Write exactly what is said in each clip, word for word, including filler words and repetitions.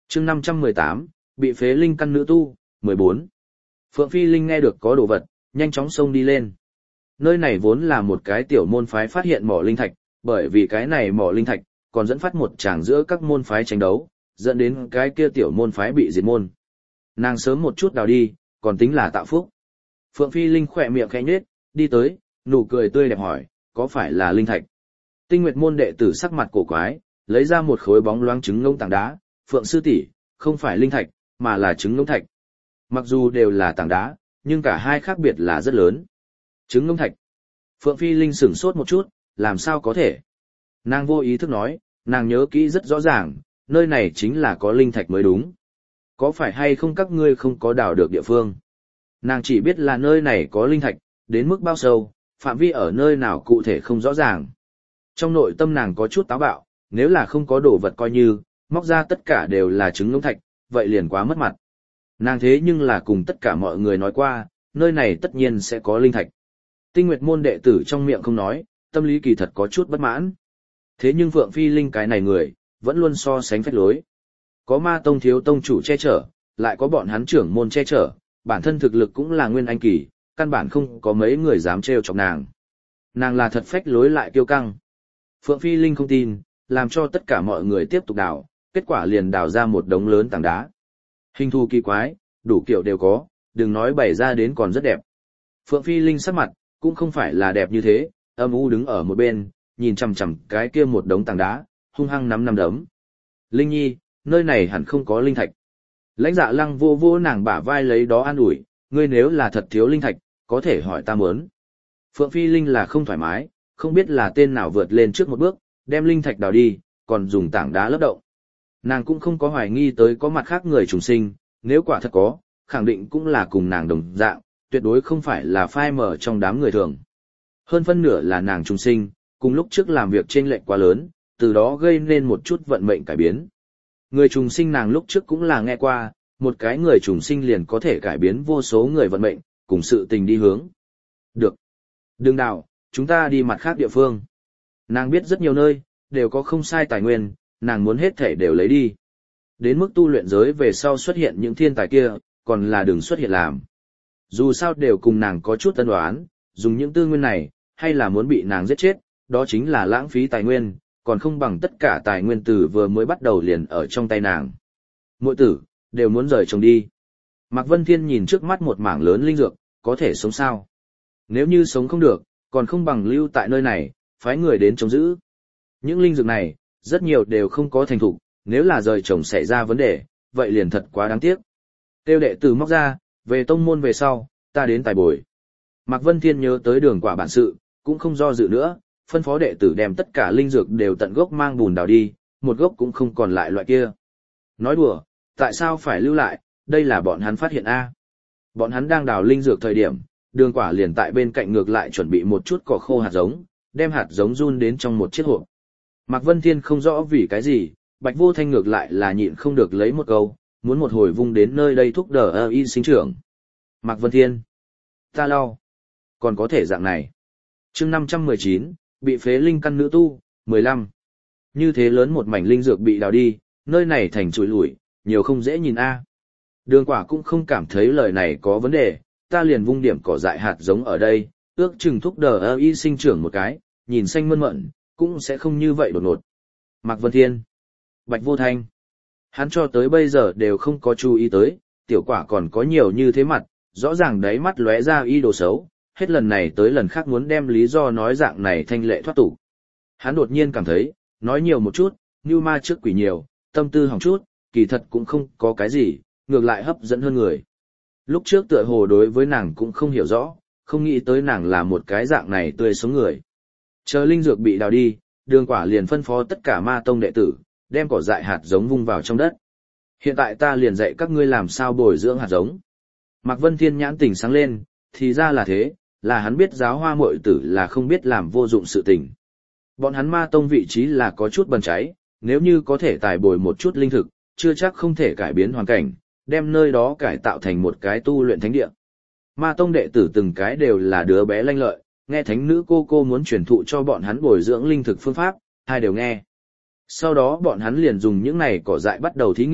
chương năm trăm mười tám, bị phế linh căn nữ tu, mười bốn. Phượng Phi Linh nghe được có đồ vật, nhanh chóng xông đi lên. Nơi này vốn là một cái tiểu môn phái phát hiện mỏ linh thạch, bởi vì cái này mỏ linh thạch, còn dẫn phát một tràng giữa các môn phái tranh đấu, dẫn đến cái kia tiểu môn phái bị diệt môn. Nàng sớm một chút đào đi, còn tính là tạo phúc. Phượng Phi Linh khỏe miệng khẽ nhếch, đi tới, nụ cười tươi đẹp hỏi, có phải là linh thạch? Tinh Nguyệt môn đệ tử sắc mặt cổ quái, lấy ra một khối bóng loáng trứng ngỗng tảng đá, Phượng sư tỷ, không phải linh thạch, mà là trứng ngỗng thạch. Mặc dù đều là tảng đá, nhưng cả hai khác biệt là rất lớn. Trứng ngỗng thạch. Phượng Phi Linh sửng sốt một chút, làm sao có thể? Nàng vô ý thức nói, nàng nhớ kỹ rất rõ ràng, nơi này chính là có linh thạch mới đúng. Có phải hay không các ngươi không có đào được địa phương? Nàng chỉ biết là nơi này có linh thạch, đến mức bao sâu, phạm vi ở nơi nào cụ thể không rõ ràng. Trong nội tâm nàng có chút táo bạo, nếu là không có đồ vật coi như, móc ra tất cả đều là trứng ngỗng thạch, vậy liền quá mất mặt. Nàng thế nhưng là cùng tất cả mọi người nói qua, nơi này tất nhiên sẽ có linh thạch. Tinh Nguyệt môn đệ tử trong miệng không nói, tâm lý kỳ thật có chút bất mãn. Thế nhưng Phượng Phi Linh cái này người, vẫn luôn so sánh phách lối. Có ma tông thiếu tông chủ che chở, lại có bọn hắn trưởng môn che chở, bản thân thực lực cũng là nguyên anh kỳ, căn bản không có mấy người dám trêu chọc nàng. Nàng là thật phách lối lại kiêu căng. Phượng Phi Linh không tin, làm cho tất cả mọi người tiếp tục đào, kết quả liền đào ra một đống lớn tảng đá. Hình thù kỳ quái, đủ kiểu đều có, đừng nói bày ra đến còn rất đẹp. Phượng Phi Linh sắc mặt, cũng không phải là đẹp như thế, âm u đứng ở một bên, nhìn chằm chằm cái kia một đống tảng đá, hung hăng nắm nắm đấm. Linh Nhi, nơi này hẳn không có linh thạch. Lãnh Dạ Lăng vô vô nàng bả vai lấy đó an ủi, ngươi nếu là thật thiếu linh thạch, có thể hỏi ta muốn. Phượng Phi Linh là không thoải mái, không biết là tên nào vượt lên trước một bước, đem linh thạch đào đi, còn dùng tảng đá lấp động. Nàng cũng không có hoài nghi tới có mặt khác người trùng sinh, nếu quả thật có, khẳng định cũng là cùng nàng đồng dạng, tuyệt đối không phải là phai mở trong đám người thường. Hơn phân nửa là nàng trùng sinh, cùng lúc trước làm việc chênh lệch quá lớn, từ đó gây nên một chút vận mệnh cải biến. Người trùng sinh nàng lúc trước cũng là nghe qua, một cái người trùng sinh liền có thể cải biến vô số người vận mệnh, cùng sự tình đi hướng. Được. Đừng đào, chúng ta đi mặt khác địa phương. Nàng biết rất nhiều nơi, đều có không sai tài nguyên, nàng muốn hết thể đều lấy đi. Đến mức tu luyện giới về sau xuất hiện những thiên tài kia, còn là đừng xuất hiện làm. Dù sao đều cùng nàng có chút tân đoán, dùng những tư nguyên này, hay là muốn bị nàng giết chết, đó chính là lãng phí tài nguyên, còn không bằng tất cả tài nguyên từ vừa mới bắt đầu liền ở trong tay nàng. Mỗi tử, đều muốn rời chồng đi. Mạc Vân Thiên nhìn trước mắt một mảng lớn linh dược, có thể sống sao? Nếu như sống không được, còn không bằng lưu tại nơi này, phái người đến chống giữ. Những linh dược này, rất nhiều đều không có thành thục, nếu là rời chồng xảy ra vấn đề, vậy liền thật quá đáng tiếc. Tiêu đệ tử móc ra, về tông môn về sau, ta đến tài bồi. Mạc Vân Thiên nhớ tới đường quả bản sự, cũng không do dự nữa, phân phó đệ tử đem tất cả linh dược đều tận gốc mang bùn đào đi, một gốc cũng không còn lại loại kia. Nói đùa, tại sao phải lưu lại, đây là bọn hắn phát hiện A. Bọn hắn đang đào linh dược thời điểm, đường quả liền tại bên cạnh ngược lại chuẩn bị một chút cỏ khô hạt giống, đem hạt giống run đến trong một chiếc hộp. Mạc Vân Thiên không rõ vì cái gì, Bạch Vô Thanh ngược lại là nhịn không được lấy một câu, muốn một hồi vung đến nơi đây thúc đỡ ơ y sinh trưởng. Mạc Vân Thiên, ta lau, còn có thể dạng này. chương năm trăm mười chín, bị phế linh căn nữ tu, mười lăm. Như thế lớn một mảnh linh dược bị đào đi, nơi này thành trụi lủi, nhiều không dễ nhìn a. Đường quả cũng không cảm thấy lời này có vấn đề, ta liền vung điểm cỏ dại hạt giống ở đây, ước chừng thúc đỡ ơ y sinh trưởng một cái, nhìn xanh mơn mận, cũng sẽ không như vậy đột ngột. Mạc Vân Thiên, Bạch Vô Thanh, hắn cho tới bây giờ đều không có chú ý tới, tiểu quả còn có nhiều như thế mặt, rõ ràng đáy mắt lóe ra ý đồ xấu, hết lần này tới lần khác muốn đem lý do nói dạng này thanh lệ thoát tục. Hắn đột nhiên cảm thấy, nói nhiều một chút, như ma trước quỷ nhiều, tâm tư hỏng chút, kỳ thật cũng không có cái gì, ngược lại hấp dẫn hơn người. Lúc trước tựa hồ đối với nàng cũng không hiểu rõ, không nghĩ tới nàng là một cái dạng này tươi sống người. Chờ linh dược bị đào đi, đường quả liền phân phó tất cả ma tông đệ tử, đem cỏ dại hạt giống vung vào trong đất. Hiện tại ta liền dạy các ngươi làm sao bồi dưỡng hạt giống. Mạc Vân Thiên nhãn tỉnh sáng lên, thì ra là thế, là hắn biết giáo hoa muội tử là không biết làm vô dụng sự tình. Bọn hắn ma tông vị trí là có chút bần cháy, nếu như có thể tài bồi một chút linh thực, chưa chắc không thể cải biến hoàn cảnh, đem nơi đó cải tạo thành một cái tu luyện thánh địa. Ma tông đệ tử từng cái đều là đứa bé lanh lợi, nghe thánh nữ cô cô muốn truyền thụ cho bọn hắn bồi dưỡng linh thực phương pháp, hai đều nghe. Sau đó bọn hắn liền dùng những này cỏ dại bắt đầu thí nghiệm,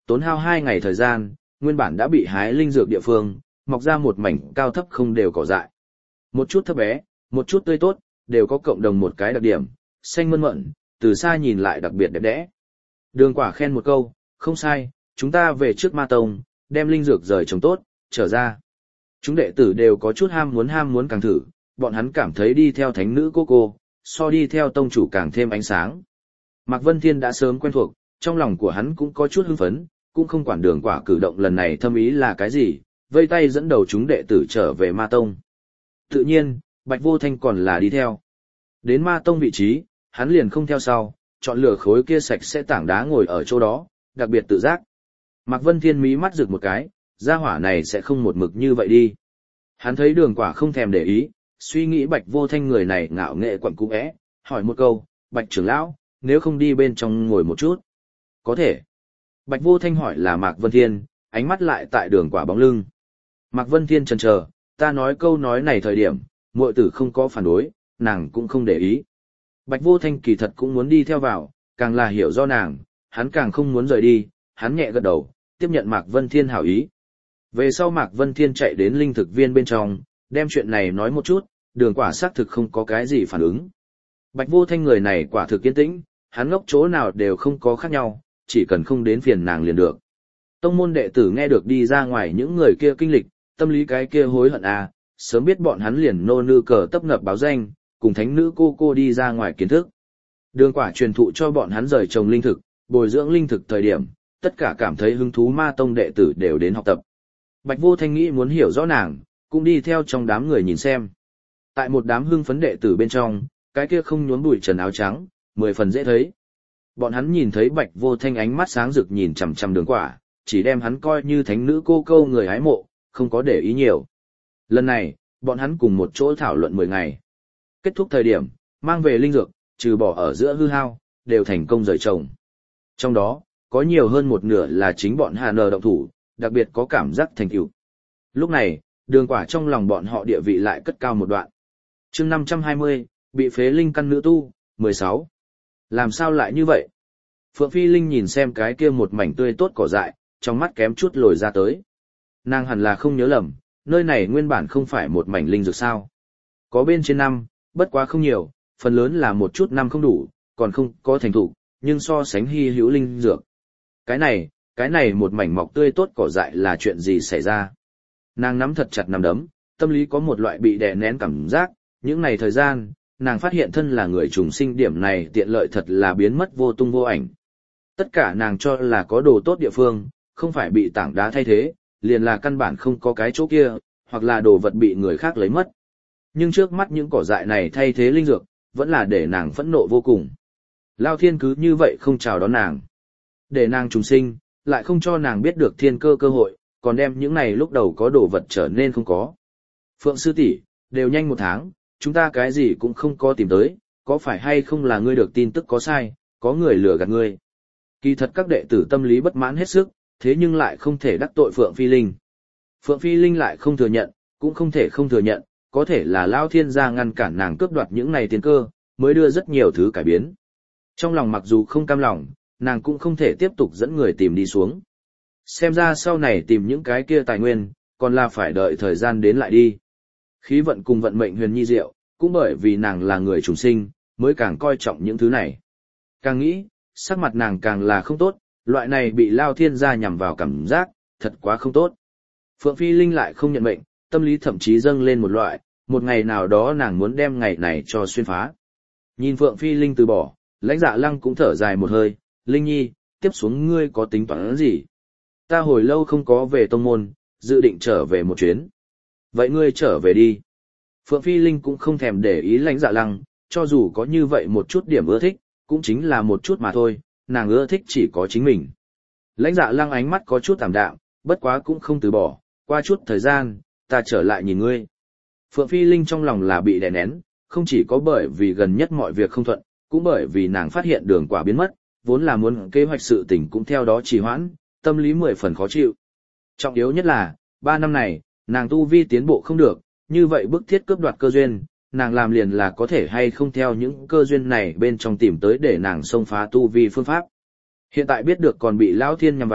tốn hao hai ngày thời gian, nguyên bản đã bị hái linh dược địa phương, mọc ra một mảnh cao thấp không đều cỏ dại. Một chút thấp bé, một chút tươi tốt, đều có cộng đồng một cái đặc điểm, xanh mơn mởn, từ xa nhìn lại đặc biệt đẹp đẽ. Đường Quả khen một câu, không sai, chúng ta về trước Ma Tông, đem linh dược rời trồng tốt, trở ra. Chúng đệ tử đều có chút ham muốn ham muốn càng thử, bọn hắn cảm thấy đi theo thánh nữ cô cô, so đi theo tông chủ càng thêm ánh sáng. Mạc Vân Thiên đã sớm quen thuộc, trong lòng của hắn cũng có chút hưng phấn, cũng không quản Đường Quả cử động lần này thâm ý là cái gì, vây tay dẫn đầu chúng đệ tử trở về Ma Tông. Tự nhiên, Bạch Vô Thanh còn là đi theo. Đến Ma Tông vị trí, hắn liền không theo sau, chọn lựa khối kia sạch sẽ tảng đá ngồi ở chỗ đó, đặc biệt tự giác. Mạc Vân Thiên mí mắt rực một cái, gia hỏa này sẽ không một mực như vậy đi. Hắn thấy Đường Quả không thèm để ý, suy nghĩ Bạch Vô Thanh người này ngạo nghệ quẩn cung ẽ, hỏi một câu, Bạch trưởng lão, nếu không đi bên trong ngồi một chút. Có thể. Bạch Vô Thanh hỏi là Mạc Vân Thiên, ánh mắt lại tại Đường Quả bóng lưng. Mạc Vân Thiên chần chờ, ta nói câu nói này thời điểm, muội tử không có phản đối, nàng cũng không để ý. Bạch Vô Thanh kỳ thật cũng muốn đi theo vào, càng là hiểu do nàng, hắn càng không muốn rời đi, hắn nhẹ gật đầu, tiếp nhận Mạc Vân Thiên hảo ý. Về sau Mạc Vân Thiên chạy đến linh thực viên bên trong, đem chuyện này nói một chút, Đường Quả xác thực không có cái gì phản ứng. Bạch Vô Thanh người này quả thực yên tĩnh, hắn ngốc chỗ nào đều không có khác nhau, chỉ cần không đến phiền nàng liền được. Tông môn đệ tử nghe được đi ra ngoài những người kia kinh lịch, tâm lý cái kia hối hận à, sớm biết bọn hắn liền nô nư cờ tấp nập báo danh, cùng thánh nữ cô cô đi ra ngoài kiến thức. Đường Quả truyền thụ cho bọn hắn rời trồng linh thực, bồi dưỡng linh thực thời điểm, tất cả cảm thấy hứng thú Ma Tông đệ tử đều đến học tập. Bạch Vô Thanh nghĩ muốn hiểu rõ nàng, cũng đi theo trong đám người nhìn xem. Tại một đám hưng phấn đệ tử bên trong, cái kia không nhuốm bụi trần áo trắng, mười phần dễ thấy. Bọn hắn nhìn thấy Bạch Vô Thanh ánh mắt sáng rực nhìn chằm chằm Đường Quả, chỉ đem hắn coi như thánh nữ cô câu người hái mộ, không có để ý nhiều. Lần này, bọn hắn cùng một chỗ thảo luận mười ngày. Kết thúc thời điểm, mang về linh dược, trừ bỏ ở giữa hư hao, đều thành công rời trồng. Trong đó, có nhiều hơn một nửa là chính bọn Hà Nờ động thủ, đặc biệt có cảm giác thành tựu. Lúc này, Đường Quả trong lòng bọn họ địa vị lại cất cao một đoạn. Chương năm trăm hai mươi, bị phế linh căn nữ tu, mười sáu. Làm sao lại như vậy? Phượng Phi Linh nhìn xem cái kia một mảnh tươi tốt cỏ dại, trong mắt kém chút lồi ra tới. Nàng hẳn là không nhớ lầm, nơi này nguyên bản không phải một mảnh linh dược sao. Có bên trên năm, bất quá không nhiều, phần lớn là một chút năm không đủ, còn không có thành thủ, nhưng so sánh hy hữu linh dược. Cái này, cái này một mảnh mọc tươi tốt cỏ dại là chuyện gì xảy ra? Nàng nắm thật chặt nắm đấm, tâm lý có một loại bị đè nén cảm giác, những ngày thời gian, nàng phát hiện thân là người trùng sinh điểm này tiện lợi thật là biến mất vô tung vô ảnh. Tất cả nàng cho là có đồ tốt địa phương, không phải bị tảng đá thay thế, liền là căn bản không có cái chỗ kia, hoặc là đồ vật bị người khác lấy mất. Nhưng trước mắt những cỏ dại này thay thế linh dược, vẫn là để nàng phẫn nộ vô cùng. Lao Thiên cứ như vậy không chào đón nàng. Để nàng trùng sinh, lại không cho nàng biết được thiên cơ cơ hội, còn đem những này lúc đầu có đồ vật trở nên không có. Phượng sư tỷ, đều nhanh một tháng, chúng ta cái gì cũng không có tìm tới, có phải hay không là ngươi được tin tức có sai, có người lừa gạt ngươi. Kỳ thật các đệ tử tâm lý bất mãn hết sức, thế nhưng lại không thể đắc tội Phượng Phi Linh. Phượng Phi Linh lại không thừa nhận, cũng không thể không thừa nhận, có thể là Lao Thiên gia ngăn cản nàng cướp đoạt những này tiền cơ, mới đưa rất nhiều thứ cải biến. Trong lòng mặc dù không cam lòng, nàng cũng không thể tiếp tục dẫn người tìm đi xuống. Xem ra sau này tìm những cái kia tài nguyên, còn là phải đợi thời gian đến lại đi. Khí vận cùng vận mệnh huyền nhi diệu, cũng bởi vì nàng là người trùng sinh, mới càng coi trọng những thứ này. Càng nghĩ, sắc mặt nàng càng là không tốt, loại này bị Lao Thiên gia nhằm vào cảm giác, thật quá không tốt. Phượng Phi Linh lại không nhận mệnh, tâm lý thậm chí dâng lên một loại, một ngày nào đó nàng muốn đem ngày này cho xuyên phá. Nhìn Phượng Phi Linh từ bỏ, Lãnh Dạ Lăng cũng thở dài một hơi, Linh Nhi, tiếp xuống ngươi có tính toán gì? Ta hồi lâu không có về tông môn, dự định trở về một chuyến. Vậy ngươi trở về đi. Phượng Phi Linh cũng không thèm để ý Lãnh Dạ Lăng, cho dù có như vậy một chút điểm ưa thích, cũng chính là một chút mà thôi, nàng ưa thích chỉ có chính mình. Lãnh Dạ Lăng ánh mắt có chút tạm đạm, bất quá cũng không từ bỏ, qua chút thời gian, ta trở lại nhìn ngươi. Phượng Phi Linh trong lòng là bị đè nén, không chỉ có bởi vì gần nhất mọi việc không thuận, cũng bởi vì nàng phát hiện Đường Quả biến mất, vốn là muốn kế hoạch sự tình cũng theo đó trì hoãn, tâm lý mười phần khó chịu. Trọng yếu nhất là, ba năm này, nàng tu vi tiến bộ không được, như vậy bức thiết cướp đoạt cơ duyên, nàng làm liền là có thể hay không theo những cơ duyên này bên trong tìm tới để nàng xông phá tu vi phương pháp. Hiện tại biết được còn bị Lão Thiên nhằm vào,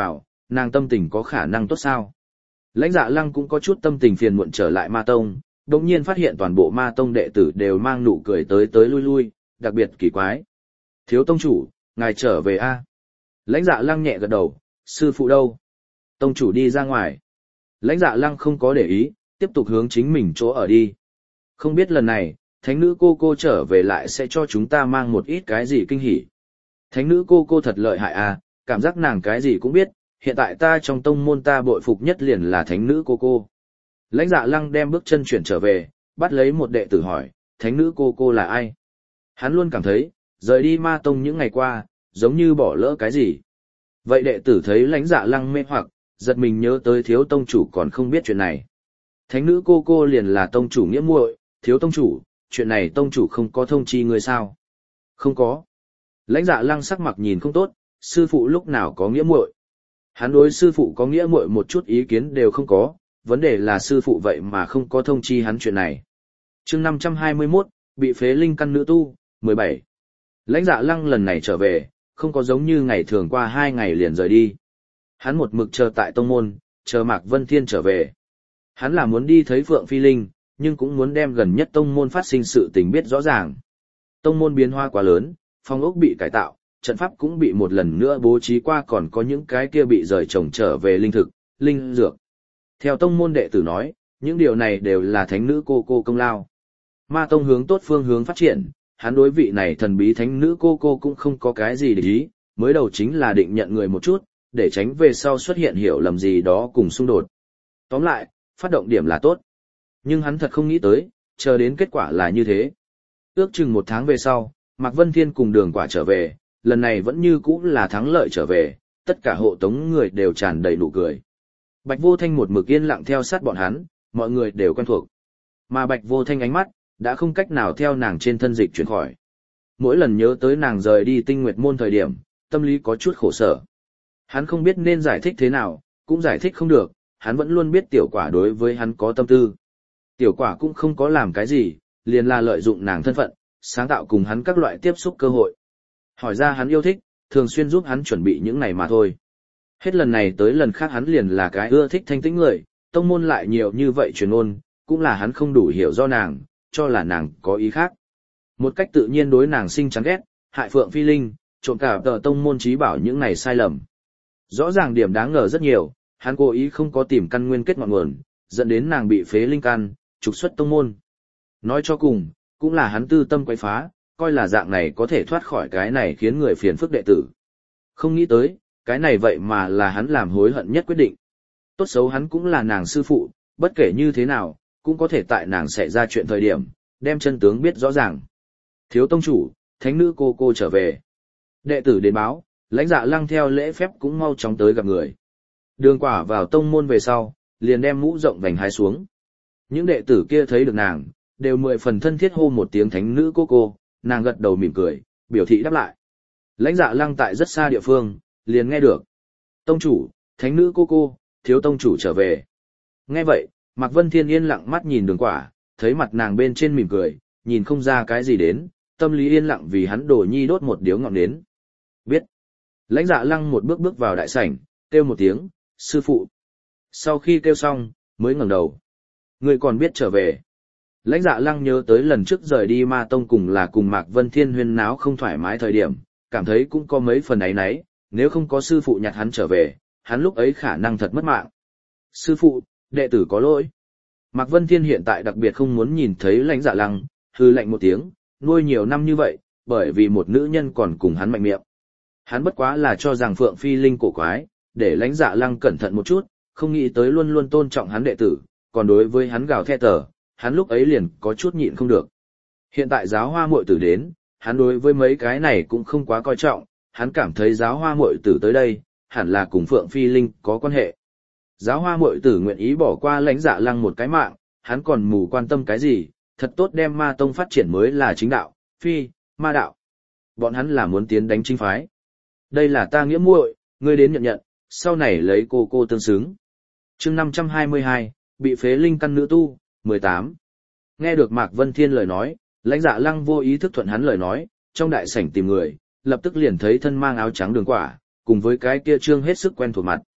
nàng tâm tình có khả năng tốt sao? Lãnh Dạ Lăng cũng có chút tâm tình phiền muộn trở lại Ma Tông, đột nhiên phát hiện toàn bộ Ma Tông đệ tử đều mang nụ cười tới tới lui lui, đặc biệt kỳ quái. Thiếu tông chủ, ngài trở về a? Lãnh Dạ Lăng nhẹ gật đầu, sư phụ đâu? Tông chủ đi ra ngoài. Lãnh Dạ Lăng không có để ý, tiếp tục hướng chính mình chỗ ở đi. Không biết lần này, thánh nữ cô cô trở về lại sẽ cho chúng ta mang một ít cái gì kinh hỉ. Thánh nữ cô cô thật lợi hại à, cảm giác nàng cái gì cũng biết, hiện tại ta trong tông môn ta bội phục nhất liền là thánh nữ cô cô. Lãnh Dạ Lăng đem bước chân chuyển trở về, bắt lấy một đệ tử hỏi, thánh nữ cô cô là ai? Hắn luôn cảm thấy, rời đi Ma Tông những ngày qua, giống như bỏ lỡ cái gì. Vậy đệ tử thấy Lãnh Dạ Lăng mê hoặc, giật mình nhớ tới thiếu tông chủ còn không biết chuyện này. Thánh nữ cô cô liền là tông chủ nghĩa muội, thiếu tông chủ, chuyện này tông chủ không có thông chi người sao? Không có. Lãnh Dạ Lăng sắc mặt nhìn không tốt, sư phụ lúc nào có nghĩa muội? Hắn đối sư phụ có nghĩa muội một chút ý kiến đều không có, vấn đề là sư phụ vậy mà không có thông chi hắn chuyện này. Chương năm trăm hai mươi mốt, bị phế linh căn nữ tu, mười bảy. Lãnh Dạ Lăng lần này trở về, không có giống như ngày thường qua hai ngày liền rời đi. Hắn một mực chờ tại tông môn, chờ Mạc Vân Thiên trở về. Hắn là muốn đi thấy Phượng Phi Linh, nhưng cũng muốn đem gần nhất tông môn phát sinh sự tình biết rõ ràng. Tông môn biến hóa quá lớn, phong ốc bị cải tạo, trận pháp cũng bị một lần nữa bố trí qua, còn có những cái kia bị rời trồng trở về linh thực, linh dược. Theo tông môn đệ tử nói, những điều này đều là thánh nữ cô cô công lao. Ma tông hướng tốt phương hướng phát triển, hắn đối vị này thần bí thánh nữ cô cô cũng không có cái gì để ý, mới đầu chính là định nhận người một chút, để tránh về sau xuất hiện hiểu lầm gì đó cùng xung đột. Tóm lại, phát động điểm là tốt. Nhưng hắn thật không nghĩ tới, chờ đến kết quả là như thế. Ước chừng một tháng về sau, Mạc Vân Thiên cùng Đường Quả trở về, lần này vẫn như cũ là thắng lợi trở về, tất cả hộ tống người đều tràn đầy nụ cười. Bạch Vô Thanh một mực yên lặng theo sát bọn hắn, mọi người đều quen thuộc. Mà Bạch Vô Thanh ánh mắt, đã không cách nào theo nàng trên thân dịch chuyển khỏi. Mỗi lần nhớ tới nàng rời đi Tinh Nguyệt Môn thời điểm, tâm lý có chút khổ sở. Hắn không biết nên giải thích thế nào, cũng giải thích không được, hắn vẫn luôn biết Tiểu Quả đối với hắn có tâm tư. Tiểu Quả cũng không có làm cái gì, liền là lợi dụng nàng thân phận, sáng tạo cùng hắn các loại tiếp xúc cơ hội. Hỏi ra hắn yêu thích, thường xuyên giúp hắn chuẩn bị những này mà thôi. Hết lần này tới lần khác hắn liền là cái ưa thích thanh tĩnh người, tông môn lại nhiều như vậy truyền ôn, cũng là hắn không đủ hiểu do nàng, cho là nàng có ý khác. Một cách tự nhiên đối nàng sinh chán ghét, hại Phượng Phi Linh, trộm cả tờ tông môn trí bảo những này sai lầm. Rõ ràng điểm đáng ngờ rất nhiều, hắn cố ý không có tìm căn nguyên kết ngọn nguồn, dẫn đến nàng bị phế linh căn, trục xuất tông môn. Nói cho cùng, cũng là hắn tư tâm quấy phá, coi là dạng này có thể thoát khỏi cái này khiến người phiền phức đệ tử. Không nghĩ tới, cái này vậy mà là hắn làm hối hận nhất quyết định. Tốt xấu hắn cũng là nàng sư phụ, bất kể như thế nào, cũng có thể tại nàng xảy ra chuyện thời điểm, đem chân tướng biết rõ ràng. Thiếu tông chủ, thánh nữ cô cô trở về. Đệ tử đến báo, Lãnh Dạ Lăng theo lễ phép cũng mau chóng tới gặp người. Đường Quả vào tông môn về sau, liền đem mũ rộng vành hái xuống. Những đệ tử kia thấy được nàng, đều mười phần thân thiết hô một tiếng thánh nữ cô cô, nàng gật đầu mỉm cười, biểu thị đáp lại. Lãnh Dạ Lăng tại rất xa địa phương, liền nghe được. Tông chủ, thánh nữ cô cô, thiếu tông chủ trở về. Nghe vậy, Mạc Vân Thiên yên lặng mắt nhìn Đường Quả, thấy mặt nàng bên trên mỉm cười, nhìn không ra cái gì đến, tâm lý yên lặng vì hắn đổ nhi đốt một điếu ngọn nến. Biết. Lãnh Dạ Lăng một bước bước vào đại sảnh, kêu một tiếng, sư phụ. Sau khi kêu xong, mới ngẩng đầu. Người còn biết trở về. Lãnh Dạ Lăng nhớ tới lần trước rời đi Ma Tông cùng là cùng Mạc Vân Thiên huyên náo không thoải mái thời điểm, cảm thấy cũng có mấy phần áy náy, nếu không có sư phụ nhặt hắn trở về, hắn lúc ấy khả năng thật mất mạng. Sư phụ, đệ tử có lỗi. Mạc Vân Thiên hiện tại đặc biệt không muốn nhìn thấy Lãnh Dạ Lăng, hư lạnh một tiếng, nuôi nhiều năm như vậy, bởi vì một nữ nhân còn cùng hắn mạnh miệng. Hắn bất quá là cho rằng Phượng Phi Linh cổ quái, để Lãnh Dạ Lăng cẩn thận một chút, không nghĩ tới luôn luôn tôn trọng hắn đệ tử, còn đối với hắn gào thét tờ, hắn lúc ấy liền có chút nhịn không được. Hiện tại giáo hoa muội tử đến, hắn đối với mấy cái này cũng không quá coi trọng, hắn cảm thấy giáo hoa muội tử tới đây, hẳn là cùng Phượng Phi Linh có quan hệ. Giáo hoa muội tử nguyện ý bỏ qua Lãnh Dạ Lăng một cái mạng, hắn còn mù quan tâm cái gì, thật tốt đem Ma Tông phát triển mới là chính đạo, phi, ma đạo. Bọn hắn là muốn tiến đánh chính phái. Đây là ta nghĩa muội, ngươi đến nhận nhận, sau này lấy cô cô tương xứng. Chương năm trăm hai mươi hai, bị phế linh căn nữ tu, mười tám. Nghe được Mạc Vân Thiên lời nói, Lãnh Dạ Lăng vô ý thức thuận hắn lời nói, trong đại sảnh tìm người, lập tức liền thấy thân mang áo trắng Đường Quả, cùng với cái kia trương hết sức quen thuộc mặt.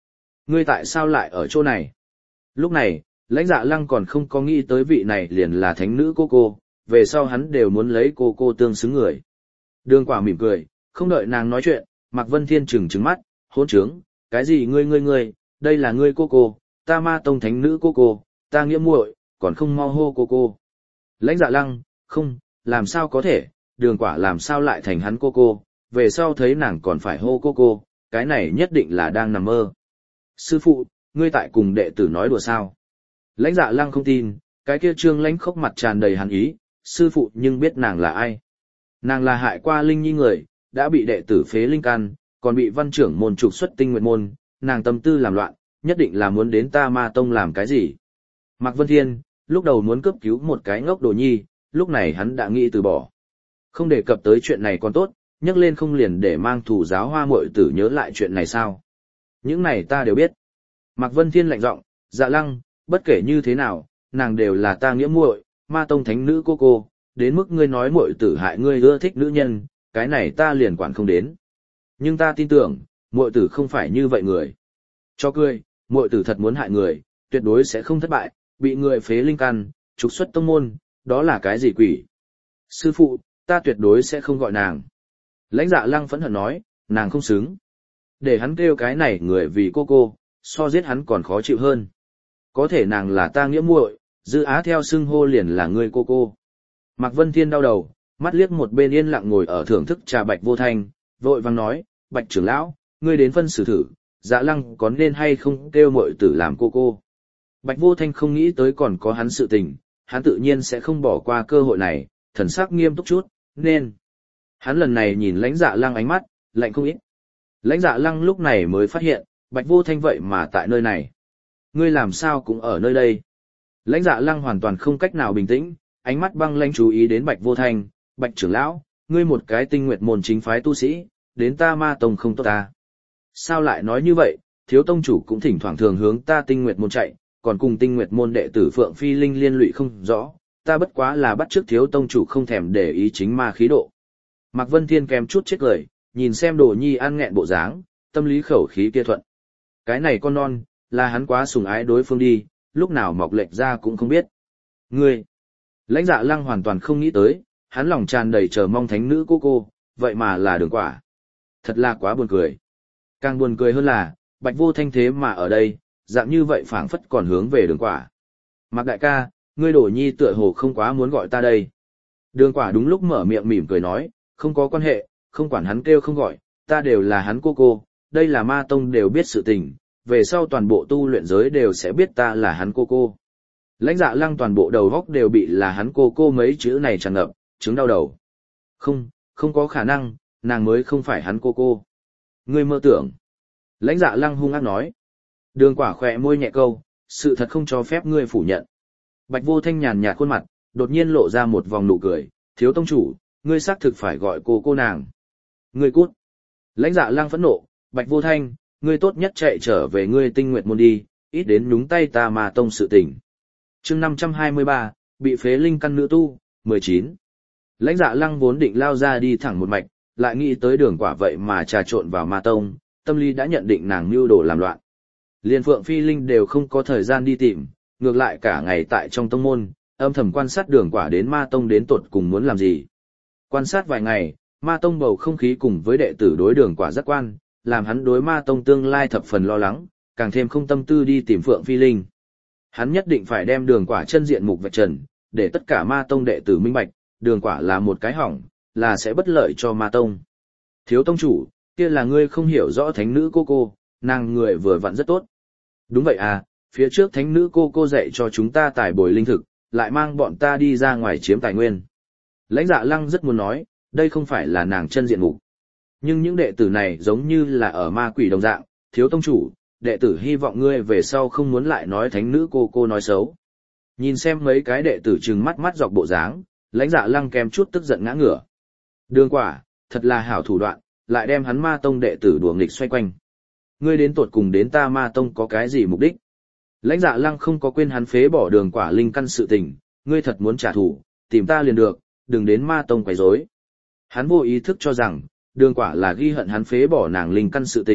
Ngươi tại sao lại ở chỗ này? Lúc này, lãnh dạ lăng còn không có nghĩ tới vị này liền là thánh nữ cô cô, về sau hắn đều muốn lấy cô cô tương xứng người. Đường quả mỉm cười, không đợi nàng nói chuyện, Mạc Vân Thiên trừng trừng mắt, hỗn trướng, cái gì ngươi ngươi ngươi, đây là ngươi cô cô, ta ma tông thánh nữ cô cô, ta nghĩa muội, còn không mau hô cô cô. Lãnh dạ lăng, không, làm sao có thể, đường quả làm sao lại thành hắn cô cô, về sau thấy nàng còn phải hô cô cô, cái này nhất định là đang nằm mơ. Sư phụ, ngươi tại cùng đệ tử nói đùa sao? Lãnh dạ lăng không tin, cái kia trương lãnh khốc mặt tràn đầy hắn ý, sư phụ nhưng biết nàng là ai. Nàng là hại qua linh nhi người, đã bị đệ tử phế linh căn, còn bị văn trưởng môn trục xuất tinh nguyệt môn, nàng tâm tư làm loạn, nhất định là muốn đến ta ma tông làm cái gì. Mạc Vân Thiên, lúc đầu muốn cấp cứu một cái ngốc đồ nhi, lúc này hắn đã nghĩ từ bỏ. Không đề cập tới chuyện này còn tốt, nhắc lên không liền để mang thủ giáo hoa muội tử nhớ lại chuyện này sao. Những này ta đều biết. Mạc Vân Thiên lạnh giọng, dạ lăng, bất kể như thế nào, nàng đều là ta nghĩa muội, ma tông thánh nữ cô cô, đến mức ngươi nói muội tử hại ngươi ưa thích nữ nhân, cái này ta liền quản không đến. Nhưng ta tin tưởng, muội tử không phải như vậy người. Cho cười, muội tử thật muốn hại người, tuyệt đối sẽ không thất bại, bị người phế linh căn, trục xuất tông môn, đó là cái gì quỷ? Sư phụ, ta tuyệt đối sẽ không gọi nàng. Lãnh dạ lăng phẫn hận nói, nàng không xứng. Để hắn kêu cái này người vì cô cô, so giết hắn còn khó chịu hơn. Có thể nàng là ta nghĩa muội, dư á theo xưng hô liền là người cô cô. Mạc Vân Thiên đau đầu, mắt liếc một bên yên lặng ngồi ở thưởng thức trà Bạch Vô Thanh, vội vàng nói, Bạch trưởng lão, ngươi đến phân xử thử, dạ lăng có nên hay không kêu muội tử làm cô cô. Bạch Vô Thanh không nghĩ tới còn có hắn sự tình, hắn tự nhiên sẽ không bỏ qua cơ hội này, thần sắc nghiêm túc chút, nên. Hắn lần này nhìn lãnh dạ lăng ánh mắt, lạnh không ít. Lãnh dạ lăng lúc này mới phát hiện, Bạch Vô Thanh vậy mà tại nơi này. Ngươi làm sao cũng ở nơi đây. Lãnh dạ lăng hoàn toàn không cách nào bình tĩnh, ánh mắt băng lãnh chú ý đến Bạch Vô Thanh, Bạch trưởng lão, ngươi một cái tinh nguyệt môn chính phái tu sĩ, đến ta ma tông không tốt ta. Sao lại nói như vậy, thiếu tông chủ cũng thỉnh thoảng thường hướng ta tinh nguyệt môn chạy, còn cùng tinh nguyệt môn đệ tử Phượng Phi Linh liên lụy không rõ, ta bất quá là bắt chước thiếu tông chủ không thèm để ý chính ma khí độ. Mạc Vân Thiên kèm chút chết lời, nhìn xem Đồ Nhi ăn nghẹn bộ dáng, tâm lý khẩu khí kia thuận. Cái này con non, là hắn quá sủng ái đối phương đi, lúc nào mọc lệch ra cũng không biết. Ngươi, lãnh dạ lăng hoàn toàn không nghĩ tới, hắn lòng tràn đầy chờ mong thánh nữ cô cô, vậy mà là đường quả. Thật là quá buồn cười. Càng buồn cười hơn là, Bạch Vô Thanh thế mà ở đây, dạng như vậy phảng phất còn hướng về đường quả. Mạc đại ca, ngươi Đồ Nhi tựa hồ không quá muốn gọi ta đây. Đường quả đúng lúc mở miệng mỉm cười nói, không có quan hệ, không quản hắn kêu không gọi, ta đều là hắn cô cô, đây là ma tông đều biết sự tình, về sau toàn bộ tu luyện giới đều sẽ biết ta là hắn cô cô. Lãnh dạ lăng toàn bộ đầu góc đều bị là hắn cô cô mấy chữ này tràn ngập, chứng đau đầu. Không, không có khả năng, nàng mới không phải hắn cô cô. Ngươi mơ tưởng. Lãnh dạ lăng hung ác nói. Đường quả khỏe môi nhẹ câu, sự thật không cho phép ngươi phủ nhận. Bạch Vô Thanh nhàn nhạt khuôn mặt, đột nhiên lộ ra một vòng nụ cười, thiếu tông chủ, ngươi xác thực phải gọi cô cô nàng. Ngươi cút. Lãnh dạ lăng phẫn nộ, Bạch Vô Thanh, ngươi tốt nhất chạy trở về ngươi tinh nguyệt môn đi, ít đến nhúng tay ta mà tông sự tình. Chương năm trăm hai mươi ba, bị phế linh căn nữ tu, mười chín. Lãnh dạ lăng vốn định lao ra đi thẳng một mạch, lại nghĩ tới đường quả vậy mà trà trộn vào ma tông, tâm lý đã nhận định nàng mưu đồ làm loạn. Liên Phượng Phi Linh đều không có thời gian đi tìm, ngược lại cả ngày tại trong tông môn, âm thầm quan sát đường quả đến ma tông đến tột cùng muốn làm gì. Quan sát vài ngày, ma tông bầu không khí cùng với đệ tử đối đường quả giác quan, làm hắn đối ma tông tương lai thập phần lo lắng, càng thêm không tâm tư đi tìm Phượng Phi Linh. Hắn nhất định phải đem đường quả chân diện mục vạch trần, để tất cả ma tông đệ tử minh bạch, đường quả là một cái hỏng, là sẽ bất lợi cho ma tông. Thiếu tông chủ, kia là ngươi không hiểu rõ thánh nữ cô cô, nàng người vừa vặn rất tốt. Đúng vậy à, phía trước thánh nữ cô cô dạy cho chúng ta tài bồi linh thực, lại mang bọn ta đi ra ngoài chiếm tài nguyên. Lãnh dạ lăng rất muốn nói, đây không phải là nàng chân diện mục. Nhưng những đệ tử này giống như là ở ma quỷ đồng dạng, thiếu tông chủ, đệ tử hy vọng ngươi về sau không muốn lại nói thánh nữ cô cô nói xấu. Nhìn xem mấy cái đệ tử trừng mắt mắt dọc bộ dáng, lãnh dạ lăng kèm chút tức giận ngã ngửa. Đường quả, thật là hảo thủ đoạn, lại đem hắn ma tông đệ tử đùa nghịch xoay quanh. Ngươi đến tột cùng đến ta ma tông có cái gì mục đích? Lãnh dạ lăng không có quên hắn phế bỏ đường quả linh căn sự tình, ngươi thật muốn trả thù, tìm ta liền được, đừng đến ma tông quấy rối. Hắn vô ý thức cho rằng, đường quả là ghi hận hắn phế bỏ nàng linh căn sự tình,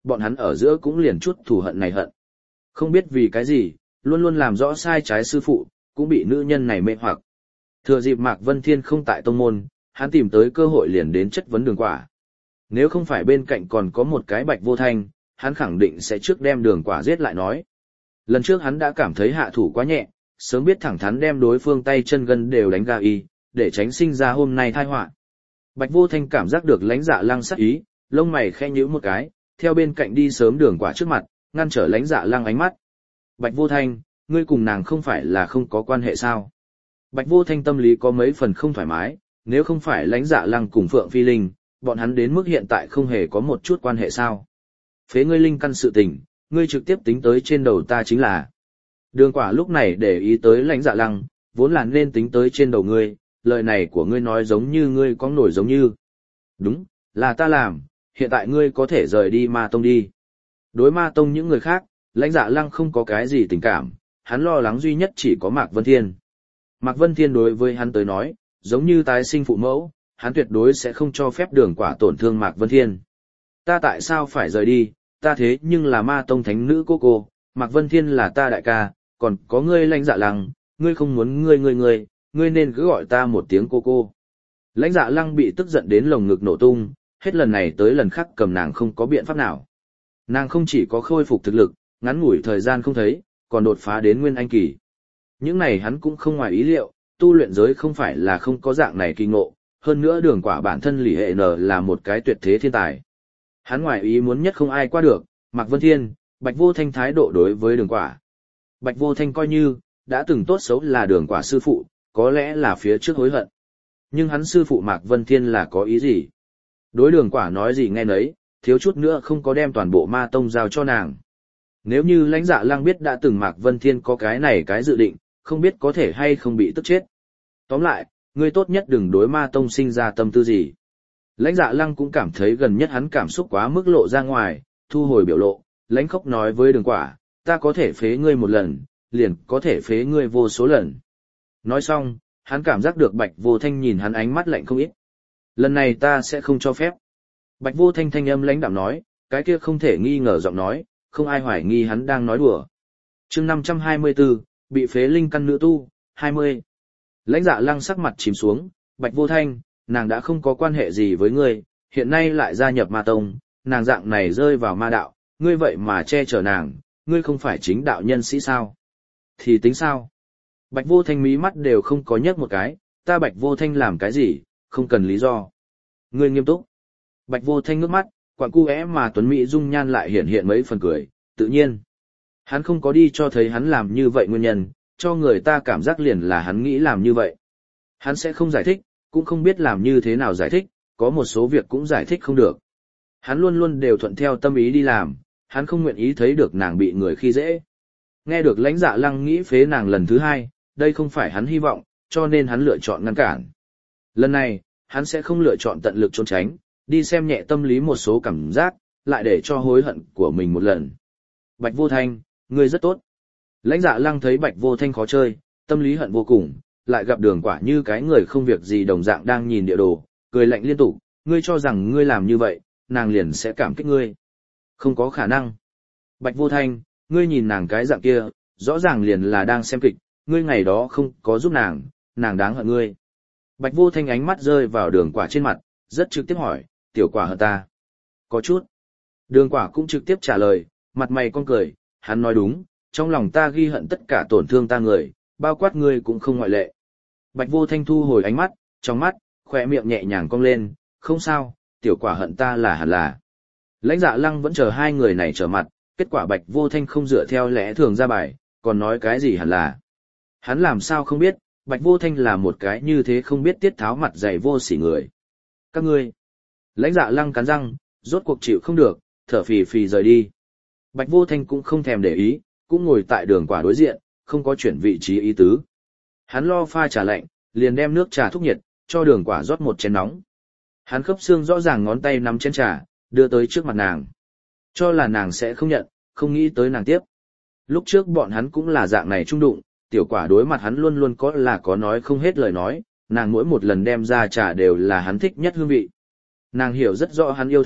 bọn hắn ở giữa cũng liền chút thù hận này hận. Không biết vì cái gì, luôn luôn làm rõ sai trái sư phụ, cũng bị nữ nhân này mê hoặc. Thừa dịp Mạc Vân Thiên không tại tông môn, hắn tìm tới cơ hội liền đến chất vấn Đường Quả. Nếu không phải bên cạnh còn có một cái Bạch Vô Thanh, hắn khẳng định sẽ trước đem Đường Quả giết lại nói. Lần trước hắn đã cảm thấy hạ thủ quá nhẹ, sớm biết thẳng thắn đem đối phương tay chân gân đều đánh ga y, để tránh sinh ra hôm nay tai họa. Bạch Vô Thanh cảm giác được Lãnh Dạ Lăng sát ý, lông mày khẽ nhíu một cái, theo bên cạnh đi sớm Đường Quả trước mặt, ngăn trở Lãnh Dạ Lăng ánh mắt. Bạch Vô Thanh, ngươi cùng nàng không phải là không có quan hệ sao? Bạch Vô Thanh tâm lý có mấy phần không thoải mái, nếu không phải Lãnh Dạ Lăng cùng Phượng Phi Linh, bọn hắn đến mức hiện tại không hề có một chút quan hệ sao? Phế ngươi linh căn sự tình, ngươi trực tiếp tính tới trên đầu ta chính là. Đường Quả lúc này để ý tới Lãnh Dạ Lăng, vốn là nên tính tới trên đầu ngươi, lời này của ngươi nói giống như ngươi có nổi giống như. Đúng, là ta làm, hiện tại ngươi có thể rời đi Ma Tông đi. Đối Ma Tông những người khác, Lãnh Dạ Lăng không có cái gì tình cảm, hắn lo lắng duy nhất chỉ có Mạc Vân Thiên. Mạc Vân Thiên đối với hắn tới nói, giống như tái sinh phụ mẫu, hắn tuyệt đối sẽ không cho phép Đường Quả tổn thương Mạc Vân Thiên. Ta tại sao phải rời đi, ta thế nhưng là Ma Tông thánh nữ cô cô, Mạc Vân Thiên là ta đại ca, còn có ngươi Lãnh Dạ Lăng, ngươi không muốn ngươi ngươi ngươi, ngươi nên cứ gọi ta một tiếng cô cô. Lãnh Dạ Lăng bị tức giận đến lồng ngực nổ tung, hết lần này tới lần khác cầm nàng không có biện pháp nào. Nàng không chỉ có khôi phục thực lực, ngắn ngủi thời gian không thấy, còn đột phá đến nguyên anh kỳ. Những này hắn cũng không ngoài ý liệu, tu luyện giới không phải là không có dạng này kỳ ngộ, hơn nữa Đường Quả bản thân Lý Hệ N là một cái tuyệt thế thiên tài. Hắn ngoài ý muốn nhất không ai qua được, Mạc Vân Thiên, Bạch Vô Thanh thái độ đối với Đường Quả. Bạch Vô Thanh coi như, đã từng tốt xấu là Đường Quả sư phụ, có lẽ là phía trước hối hận. Nhưng hắn sư phụ Mạc Vân Thiên là có ý gì? Đối Đường Quả nói gì nghe nấy, thiếu chút nữa không có đem toàn bộ Ma Tông giao cho nàng. Nếu như Lãnh Dạ Lăng biết đã từng Mạc Vân Thiên có cái này cái dự định, không biết có thể hay không bị tức chết. Tóm lại, ngươi tốt nhất đừng đối Ma Tông sinh ra tâm tư gì. Lãnh Dạ Lăng cũng cảm thấy gần nhất hắn cảm xúc quá mức lộ ra ngoài, thu hồi biểu lộ, lãnh khốc nói với Đường Quả, ta có thể phế ngươi một lần, liền có thể phế ngươi vô số lần. Nói xong, hắn cảm giác được Bạch Vô Thanh nhìn hắn ánh mắt lạnh không ít. Lần này ta sẽ không cho phép. Bạch Vô Thanh thanh âm lãnh đạm nói, cái kia không thể nghi ngờ giọng nói, không ai hoài nghi hắn đang nói đùa. Chương năm trăm hai mươi tư, bị phế linh căn nữ tu, hai mươi. Lãnh Dạ Lăng sắc mặt chìm xuống, Bạch Vô Thanh, nàng đã không có quan hệ gì với ngươi, hiện nay lại gia nhập Ma Tông, nàng dạng này rơi vào ma đạo, ngươi vậy mà che chở nàng, ngươi không phải chính đạo nhân sĩ sao? Thì tính sao? Bạch Vô Thanh mí mắt đều không có nhấc một cái, ta Bạch Vô Thanh làm cái gì, không cần lý do. Ngươi nghiêm túc. Bạch Vô Thanh ngước mắt, quặng cu é mà tuấn mỹ dung nhan lại hiện hiện mấy phần cười, tự nhiên. Hắn không có đi cho thấy hắn làm như vậy nguyên nhân, cho người ta cảm giác liền là hắn nghĩ làm như vậy. Hắn sẽ không giải thích, cũng không biết làm như thế nào giải thích, có một số việc cũng giải thích không được. Hắn luôn luôn đều thuận theo tâm ý đi làm, hắn không nguyện ý thấy được nàng bị người khi dễ. Nghe được Lãnh Dạ Lăng nghĩ phế nàng lần thứ hai, đây không phải hắn hy vọng, cho nên hắn lựa chọn ngăn cản. Lần này, hắn sẽ không lựa chọn tận lực trốn tránh, đi xem nhẹ tâm lý một số cảm giác, lại để cho hối hận của mình một lần. Bạch Vô Thanh, ngươi rất tốt. Lãnh Dạ Lăng thấy Bạch Vô Thanh khó chơi, tâm lý hận vô cùng, lại gặp Đường Quả như cái người không việc gì đồng dạng đang nhìn địa đồ, cười lạnh liên tục, ngươi cho rằng ngươi làm như vậy, nàng liền sẽ cảm kích ngươi. Không có khả năng. Bạch Vô Thanh, ngươi nhìn nàng cái dạng kia, rõ ràng liền là đang xem kịch, ngươi ngày đó không có giúp nàng, nàng đáng hận ngươi. Bạch Vô Thanh ánh mắt rơi vào Đường Quả trên mặt, rất trực tiếp hỏi, tiểu Quả hận ta? Có chút. Đường Quả cũng trực tiếp trả lời, mặt mày con cười, hắn nói đúng, trong lòng ta ghi hận tất cả tổn thương ta người, bao quát ngươi cũng không ngoại lệ. Bạch Vô Thanh thu hồi ánh mắt, trong mắt, khỏe miệng nhẹ nhàng cong lên, không sao, tiểu Quả hận ta là hẳn là. Lãnh Dạ Lăng vẫn chờ hai người này trở mặt, kết quả Bạch Vô Thanh không dựa theo lẽ thường ra bài, còn nói cái gì hẳn là. Hắn làm sao không biết, Bạch Vô Thanh là một cái như thế không biết tiết tháo mặt dày vô sỉ người. Các ngươi. Lãnh Dạ Lăng cắn răng, rốt cuộc chịu không được, thở phì phì rời đi. Bạch Vô Thanh cũng không thèm để ý, cũng ngồi tại Đường Quả đối diện, không có chuyển vị trí ý tứ. Hắn lo pha trà lạnh, liền đem nước trà thúc nhiệt, cho Đường Quả rót một chén nóng. Hắn khớp xương rõ ràng ngón tay nắm chén trà, đưa tới trước mặt nàng. Cho là nàng sẽ không nhận, không nghĩ tới nàng tiếp. Lúc trước bọn hắn cũng là dạng này trung đụng, tiểu Quả đối mặt hắn luôn luôn có là có nói không hết lời nói, nàng mỗi một lần đem ra trà đều là hắn thích nhất hương vị. Nàng hiểu rất rõ hắn yêu thích,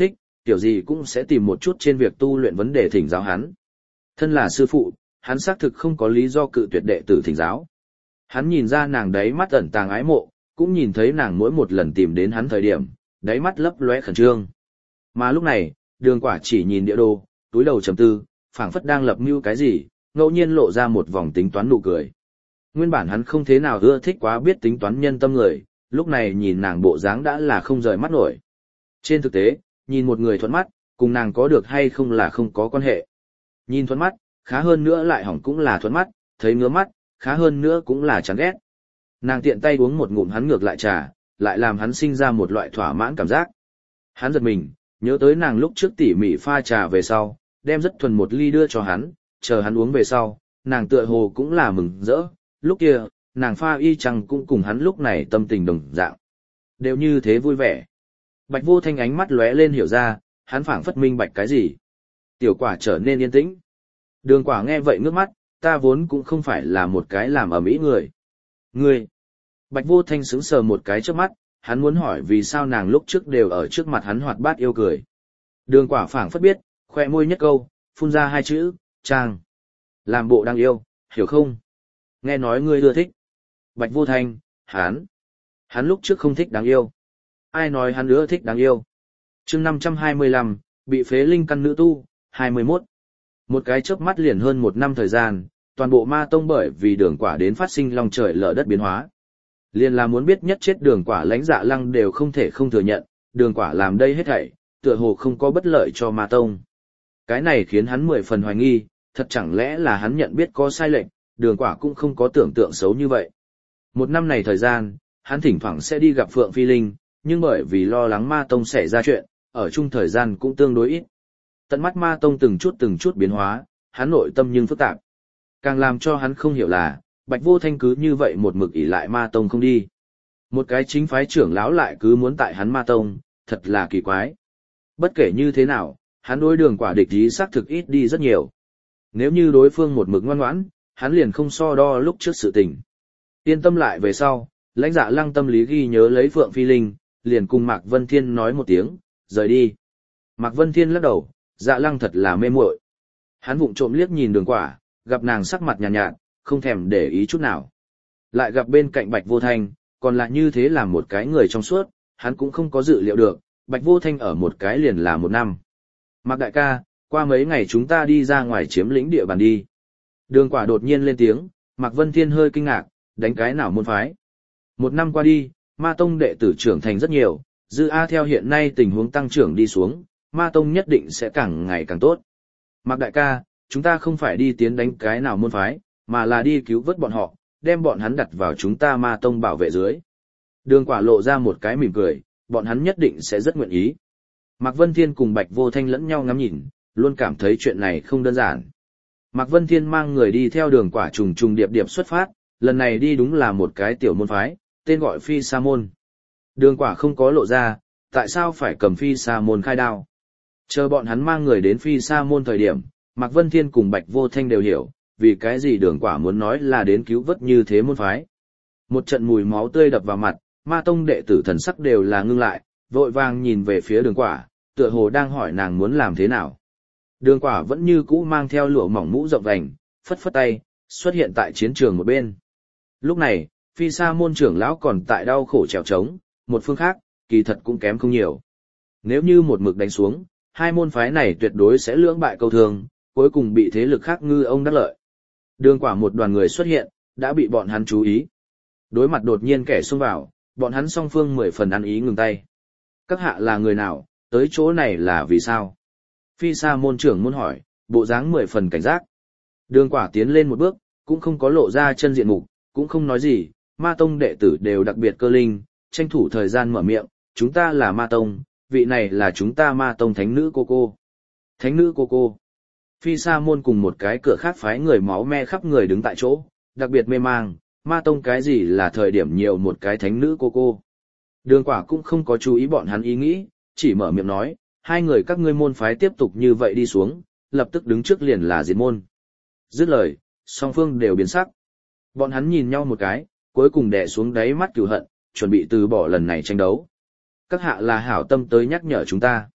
kiểu gì cũng sẽ tìm một chút trên việc tu luyện vấn đề thỉnh giáo hắn. Thân là sư phụ, hắn xác thực không có lý do cự tuyệt đệ tử thỉnh giáo. Hắn nhìn ra nàng đáy mắt ẩn tàng ái mộ, cũng nhìn thấy nàng mỗi một lần tìm đến hắn thời điểm, đáy mắt lấp lóe khẩn trương. Mà lúc này, Đường Quả chỉ nhìn địa đồ, túi đầu trầm tư, phảng phất đang lập mưu cái gì, ngẫu nhiên lộ ra một vòng tính toán nụ cười. Nguyên bản hắn không thế nào ưa thích quá biết tính toán nhân tâm người, lúc này nhìn nàng bộ dáng đã là không rời mắt nổi. Trên thực tế, nhìn một người thuận mắt, cùng nàng có được hay không là không có quan hệ. Nhìn thuận mắt, khá hơn nữa lại hỏng cũng là thuận mắt, thấy ngứa mắt, khá hơn nữa cũng là chán ghét. Nàng tiện tay uống một ngụm hắn ngược lại trà, lại làm hắn sinh ra một loại thỏa mãn cảm giác. Hắn giật mình, nhớ tới nàng lúc trước tỉ mỉ pha trà về sau, đem rất thuần một ly đưa cho hắn, chờ hắn uống về sau, nàng tựa hồ cũng là mừng rỡ, lúc kia, nàng pha y chang cũng cùng hắn lúc này tâm tình đồng dạng. Đều như thế vui vẻ. Bạch Vô Thanh ánh mắt lóe lên hiểu ra, hắn phảng phất minh bạch cái gì. Tiểu Quả trở nên yên tĩnh. Đường Quả nghe vậy ngước mắt, ta vốn cũng không phải là một cái làm ầm ĩ người. Ngươi. Bạch Vô Thanh sững sờ một cái trước mắt, hắn muốn hỏi vì sao nàng lúc trước đều ở trước mặt hắn hoạt bát yêu cười. Đường Quả phảng phất biết, khoe môi nhất câu, phun ra hai chữ, trang. Làm bộ đang yêu, hiểu không? Nghe nói ngươi ưa thích. Bạch Vô Thanh, hắn. Hắn lúc trước không thích đáng yêu. Ai nói hắn ưa thích đáng yêu? Chương năm trăm hai mươi lăm, bị phế linh căn nữ tu, hai mươi mốt. Một cái chớp mắt liền hơn một năm thời gian, toàn bộ ma tông bởi vì Đường Quả đến phát sinh long trời lở đất biến hóa. Liền là muốn biết nhất chết Đường Quả lãnh Dạ Lăng đều không thể không thừa nhận, Đường Quả làm đây hết thảy, tựa hồ không có bất lợi cho ma tông. Cái này khiến hắn mười phần hoài nghi, thật chẳng lẽ là hắn nhận biết có sai lệch, Đường Quả cũng không có tưởng tượng xấu như vậy. Một năm này thời gian, hắn thỉnh thoảng sẽ đi gặp Phượng Phi Linh, nhưng bởi vì lo lắng ma tông xảy ra chuyện, ở chung thời gian cũng tương đối ít. Tận mắt ma tông từng chút từng chút biến hóa, hắn nội tâm nhưng phức tạp. Càng làm cho hắn không hiểu là, Bạch Vô Thanh cứ như vậy một mực ỷ lại ma tông không đi. Một cái chính phái trưởng lão lại cứ muốn tại hắn ma tông, thật là kỳ quái. Bất kể như thế nào, hắn đối Đường Quả địch ý xác thực ít đi rất nhiều. Nếu như đối phương một mực ngoan ngoãn, hắn liền không so đo lúc trước sự tình. Yên tâm lại về sau, lãnh Dạ Lăng tâm lý ghi nhớ lấy Phượng Phi Linh, liền cùng Mạc Vân Thiên nói một tiếng, rời đi. Mạc Vân Thiên lắc đầu, Dạ Lăng thật là mê muội. Hắn vụng trộm liếc nhìn Đường Quả, gặp nàng sắc mặt nhàn nhạt, nhạt, không thèm để ý chút nào. Lại gặp bên cạnh Bạch Vô Thanh, còn lại như thế là một cái người trong suốt, hắn cũng không có dự liệu được, Bạch Vô Thanh ở một cái liền là một năm. Mạc đại ca, qua mấy ngày chúng ta đi ra ngoài chiếm lĩnh địa bàn đi. Đường Quả đột nhiên lên tiếng, Mạc Vân Thiên hơi kinh ngạc, đánh cái nào môn phái. Một năm qua đi, ma tông đệ tử trưởng thành rất nhiều, dư A theo hiện nay tình huống tăng trưởng đi xuống, ma tông nhất định sẽ càng ngày càng tốt. Mạc đại ca, chúng ta không phải đi tiến đánh cái nào môn phái, mà là đi cứu vớt bọn họ, đem bọn hắn đặt vào chúng ta ma tông bảo vệ dưới. Đường Quả lộ ra một cái mỉm cười, bọn hắn nhất định sẽ rất nguyện ý. Mạc Vân Thiên cùng Bạch Vô Thanh lẫn nhau ngắm nhìn, luôn cảm thấy chuyện này không đơn giản. Mạc Vân Thiên mang người đi theo Đường Quả trùng trùng điệp điệp xuất phát, lần này đi đúng là một cái tiểu môn phái, tên gọi Phi Sa Môn. Đường Quả không có lộ ra, tại sao phải cầm Phi Sa Môn khai đao. Chờ bọn hắn mang người đến Phi Sa Môn thời điểm, Mạc Vân Thiên cùng Bạch Vô Thanh đều hiểu, vì cái gì Đường Quả muốn nói là đến cứu vớt như thế môn phái. Một trận mùi máu tươi đập vào mặt, ma tông đệ tử thần sắc đều là ngưng lại, vội vàng nhìn về phía Đường Quả, tựa hồ đang hỏi nàng muốn làm thế nào. Đường Quả vẫn như cũ mang theo lụa mỏng mũ rộng vành, phất phất tay, xuất hiện tại chiến trường một bên. Lúc này, Phi Sa Môn trưởng lão còn tại đau khổ trèo trống, một phương khác, kỳ thật cũng kém không nhiều. Nếu như một mực đánh xuống, hai môn phái này tuyệt đối sẽ lưỡng bại câu thương, cuối cùng bị thế lực khác ngư ông đắc lợi. Đường Quả một đoàn người xuất hiện, đã bị bọn hắn chú ý. Đối mặt đột nhiên kẻ xông vào, bọn hắn song phương mười phần ăn ý ngừng tay. Các hạ là người nào, tới chỗ này là vì sao? Phi Sa Môn trưởng muốn hỏi, bộ dáng mười phần cảnh giác. Đường Quả tiến lên một bước, cũng không có lộ ra chân diện mục, cũng không nói gì, ma tông đệ tử đều đặc biệt cơ linh, tranh thủ thời gian mở miệng, chúng ta là ma tông, vị này là chúng ta ma tông thánh nữ cô cô. Thánh nữ cô cô. Phi Sa Môn cùng một cái cửa khác phái người máu me khắp người đứng tại chỗ, đặc biệt mê mang, ma tông cái gì là thời điểm nhiều một cái thánh nữ cô cô. Đường Quả cũng không có chú ý bọn hắn ý nghĩ, chỉ mở miệng nói, hai người các ngươi môn phái tiếp tục như vậy đi xuống, lập tức đứng trước liền là diệt môn. Dứt lời, song phương đều biến sắc. Bọn hắn nhìn nhau một cái, cuối cùng đè xuống đáy mắt cừu hận, chuẩn bị từ bỏ lần này tranh đấu. Các hạ là hảo tâm tới nhắc nhở chúng ta.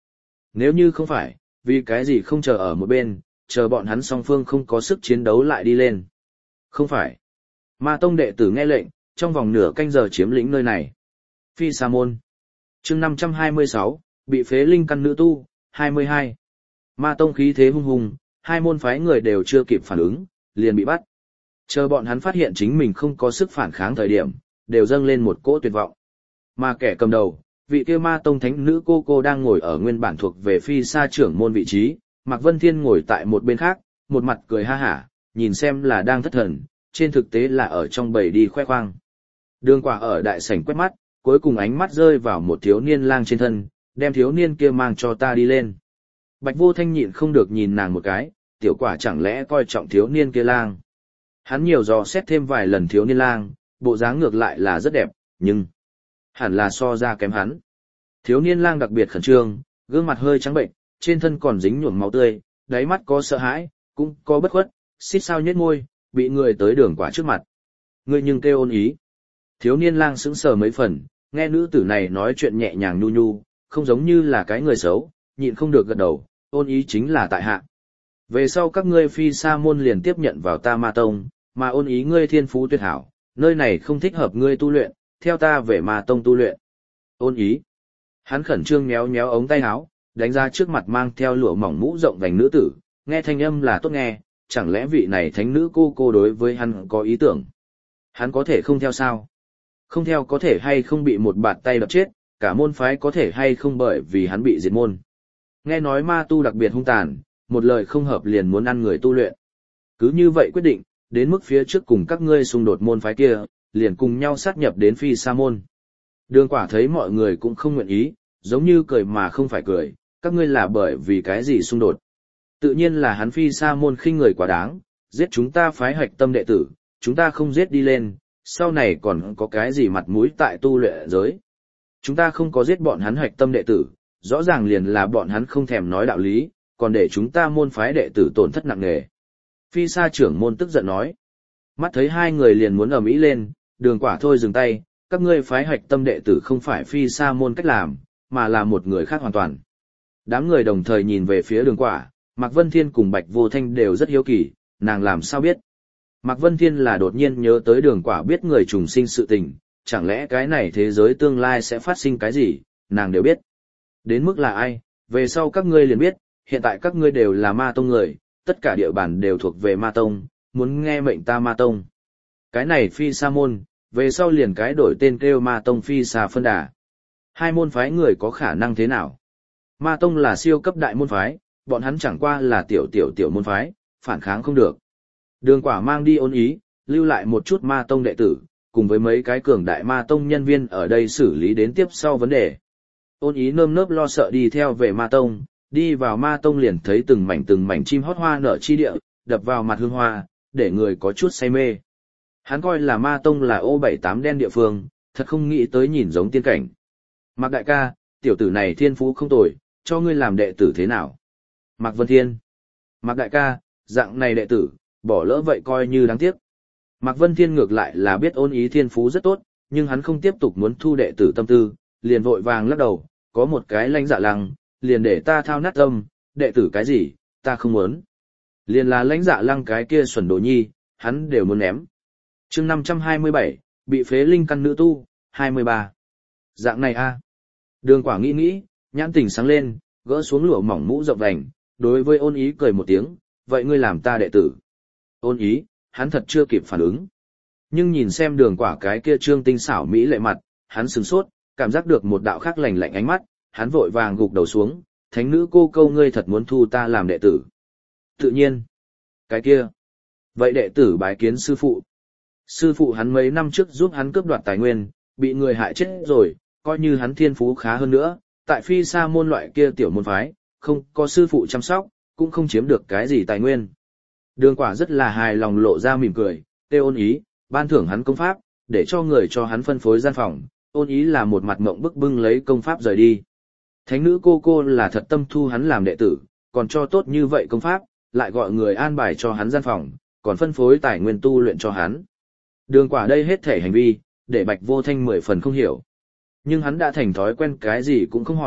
nếu như không phải, vì cái gì không chờ ở một bên, chờ bọn hắn song phương không có sức chiến đấu lại đi lên. Không phải. Ma tông đệ tử nghe lệnh, trong vòng nửa canh giờ chiếm lĩnh nơi này. Phi Sa môn. Chương năm trăm hai mươi sáu, bị phế linh căn nữ tu, hai mươi hai. Ma tông khí thế hung hùng, hai môn phái người đều chưa kịp phản ứng, liền bị bắt. Chờ bọn hắn phát hiện chính mình không có sức phản kháng thời điểm, đều dâng lên một cỗ tuyệt vọng. Mà kẻ cầm đầu, vị kia ma tông thánh nữ cô cô đang ngồi ở nguyên bản thuộc về Phi Sa trưởng môn vị trí, Mạc Vân Thiên ngồi tại một bên khác, một mặt cười ha hả, nhìn xem là đang thất thần, trên thực tế là ở trong bầy đi khoe khoang. Đường Quả ở đại sảnh quét mắt, cuối cùng ánh mắt rơi vào một thiếu niên lang trên thân, đem thiếu niên kia mang cho ta đi lên. Bạch Vô Thanh nhịn không được nhìn nàng một cái, tiểu quả chẳng lẽ coi trọng thiếu niên kia lang. Hắn nhiều dò xét thêm vài lần thiếu niên lang, bộ dáng ngược lại là rất đẹp, nhưng hẳn là so ra kém hắn. Thiếu niên lang đặc biệt khẩn trương, gương mặt hơi trắng bệnh, trên thân còn dính nhuộm máu tươi, đáy mắt có sợ hãi, cũng có bất khuất, xít sao nhếch môi, bị người tới Đường Quả trước mặt. Ngươi nhưng kêu Ôn Ý. Thiếu niên lang sững sờ mấy phần, nghe nữ tử này nói chuyện nhẹ nhàng nhu nhu, không giống như là cái người xấu, nhịn không được gật đầu, Ôn Ý chính là tại hạ. Về sau các ngươi Phi Sa môn liền tiếp nhận vào ta Ma tông, mà Ôn Ý ngươi thiên phú tuyệt hảo, nơi này không thích hợp ngươi tu luyện, theo ta về Ma tông tu luyện. Ôn Ý. Hắn khẩn trương méo méo ống tay áo, đánh ra trước mặt mang theo lụa mỏng mũ rộng vành nữ tử, nghe thanh âm là tốt nghe, chẳng lẽ vị này thánh nữ cô cô đối với hắn có ý tưởng. Hắn có thể không theo sao? Không theo có thể hay không bị một bạt tay đập chết, cả môn phái có thể hay không bởi vì hắn bị diệt môn. Nghe nói ma tu đặc biệt hung tàn, một lời không hợp liền muốn ăn người tu luyện. Cứ như vậy quyết định, đến mức phía trước cùng các ngươi xung đột môn phái kia, liền cùng nhau sát nhập đến Phi Sa môn. Đường Quả thấy mọi người cũng không nguyện ý, giống như cười mà không phải cười, các ngươi là bởi vì cái gì xung đột. Tự nhiên là hắn Phi Sa môn khinh người quá đáng, giết chúng ta phái hạch tâm đệ tử, chúng ta không giết đi lên, sau này còn có cái gì mặt mũi tại tu luyện giới. Chúng ta không có giết bọn hắn hạch tâm đệ tử, rõ ràng liền là bọn hắn không thèm nói đạo lý, còn để chúng ta môn phái đệ tử tổn thất nặng nề. Phi Sa trưởng môn tức giận nói. Mắt thấy hai người liền muốn ầm ĩ lên, Đường Quả thôi dừng tay, các ngươi phái hạch tâm đệ tử không phải Phi Sa môn cách làm, mà là một người khác hoàn toàn. Đám người đồng thời nhìn về phía Đường Quả, Mạc Vân Thiên cùng Bạch Vô Thanh đều rất hiếu kỳ, nàng làm sao biết. Mạc Vân Thiên là đột nhiên nhớ tới Đường Quả biết người trùng sinh sự tình, chẳng lẽ cái này thế giới tương lai sẽ phát sinh cái gì, nàng đều biết. Đến mức là ai, về sau các ngươi liền biết, hiện tại các ngươi đều là Ma tông người, tất cả địa bàn đều thuộc về Ma tông, muốn nghe mệnh ta Ma tông. Cái này Phi Sa môn, về sau liền cái đổi tên kêu Ma tông Phi Sa phân đà. Hai môn phái người có khả năng thế nào? Ma tông là siêu cấp đại môn phái, bọn hắn chẳng qua là tiểu tiểu tiểu môn phái, phản kháng không được. Đường Quả mang đi Ôn Ý, lưu lại một chút Ma tông đệ tử, cùng với mấy cái cường đại Ma tông nhân viên ở đây xử lý đến tiếp sau vấn đề. Ôn Ý nơm nớp lo sợ đi theo về Ma tông, đi vào Ma tông liền thấy từng mảnh từng mảnh chim hót hoa nở chi địa, đập vào mặt hương hoa, để người có chút say mê. Hắn coi là Ma tông là ô bảy tám đen địa phương, thật không nghĩ tới nhìn giống tiên cảnh. Mạc đại ca, tiểu tử này thiên phú không tồi, cho ngươi làm đệ tử thế nào? Mạc Vân Thiên. Mạc đại ca, dạng này đệ tử, bỏ lỡ vậy coi như đáng tiếc. Mạc Vân Thiên ngược lại là biết Ôn Ý thiên phú rất tốt, nhưng hắn không tiếp tục muốn thu đệ tử tâm tư, liền vội vàng lắc đầu, có một cái lãnh dạ lăng, liền để ta thao nát tâm, đệ tử cái gì, ta không muốn. Liền là lãnh dạ lăng cái kia xuẩn đồ nhi, hắn đều muốn ném. Chương năm trăm hai mươi bảy, bị phế linh căn nữ tu, hai mươi ba. Dạng này a. Đường Quả nghĩ nghĩ, nhãn tỉnh sáng lên, gỡ xuống lụa mỏng mũ rộng vành, đối với Ôn Ý cười một tiếng, vậy ngươi làm ta đệ tử. Ôn Ý, hắn thật chưa kịp phản ứng. Nhưng nhìn xem Đường Quả cái kia trương tinh xảo mỹ lệ mặt, hắn sửng sốt, cảm giác được một đạo khác lạnh lạnh ánh mắt, hắn vội vàng gục đầu xuống, thánh nữ cô câu ngươi thật muốn thu ta làm đệ tử. Tự nhiên. Cái kia. Vậy đệ tử bái kiến sư phụ. Sư phụ hắn mấy năm trước giúp hắn cướp đoạt tài nguyên, bị người hại chết rồi, coi như hắn thiên phú khá hơn nữa, tại Phi Sa môn loại kia tiểu môn phái, không có sư phụ chăm sóc, cũng không chiếm được cái gì tài nguyên. Đường Quả rất là hài lòng lộ ra mỉm cười, tê Ôn Ý, ban thưởng hắn công pháp, để cho người cho hắn phân phối gian phòng. Ôn Ý là một mặt mộng bức bưng lấy công pháp rời đi. Thánh nữ cô cô là thật tâm thu hắn làm đệ tử, còn cho tốt như vậy công pháp, lại gọi người an bài cho hắn gian phòng, còn phân phối tài nguyên tu luyện cho hắn. Đường Quả đây hết thể hành vi, để Bạch Vô Thanh mười phần không hiểu. Nhưng hắn đã thành thói quen cái gì cũng không hỏi,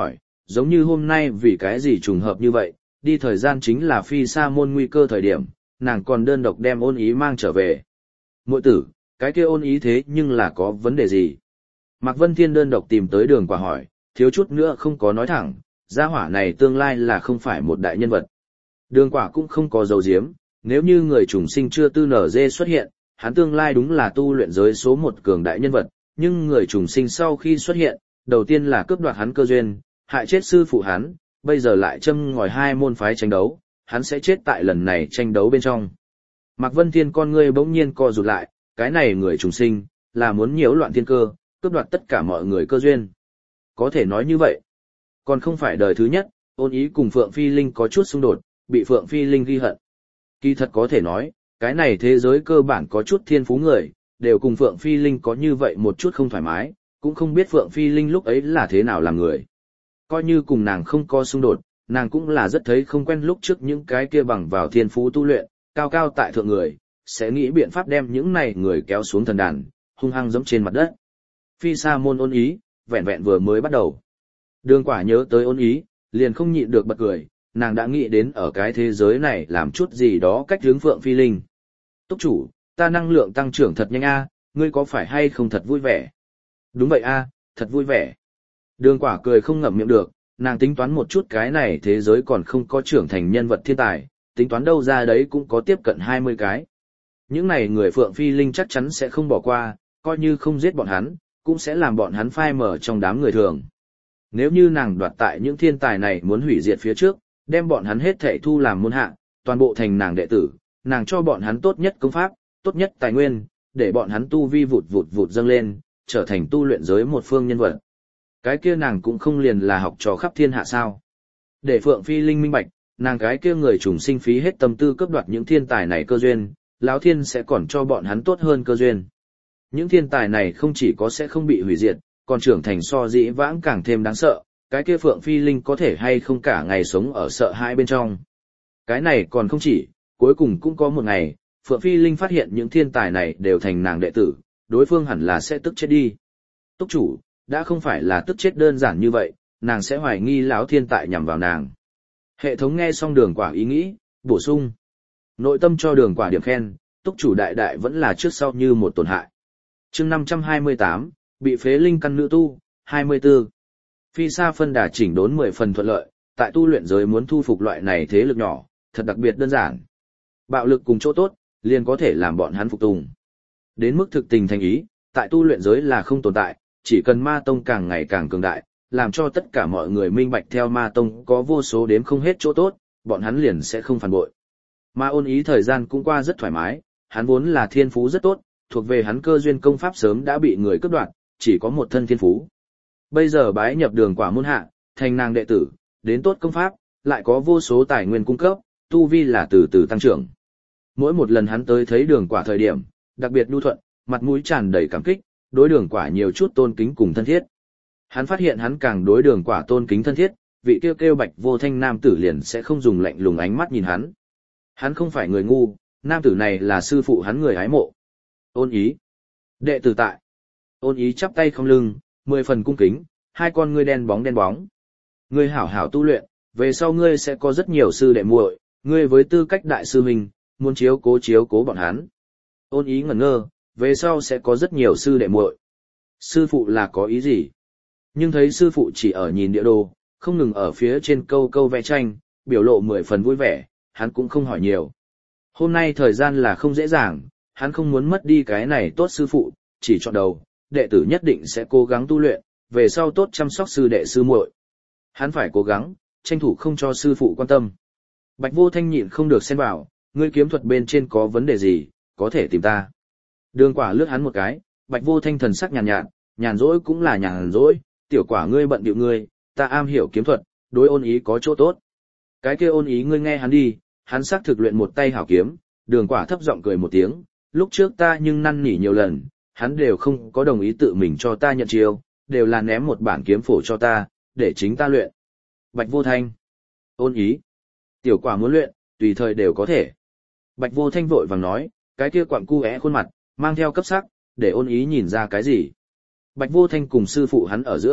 giống như hôm nay vì cái gì trùng hợp như vậy, đi thời gian chính là phi sa môn nguy cơ thời điểm, nàng còn đơn độc đem ôn ý mang trở về. Muội tử, cái kia ôn ý thế nhưng là có vấn đề gì? Mạc Vân Thiên đơn độc tìm tới Đường Quả hỏi, thiếu chút nữa không có nói thẳng, gia hỏa này tương lai là không phải một đại nhân vật. Đường Quả cũng không có dấu diếm, nếu như người trùng sinh chưa tư nở dê xuất hiện, hắn tương lai đúng là tu luyện giới số một cường đại nhân vật, nhưng người trùng sinh sau khi xuất hiện, đầu tiên là cướp đoạt hắn cơ duyên, hại chết sư phụ hắn, bây giờ lại châm ngòi hai môn phái tranh đấu, hắn sẽ chết tại lần này tranh đấu bên trong. Mạc Vân Thiên con ngươi bỗng nhiên co rụt lại, cái này người trùng sinh, là muốn nhiễu loạn thiên cơ, cướp đoạt tất cả mọi người cơ duyên. Có thể nói như vậy. Còn không phải đời thứ nhất, ôn ý cùng Phượng Phi Linh có chút xung đột, bị Phượng Phi Linh ghi hận. Kỳ thật có thể nói, cái này thế giới cơ bản có chút thiên phú người, đều cùng Phượng Phi Linh có như vậy một chút không thoải mái, cũng không biết Phượng Phi Linh lúc ấy là thế nào làm người. Coi như cùng nàng không có xung đột, nàng cũng là rất thấy không quen lúc trước những cái kia bằng vào thiên phú tu luyện, cao cao tại thượng người, sẽ nghĩ biện pháp đem những này người kéo xuống thần đàn, hung hăng giẫm trên mặt đất. Phi sa môn ôn ý, vẹn vẹn vừa mới bắt đầu. Đường Quả nhớ tới ôn ý, liền không nhịn được bật cười, nàng đã nghĩ đến ở cái thế giới này làm chút gì đó cách hướng Phượng Phi Linh. Túc chủ, ta năng lượng tăng trưởng thật nhanh a, ngươi có phải hay không thật vui vẻ? Đúng vậy a, thật vui vẻ. Đường Quả cười không ngậm miệng được, nàng tính toán một chút cái này thế giới còn không có trưởng thành nhân vật thiên tài, tính toán đâu ra đấy cũng có tiếp cận hai mươi cái. Những này người Phượng Phi Linh chắc chắn sẽ không bỏ qua, coi như không giết bọn hắn, cũng sẽ làm bọn hắn phai mở trong đám người thường. Nếu như nàng đoạt tại những thiên tài này muốn hủy diệt phía trước, đem bọn hắn hết thảy thu làm môn hạ, toàn bộ thành nàng đệ tử, nàng cho bọn hắn tốt nhất công pháp, tốt nhất tài nguyên, để bọn hắn tu vi vụt vụt vụt dâng lên, trở thành tu luyện giới một phương nhân vật. Cái kia nàng cũng không liền là học trò khắp thiên hạ sao. Để Phượng Phi Linh minh bạch, nàng cái kia người trùng sinh phí hết tâm tư cướp đoạt những thiên tài này cơ duyên, lão thiên sẽ còn cho bọn hắn tốt hơn cơ duyên. Những thiên tài này không chỉ có sẽ không bị hủy diệt, còn trưởng thành so dĩ vãng càng thêm đáng sợ, cái kia Phượng Phi Linh có thể hay không cả ngày sống ở sợ hãi bên trong. Cái này còn không chỉ, cuối cùng cũng có một ngày, Phượng Phi Linh phát hiện những thiên tài này đều thành nàng đệ tử, đối phương hẳn là sẽ tức chết đi. Túc chủ, đã không phải là tức chết đơn giản như vậy, nàng sẽ hoài nghi lão thiên tại nhằm vào nàng. Hệ thống nghe xong Đường Quả ý nghĩ, bổ sung. Nội tâm cho Đường Quả điểm khen, túc chủ đại đại vẫn là trước sau như một tổn hại. Chương năm trăm hai mươi tám, bị phế linh căn nữ tu, hai mươi tư. Phi sa phân đà chỉnh đốn mười phần thuận lợi, tại tu luyện giới muốn thu phục loại này thế lực nhỏ, thật đặc biệt đơn giản. Bạo lực cùng chỗ tốt, liền có thể làm bọn hắn phục tùng. Đến mức thực tình thành ý, tại tu luyện giới là không tồn tại, chỉ cần ma tông càng ngày càng cường đại, làm cho tất cả mọi người minh bạch theo ma tông có vô số đếm không hết chỗ tốt, bọn hắn liền sẽ không phản bội. Ma ôn ý thời gian cũng qua rất thoải mái, hắn vốn là thiên phú rất tốt, thuộc về hắn cơ duyên công pháp sớm đã bị người cướp đoạt, chỉ có một thân thiên phú. Bây giờ bái nhập Đường Quả môn hạ, thành nàng đệ tử, đến tốt công pháp, lại có vô số tài nguyên cung cấp, tu vi là từ từ tăng trưởng. Mỗi một lần hắn tới thấy Đường Quả thời điểm, đặc biệt nhu thuận, mặt mũi tràn đầy cảm kích, đối Đường Quả nhiều chút tôn kính cùng thân thiết. Hắn phát hiện hắn càng đối Đường Quả tôn kính thân thiết, vị kêu kêu Bạch Vô Thanh nam tử liền sẽ không dùng lạnh lùng ánh mắt nhìn hắn. Hắn không phải người ngu, nam tử này là sư phụ hắn người hái mộ. Ôn ý. Đệ tử tại. Ôn ý chắp tay không lưng, mười phần cung kính, hai con ngươi đen bóng đen bóng. Ngươi hảo hảo tu luyện, về sau ngươi sẽ có rất nhiều sư đệ muội, ngươi với tư cách đại sư mình, muốn chiếu cố chiếu cố bọn hắn. Ôn ý ngẩn ngơ, về sau sẽ có rất nhiều sư đệ muội. Sư phụ là có ý gì? Nhưng thấy sư phụ chỉ ở nhìn địa đồ, không ngừng ở phía trên câu câu vẽ tranh, biểu lộ mười phần vui vẻ, hắn cũng không hỏi nhiều. Hôm nay thời gian là không dễ dàng, hắn không muốn mất đi cái này tốt sư phụ, chỉ chọn đầu, đệ tử nhất định sẽ cố gắng tu luyện, về sau tốt chăm sóc sư đệ sư muội. Hắn phải cố gắng, tranh thủ không cho sư phụ quan tâm. Bạch Vô Thanh nhịn không được xen vào, ngươi kiếm thuật bên trên có vấn đề gì, có thể tìm ta. Đường Quả lướt hắn một cái, Bạch Vô Thanh thần sắc nhàn nhạt, nhàn rỗi cũng là nhàn rỗi, tiểu quả ngươi bận điệu ngươi, ta am hiểu kiếm thuật, đối ôn ý có chỗ tốt. Cái kia ôn ý ngươi nghe hắn đi, hắn xác thực luyện một tay hảo kiếm. Đường Quả thấp giọng cười một tiếng, lúc trước ta nhưng năn nỉ nhiều lần, hắn đều không có đồng ý tự mình cho ta nhận chiêu, đều là ném một bản kiếm phổ cho ta, để chính ta luyện. Bạch Vô Thanh. Ôn ý. Tiểu quả muốn luyện, tùy thời đều có thể. Bạch Vô Thanh vội vàng nói, cái kia quặng cu é khuôn mặt, mang theo cấp sắc, để ôn ý nhìn ra cái gì. Bạch Vô Thanh cùng sư phụ hắn ở giữa,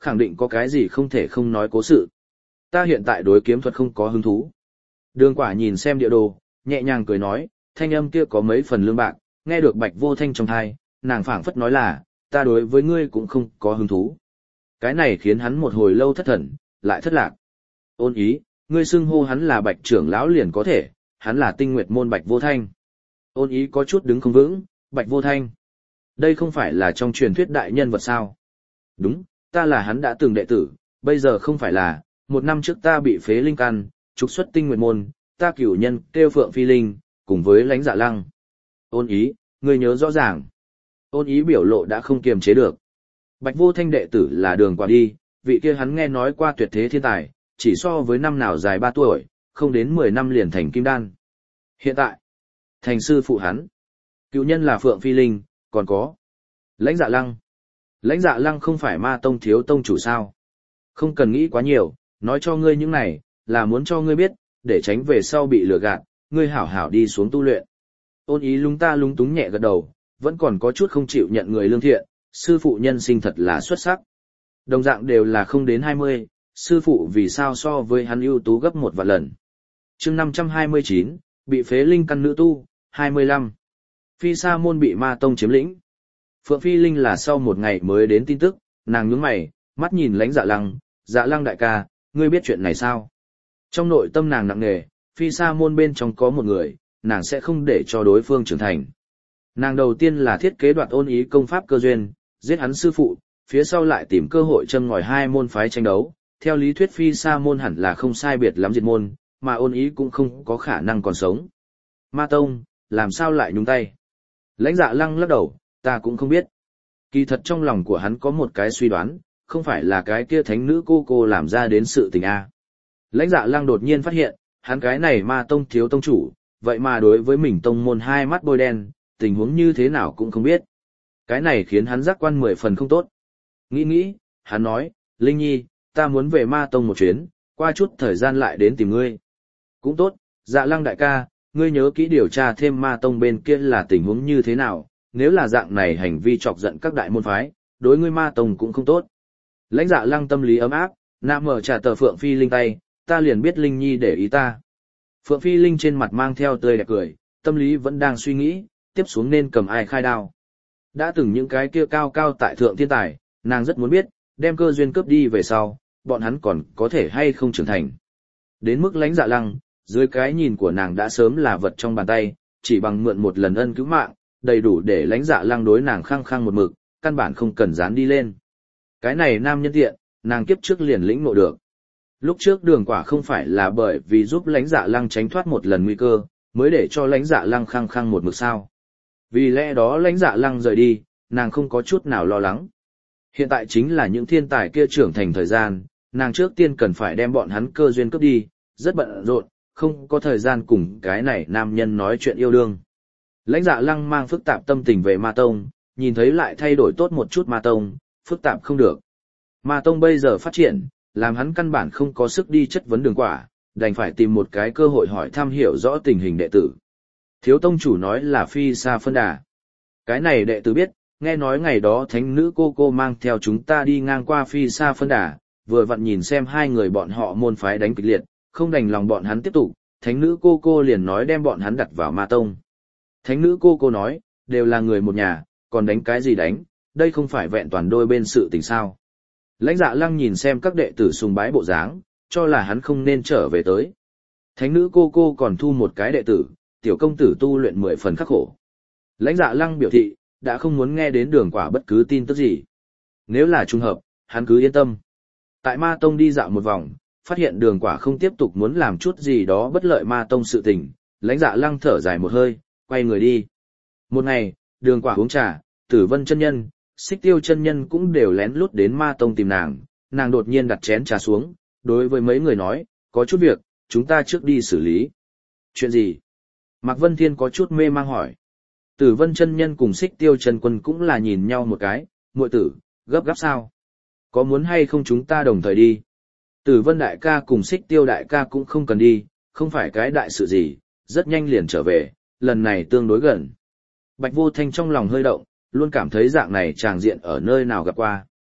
khẳng định có cái gì không thể không nói cố sự. Ta hiện tại đối kiếm thuật không có hứng thú. Đường Quả nhìn xem địa đồ, nhẹ nhàng cười nói, thanh âm kia có mấy phần lương bạc, nghe được Bạch Vô Thanh trong tai, nàng phảng phất nói là, ta đối với ngươi cũng không có hứng thú. Cái này khiến hắn một hồi lâu thất thần, lại thất lạc. Ôn ý, ngươi xưng hô hắn là Bạch trưởng lão liền có thể, hắn là Tinh Nguyệt môn Bạch Vô Thanh. Ôn ý có chút đứng không vững, Bạch Vô Thanh. Đây không phải là trong truyền thuyết đại nhân vật sao? Đúng, ta là hắn đã từng đệ tử, bây giờ không phải là, một năm trước ta bị phế linh căn, trục xuất Tinh Nguyệt môn, ta cửu nhân kêu Phượng Phi Linh, cùng với Lãnh Dạ Lăng. Ôn ý, ngươi nhớ rõ ràng. Ôn ý biểu lộ đã không kiềm chế được. Bạch Vô Thanh đệ tử là Đường Quả đi, vị kia hắn nghe nói qua tuyệt thế thiên tài, chỉ so với năm nào dài ba tuổi, không đến mười năm liền thành kim đan. Hiện tại, thành sư phụ hắn. Cựu nhân là Phượng Phi Linh, còn có Lãnh Dạ Lăng. Lãnh Dạ Lăng không phải Ma tông thiếu tông chủ sao? Không cần nghĩ quá nhiều, nói cho ngươi những này, là muốn cho ngươi biết, để tránh về sau bị lừa gạt, ngươi hảo hảo đi xuống tu luyện. Ôn ý lúng ta lúng túng nhẹ gật đầu, vẫn còn có chút không chịu nhận người lương thiện, sư phụ nhân sinh thật là xuất sắc. Đồng dạng đều là không đến hai mươi, sư phụ vì sao so với hắn ưu tú gấp một vạn lần. chương năm trăm hai mươi chín, bị phế linh căn nữ tu, hai mươi lăm. Phi Sa môn bị Ma tông chiếm lĩnh. Phượng Phi Linh là sau một ngày mới đến tin tức, nàng nhướng mày, mắt nhìn Lãnh Dạ Lăng, Dạ Lăng đại ca, ngươi biết chuyện này sao? Trong nội tâm nàng nặng nề, Phi Sa môn bên trong có một người, nàng sẽ không để cho đối phương trưởng thành. Nàng đầu tiên là thiết kế đoạt ôn ý công pháp cơ duyên, giết hắn sư phụ, phía sau lại tìm cơ hội châm ngòi hai môn phái tranh đấu. Theo lý thuyết Phi Sa môn hẳn là không sai biệt lắm diệt môn, mà ôn ý cũng không có khả năng còn sống. Ma tông, làm sao lại nhúng tay? Lãnh Dạ Lăng lắc đầu, ta cũng không biết. Kỳ thật trong lòng của hắn có một cái suy đoán, không phải là cái kia thánh nữ cô cô làm ra đến sự tình a. Lãnh Dạ Lăng đột nhiên phát hiện, hắn cái này Ma tông thiếu tông chủ, vậy mà đối với mình tông môn hai mắt bôi đen, tình huống như thế nào cũng không biết. Cái này khiến hắn giác quan mười phần không tốt. Nghĩ nghĩ, hắn nói, Linh Nhi, ta muốn về Ma tông một chuyến, qua chút thời gian lại đến tìm ngươi. Cũng tốt, Dạ Lăng đại ca, ngươi nhớ kỹ điều tra thêm Ma tông bên kia là tình huống như thế nào, nếu là dạng này hành vi chọc giận các đại môn phái, đối ngươi Ma tông cũng không tốt. Lãnh Dạ Lăng tâm lý ấm áp, nạm mở trả tờ Phượng Phi Linh tay, ta liền biết Linh Nhi để ý ta. Phượng Phi Linh trên mặt mang theo tươi đẹp cười, tâm lý vẫn đang suy nghĩ, tiếp xuống nên cầm ai khai đao. Đã từng những cái kia cao cao tại thượng thiên tài, nàng rất muốn biết, đem cơ duyên cướp đi về sau, bọn hắn còn có thể hay không trưởng thành. Đến mức Lãnh Dạ Lăng, dưới cái nhìn của nàng đã sớm là vật trong bàn tay, chỉ bằng mượn một lần ân cứu mạng, đầy đủ để Lãnh Dạ Lăng đối nàng khăng khăng một mực, căn bản không cần dán đi lên. Cái này nam nhân tiện, nàng kiếp trước liền lĩnh ngộ được. Lúc trước Đường Quả không phải là bởi vì giúp Lãnh Dạ Lăng tránh thoát một lần nguy cơ, mới để cho Lãnh Dạ Lăng khăng khăng một mực sao. Vì lẽ đó Lãnh Dạ Lăng rời đi, nàng không có chút nào lo lắng. Hiện tại chính là những thiên tài kia trưởng thành thời gian, nàng trước tiên cần phải đem bọn hắn cơ duyên cướp đi, rất bận rộn, không có thời gian cùng cái này nam nhân nói chuyện yêu đương. Lãnh Dạ Lăng mang phức tạp tâm tình về Ma tông, nhìn thấy lại thay đổi tốt một chút Ma tông, phức tạp không được. Ma tông bây giờ phát triển, làm hắn căn bản không có sức đi chất vấn Đường Quả, đành phải tìm một cái cơ hội hỏi thăm hiểu rõ tình hình đệ tử. Thiếu tông chủ nói là Phi Sa phân đà. Cái này đệ tử biết, nghe nói ngày đó thánh nữ cô cô mang theo chúng ta đi ngang qua Phi Sa phân đà, vừa vặn nhìn xem hai người bọn họ môn phái đánh kịch liệt, không đành lòng bọn hắn tiếp tục, thánh nữ cô cô liền nói đem bọn hắn đặt vào Ma tông. Thánh nữ cô cô nói, đều là người một nhà, còn đánh cái gì đánh, đây không phải vẹn toàn đôi bên sự tình sao. Lãnh Dạ Lăng nhìn xem các đệ tử sùng bái bộ dáng, cho là hắn không nên trở về tới. Thánh nữ cô cô còn thu một cái đệ tử, tiểu công tử tu luyện mười phần khắc khổ. Lãnh Dạ Lăng biểu thị, đã không muốn nghe đến Đường Quả bất cứ tin tức gì. Nếu là trùng hợp, hắn cứ yên tâm. Tại Ma tông đi dạo một vòng, phát hiện Đường Quả không tiếp tục muốn làm chút gì đó bất lợi Ma tông sự tình, Lãnh Dạ Lăng thở dài một hơi, quay người đi. Một ngày, Đường Quả uống trà, Tử Vân chân nhân, Xích Tiêu chân nhân cũng đều lén lút đến Ma tông tìm nàng, nàng đột nhiên đặt chén trà xuống, đối với mấy người nói, có chút việc, chúng ta trước đi xử lý. Chuyện gì? Mạc Vân Thiên có chút mê mang hỏi. Tử Vân chân nhân cùng Xích Tiêu chân quân cũng là nhìn nhau một cái, muội tử, gấp gáp sao? Có muốn hay không chúng ta đồng thời đi? Tử Vân đại ca cùng Xích Tiêu đại ca cũng không cần đi, không phải cái đại sự gì, rất nhanh liền trở về, lần này tương đối gần. Bạch Vô Thanh trong lòng hơi động, luôn cảm thấy dạng này tràng diện ở nơi nào gặp qua.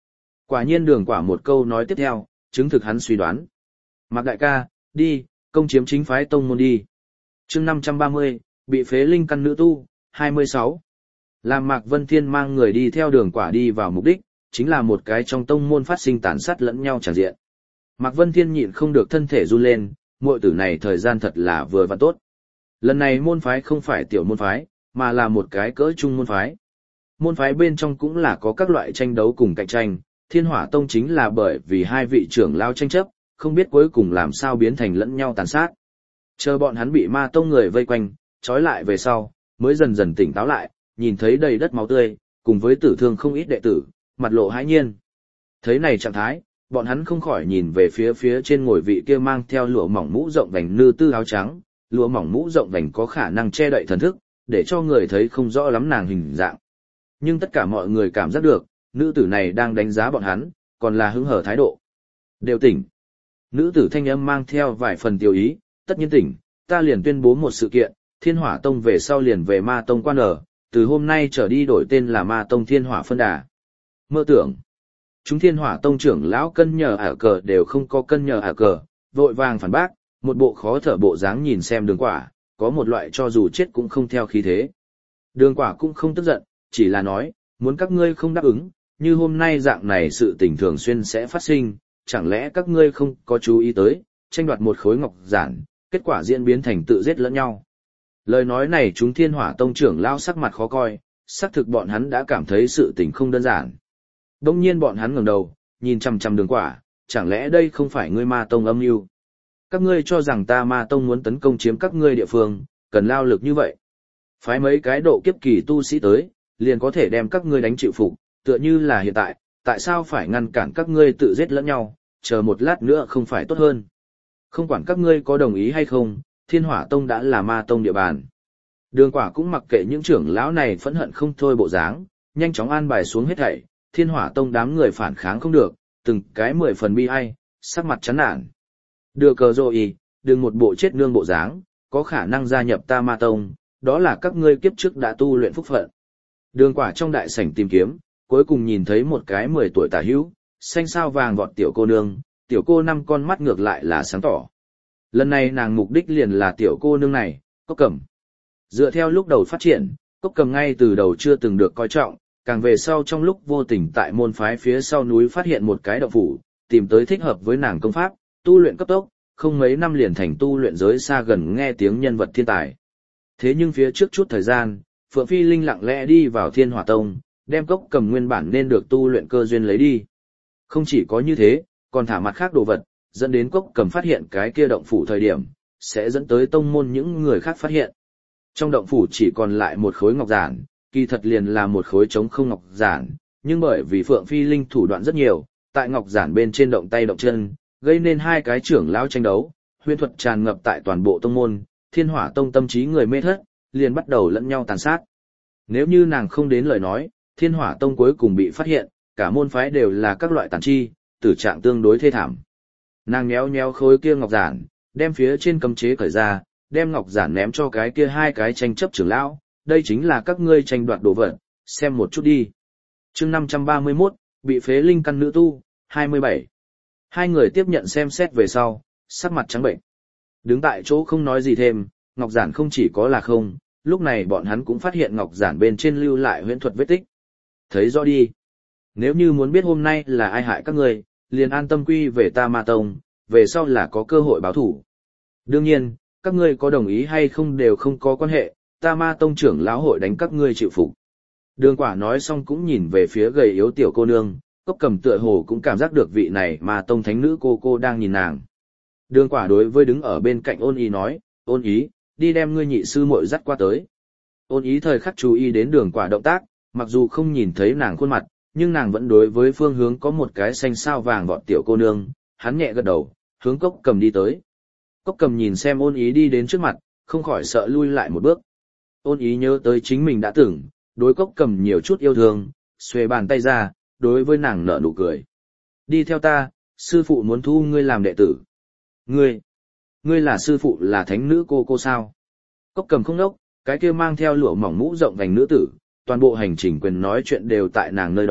Quả nhiên Đường Quả một câu nói tiếp theo, chứng thực hắn suy đoán. Mạc đại ca, đi, công chiếm chính phái tông môn đi. chương năm trăm ba mươi, bị phế linh căn nữ tu, hai mươi sáu. Làm Mạc Vân Thiên mang người đi theo Đường Quả đi vào mục đích, chính là một cái trong tông môn phát sinh tàn sát lẫn nhau tràn diện. Mạc Vân Thiên nhịn không được thân thể run lên, muội tử này thời gian thật là vừa và tốt. Lần này môn phái không phải tiểu môn phái, mà là một cái cỡ trung môn phái. Môn phái bên trong cũng là có các loại tranh đấu cùng cạnh tranh, Thiên Hỏa Tông chính là bởi vì hai vị trưởng lao tranh chấp, không biết cuối cùng làm sao biến thành lẫn nhau tàn sát. Chờ bọn hắn bị Ma Tông người vây quanh, trói lại về sau, mới dần dần tỉnh táo lại, nhìn thấy đầy đất máu tươi, cùng với tử thương không ít đệ tử, mặt lộ hãi nhiên. Thấy này trạng thái, bọn hắn không khỏi nhìn về phía phía trên ngồi vị kia mang theo lụa mỏng mũ rộng vành nữ tư áo trắng, lụa mỏng mũ rộng vành có khả năng che đậy thần thức, để cho người thấy không rõ lắm nàng hình dạng. Nhưng tất cả mọi người cảm giác được, nữ tử này đang đánh giá bọn hắn, còn là hứng hở thái độ. Đều tỉnh. Nữ tử thanh âm mang theo vài phần tiêu ý, tất nhiên tỉnh, ta liền tuyên bố một sự kiện, Thiên Hỏa Tông về sau liền về Ma Tông quan ở, từ hôm nay trở đi đổi tên là Ma Tông Thiên Hỏa Phân Đà. Mơ tưởng. Chúng Thiên Hỏa Tông trưởng lão cân nhờ ả cờ đều không có cân nhờ ả cờ, vội vàng phản bác, một bộ khó thở bộ dáng nhìn xem Đường Quả, có một loại cho dù chết cũng không theo khí thế. Đường Quả cũng không tức giận, chỉ là nói, muốn các ngươi không đáp ứng, như hôm nay dạng này sự tình thường xuyên sẽ phát sinh, chẳng lẽ các ngươi không có chú ý tới, tranh đoạt một khối ngọc giản, kết quả diễn biến thành tự giết lẫn nhau. Lời nói này chúng Thiên Hỏa Tông trưởng lão sắc mặt khó coi, xác thực bọn hắn đã cảm thấy sự tình không đơn giản. Đông nhiên bọn hắn ngẩng đầu, nhìn chằm chằm Đường Quả, chẳng lẽ đây không phải ngươi Ma Tông âm mưu? Các ngươi cho rằng ta Ma Tông muốn tấn công chiếm các ngươi địa phương, cần lao lực như vậy. Phái mấy cái độ kiếp kỳ tu sĩ tới, liền có thể đem các ngươi đánh chịu phục, tựa như là hiện tại, tại sao phải ngăn cản các ngươi tự giết lẫn nhau, chờ một lát nữa không phải tốt hơn. Không quản các ngươi có đồng ý hay không, Thiên Hỏa Tông đã là Ma Tông địa bàn. Đường Quả cũng mặc kệ những trưởng lão này phẫn hận không thôi bộ dáng, nhanh chóng an bài xuống hết thảy, Thiên Hỏa Tông đám người phản kháng không được, từng cái mười phần bi ai, sắc mặt chán nản. Đưa cờ rồi, đừng một bộ chết nương bộ dáng, có khả năng gia nhập ta Ma Tông, đó là các ngươi kiếp trước đã tu luyện phúc phận. Đường Quả trong đại sảnh tìm kiếm, cuối cùng nhìn thấy một cái mười tuổi tả hữu, xanh sao vàng vọt tiểu cô nương, tiểu cô năm con mắt ngược lại là sáng tỏ. Lần này nàng mục đích liền là tiểu cô nương này, Cốc Cầm. Dựa theo lúc đầu phát triển, Cốc Cầm ngay từ đầu chưa từng được coi trọng, càng về sau trong lúc vô tình tại môn phái phía sau núi phát hiện một cái động phủ, tìm tới thích hợp với nàng công pháp, tu luyện cấp tốc, không mấy năm liền thành tu luyện giới xa gần nghe tiếng nhân vật thiên tài. Thế nhưng phía trước chút thời gian, Phượng Phi Linh lặng lẽ đi vào Thiên Hỏa Tông, đem Cốc Cầm nguyên bản nên được tu luyện cơ duyên lấy đi. Không chỉ có như thế, còn thả mặt khác đồ vật, dẫn đến Cốc Cầm phát hiện cái kia động phủ thời điểm, sẽ dẫn tới tông môn những người khác phát hiện. Trong động phủ chỉ còn lại một khối ngọc giản, kỳ thật liền là một khối trống không ngọc giản, nhưng bởi vì Phượng Phi Linh thủ đoạn rất nhiều, tại ngọc giản bên trên động tay động chân, gây nên hai cái trưởng lão tranh đấu, huyền thuật tràn ngập tại toàn bộ tông môn, Thiên Hỏa Tông tâm trí người mê thất, liền bắt đầu lẫn nhau tàn sát. Nếu như nàng không đến lời nói, Thiên Hỏa Tông cuối cùng bị phát hiện, cả môn phái đều là các loại tàn chi, tử trạng tương đối thê thảm. Nàng nhéo nhéo khối kia ngọc giản, đem phía trên cấm chế cởi ra, đem ngọc giản ném cho cái kia hai cái tranh chấp trưởng lão, đây chính là các ngươi tranh đoạt đồ vật, xem một chút đi. Chương năm trăm ba mươi mốt, bị phế linh căn nữ tu, hai mươi bảy. Hai người tiếp nhận xem xét về sau, sắc mặt trắng bệnh. Đứng tại chỗ không nói gì thêm, ngọc giản không chỉ có là không, lúc này bọn hắn cũng phát hiện ngọc giản bên trên lưu lại huyễn thuật vết tích. Thấy rõ đi. Nếu như muốn biết hôm nay là ai hại các ngươi, liền an tâm quy về ta Ma Tông, về sau là có cơ hội báo thủ. Đương nhiên, các ngươi có đồng ý hay không đều không có quan hệ, ta Ma Tông trưởng lão hội đánh các ngươi chịu phục. Đường Quả nói xong cũng nhìn về phía gầy yếu tiểu cô nương, Cốc Cầm tựa hồ cũng cảm giác được vị này Ma Tông thánh nữ cô cô đang nhìn nàng. Đường Quả đối với đứng ở bên cạnh Ôn Ý nói, Ôn Ý, đi đem ngươi nhị sư muội dắt qua tới. Ôn Ý thời khắc chú ý đến Đường Quả động tác, mặc dù không nhìn thấy nàng khuôn mặt, nhưng nàng vẫn đối với phương hướng có một cái xanh sao vàng vọt tiểu cô nương, hắn nhẹ gật đầu, hướng Cốc Cầm đi tới. Cốc Cầm nhìn xem Ôn Ý đi đến trước mặt, không khỏi sợ lui lại một bước. Ôn Ý nhớ tới chính mình đã từng, đối Cốc Cầm nhiều chút yêu thương, xuề bàn tay ra, đối với nàng nở nụ cười. Đi theo ta, sư phụ muốn thu ngươi làm đệ tử. Ngươi, ngươi là sư phụ là thánh nữ cô cô sao? Cốc Cầm không đốc, cái kia mang theo lụa mỏng mũ rộng vành nữ tử, toàn bộ hành trình quyền nói chuyện đều tại nàng nơi đó,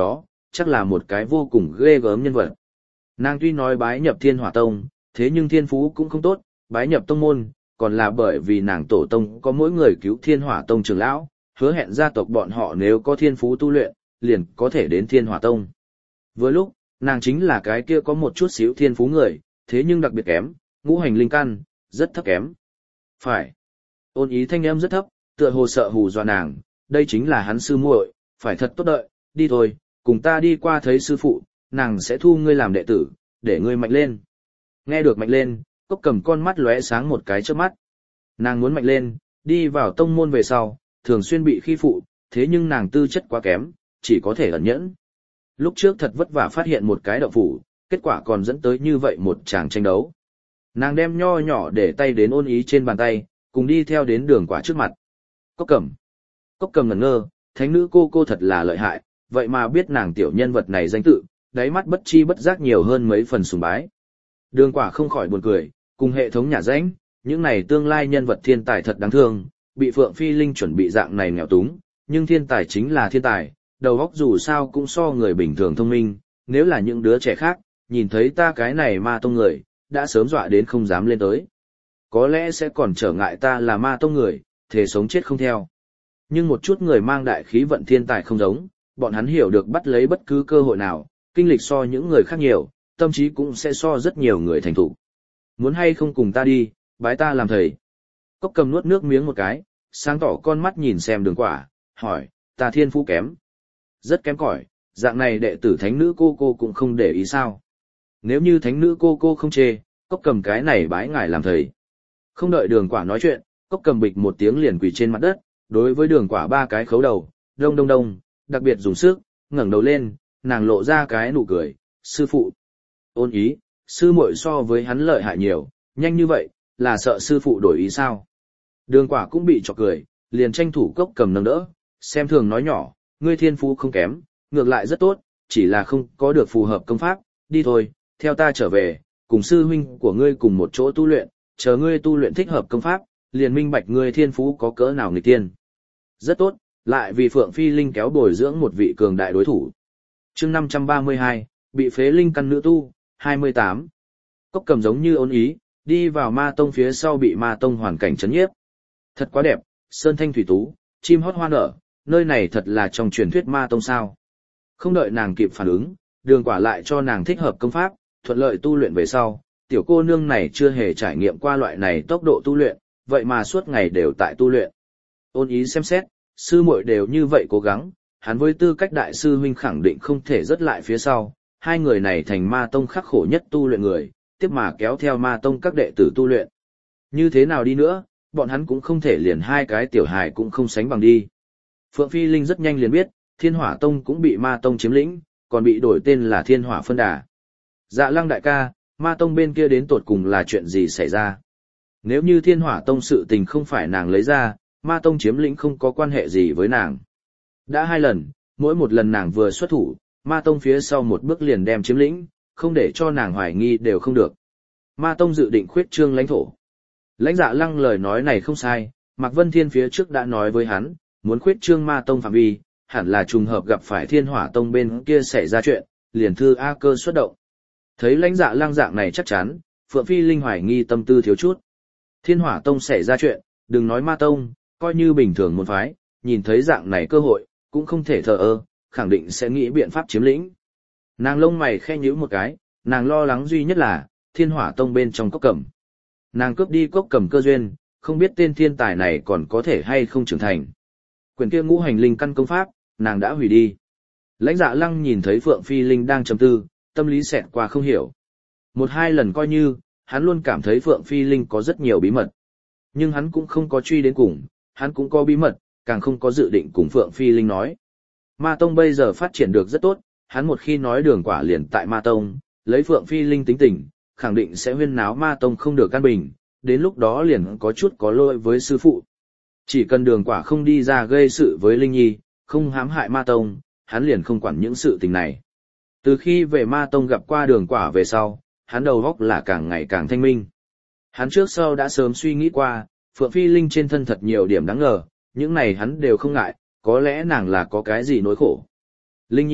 chắc là một cái vô cùng ghê gớm nhân vật. Nàng tuy nói bái nhập Thiên Hỏa Tông, thế nhưng thiên phú cũng không tốt, bái nhập tông môn, còn là bởi vì nàng tổ tông có mỗi người cứu Thiên Hỏa Tông trưởng lão, hứa hẹn gia tộc bọn họ nếu có thiên phú tu luyện, liền có thể đến Thiên Hỏa Tông. Vừa lúc, nàng chính là cái kia có một chút xíu thiên phú người, thế nhưng đặc biệt kém, ngũ hành linh căn, rất thấp kém. Phải. Ôn ý thanh âm rất thấp, tựa hồ sợ hù dọa nàng, đây chính là hắn sư muội, phải thật tốt đợi, đi thôi, cùng ta đi qua thấy sư phụ, nàng sẽ thu ngươi làm đệ tử, để ngươi mạnh lên. Nghe được mạnh lên, Cốc Cầm con mắt lóe sáng một cái trước mắt. Nàng muốn mạnh lên, đi vào tông môn về sau, thường xuyên bị khi phụ, thế nhưng nàng tư chất quá kém, chỉ có thể ẩn nhẫn. Lúc trước thật vất vả phát hiện một cái động phủ, kết quả còn dẫn tới như vậy một tràng tranh đấu. Nàng đem nho nhỏ để tay đến ôn ý trên bàn tay, cùng đi theo đến đường quả trước mặt. Cốc Cầm. Cốc Cầm ngẩn ngơ, thánh nữ cô cô thật là lợi hại, vậy mà biết nàng tiểu nhân vật này danh tự, đáy mắt bất chi bất giác nhiều hơn mấy phần sùng bái. Đường quả không khỏi buồn cười, cùng hệ thống nhà rãnh, những này tương lai nhân vật thiên tài thật đáng thương, bị Phượng Phi Linh chuẩn bị dạng này nghèo túng, nhưng thiên tài chính là thiên tài, đầu óc dù sao cũng so người bình thường thông minh, nếu là những đứa trẻ khác, nhìn thấy ta cái này ma tông người, đã sớm dọa đến không dám lên tới. Có lẽ sẽ còn trở ngại ta là ma tông người, thề sống chết không theo. Nhưng một chút người mang đại khí vận thiên tài không giống, bọn hắn hiểu được bắt lấy bất cứ cơ hội nào, kinh lịch so những người khác nhiều, tâm trí cũng sẽ so rất nhiều người thành thủ. Muốn hay không cùng ta đi, bái ta làm thầy. Cốc Cầm nuốt nước miếng một cái, sáng tỏ con mắt nhìn xem đường quả, hỏi, ta thiên phú kém. Rất kém cỏi, dạng này đệ tử thánh nữ cô cô cũng không để ý sao. Nếu như thánh nữ cô cô không chê, Cốc Cầm cái này bái ngài làm thầy. Không đợi đường quả nói chuyện, Cốc Cầm bịch một tiếng liền quỳ trên mặt đất, đối với đường quả ba cái khấu đầu, đông đông đông, đặc biệt dùng sức, ngẩng đầu lên, nàng lộ ra cái nụ cười, sư phụ. Ôn ý, sư muội so với hắn lợi hại nhiều, nhanh như vậy, là sợ sư phụ đổi ý sao. Đường quả cũng bị chọc cười, liền tranh thủ Cốc Cầm nâng đỡ, xem thường nói nhỏ, ngươi thiên phú không kém, ngược lại rất tốt, chỉ là không có được phù hợp công pháp, đi thôi, theo ta trở về, cùng sư huynh của ngươi cùng một chỗ tu luyện, chờ ngươi tu luyện thích hợp công pháp, liền minh bạch ngươi thiên phú có cỡ nào nghịch tiên. Rất tốt, lại vì Phượng Phi Linh kéo bồi dưỡng một vị cường đại đối thủ. Chương năm trăm ba mươi hai, bị phế linh căn nữ tu, hai mươi tám. Cốc Cầm giống như ôn ý, đi vào ma tông phía sau bị ma tông hoàn cảnh chấn nhiếp. Thật quá đẹp, sơn thanh thủy tú, chim hót hoa nở, nơi này thật là trong truyền thuyết ma tông sao. Không đợi nàng kịp phản ứng, đường quả lại cho nàng thích hợp công pháp, thuận lợi tu luyện về sau, tiểu cô nương này chưa hề trải nghiệm qua loại này tốc độ tu luyện, vậy mà suốt ngày đều tại tu luyện. Ôn ý xem xét, sư muội đều như vậy cố gắng, hắn với tư cách đại sư huynh khẳng định không thể rớt lại phía sau, hai người này thành ma tông khắc khổ nhất tu luyện người, tiếp mà kéo theo ma tông các đệ tử tu luyện. Như thế nào đi nữa, bọn hắn cũng không thể liền hai cái tiểu hài cũng không sánh bằng đi. Phượng Phi Linh rất nhanh liền biết, Thiên Hỏa Tông cũng bị ma tông chiếm lĩnh, còn bị đổi tên là Thiên Hỏa Phân Đà. Dạ Lăng đại ca, ma tông bên kia đến tột cùng là chuyện gì xảy ra? Nếu như Thiên Hỏa Tông sự tình không phải nàng lấy ra, ma tông chiếm lĩnh không có quan hệ gì với nàng. Đã hai lần, mỗi một lần nàng vừa xuất thủ, ma tông phía sau một bước liền đem chiếm lĩnh, không để cho nàng hoài nghi đều không được. Ma tông dự định khuyết trương lãnh thổ. Lãnh Dạ Lăng lời nói này không sai, Mạc Vân Thiên phía trước đã nói với hắn, muốn khuyết trương ma tông phạm vi, hẳn là trùng hợp gặp phải Thiên Hỏa Tông bên kia xảy ra chuyện, liền thư A Cơ xuất động. Thấy Lãnh Dạ Lăng dạng này chắc chắn, Phượng Phi Linh hoài nghi tâm tư thiếu chút. Thiên Hỏa Tông xảy ra chuyện, đừng nói ma tông, coi như bình thường môn phái, nhìn thấy dạng này cơ hội, cũng không thể thờ ơ, khẳng định sẽ nghĩ biện pháp chiếm lĩnh. Nàng lông mày khe nhíu một cái, nàng lo lắng duy nhất là Thiên Hỏa Tông bên trong Cốc Cầm. Nàng cướp đi Cốc Cầm cơ duyên, không biết tên thiên tài này còn có thể hay không trưởng thành. Quyển kia ngũ hành linh căn công pháp, nàng đã hủy đi. Lãnh Dạ Lăng nhìn thấy Phượng Phi Linh đang trầm tư, tâm lý xẹt qua không hiểu. Một hai lần coi như, hắn luôn cảm thấy Phượng Phi Linh có rất nhiều bí mật. Nhưng hắn cũng không có truy đến cùng, hắn cũng có bí mật, càng không có dự định cùng Phượng Phi Linh nói. Ma Tông bây giờ phát triển được rất tốt, hắn một khi nói đường quả liền tại Ma Tông, lấy Phượng Phi Linh tính tình, khẳng định sẽ huyên náo Ma Tông không được căn bình, đến lúc đó liền có chút có lỗi với sư phụ. Chỉ cần đường quả không đi ra gây sự với Linh Nhi, không hãm hại Ma Tông, hắn liền không quản những sự tình này. Từ khi về Ma Tông gặp qua đường quả về sau, hắn đầu óc là càng ngày càng thanh minh. Hắn trước sau đã sớm suy nghĩ qua, Phượng Phi Linh trên thân thật nhiều điểm đáng ngờ, những này hắn đều không ngại, có lẽ nàng là có cái gì nỗi khổ. Linh Nhi,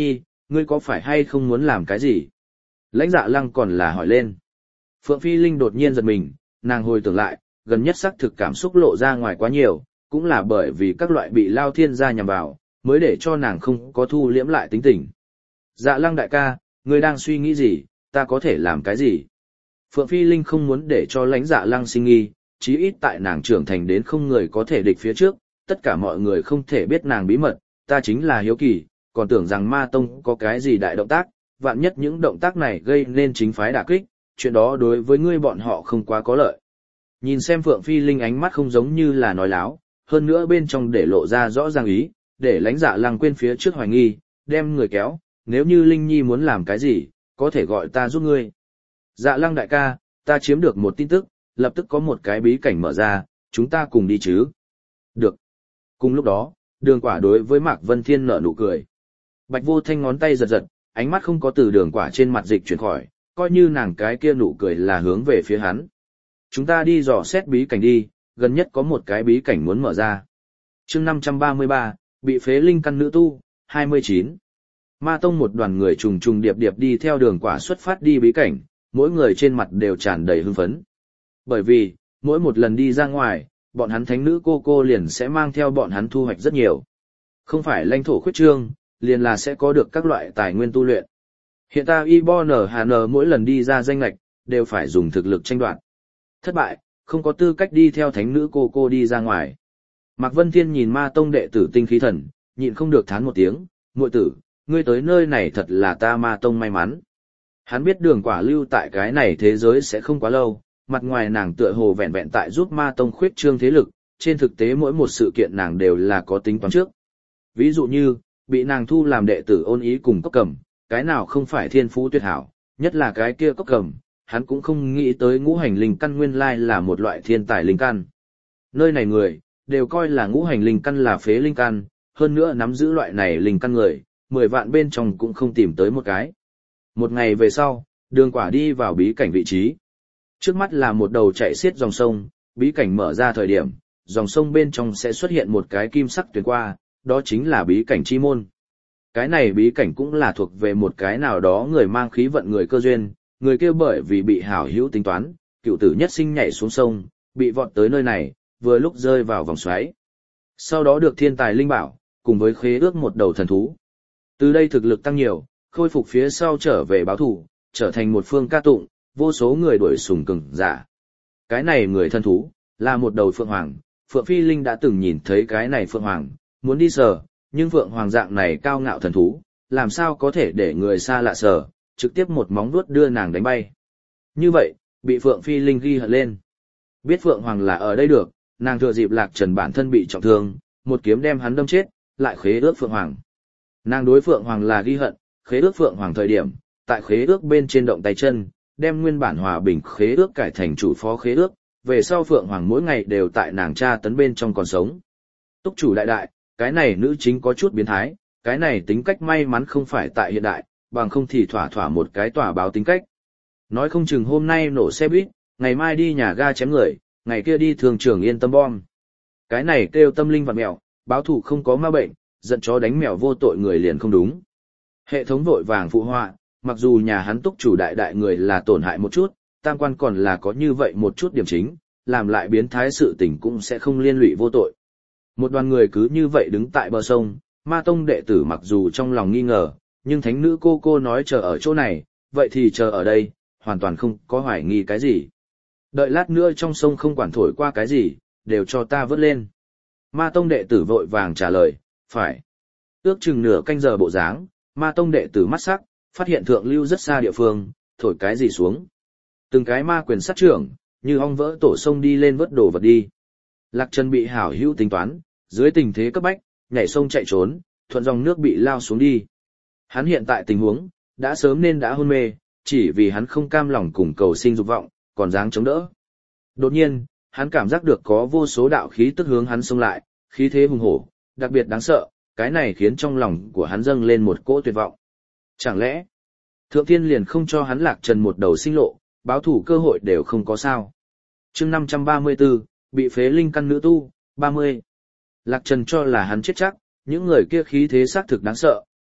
ngươi có phải hay không muốn làm cái gì? Lãnh Dạ Lăng còn là hỏi lên. Phượng Phi Linh đột nhiên giật mình, nàng hồi tưởng lại, gần nhất xác thực cảm xúc lộ ra ngoài quá nhiều, cũng là bởi vì các loại bị Lao Thiên gia nhằm vào, mới để cho nàng không có thu liễm lại tính tình. Dạ Lăng đại ca, ngươi đang suy nghĩ gì, ta có thể làm cái gì? Phượng Phi Linh không muốn để cho Lãnh Dạ Lăng sinh nghi, chí ít tại nàng trưởng thành đến không người có thể địch phía trước, tất cả mọi người không thể biết nàng bí mật, ta chính là hiếu kỳ, còn tưởng rằng Ma Tông có cái gì đại động tác, vạn nhất những động tác này gây nên chính phái đả kích, chuyện đó đối với ngươi bọn họ không quá có lợi. Nhìn xem Phượng Phi Linh ánh mắt không giống như là nói láo, hơn nữa bên trong để lộ ra rõ ràng ý, để Lãnh Dạ Lăng quên phía trước hoài nghi, đem người kéo, nếu như Linh Nhi muốn làm cái gì, có thể gọi ta giúp ngươi. Dạ Lăng đại ca, ta chiếm được một tin tức, lập tức có một cái bí cảnh mở ra, chúng ta cùng đi chứ. Được. Cùng lúc đó, Đường Quả đối với Mạc Vân Thiên nở nụ cười. Bạch Vô Thanh ngón tay giật giật, ánh mắt không có từ Đường Quả trên mặt dịch chuyển khỏi, coi như nàng cái kia nụ cười là hướng về phía hắn. Chúng ta đi dò xét bí cảnh đi, gần nhất có một cái bí cảnh muốn mở ra. Chương năm trăm ba mươi ba, bị phế linh căn nữ tu, hai mươi chín. Ma Tông một đoàn người trùng trùng điệp điệp đi theo Đường Quả xuất phát đi bí cảnh, mỗi người trên mặt đều tràn đầy hưng phấn. Bởi vì, mỗi một lần đi ra ngoài, bọn hắn thánh nữ cô cô liền sẽ mang theo bọn hắn thu hoạch rất nhiều. Không phải lãnh thổ khuyết trương, liền là sẽ có được các loại tài nguyên tu luyện. Hiện tại y bo nở hà nở mỗi lần đi ra danh lạch, đều phải dùng thực lực tranh đoạt. Thất bại, không có tư cách đi theo thánh nữ cô cô đi ra ngoài. Mạc Vân Thiên nhìn Ma Tông đệ tử tinh khí thần, nhịn không được thán một tiếng, muội tử, ngươi tới nơi này thật là ta Ma Tông may mắn. Hắn biết Đường Quả lưu tại cái này thế giới sẽ không quá lâu, mặt ngoài nàng tựa hồ vẹn vẹn tại giúp Ma Tông khuyết trương thế lực, trên thực tế mỗi một sự kiện nàng đều là có tính toán trước. Ví dụ như, bị nàng thu làm đệ tử Ôn Ý cùng Cốc Cầm, cái nào không phải thiên phú tuyệt hảo, nhất là cái kia Cốc Cầm, hắn cũng không nghĩ tới ngũ hành linh căn nguyên lai là một loại thiên tài linh căn. Nơi này người, đều coi là ngũ hành linh căn là phế linh căn, hơn nữa nắm giữ loại này linh căn người, mười vạn bên trong cũng không tìm tới một cái. Một ngày về sau, Đường Quả đi vào bí cảnh vị trí. Trước mắt là một đầu chạy xiết dòng sông, bí cảnh mở ra thời điểm, dòng sông bên trong sẽ xuất hiện một cái kim sắc tuyến qua, đó chính là bí cảnh chi môn. Cái này bí cảnh cũng là thuộc về một cái nào đó người mang khí vận người cơ duyên, người kia bởi vì bị hảo hữu tính toán, cựu tử nhất sinh nhảy xuống sông, bị vọt tới nơi này, vừa lúc rơi vào vòng xoáy. Sau đó được thiên tài linh bảo, cùng với khế ước một đầu thần thú. Từ đây thực lực tăng nhiều, khôi phục phía sau trở về báo thủ, trở thành một phương ca tụng, vô số người đuổi sùng cường giả. Cái này người thân thú, là một đầu phượng hoàng, Phượng Phi Linh đã từng nhìn thấy cái này phượng hoàng, muốn đi sờ, nhưng phượng hoàng dạng này cao ngạo thần thú, làm sao có thể để người xa lạ sờ, trực tiếp một móng vuốt đưa nàng đánh bay. Như vậy, bị Phượng Phi Linh ghi hận lên. Biết phượng hoàng là ở đây được, nàng thừa dịp Lạc Trần bản thân bị trọng thương, một kiếm đem hắn đâm chết, lại khế ước phượng hoàng. Nàng đối phượng hoàng là ghi hận, khế ước phượng hoàng thời điểm, tại khế ước bên trên động tay chân, đem nguyên bản hòa bình khế ước cải thành chủ phó khế ước, về sau phượng hoàng mỗi ngày đều tại nàng tra tấn bên trong còn sống. Túc chủ đại đại, cái này nữ chính có chút biến thái, cái này tính cách may mắn không phải tại hiện đại, bằng không thì thỏa thỏa một cái tỏa báo tính cách. Nói không chừng hôm nay nổ xe buýt, ngày mai đi nhà ga chém người, ngày kia đi thường trường yên tâm bom. Cái này kêu tâm linh vặn mẹo, báo thù không có ma bệnh, giận chó đánh mèo vô tội người liền không đúng. Hệ thống vội vàng phụ họa, mặc dù nhà hắn túc chủ đại đại người là tổn hại một chút, tam quan còn là có như vậy một chút điểm chính, làm lại biến thái sự tình cũng sẽ không liên lụy vô tội. Một đoàn người cứ như vậy đứng tại bờ sông, Ma Tông đệ tử mặc dù trong lòng nghi ngờ, nhưng thánh nữ cô cô nói chờ ở chỗ này, vậy thì chờ ở đây, hoàn toàn không có hoài nghi cái gì. Đợi lát nữa trong sông không quản thổi qua cái gì, đều cho ta vớt lên. Ma Tông đệ tử vội vàng trả lời, phải. Ước chừng nửa canh giờ bộ dáng, Ma Tông đệ tử mắt sắc, phát hiện thượng lưu rất xa địa phương, thổi cái gì xuống. Từng cái ma quyền sát trưởng, như ong vỡ tổ sông đi lên vớt đồ vật đi. Lạc Trần bị hảo hữu tính toán, dưới tình thế cấp bách, nhảy sông chạy trốn, thuận dòng nước bị lao xuống đi. Hắn hiện tại tình huống, đã sớm nên đã hôn mê, chỉ vì hắn không cam lòng cùng cầu sinh dục vọng, còn dáng chống đỡ. Đột nhiên, hắn cảm giác được có vô số đạo khí tức hướng hắn xông lại, khí thế hùng hổ, đặc biệt đáng sợ, cái này khiến trong lòng của hắn dâng lên một cỗ tuyệt vọng. Chẳng lẽ, Thượng Thiên liền không cho hắn Lạc Trần một đầu sinh lộ, báo thủ cơ hội đều không có sao. Chương năm trăm ba mươi tư, bị phế linh căn nữ tu, ba mươi. Lạc Trần cho là hắn chết chắc, những người kia khí thế xác thực đáng sợ,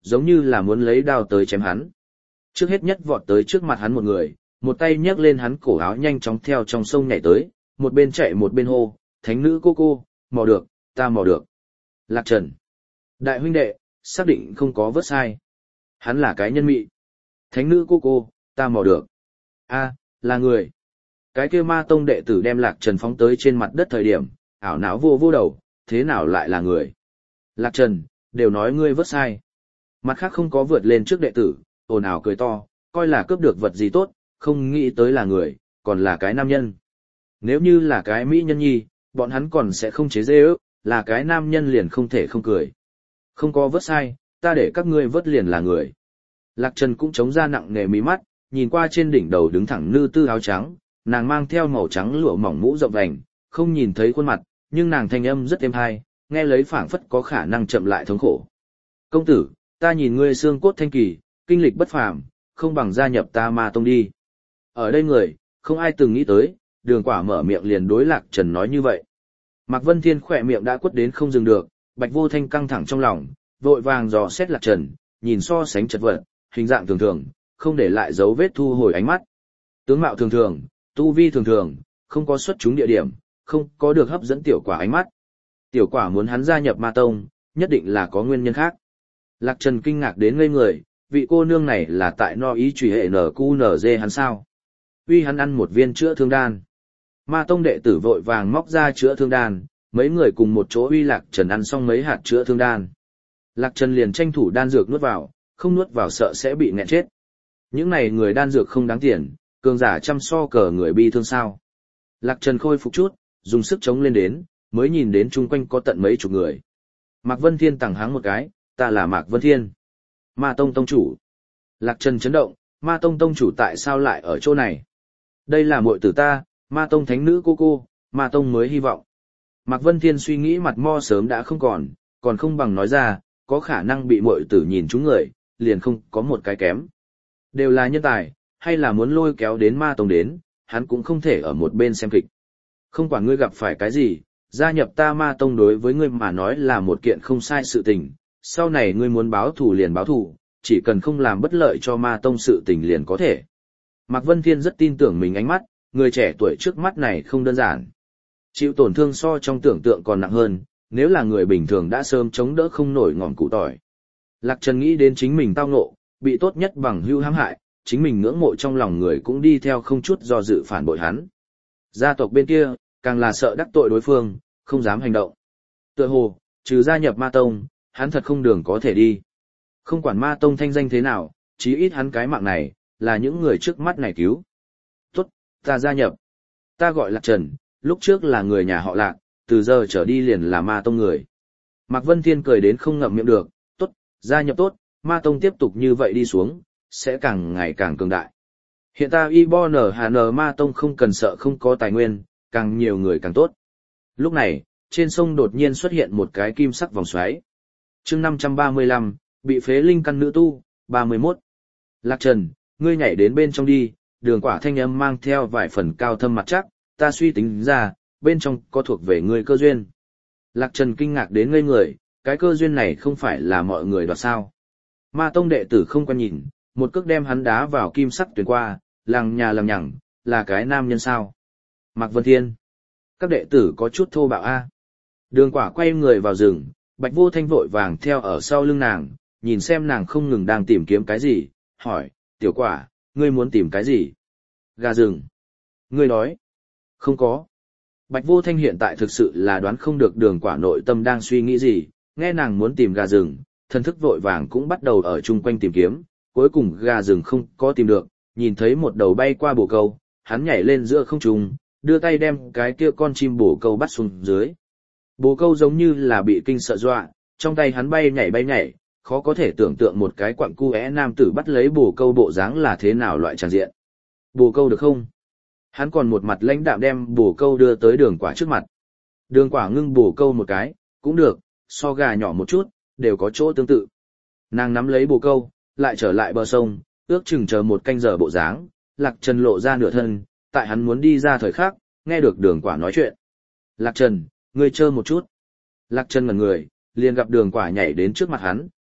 giống như là muốn lấy đao tới chém hắn. Trước hết nhất vọt tới trước mặt hắn một người, một tay nhấc lên hắn cổ áo nhanh chóng theo trong sông nhảy tới, một bên chạy một bên hô, thánh nữ cô cô, mò được, ta mò được. Lạc Trần. Đại huynh đệ, xác định không có vớt sai. Hắn là cái nhân mị. Thánh nữ cô cô, ta mò được. A, là người. Cái kia ma tông đệ tử đem Lạc Trần phóng tới trên mặt đất thời điểm, ảo não vô vô đầu, thế nào lại là người. Lạc Trần, đều nói ngươi vớt sai. Mặt khác không có vượt lên trước đệ tử, ồn ào cười to, coi là cướp được vật gì tốt, không nghĩ tới là người, còn là cái nam nhân. Nếu như là cái mỹ nhân nhi, bọn hắn còn sẽ không chế dê ước, là cái nam nhân liền không thể không cười. Không có vớt sai, ta để các ngươi vớt liền là người. Lạc Trần cũng chống ra nặng nề mí mắt, nhìn qua trên đỉnh đầu đứng thẳng nữ tư áo trắng, nàng mang theo màu trắng lụa mỏng mũ rộng vành, không nhìn thấy khuôn mặt, nhưng nàng thanh âm rất êm tai, nghe lấy phảng phất có khả năng chậm lại thống khổ. Công tử, ta nhìn ngươi xương cốt thanh kỳ, kinh lịch bất phàm, không bằng gia nhập ta ma tông đi. Ở đây người, không ai từng nghĩ tới, Đường Quả mở miệng liền đối Lạc Trần nói như vậy. Mạc Vân Thiên khỏe miệng đã quất đến không dừng được, Bạch Vô Thanh căng thẳng trong lòng, vội vàng dò xét Lạc Trần, nhìn so sánh chật vật, hình dạng thường thường, không để lại dấu vết thu hồi ánh mắt. Tướng mạo thường thường, tu vi thường thường, không có xuất chúng địa điểm, không có được hấp dẫn Tiểu Quả ánh mắt. Tiểu Quả muốn hắn gia nhập ma tông, nhất định là có nguyên nhân khác. Lạc Trần kinh ngạc đến ngây người, vị cô nương này là tại no ý trùy hệ nở cu nở dê hắn sao? Uy hắn ăn một viên chữa thương đan. Ma tông đệ tử vội vàng móc ra chữa thương đan, mấy người cùng một chỗ uy Lạc Trần ăn xong mấy hạt chữa thương đan. Lạc Trần liền tranh thủ đan dược nuốt vào, không nuốt vào sợ sẽ bị nghẹn chết. Những này người đan dược không đáng tiền, cường giả chăm so cờ người bi thương sao. Lạc Trần khôi phục chút, dùng sức chống lên đến, mới nhìn đến chung quanh có tận mấy chục người. Mạc Vân Thiên tẳng háng một cái, ta là Mạc Vân Thiên. Ma Tông Tông chủ. Lạc Trần chấn động, Ma Tông Tông chủ tại sao lại ở chỗ này? Đây là muội tử ta, Ma Tông Thánh nữ cô cô, Ma Tông mới hy vọng. Mạc Vân Thiên suy nghĩ mặt mo sớm đã không còn, còn không bằng nói ra, có khả năng bị muội tử nhìn trúng người, liền không có một cái kém. Đều là nhân tài, hay là muốn lôi kéo đến Ma Tông đến, hắn cũng không thể ở một bên xem kịch. Không quản ngươi gặp phải cái gì, gia nhập ta Ma Tông đối với ngươi mà nói là một kiện không sai sự tình, sau này ngươi muốn báo thù liền báo thù, chỉ cần không làm bất lợi cho Ma Tông sự tình liền có thể. Mạc Vân Thiên rất tin tưởng mình ánh mắt, người trẻ tuổi trước mắt này không đơn giản. Chịu tổn thương so trong tưởng tượng còn nặng hơn, nếu là người bình thường đã sớm chống đỡ không nổi ngọn củ tỏi. Lạc Trần nghĩ đến chính mình tao ngộ, bị tốt nhất bằng hưu hãm hại, chính mình ngưỡng mộ trong lòng người cũng đi theo không chút do dự phản bội hắn. Gia tộc bên kia, càng là sợ đắc tội đối phương, không dám hành động. Tựa hồ, trừ gia nhập Ma Tông, hắn thật không đường có thể đi. Không quản Ma Tông thanh danh thế nào, chí ít hắn cái mạng này, là những người trước mắt này cứu. Tốt, ta gia nhập. Ta gọi Lạc Trần, lúc trước là người nhà họ Lạc, từ giờ trở đi liền là Ma Tông người. Mạc Vân Thiên cười đến không ngậm miệng được, tốt, gia nhập tốt, Ma Tông tiếp tục như vậy đi xuống, sẽ càng ngày càng cường đại. Hiện ta y bo nở hà nở Ma Tông không cần sợ không có tài nguyên, càng nhiều người càng tốt. Lúc này, trên sông đột nhiên xuất hiện một cái kim sắc vòng xoáy. chương năm trăm ba mươi lăm, bị phế linh căn nữ tu, ba mươi mốt. Lạc Trần, ngươi nhảy đến bên trong đi, Đường Quả thanh âm mang theo vài phần cao thâm mặt chắc, ta suy tính ra, bên trong có thuộc về ngươi cơ duyên. Lạc Trần kinh ngạc đến ngây người, cái cơ duyên này không phải là mọi người đoạt sao. Ma Tông đệ tử không quan nhìn, một cước đem hắn đá vào kim sắc tuyển qua, lằng nhà lằng nhằng, là cái nam nhân sao. Mạc Vân Thiên. Các đệ tử có chút thô bạo a. Đường Quả quay người vào rừng, Bạch Vô Thanh vội vàng theo ở sau lưng nàng, nhìn xem nàng không ngừng đang tìm kiếm cái gì, hỏi, Tiểu Quả, ngươi muốn tìm cái gì? Gà rừng. Ngươi nói. Không có. Bạch Vô Thanh hiện tại thực sự là đoán không được Đường Quả nội tâm đang suy nghĩ gì, nghe nàng muốn tìm gà rừng, thần thức vội vàng cũng bắt đầu ở chung quanh tìm kiếm, cuối cùng gà rừng không có tìm được, nhìn thấy một đầu bay qua bồ câu, hắn nhảy lên giữa không trung, đưa tay đem cái kia con chim bồ câu bắt xuống dưới. Bồ câu giống như là bị kinh sợ dọa, trong tay hắn bay nhảy bay nhảy, khó có thể tưởng tượng một cái quặng cu é nam tử bắt lấy bồ câu bộ dáng là thế nào loại tràng diện. Bồ câu được không? Hắn còn một mặt lãnh đạm đem bồ câu đưa tới Đường Quả trước mặt. Đường Quả ngưng bồ câu một cái, cũng được, so gà nhỏ một chút, đều có chỗ tương tự. Nàng nắm lấy bồ câu, lại trở lại bờ sông, ước chừng chờ một canh giờ bộ dáng, Lạc Trần lộ ra nửa thân, tại hắn muốn đi ra thời khắc, nghe được Đường Quả nói chuyện. Lạc Trần, ngươi chờ một chút. Lạc Trần ngẩn người, liền gặp Đường Quả nhảy đến trước mặt hắn,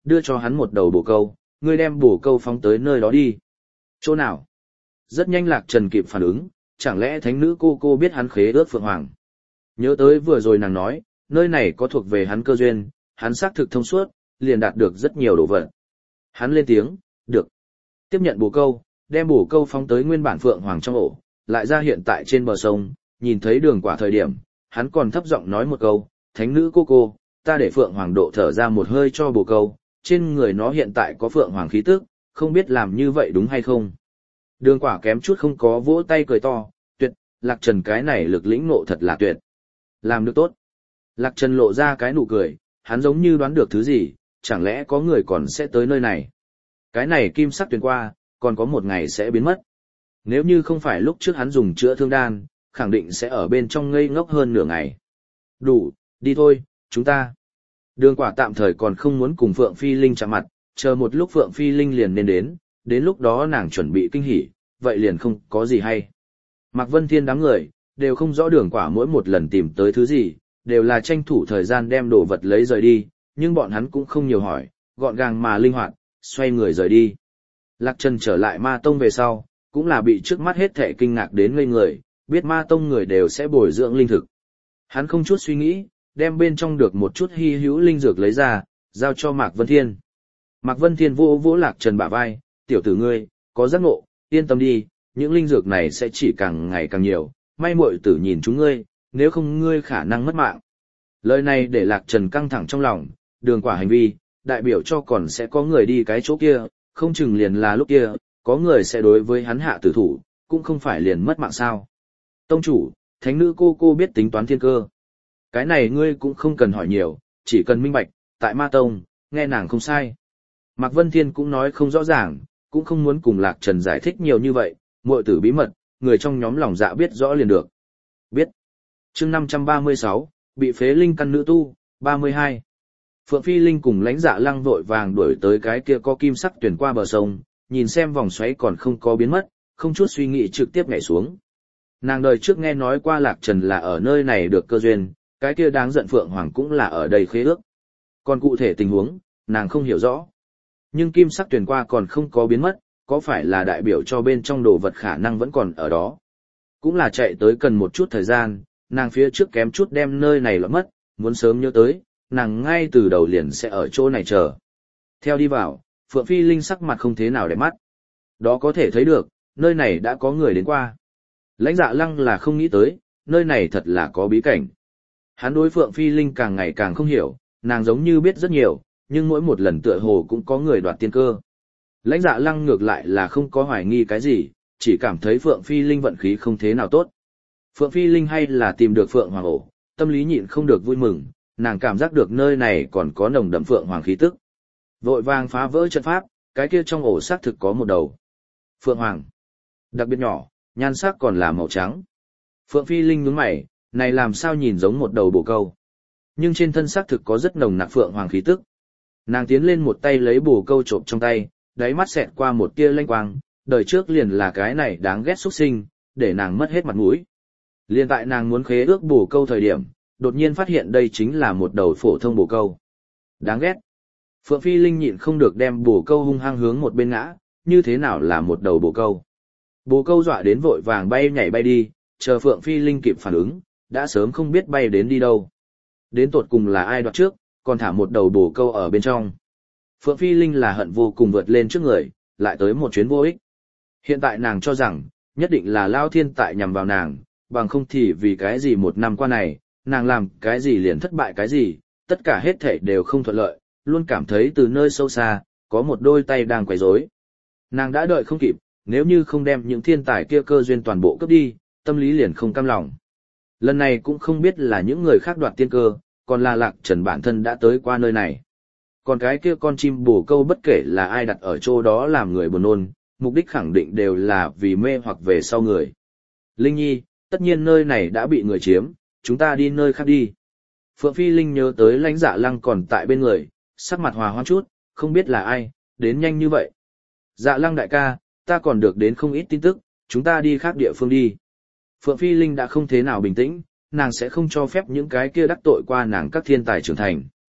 đưa cho hắn một đầu bồ câu, ngươi đem bồ câu phóng tới nơi đó đi. Chỗ nào? Rất nhanh Lạc Trần kịp phản ứng, chẳng lẽ thánh nữ cô cô biết hắn khế ước Phượng Hoàng. Nhớ tới vừa rồi nàng nói, nơi này có thuộc về hắn cơ duyên, hắn xác thực thông suốt, liền đạt được rất nhiều đồ vật. Hắn lên tiếng, được. Tiếp nhận bồ câu, đem bồ câu phóng tới nguyên bản Phượng Hoàng trong ổ, lại ra hiện tại trên bờ sông, nhìn thấy Đường Quả thời điểm, hắn còn thấp giọng nói một câu, thánh nữ cô cô, ta để Phượng Hoàng độ thở ra một hơi cho bồ câu, trên người nó hiện tại có Phượng Hoàng khí tức, không biết làm như vậy đúng hay không. Đường Quả kém chút không có vỗ tay cười to, tuyệt, Lạc Trần cái này lực lĩnh ngộ thật là tuyệt. Làm được tốt. Lạc Trần lộ ra cái nụ cười, hắn giống như đoán được thứ gì, chẳng lẽ có người còn sẽ tới nơi này. Cái này kim sắc tuyền qua, còn có một ngày sẽ biến mất. Nếu như không phải lúc trước hắn dùng chữa thương đan, khẳng định sẽ ở bên trong ngây ngốc hơn nửa ngày. Đủ, đi thôi, chúng ta. Đường Quả tạm thời còn không muốn cùng Phượng Phi Linh chạm mặt, chờ một lúc Phượng Phi Linh liền nên đến, đến lúc đó nàng chuẩn bị kinh hỉ, vậy liền không có gì hay. Mạc Vân Thiên đám người, đều không rõ Đường Quả mỗi một lần tìm tới thứ gì, đều là tranh thủ thời gian đem đồ vật lấy rời đi, nhưng bọn hắn cũng không nhiều hỏi, gọn gàng mà linh hoạt, xoay người rời đi. Lạc Trần trở lại Ma Tông về sau, cũng là bị trước mắt hết thảy kinh ngạc đến ngây người, biết Ma Tông người đều sẽ bồi dưỡng linh thực. Hắn không chút suy nghĩ, đem bên trong được một chút hy hữu linh dược lấy ra, giao cho Mạc Vân Thiên. Mạc Vân Thiên vỗ vỗ Lạc Trần bả vai, tiểu tử ngươi, có giác ngộ, yên tâm đi, những linh dược này sẽ chỉ càng ngày càng nhiều, may muội tử nhìn chúng ngươi, nếu không ngươi khả năng mất mạng. Lời này để Lạc Trần căng thẳng trong lòng, Đường Quả hành vi, đại biểu cho còn sẽ có người đi cái chỗ kia, không chừng liền là lúc kia, có người sẽ đối với hắn hạ tử thủ, cũng không phải liền mất mạng sao. Tông chủ, thánh nữ cô cô biết tính toán thiên cơ. Cái này ngươi cũng không cần hỏi nhiều, chỉ cần minh bạch, tại Ma Tông, nghe nàng không sai. Mạc Vân Thiên cũng nói không rõ ràng, cũng không muốn cùng Lạc Trần giải thích nhiều như vậy, muội tử bí mật, người trong nhóm lòng dạ biết rõ liền được. Biết. Chương năm trăm ba mươi sáu, bị phế linh căn nữ tu, ba mươi hai. Phượng Phi Linh cùng Lãnh Dạ Lăng vội vàng đuổi tới cái kia có kim sắc tuyển qua bờ sông, nhìn xem vòng xoáy còn không có biến mất, không chút suy nghĩ trực tiếp nhảy xuống. Nàng đời trước nghe nói qua Lạc Trần là ở nơi này được cơ duyên, cái kia đáng giận Phượng Hoàng cũng là ở đây khế ước. Còn cụ thể tình huống, nàng không hiểu rõ. Nhưng kim sắc tuyển qua còn không có biến mất, có phải là đại biểu cho bên trong đồ vật khả năng vẫn còn ở đó. Cũng là chạy tới cần một chút thời gian, nàng phía trước kém chút đem nơi này lọt mất, muốn sớm nhớ tới, nàng ngay từ đầu liền sẽ ở chỗ này chờ. Theo đi vào, Phượng Phi Linh sắc mặt không thế nào đẹp mắt. Đó có thể thấy được, nơi này đã có người đến qua. Lãnh Dạ Lăng là không nghĩ tới, nơi này thật là có bí cảnh. Hắn đối Phượng Phi Linh càng ngày càng không hiểu, nàng giống như biết rất nhiều, nhưng mỗi một lần tựa hồ cũng có người đoạt tiên cơ. Lãnh Dạ Lăng ngược lại là không có hoài nghi cái gì, chỉ cảm thấy Phượng Phi Linh vận khí không thế nào tốt. Phượng Phi Linh hay là tìm được Phượng Hoàng ổ, tâm lý nhịn không được vui mừng, nàng cảm giác được nơi này còn có nồng đậm Phượng Hoàng khí tức. Vội vàng phá vỡ trận pháp, cái kia trong ổ xác thực có một đầu Phượng Hoàng, đặc biệt nhỏ, nhan sắc còn là màu trắng. Phượng Phi Linh nhướng mày, này làm sao nhìn giống một đầu bồ câu. Nhưng trên thân xác thực có rất nồng nặc Phượng Hoàng khí tức. Nàng tiến lên một tay lấy bồ câu trộm trong tay, đáy mắt xẹt qua một tia lanh quang, đời trước liền là cái này đáng ghét xuất sinh, để nàng mất hết mặt mũi. Liên tại nàng muốn khế ước bồ câu thời điểm, đột nhiên phát hiện đây chính là một đầu phổ thông bồ câu. Đáng ghét. Phượng Phi Linh nhịn không được đem bồ câu hung hăng hướng một bên ngã, như thế nào là một đầu bồ câu. Bồ câu dọa đến vội vàng bay nhảy bay đi, chờ Phượng Phi Linh kịp phản ứng, đã sớm không biết bay đến đi đâu. Đến tột cùng là ai đoạt trước, còn thả một đầu bồ câu ở bên trong. Phượng Phi Linh là hận vô cùng vượt lên trước người, lại tới một chuyến vô ích. Hiện tại nàng cho rằng, nhất định là Lao Thiên tại nhằm vào nàng, bằng không thì vì cái gì một năm qua này, nàng làm cái gì liền thất bại cái gì, tất cả hết thảy đều không thuận lợi, luôn cảm thấy từ nơi sâu xa, có một đôi tay đang quấy rối. Nàng đã đợi không kịp, nếu như không đem những thiên tài kia cơ duyên toàn bộ cướp đi, tâm lý liền không cam lòng. Lần này cũng không biết là những người khác đoạt tiên cơ, còn là Lạc Trần bản thân đã tới qua nơi này. Còn cái kia con chim bồ câu bất kể là ai đặt ở chỗ đó làm người buồn nôn, mục đích khẳng định đều là vì mê hoặc về sau người. Linh Nhi, tất nhiên nơi này đã bị người chiếm, chúng ta đi nơi khác đi. Phượng Phi Linh nhớ tới Lãnh Dạ Lăng còn tại bên người, sắc mặt hòa hoãn chút, không biết là ai, đến nhanh như vậy. Dạ Lăng đại ca, ta còn được đến không ít tin tức, chúng ta đi khác địa phương đi. Phượng Phi Linh đã không thế nào bình tĩnh, nàng sẽ không cho phép những cái kia đắc tội qua nàng các thiên tài trưởng thành.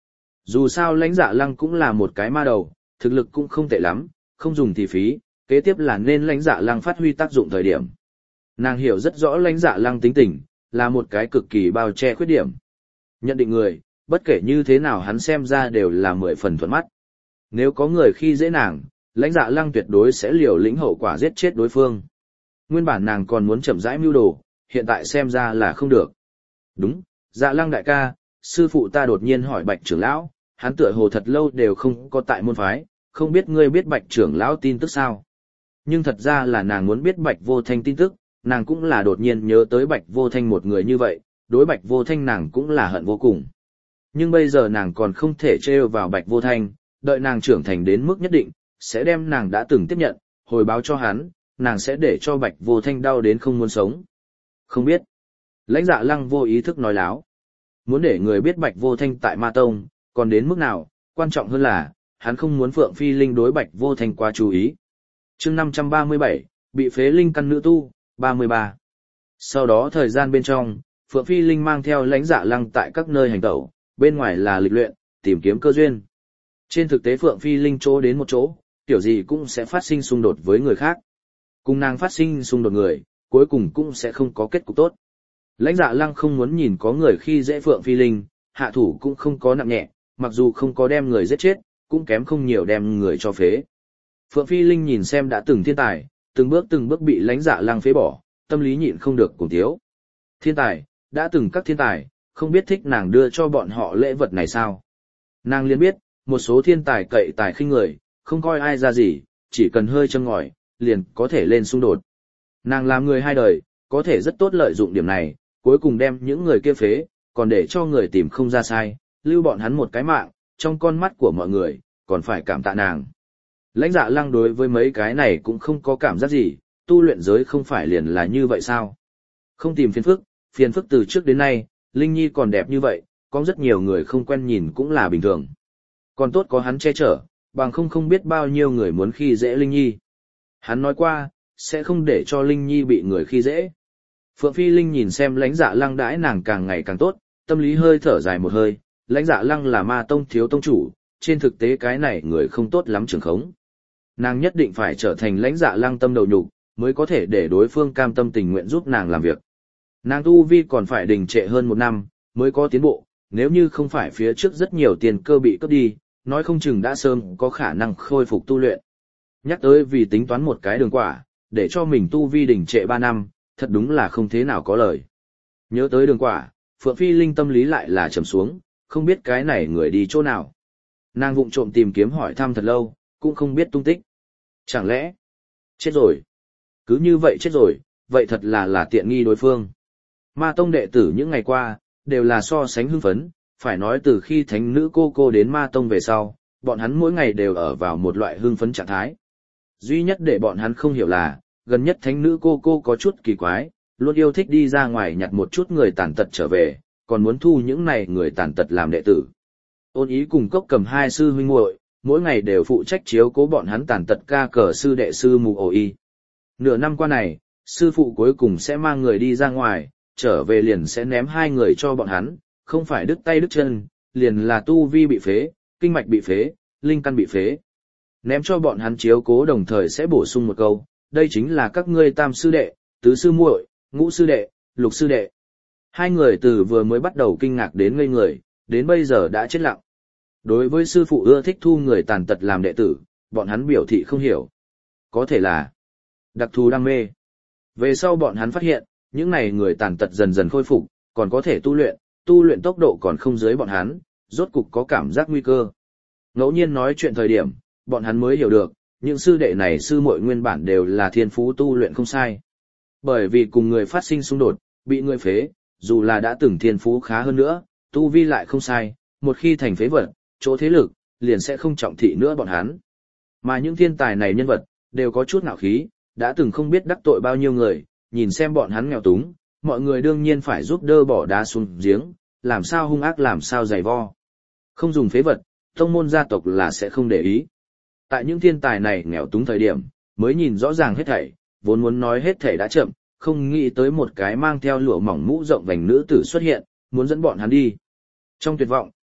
Dù sao lãnh dạ lăng cũng là một cái ma đầu, thực lực cũng không tệ lắm, không dùng thì phí, kế tiếp là nên lãnh dạ lăng phát huy tác dụng thời điểm. Nàng hiểu rất rõ lãnh dạ lăng tính tình, là một cái cực kỳ bao che khuyết điểm. Nhận định người, bất kể như thế nào hắn xem ra đều là mười phần thuận mắt. Nếu có người khi dễ nàng, lãnh dạ lăng tuyệt đối sẽ liều lĩnh hậu quả giết chết đối phương. Nguyên bản nàng còn muốn chậm rãi mưu đồ, hiện tại xem ra là không được. Đúng, dạ lăng đại ca, sư phụ ta đột nhiên hỏi Bạch trưởng lão, hắn tựa hồ thật lâu đều không có tại môn phái, không biết ngươi biết Bạch trưởng lão tin tức sao? Nhưng thật ra là nàng muốn biết Bạch Vô Thanh tin tức, nàng cũng là đột nhiên nhớ tới Bạch Vô Thanh một người như vậy, đối Bạch Vô Thanh nàng cũng là hận vô cùng. Nhưng bây giờ nàng còn không thể trêu vào Bạch Vô Thanh, đợi nàng trưởng thành đến mức nhất định, sẽ đem nàng đã từng tiếp nhận, hồi báo cho hắn, nàng sẽ để cho Bạch Vô Thanh đau đến không muốn sống. Không biết. Lãnh Dạ Lăng vô ý thức nói láo. Muốn để người biết Bạch Vô Thanh tại Ma Tông, còn đến mức nào, quan trọng hơn là, hắn không muốn Phượng Phi Linh đối Bạch Vô Thanh quá chú ý. Chương năm trăm ba mươi bảy, bị phế linh căn nữ tu, ba mươi ba. Sau đó thời gian bên trong, Phượng Phi Linh mang theo Lãnh Dạ Lăng tại các nơi hành tẩu, bên ngoài là lịch luyện, tìm kiếm cơ duyên. Trên thực tế Phượng Phi Linh chỗ đến một chỗ, kiểu gì cũng sẽ phát sinh xung đột với người khác. Cùng nàng phát sinh xung đột người, cuối cùng cũng sẽ không có kết cục tốt. Lãnh Dạ Lăng không muốn nhìn có người khi dễ Phượng Phi Linh, hạ thủ cũng không có nặng nhẹ, mặc dù không có đem người giết chết, cũng kém không nhiều đem người cho phế. Phượng Phi Linh nhìn xem đã từng thiên tài, từng bước từng bước bị Lãnh Dạ Lăng phế bỏ, tâm lý nhịn không được cùng thiếu. Thiên tài, đã từng các thiên tài, không biết thích nàng đưa cho bọn họ lễ vật này sao. Nàng liền biết, một số thiên tài cậy tài khinh người, không coi ai ra gì, chỉ cần hơi châm ngòi, liền có thể lên xung đột. Nàng làm người hai đời, có thể rất tốt lợi dụng điểm này, cuối cùng đem những người kia phế, còn để cho người tìm không ra sai, lưu bọn hắn một cái mạng, trong con mắt của mọi người, còn phải cảm tạ nàng. Lãnh Dạ Lăng đối với mấy cái này cũng không có cảm giác gì, tu luyện giới không phải liền là như vậy sao? Không tìm phiền phức, phiền phức từ trước đến nay, Linh Nhi còn đẹp như vậy, có rất nhiều người không quen nhìn cũng là bình thường. Còn tốt có hắn che chở, bằng không không biết bao nhiêu người muốn khi dễ Linh Nhi. Hắn nói qua, sẽ không để cho Linh Nhi bị người khi dễ. Phượng Phi Linh nhìn xem Lãnh Dạ Lăng đãi nàng càng ngày càng tốt, tâm lý hơi thở dài một hơi, Lãnh Dạ Lăng là Ma Tông thiếu tông chủ, trên thực tế cái này người không tốt lắm trưởng khống. Nàng nhất định phải trở thành Lãnh Dạ Lăng tâm đầu nhục, mới có thể để đối phương cam tâm tình nguyện giúp nàng làm việc. Nàng tu vi còn phải đình trệ hơn một năm, mới có tiến bộ, nếu như không phải phía trước rất nhiều tiền cơ bị cướp đi, nói không chừng đã sớm có khả năng khôi phục tu luyện. Nhắc tới vì tính toán một cái đường quả, để cho mình tu vi đình trệ ba năm, thật đúng là không thế nào có lời. Nhớ tới đường quả, Phượng Phi Linh tâm lý lại là trầm xuống, không biết cái này người đi chỗ nào. Nàng vụng trộm tìm kiếm hỏi thăm thật lâu, cũng không biết tung tích. Chẳng lẽ, chết rồi? Cứ như vậy chết rồi, vậy thật là là tiện nghi đối phương. Ma Tông đệ tử những ngày qua, đều là so sánh hưng phấn, phải nói từ khi thánh nữ cô cô đến Ma Tông về sau, bọn hắn mỗi ngày đều ở vào một loại hưng phấn trạng thái. Duy nhất để bọn hắn không hiểu là, gần nhất thánh nữ cô cô có chút kỳ quái, luôn yêu thích đi ra ngoài nhặt một chút người tàn tật trở về, còn muốn thu những này người tàn tật làm đệ tử. Ôn Ý cùng Cốc Cầm hai sư huynh muội, mỗi ngày đều phụ trách chiếu cố bọn hắn tàn tật ca cờ sư đệ sư mù ổ y. Nửa năm qua này, sư phụ cuối cùng sẽ mang người đi ra ngoài, trở về liền sẽ ném hai người cho bọn hắn, không phải đứt tay đứt chân, liền là tu vi bị phế, kinh mạch bị phế, linh căn bị phế. Ném cho bọn hắn chiếu cố đồng thời sẽ bổ sung một câu, đây chính là các ngươi tam sư đệ, tứ sư muội, ngũ sư đệ, lục sư đệ. Hai người từ vừa mới bắt đầu kinh ngạc đến ngây người, đến bây giờ đã chết lặng. Đối với sư phụ ưa thích thu người tàn tật làm đệ tử, bọn hắn biểu thị không hiểu. Có thể là đặc thù đam mê. Về sau bọn hắn phát hiện, những này người tàn tật dần dần khôi phục, còn có thể tu luyện, tu luyện tốc độ còn không dưới bọn hắn, rốt cục có cảm giác nguy cơ. Ngẫu nhiên nói chuyện thời điểm, bọn hắn mới hiểu được, những sư đệ này sư muội nguyên bản đều là thiên phú tu luyện không sai. Bởi vì cùng người phát sinh xung đột, bị người phế, dù là đã từng thiên phú khá hơn nữa, tu vi lại không sai, một khi thành phế vật, chỗ thế lực, liền sẽ không trọng thị nữa bọn hắn. Mà những thiên tài này nhân vật, đều có chút ngạo khí, đã từng không biết đắc tội bao nhiêu người, nhìn xem bọn hắn nghèo túng, mọi người đương nhiên phải giúp đỡ bỏ đá xuống giếng, làm sao hung ác làm sao dày vo. Không dùng phế vật, tông môn gia tộc là sẽ không để ý. Tại những thiên tài này nghèo túng thời điểm, mới nhìn rõ ràng hết thảy, vốn muốn nói hết thảy đã chậm, không nghĩ tới một cái mang theo lụa mỏng mũ rộng vành nữ tử xuất hiện, muốn dẫn bọn hắn đi. Trong tuyệt vọng,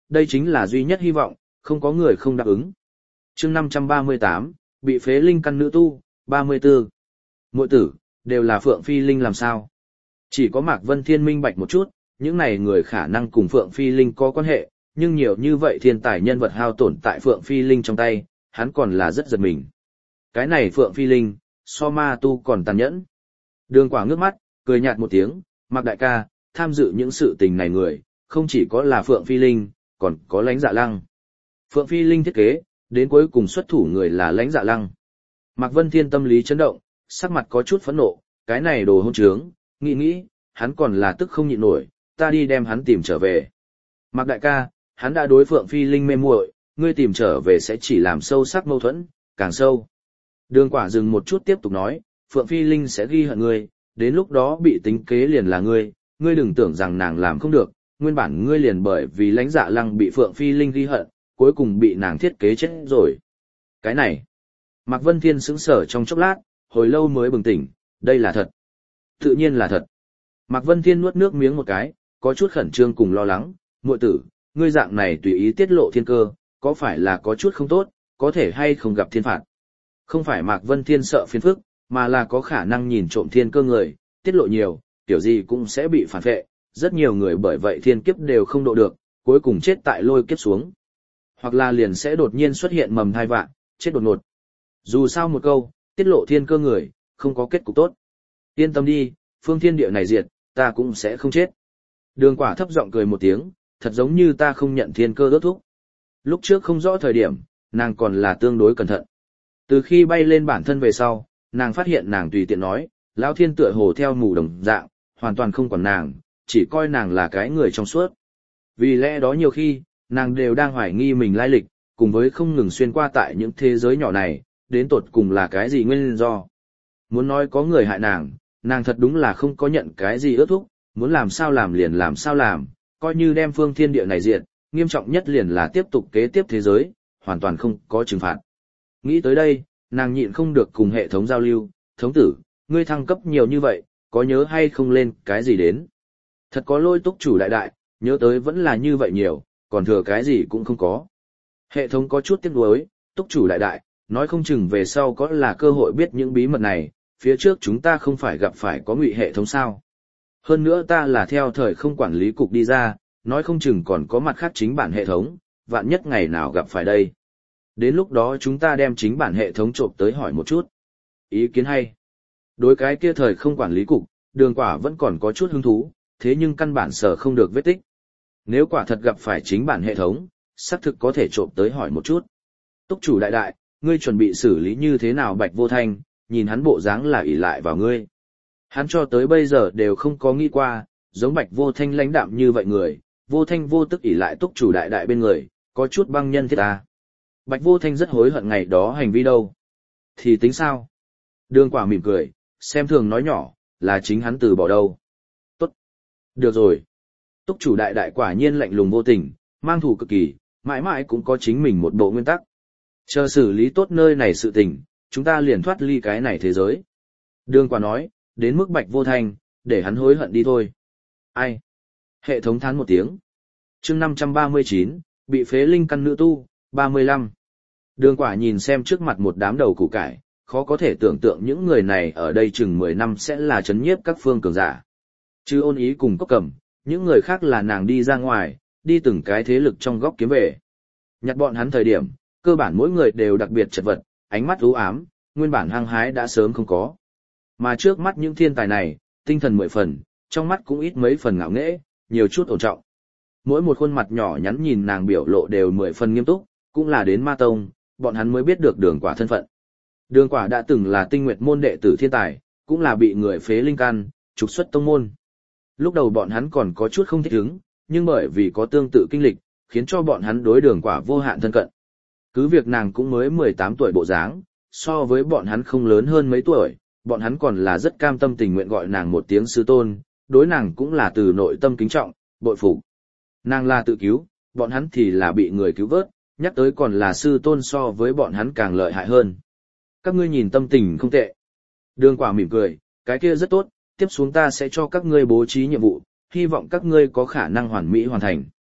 đây chính là duy nhất hy vọng, không có người không đáp ứng. chương năm trăm ba mươi tám, bị phế linh căn nữ tu, ba mươi tư. Muội tử, đều là Phượng Phi Linh làm sao? Chỉ có Mạc Vân Thiên minh bạch một chút, những này người khả năng cùng Phượng Phi Linh có quan hệ, nhưng nhiều như vậy thiên tài nhân vật hao tổn tại Phượng Phi Linh trong tay, hắn còn là rất giật mình. Cái này Phượng Phi Linh, so ma tu còn tàn nhẫn. Đường Quả ngước mắt, cười nhạt một tiếng, Mạc đại ca, tham dự những sự tình này người, không chỉ có là Phượng Phi Linh, còn có Lãnh Dạ Lăng. Phượng Phi Linh thiết kế, đến cuối cùng xuất thủ người là Lãnh Dạ Lăng. Mạc Vân Thiên tâm lý chấn động, sắc mặt có chút phẫn nộ, cái này đồ hỗn trướng, nghĩ nghĩ, hắn còn là tức không nhịn nổi, ta đi đem hắn tìm trở về. Mạc đại ca, hắn đã đối Phượng Phi Linh mê muội, ngươi tìm trở về sẽ chỉ làm sâu sắc mâu thuẫn, càng sâu. Đường Quả dừng một chút tiếp tục nói, Phượng Phi Linh sẽ ghi hận ngươi, đến lúc đó bị tính kế liền là ngươi, ngươi đừng tưởng rằng nàng làm không được, nguyên bản ngươi liền bởi vì Lãnh Dạ Lăng bị Phượng Phi Linh ghi hận, cuối cùng bị nàng thiết kế chết rồi. Cái này, Mạc Vân Thiên sững sờ trong chốc lát, hồi lâu mới bừng tỉnh, đây là thật. Tự nhiên là thật. Mạc Vân Thiên nuốt nước miếng một cái, có chút khẩn trương cùng lo lắng, muội tử, ngươi dạng này tùy ý tiết lộ thiên cơ, có phải là có chút không tốt, có thể hay không gặp thiên phạt. Không phải Mạc Vân Thiên sợ phiền phức, mà là có khả năng nhìn trộm thiên cơ người, tiết lộ nhiều, kiểu gì cũng sẽ bị phản vệ, rất nhiều người bởi vậy thiên kiếp đều không độ được, cuối cùng chết tại lôi kiếp xuống. Hoặc là liền sẽ đột nhiên xuất hiện mầm thai vạn, chết đột ngột. Dù sao một câu, tiết lộ thiên cơ người, không có kết cục tốt. Yên tâm đi, phương thiên địa này diệt, ta cũng sẽ không chết. Đường Quả thấp giọng cười một tiếng, thật giống như ta không nhận thiên cơ đốt thúc. Lúc trước không rõ thời điểm, nàng còn là tương đối cẩn thận. Từ khi bay lên bản thân về sau, nàng phát hiện nàng tùy tiện nói, lão thiên tựa hồ theo mù đồng dạng, hoàn toàn không còn nàng, chỉ coi nàng là cái người trong suốt. Vì lẽ đó nhiều khi, nàng đều đang hoài nghi mình lai lịch, cùng với không ngừng xuyên qua tại những thế giới nhỏ này, đến tột cùng là cái gì nguyên do. Muốn nói có người hại nàng, nàng thật đúng là không có nhận cái gì ước thúc, muốn làm sao làm liền làm sao làm, coi như đem phương thiên địa này diệt, nghiêm trọng nhất liền là tiếp tục kế tiếp thế giới, hoàn toàn không có trừng phạt. Nghĩ tới đây, nàng nhịn không được cùng hệ thống giao lưu, thống tử, ngươi thăng cấp nhiều như vậy, có nhớ hay không lên cái gì đến? Thật có lôi túc chủ đại đại, nhớ tới vẫn là như vậy nhiều, còn thừa cái gì cũng không có. Hệ thống có chút tiếc nuối, túc chủ đại đại, nói không chừng về sau có là cơ hội biết những bí mật này, phía trước chúng ta không phải gặp phải có ngụy hệ thống sao. Hơn nữa ta là theo thời không quản lý cục đi ra, nói không chừng còn có mặt khác chính bản hệ thống, vạn nhất ngày nào gặp phải đây. Đến lúc đó chúng ta đem chính bản hệ thống trộm tới hỏi một chút. Ý kiến hay. Đối cái kia thời không quản lý cục, Đường Quả vẫn còn có chút hứng thú, thế nhưng căn bản sở không được vết tích. Nếu quả thật gặp phải chính bản hệ thống, xác thực có thể trộm tới hỏi một chút. Túc chủ đại đại, ngươi chuẩn bị xử lý như thế nào Bạch Vô Thanh, nhìn hắn bộ dáng là ỷ lại vào ngươi. Hắn cho tới bây giờ đều không có nghĩ qua, giống Bạch Vô Thanh lãnh đạm như vậy người, vô thanh vô tức ỷ lại túc chủ đại đại bên người, có chút băng nhân thiết ta. Bạch Vô Thanh rất hối hận ngày đó hành vi đâu. Thì tính sao? Đường Quả mỉm cười, xem thường nói nhỏ, là chính hắn từ bỏ đâu. Tốt. Được rồi. Túc chủ đại đại quả nhiên lạnh lùng vô tình, mang thù cực kỳ, mãi mãi cũng có chính mình một bộ nguyên tắc. Chờ xử lý tốt nơi này sự tình, chúng ta liền thoát ly cái này thế giới. Đường Quả nói, đến mức Bạch Vô Thanh, để hắn hối hận đi thôi. Ai? Hệ thống thán một tiếng. chương năm trăm ba mươi chín, bị phế linh căn nữ tu, ba mươi lăm. Đường Quả nhìn xem trước mặt một đám đầu củ cải, khó có thể tưởng tượng những người này ở đây chừng mười năm sẽ là chấn nhiếp các phương cường giả. Chứ Ôn Ý cùng Cốc Cẩm, những người khác là nàng đi ra ngoài, đi từng cái thế lực trong góc kiếm về. Nhặt bọn hắn thời điểm, cơ bản mỗi người đều đặc biệt chật vật, ánh mắt u ám, nguyên bản hăng hái đã sớm không có. Mà trước mắt những thiên tài này, tinh thần mười phần, trong mắt cũng ít mấy phần ngạo nghễ, nhiều chút ổn trọng. Mỗi một khuôn mặt nhỏ nhắn nhìn nàng biểu lộ đều mười phần nghiêm túc, cũng là đến Ma Tông, bọn hắn mới biết được Đường Quả thân phận. Đường Quả đã từng là Tinh Nguyệt môn đệ tử thiên tài, cũng là bị người phế linh căn, trục xuất tông môn. Lúc đầu bọn hắn còn có chút không thích ứng, nhưng bởi vì có tương tự kinh lịch, khiến cho bọn hắn đối Đường Quả vô hạn thân cận. Cứ việc nàng cũng mới mười tám tuổi bộ dáng, so với bọn hắn không lớn hơn mấy tuổi, bọn hắn còn là rất cam tâm tình nguyện gọi nàng một tiếng sư tôn, đối nàng cũng là từ nội tâm kính trọng, bội phục. Nàng là tự cứu, bọn hắn thì là bị người cứu vớt, nhắc tới còn là sư tôn so với bọn hắn càng lợi hại hơn. Các ngươi nhìn tâm tình không tệ. Đường Quả mỉm cười, cái kia rất tốt, tiếp xuống ta sẽ cho các ngươi bố trí nhiệm vụ, hy vọng các ngươi có khả năng hoàn mỹ hoàn thành.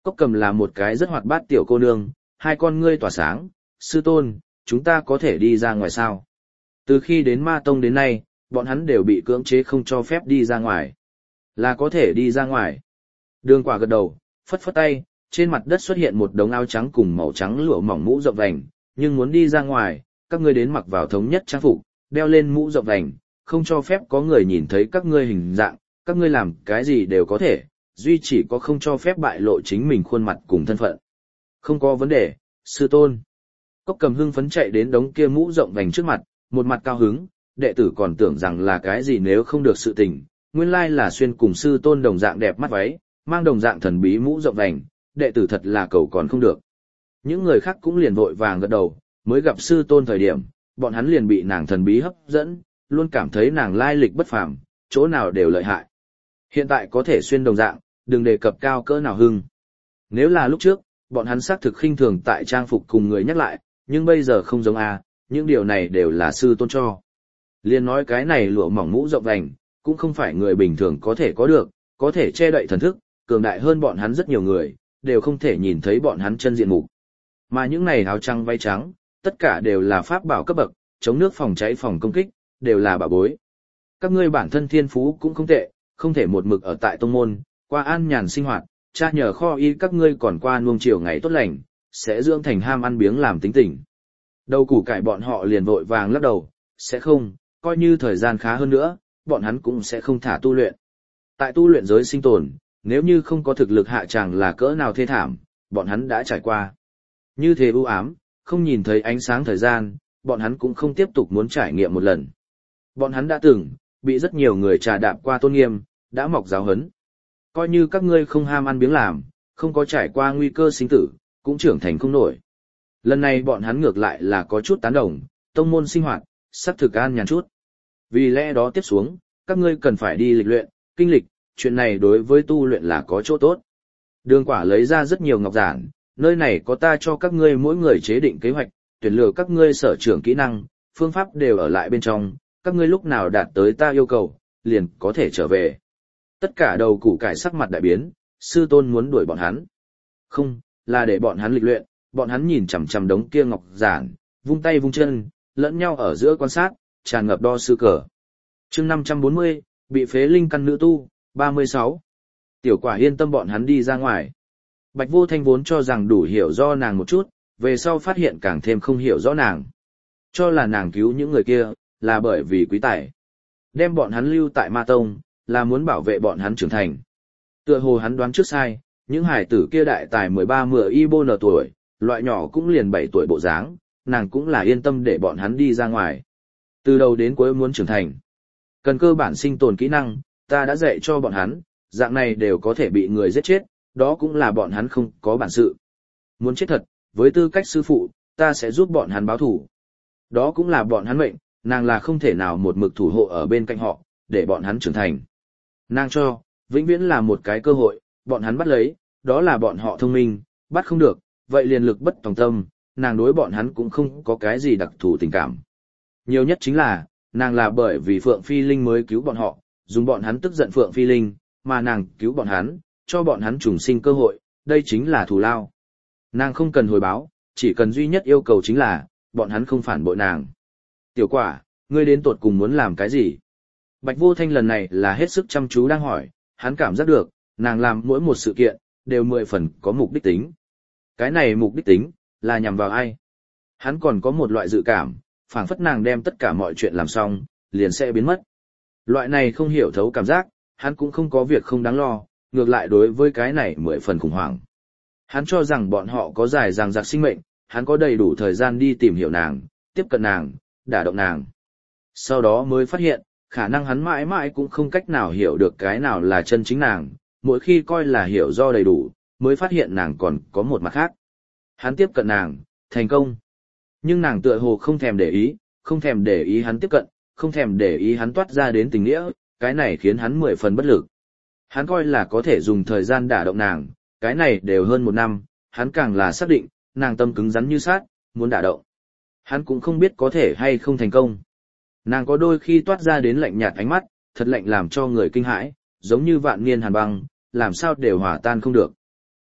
Cốc Cầm là một cái rất hoạt bát tiểu cô nương, hai con ngươi tỏa sáng, sư tôn, chúng ta có thể đi ra ngoài sao? Từ khi đến Ma Tông đến nay, bọn hắn đều bị cưỡng chế không cho phép đi ra ngoài. Là có thể đi ra ngoài. Đường Quả gật đầu, phất phất tay, trên mặt đất xuất hiện một đống áo trắng cùng màu trắng lụa mỏng mũ rộng vành, nhưng muốn đi ra ngoài, các ngươi đến mặc vào thống nhất trang phục, đeo lên mũ rộng vành, không cho phép có người nhìn thấy các ngươi hình dạng, các ngươi làm cái gì đều có thể, duy chỉ có không cho phép bại lộ chính mình khuôn mặt cùng thân phận. Không có vấn đề, sư tôn. Cốc Cầm hưng phấn chạy đến đống kia mũ rộng vành trước mặt, một mặt cao hứng, đệ tử còn tưởng rằng là cái gì nếu không được sự tình, nguyên lai là xuyên cùng sư tôn đồng dạng đẹp mắt váy, mang đồng dạng thần bí mũ rộng vành, đệ tử thật là cầu còn không được. Những người khác cũng liền vội vàng gật đầu, mới gặp sư tôn thời điểm, bọn hắn liền bị nàng thần bí hấp dẫn, luôn cảm thấy nàng lai lịch bất phàm, chỗ nào đều lợi hại. Hiện tại có thể xuyên đồng dạng, đừng đề cập cao cỡ nào hưng. Nếu là lúc trước, bọn hắn xác thực khinh thường tại trang phục cùng người nhắc lại, nhưng bây giờ không giống a, những điều này đều là sư tôn cho. Liên nói cái này lụa mỏng mũ rộng vành, cũng không phải người bình thường có thể có được, có thể che đậy thần thức, cường đại hơn bọn hắn rất nhiều người, đều không thể nhìn thấy bọn hắn chân diện mục. Mà những này áo trắng váy trắng, tất cả đều là pháp bảo cấp bậc, chống nước phòng cháy phòng công kích, đều là bảo bối. Các ngươi bản thân thiên phú cũng không tệ, không thể một mực ở tại tông môn, qua an nhàn sinh hoạt, cha nhờ kho y các ngươi còn qua nuông chiều ngày tốt lành, sẽ dưỡng thành ham ăn biếng làm tính tình. Đầu củ cải bọn họ liền vội vàng lắc đầu, sẽ không, coi như thời gian khá hơn nữa, bọn hắn cũng sẽ không thả tu luyện. Tại tu luyện giới sinh tồn, nếu như không có thực lực hạ tràng là cỡ nào thê thảm, bọn hắn đã trải qua. Như thế u ám, không nhìn thấy ánh sáng thời gian, bọn hắn cũng không tiếp tục muốn trải nghiệm một lần. Bọn hắn đã từng, bị rất nhiều người trà đạp qua tôn nghiêm, đã mọc giáo hấn. Coi như các ngươi không ham ăn biếng làm, không có trải qua nguy cơ sinh tử, cũng trưởng thành không nổi. Lần này bọn hắn ngược lại là có chút tán đồng, tông môn sinh hoạt, sắp thực an nhàn chút. Vì lẽ đó tiếp xuống, các ngươi cần phải đi lịch luyện, kinh lịch, chuyện này đối với tu luyện là có chỗ tốt. Đường Quả lấy ra rất nhiều ngọc giản, nơi này có ta cho các ngươi mỗi người chế định kế hoạch, tuyển lựa các ngươi sở trường kỹ năng, phương pháp đều ở lại bên trong, các ngươi lúc nào đạt tới ta yêu cầu, liền có thể trở về. Tất cả đầu củ cải sắc mặt đại biến, sư tôn muốn đuổi bọn hắn. Không, là để bọn hắn lịch luyện, bọn hắn nhìn chằm chằm đống kia ngọc giản, vung tay vung chân, lẫn nhau ở giữa quan sát, tràn ngập đo sư cờ. Chương năm trăm bốn mươi, bị phế linh căn nữ tu, ba mươi sáu. Tiểu Quả yên tâm bọn hắn đi ra ngoài. Bạch Vô Thanh vốn cho rằng đủ hiểu do nàng một chút, về sau phát hiện càng thêm không hiểu rõ nàng. Cho là nàng cứu những người kia, là bởi vì quý tài. Đem bọn hắn lưu tại Ma Tông, là muốn bảo vệ bọn hắn trưởng thành. Tựa hồ hắn đoán trước sai, những hải tử kia đại tài mười ba mười y bô nở tuổi, loại nhỏ cũng liền bảy tuổi bộ dáng, nàng cũng là yên tâm để bọn hắn đi ra ngoài. Từ đầu đến cuối muốn trưởng thành. Cần cơ bản sinh tồn kỹ năng, ta đã dạy cho bọn hắn, dạng này đều có thể bị người giết chết, đó cũng là bọn hắn không có bản sự. Muốn chết thật, với tư cách sư phụ, ta sẽ giúp bọn hắn báo thủ. Đó cũng là bọn hắn mệnh, nàng là không thể nào một mực thủ hộ ở bên cạnh họ, để bọn hắn trưởng thành. Nàng cho, vĩnh viễn là một cái cơ hội, bọn hắn bắt lấy, đó là bọn họ thông minh, bắt không được, vậy liền lực bất tòng tâm, nàng đối bọn hắn cũng không có cái gì đặc thù tình cảm. Nhiều nhất chính là, nàng là bởi vì Phượng Phi Linh mới cứu bọn họ, dùng bọn hắn tức giận Phượng Phi Linh, mà nàng cứu bọn hắn, cho bọn hắn trùng sinh cơ hội, đây chính là thù lao. Nàng không cần hồi báo, chỉ cần duy nhất yêu cầu chính là, bọn hắn không phản bội nàng. Tiểu Quả, ngươi đến tột cùng muốn làm cái gì? Bạch Vô Thanh lần này là hết sức chăm chú đang hỏi, hắn cảm giác được, nàng làm mỗi một sự kiện, đều mười phần có mục đích tính. Cái này mục đích tính, là nhằm vào ai? Hắn còn có một loại dự cảm, phảng phất nàng đem tất cả mọi chuyện làm xong, liền sẽ biến mất. Loại này không hiểu thấu cảm giác, hắn cũng không có việc không đáng lo, ngược lại đối với cái này mười phần khủng hoảng. Hắn cho rằng bọn họ có dài dằng dặc sinh mệnh, hắn có đầy đủ thời gian đi tìm hiểu nàng, tiếp cận nàng, đả động nàng. Sau đó mới phát hiện, khả năng hắn mãi mãi cũng không cách nào hiểu được cái nào là chân chính nàng, mỗi khi coi là hiểu do đầy đủ, mới phát hiện nàng còn có một mặt khác. Hắn tiếp cận nàng, thành công. Nhưng nàng tựa hồ không thèm để ý, không thèm để ý hắn tiếp cận, không thèm để ý hắn toát ra đến tình nghĩa, cái này khiến hắn mười phần bất lực. Hắn coi là có thể dùng thời gian đả động nàng, cái này đều hơn một năm, hắn càng là xác định, nàng tâm cứng rắn như sát, muốn đả động. Hắn cũng không biết có thể hay không thành công. Nàng có đôi khi toát ra đến lạnh nhạt ánh mắt, thật lạnh làm cho người kinh hãi, giống như vạn niên hàn băng, làm sao đều hòa tan không được.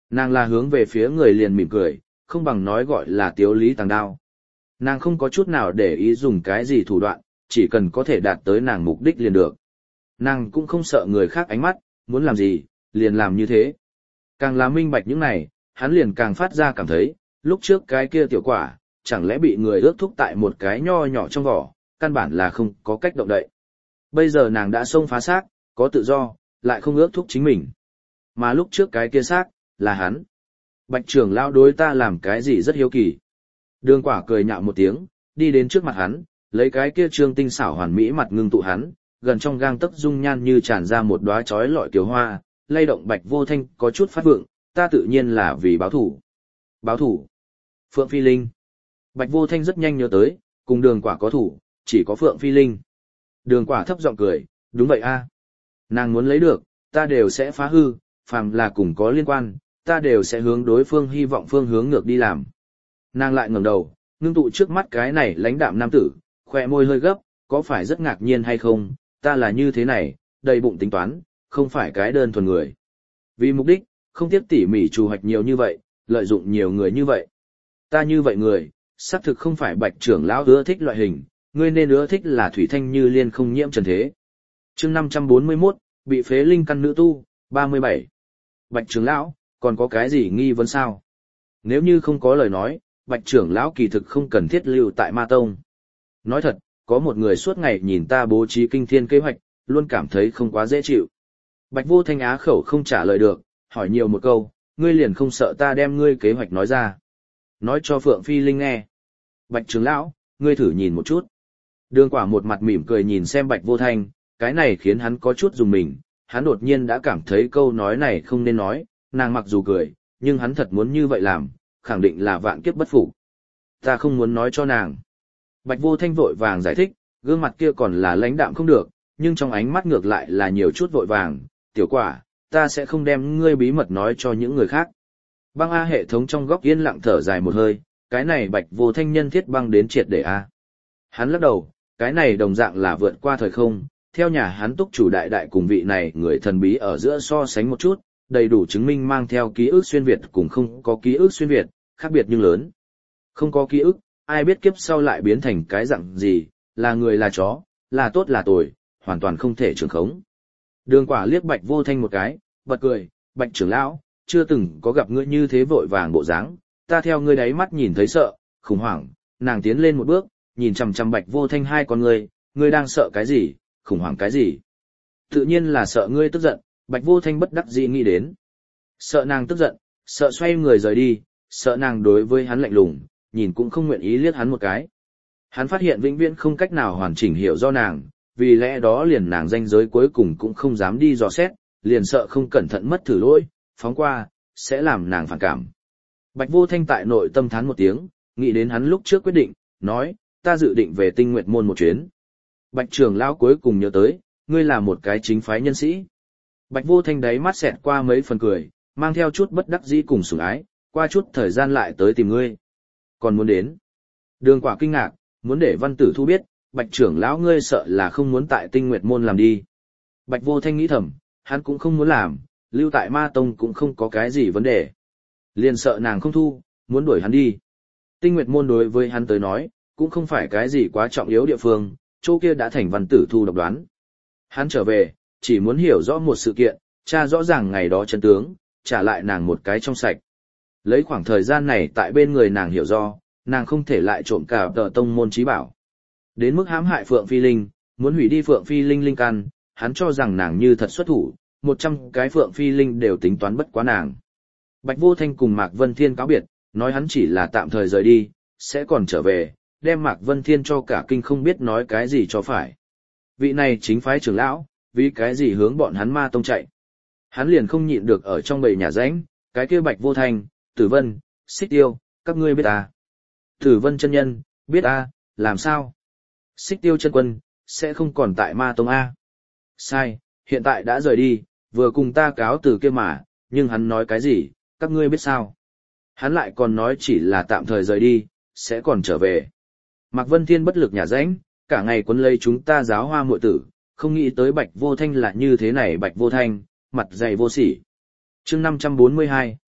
Nàng là hướng về phía người liền mỉm cười, không bằng nói gọi là tiếu lý tàng đao. Nàng không có chút nào để ý dùng cái gì thủ đoạn, chỉ cần có thể đạt tới nàng mục đích liền được. Nàng cũng không sợ người khác ánh mắt, muốn làm gì, liền làm như thế. Càng là minh bạch những này, hắn liền càng phát ra cảm thấy, lúc trước cái kia tiểu quả, chẳng lẽ bị người ước thúc tại một cái nho nhỏ trong vỏ, căn bản là không có cách động đậy. Bây giờ nàng đã xông phá xác, có tự do, lại không ước thúc chính mình. Mà lúc trước cái kia xác, là hắn. Bạch trưởng lão đối ta làm cái gì rất hiếu kỳ. Đường quả cười nhạo một tiếng, đi đến trước mặt hắn, lấy cái kia trương tinh xảo hoàn mỹ mặt ngưng tụ hắn, gần trong gang tấc dung nhan như tràn ra một đóa chói lọi kiều hoa, lay động Bạch Vô Thanh có chút phát vượng, ta tự nhiên là vì báo thủ. Báo thủ? Phượng Phi Linh. Bạch Vô Thanh rất nhanh nhớ tới, cùng đường quả có thủ, chỉ có Phượng Phi Linh. Đường quả thấp giọng cười, đúng vậy a, nàng muốn lấy được, ta đều sẽ phá hư, phàm là cùng có liên quan, ta đều sẽ hướng đối phương hy vọng phương hướng ngược đi làm. Nàng lại ngẩng đầu, ngưng tụ trước mắt cái này lãnh đạm nam tử, khỏe môi hơi gấp, có phải rất ngạc nhiên hay không, ta là như thế này, đầy bụng tính toán, không phải cái đơn thuần người. Vì mục đích, không tiếp tỉ mỉ trù hoạch nhiều như vậy, lợi dụng nhiều người như vậy. Ta như vậy người, xác thực không phải Bạch trưởng lão ưa thích loại hình, ngươi nên ưa thích là thủy thanh như liên không nhiễm trần thế. Chương năm trăm bốn mươi mốt, bị phế linh căn nữ tu, ba mươi bảy. Bạch trưởng lão, còn có cái gì nghi vấn sao? Nếu như không có lời nói, Bạch trưởng lão kỳ thực không cần thiết lưu tại Ma Tông. Nói thật, có một người suốt ngày nhìn ta bố trí kinh thiên kế hoạch, luôn cảm thấy không quá dễ chịu. Bạch Vô Thanh á khẩu không trả lời được, hỏi nhiều một câu, ngươi liền không sợ ta đem ngươi kế hoạch nói ra. Nói cho Phượng Phi Linh nghe. Bạch trưởng lão, ngươi thử nhìn một chút. Đường quả một mặt mỉm cười nhìn xem Bạch Vô Thanh, cái này khiến hắn có chút dùng mình, hắn đột nhiên đã cảm thấy câu nói này không nên nói, nàng mặc dù cười, nhưng hắn thật muốn như vậy làm, khẳng định là vạn kiếp bất phục. Ta không muốn nói cho nàng. Bạch Vô Thanh vội vàng giải thích, gương mặt kia còn là lãnh đạm không được, nhưng trong ánh mắt ngược lại là nhiều chút vội vàng, tiểu quả, ta sẽ không đem ngươi bí mật nói cho những người khác. Băng A hệ thống trong góc yên lặng thở dài một hơi, cái này Bạch Vô Thanh nhân thiết băng đến triệt để A. Hắn lắc đầu, cái này đồng dạng là vượt qua thời không, theo nhà hắn túc chủ đại đại cùng vị này người thần bí ở giữa so sánh một chút, đầy đủ chứng minh mang theo ký ức xuyên Việt cùng không có ký ức xuyên Việt, khác biệt nhưng lớn. Không có ký ức, ai biết kiếp sau lại biến thành cái dạng gì, là người là chó, là tốt là tồi, hoàn toàn không thể trường khống. Đường quả liếc Bạch Vô Thanh một cái, bật cười, Bạch trưởng lão, chưa từng có gặp ngươi như thế vội vàng bộ dáng, ta theo ngươi đáy mắt nhìn thấy sợ, khủng hoảng, nàng tiến lên một bước, nhìn chằm chằm Bạch Vô Thanh hai con ngươi, ngươi đang sợ cái gì, khủng hoảng cái gì? Tự nhiên là sợ ngươi tức giận, Bạch Vô Thanh bất đắc dĩ nghĩ đến. Sợ nàng tức giận, sợ xoay người rời đi, sợ nàng đối với hắn lạnh lùng, nhìn cũng không nguyện ý liếc hắn một cái. Hắn phát hiện vĩnh viễn không cách nào hoàn chỉnh hiểu do nàng, vì lẽ đó liền nàng danh giới cuối cùng cũng không dám đi dò xét, liền sợ không cẩn thận mất thử lỗi, phóng qua, sẽ làm nàng phản cảm. Bạch Vô Thanh tại nội tâm thán một tiếng, nghĩ đến hắn lúc trước quyết định, nói, ta dự định về Tinh Nguyệt Môn một chuyến. Bạch trưởng lão cuối cùng nhớ tới, ngươi là một cái chính phái nhân sĩ. Bạch Vô Thanh đáy mắt xẹt qua mấy phần cười, mang theo chút bất đắc dĩ cùng sủng ái, qua chút thời gian lại tới tìm ngươi. Còn muốn đến. Đường quả kinh ngạc, muốn để Văn Tử Thu biết, Bạch trưởng lão ngươi sợ là không muốn tại Tinh Nguyệt Môn làm đi. Bạch Vô Thanh nghĩ thầm, hắn cũng không muốn làm, lưu tại Ma Tông cũng không có cái gì vấn đề. Liền sợ nàng không thu, muốn đuổi hắn đi. Tinh Nguyệt Môn đối với hắn tới nói, cũng không phải cái gì quá trọng yếu địa phương, chỗ kia đã thành Văn Tử Thu độc đoán. Hắn trở về, chỉ muốn hiểu rõ một sự kiện, tra rõ ràng ngày đó chân tướng, trả lại nàng một cái trong sạch. Lấy khoảng thời gian này tại bên người nàng hiểu do, nàng không thể lại trộm cả tờ tông môn trí bảo. Đến mức hãm hại Phượng Phi Linh, muốn hủy đi Phượng Phi Linh linh căn, hắn cho rằng nàng như thật xuất thủ, một trăm cái Phượng Phi Linh đều tính toán bất quá nàng. Bạch Vô Thanh cùng Mạc Vân Thiên cáo biệt, nói hắn chỉ là tạm thời rời đi, sẽ còn trở về, đem Mạc Vân Thiên cho cả kinh không biết nói cái gì cho phải. Vị này chính phái trưởng lão, vì cái gì hướng bọn hắn Ma Tông chạy. Hắn liền không nhịn được ở trong bầy nhà ránh, cái kia Bạch Vô Thanh, Tử Vân, Xích Tiêu, các ngươi biết à? Tử Vân chân nhân, biết à, làm sao? Xích Tiêu chân quân, sẽ không còn tại Ma Tông A. Sai, hiện tại đã rời đi, vừa cùng ta cáo từ kia mà, nhưng hắn nói cái gì, các ngươi biết sao? Hắn lại còn nói chỉ là tạm thời rời đi, sẽ còn trở về. Mạc Vân Thiên bất lực nhả rãnh, cả ngày quấn lấy chúng ta giáo hoa muội tử, không nghĩ tới Bạch Vô Thanh là như thế này. Bạch Vô Thanh, mặt dày vô sỉ. Chương năm trăm bốn mươi hai,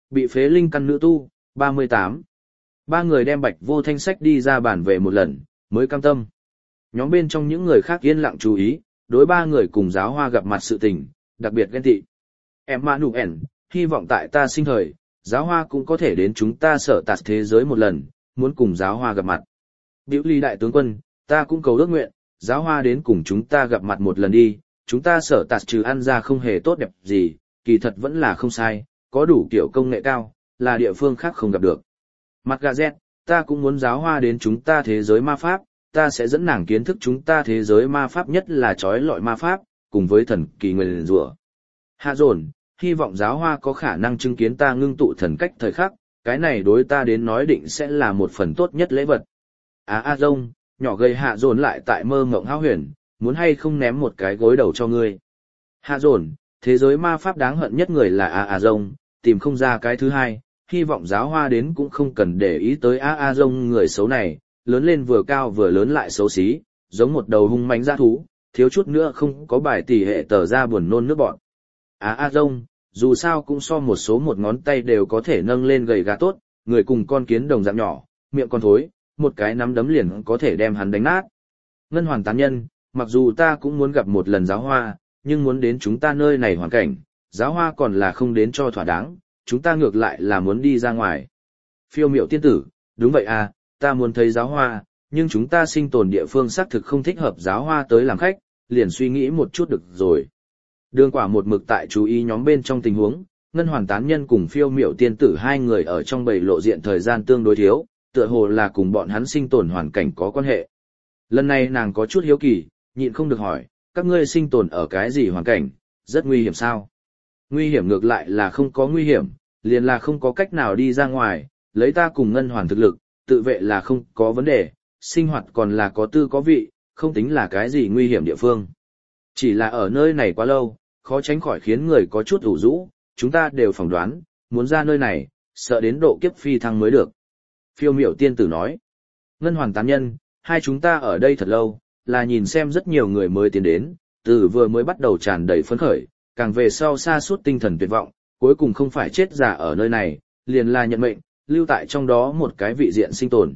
bị phế linh căn nữ tu, ba mươi tám. Ba người đem Bạch Vô Thanh sách đi ra bàn về một lần, mới cam tâm. Nhóm bên trong những người khác yên lặng chú ý, đối ba người cùng giáo hoa gặp mặt sự tình, đặc biệt ghen tị. Em Mã Nụ ẻn, hy vọng tại ta sinh thời, giáo hoa cũng có thể đến chúng ta sở tạt thế giới một lần, muốn cùng giáo hoa gặp mặt. Biểu ly đại tướng quân, ta cũng cầu ước nguyện, giáo hoa đến cùng chúng ta gặp mặt một lần đi, chúng ta sở tạt trừ ăn ra không hề tốt đẹp gì, kỳ thật vẫn là không sai, có đủ kiểu công nghệ cao, là địa phương khác không gặp được. Mặt gà dẹt, ta cũng muốn giáo hoa đến chúng ta thế giới ma pháp, ta sẽ dẫn nàng kiến thức chúng ta thế giới ma pháp nhất là trói lọi ma pháp, cùng với thần kỳ nguyền rủa. Hạ dồn, hy vọng giáo hoa có khả năng chứng kiến ta ngưng tụ thần cách thời khắc, cái này đối ta đến nói định sẽ là một phần tốt nhất lễ vật. Á a rông, nhỏ gầy hạ dồn lại tại mơ ngộng hao huyền, muốn hay không ném một cái gối đầu cho ngươi. Hạ dồn, thế giới ma pháp đáng hận nhất người là a a rông, tìm không ra cái thứ hai, hy vọng giáo hoa đến cũng không cần để ý tới a a rông người xấu này, lớn lên vừa cao vừa lớn lại xấu xí, giống một đầu hung mãnh dã thú, thiếu chút nữa không có bài tỷ hệ tờ ra buồn nôn nước bọn. Á a rông, dù sao cũng so một số một ngón tay đều có thể nâng lên gầy gà tốt, người cùng con kiến đồng dạng nhỏ, miệng con thối, một cái nắm đấm liền có thể đem hắn đánh nát. Ngân hoàn tán nhân, mặc dù ta cũng muốn gặp một lần giáo hoa, nhưng muốn đến chúng ta nơi này hoàn cảnh, giáo hoa còn là không đến cho thỏa đáng, chúng ta ngược lại là muốn đi ra ngoài. Phiêu miệu tiên tử, đúng vậy à, ta muốn thấy giáo hoa, nhưng chúng ta sinh tồn địa phương xác thực không thích hợp giáo hoa tới làm khách, liền suy nghĩ một chút được rồi. Đường quả một mực tại chú ý nhóm bên trong tình huống, ngân hoàn tán nhân cùng phiêu miệu tiên tử hai người ở trong bầy lộ diện thời gian tương đối thiếu, tựa hồ là cùng bọn hắn sinh tồn hoàn cảnh có quan hệ. Lần này nàng có chút hiếu kỳ, nhịn không được hỏi, các ngươi sinh tồn ở cái gì hoàn cảnh, rất nguy hiểm sao? Nguy hiểm ngược lại là không có nguy hiểm, liền là không có cách nào đi ra ngoài, lấy ta cùng ngân hoàn thực lực, tự vệ là không có vấn đề, sinh hoạt còn là có tư có vị, không tính là cái gì nguy hiểm địa phương. Chỉ là ở nơi này quá lâu, khó tránh khỏi khiến người có chút ủ rũ, chúng ta đều phỏng đoán, muốn ra nơi này, sợ đến độ kiếp phi thăng mới được. Phiêu miểu tiên tử nói, ngân hoàn tán nhân, hai chúng ta ở đây thật lâu, là nhìn xem rất nhiều người mới tiến đến, từ vừa mới bắt đầu tràn đầy phấn khởi, càng về sau xa suốt tinh thần tuyệt vọng, cuối cùng không phải chết già ở nơi này, liền là nhận mệnh, lưu tại trong đó một cái vị diện sinh tồn.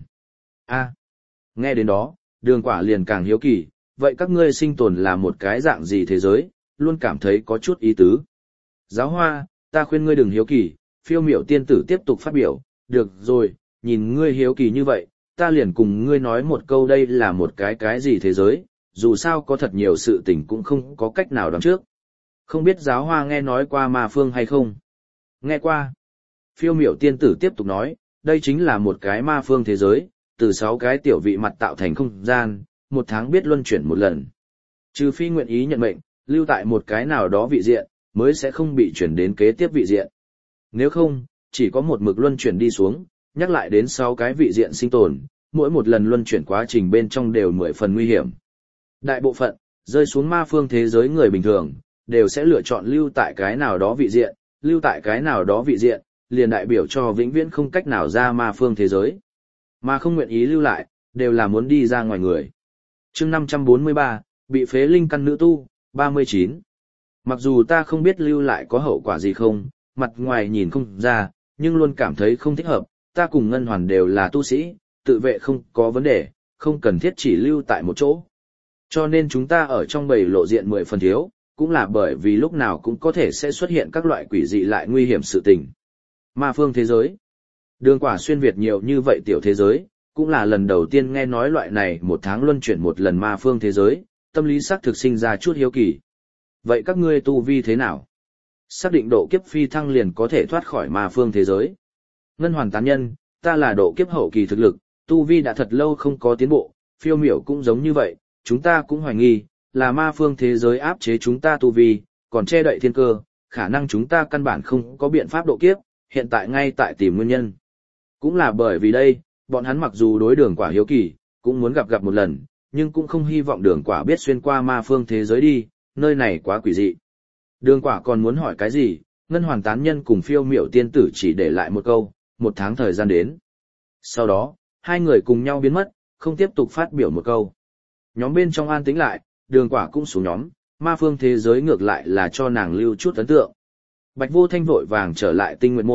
A, nghe đến đó, đường quả liền càng hiếu kỳ, vậy các ngươi sinh tồn là một cái dạng gì thế giới, luôn cảm thấy có chút ý tứ. Giáo hoa, ta khuyên ngươi đừng hiếu kỳ, phiêu miểu tiên tử tiếp tục phát biểu, được rồi, nhìn ngươi hiếu kỳ như vậy, ta liền cùng ngươi nói một câu đây là một cái cái gì thế giới, dù sao có thật nhiều sự tình cũng không có cách nào đoán trước. Không biết giáo hoa nghe nói qua ma phương hay không? Nghe qua. Phiêu miểu tiên tử tiếp tục nói, đây chính là một cái ma phương thế giới, từ sáu cái tiểu vị mặt tạo thành không gian, một tháng biết luân chuyển một lần. Trừ phi nguyện ý nhận mệnh, lưu tại một cái nào đó vị diện, mới sẽ không bị chuyển đến kế tiếp vị diện. Nếu không, chỉ có một mực luân chuyển đi xuống, nhắc lại đến sáu cái vị diện sinh tồn, mỗi một lần luân chuyển quá trình bên trong đều mười phần nguy hiểm. Đại bộ phận, rơi xuống ma phương thế giới người bình thường, đều sẽ lựa chọn lưu tại cái nào đó vị diện, lưu tại cái nào đó vị diện, liền đại biểu cho vĩnh viễn không cách nào ra ma phương thế giới. Mà không nguyện ý lưu lại, đều là muốn đi ra ngoài người. Chương năm trăm bốn mươi ba, bị phế linh căn nữ tu, ba mươi chín. Mặc dù ta không biết lưu lại có hậu quả gì không, mặt ngoài nhìn không ra, nhưng luôn cảm thấy không thích hợp, ta cùng Ngân Hoàn đều là tu sĩ, tự vệ không có vấn đề, không cần thiết chỉ lưu tại một chỗ. Cho nên chúng ta ở trong bầy lộ diện mười phần thiếu, cũng là bởi vì lúc nào cũng có thể sẽ xuất hiện các loại quỷ dị lại nguy hiểm sự tình. Ma phương thế giới. Đường quả xuyên Việt nhiều như vậy tiểu thế giới, cũng là lần đầu tiên nghe nói loại này một tháng luân chuyển một lần ma phương thế giới, tâm lý xác thực sinh ra chút hiếu kỳ. Vậy các ngươi tu vi thế nào? Xác định độ kiếp phi thăng liền có thể thoát khỏi ma phương thế giới. Ngân hoàn tán nhân, ta là độ kiếp hậu kỳ thực lực, tu vi đã thật lâu không có tiến bộ, phiêu miểu cũng giống như vậy, chúng ta cũng hoài nghi, là ma phương thế giới áp chế chúng ta tu vi, còn che đậy thiên cơ, khả năng chúng ta căn bản không có biện pháp độ kiếp, hiện tại ngay tại tìm nguyên nhân. Cũng là bởi vì đây, bọn hắn mặc dù đối đường quả hiếu kỳ, cũng muốn gặp gặp một lần, nhưng cũng không hy vọng đường quả biết xuyên qua ma phương thế giới đi, nơi này quá quỷ dị. Đường quả còn muốn hỏi cái gì, ngân hoàn tán nhân cùng phiêu miểu tiên tử chỉ để lại một câu, một tháng thời gian đến. Sau đó, hai người cùng nhau biến mất, không tiếp tục phát biểu một câu. Nhóm bên trong an tĩnh lại, đường quả cũng xuống nhóm, ma phương thế giới ngược lại là cho nàng lưu chút ấn tượng. Bạch Vô Thanh vội vàng trở lại Tinh Nguyệt Môn,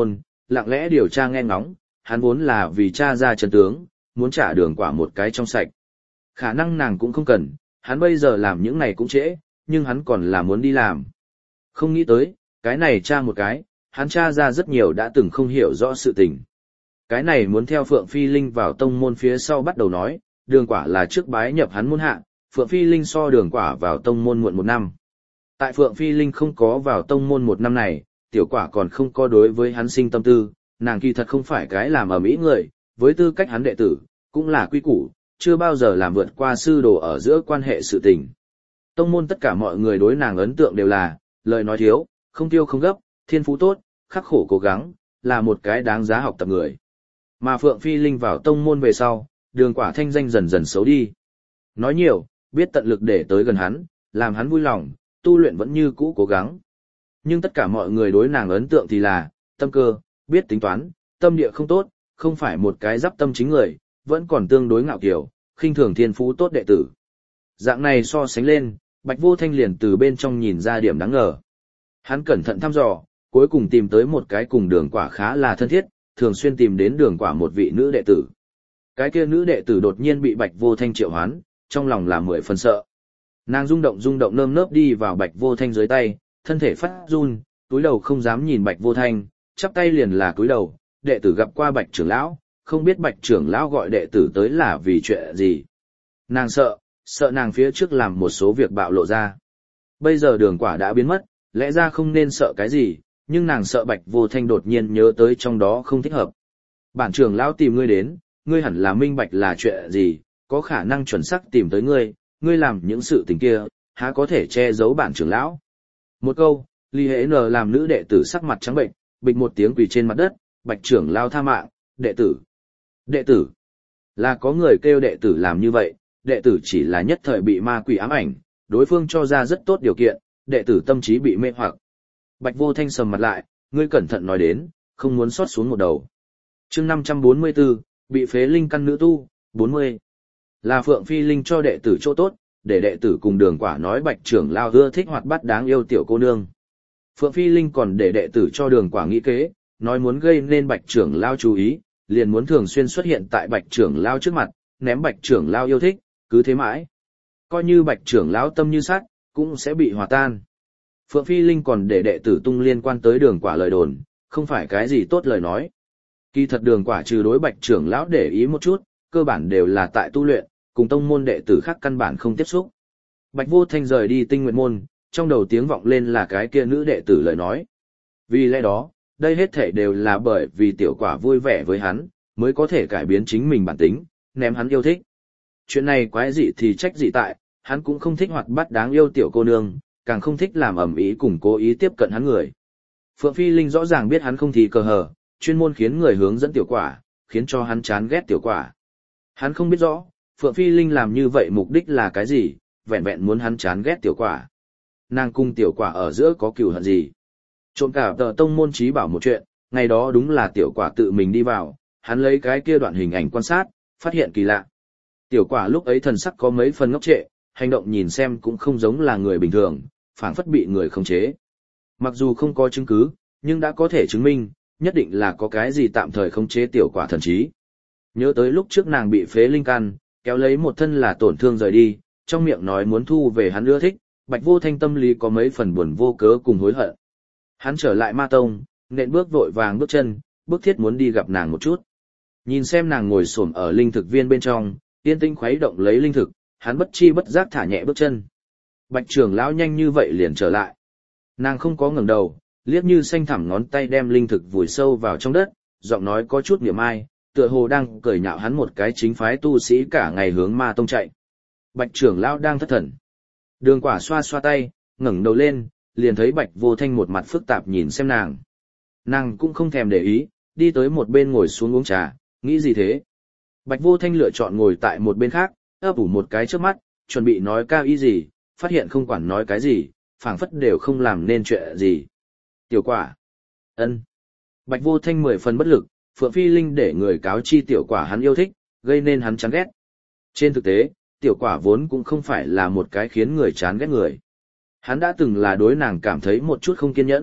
lặng lẽ điều tra nghe ngóng, hắn vốn là vì tra ra chân tướng, muốn trả đường quả một cái trong sạch. Khả năng nàng cũng không cần, hắn bây giờ làm những này cũng trễ, nhưng hắn còn là muốn đi làm. Không nghĩ tới, cái này tra một cái, hắn tra ra rất nhiều đã từng không hiểu rõ sự tình. Cái này muốn theo Phượng Phi Linh vào tông môn phía sau bắt đầu nói, đường quả là trước bái nhập hắn môn hạ, Phượng Phi Linh so đường quả vào tông môn muộn một năm. Tại Phượng Phi Linh không có vào tông môn một năm này, tiểu quả còn không có đối với hắn sinh tâm tư, nàng kỳ thật không phải cái làm ở mỹ người, với tư cách hắn đệ tử, cũng là quy củ, chưa bao giờ làm vượt qua sư đồ ở giữa quan hệ sự tình. Tông môn tất cả mọi người đối nàng ấn tượng đều là, lời nói thiếu, không tiêu không gấp, thiên phú tốt, khắc khổ cố gắng, là một cái đáng giá học tập người. Mà Phượng Phi Linh vào tông môn về sau, đường quả thanh danh dần dần xấu đi. Nói nhiều, biết tận lực để tới gần hắn, làm hắn vui lòng, tu luyện vẫn như cũ cố gắng. Nhưng tất cả mọi người đối nàng ấn tượng thì là, tâm cơ, biết tính toán, tâm địa không tốt, không phải một cái giáp tâm chính người, vẫn còn tương đối ngạo kiều, khinh thường thiên phú tốt đệ tử. Dạng này so sánh lên, Bạch Vô Thanh liền từ bên trong nhìn ra điểm đáng ngờ. Hắn cẩn thận thăm dò, cuối cùng tìm tới một cái cùng đường quả khá là thân thiết, thường xuyên tìm đến đường quả một vị nữ đệ tử. Cái kia nữ đệ tử đột nhiên bị Bạch Vô Thanh triệu hoán, trong lòng là mười phần sợ. Nàng rung động rung động nơm nớp đi vào Bạch Vô Thanh dưới tay, thân thể phát run, túi đầu không dám nhìn Bạch Vô Thanh, chắp tay liền là túi đầu, đệ tử gặp qua Bạch trưởng lão, không biết Bạch trưởng lão gọi đệ tử tới là vì chuyện gì. Nàng sợ, sợ nàng phía trước làm một số việc bạo lộ ra. Bây giờ đường quả đã biến mất, lẽ ra không nên sợ cái gì, nhưng nàng sợ Bạch Vô Thanh đột nhiên nhớ tới trong đó không thích hợp. Bản trưởng lão tìm ngươi đến, ngươi hẳn là minh bạch là chuyện gì, có khả năng chuẩn xác tìm tới ngươi, ngươi làm những sự tình kia, há có thể che giấu bản trưởng lão. Một câu, Ly Hễ Nờ làm nữ đệ tử sắc mặt trắng bệnh, bịch một tiếng quỳ trên mặt đất, Bạch trưởng lão tha mạng, đệ tử. Đệ tử. Là có người kêu đệ tử làm như vậy, đệ tử chỉ là nhất thời bị ma quỷ ám ảnh, đối phương cho ra rất tốt điều kiện, đệ tử tâm trí bị mê hoặc. Bạch Vô Thanh sầm mặt lại, ngươi cẩn thận nói đến, không muốn xót xuống một đầu. Chương năm trăm bốn mươi tư, bị phế linh căn nữ tu, bốn mươi. Là Phượng Phi Linh cho đệ tử chỗ tốt, để đệ tử cùng đường quả nói Bạch trưởng lão ưa thích hoạt bát đáng yêu tiểu cô nương. Phượng Phi Linh còn để đệ tử cho đường quả nghĩ kế, nói muốn gây nên Bạch trưởng lão chú ý, liền muốn thường xuyên xuất hiện tại Bạch trưởng lão trước mặt, ném Bạch trưởng lão yêu thích, cứ thế mãi. Coi như Bạch trưởng lão tâm như sắt, cũng sẽ bị hòa tan. Phượng Phi Linh còn để đệ tử tung liên quan tới đường quả lời đồn, không phải cái gì tốt lời nói. Kỳ thật đường quả trừ đối Bạch trưởng lão để ý một chút, cơ bản đều là tại tu luyện, cùng tông môn đệ tử khác căn bản không tiếp xúc. Bạch Vô Thanh rời đi Tinh Nguyện môn, trong đầu tiếng vọng lên là cái kia nữ đệ tử lời nói. Vì lẽ đó, đây hết thể đều là bởi vì tiểu quả vui vẻ với hắn, mới có thể cải biến chính mình bản tính, ném hắn yêu thích. Chuyện này quái dị thì trách dị tại, hắn cũng không thích hoạt bát đáng yêu tiểu cô nương, càng không thích làm ầm ĩ cùng cố ý tiếp cận hắn người. Phượng Phi Linh rõ ràng biết hắn không thì cờ hờ, chuyên môn khiến người hướng dẫn tiểu quả, khiến cho hắn chán ghét tiểu quả. Hắn không biết rõ, Phượng Phi Linh làm như vậy mục đích là cái gì, vẹn vẹn muốn hắn chán ghét tiểu quả. Nàng cung tiểu quả ở giữa có cừu hận gì? Trộm cả tờ tông môn trí bảo một chuyện, ngày đó đúng là tiểu quả tự mình đi vào, hắn lấy cái kia đoạn hình ảnh quan sát, phát hiện kỳ lạ. Tiểu quả lúc ấy thần sắc có mấy phần ngốc trệ, hành động nhìn xem cũng không giống là người bình thường, phảng phất bị người khống chế. Mặc dù không có chứng cứ, nhưng đã có thể chứng minh, nhất định là có cái gì tạm thời khống chế tiểu quả thần trí. Nhớ tới lúc trước nàng bị phế linh căn, kéo lấy một thân là tổn thương rời đi, trong miệng nói muốn thu về hắn ưa thích, Bạch Vô Thanh tâm lý có mấy phần buồn vô cớ cùng hối hận. Hắn trở lại Ma Tông, nện bước vội vàng bước chân, bước thiết muốn đi gặp nàng một chút. Nhìn xem nàng ngồi xổm ở linh thực viên bên trong, yên tĩnh khuấy động lấy linh thực, hắn bất chi bất giác thả nhẹ bước chân. Bạch trưởng lão nhanh như vậy liền trở lại. Nàng không có ngẩng đầu, liếc như xanh thẳm ngón tay đem linh thực vùi sâu vào trong đất, giọng nói có chút niệm ai, tựa hồ đang cười nhạo hắn một cái chính phái tu sĩ cả ngày hướng Ma Tông chạy. Bạch trưởng lão đang thất thần. Đường quả xoa xoa tay, ngẩng đầu lên, liền thấy Bạch Vô Thanh một mặt phức tạp nhìn xem nàng. Nàng cũng không thèm để ý, đi tới một bên ngồi xuống uống trà, nghĩ gì thế? Bạch Vô Thanh lựa chọn ngồi tại một bên khác, ấp ủ một cái trước mắt, chuẩn bị nói cao ý gì, phát hiện không quản nói cái gì, phảng phất đều không làm nên chuyện gì. Tiểu quả. Ân. Bạch Vô Thanh mười phần bất lực, Phượng Phi Linh để người cáo chi tiểu quả hắn yêu thích, gây nên hắn chán ghét. Trên thực tế, tiểu quả vốn cũng không phải là một cái khiến người chán ghét người. Hắn đã từng là đối nàng cảm thấy một chút không kiên nhẫn,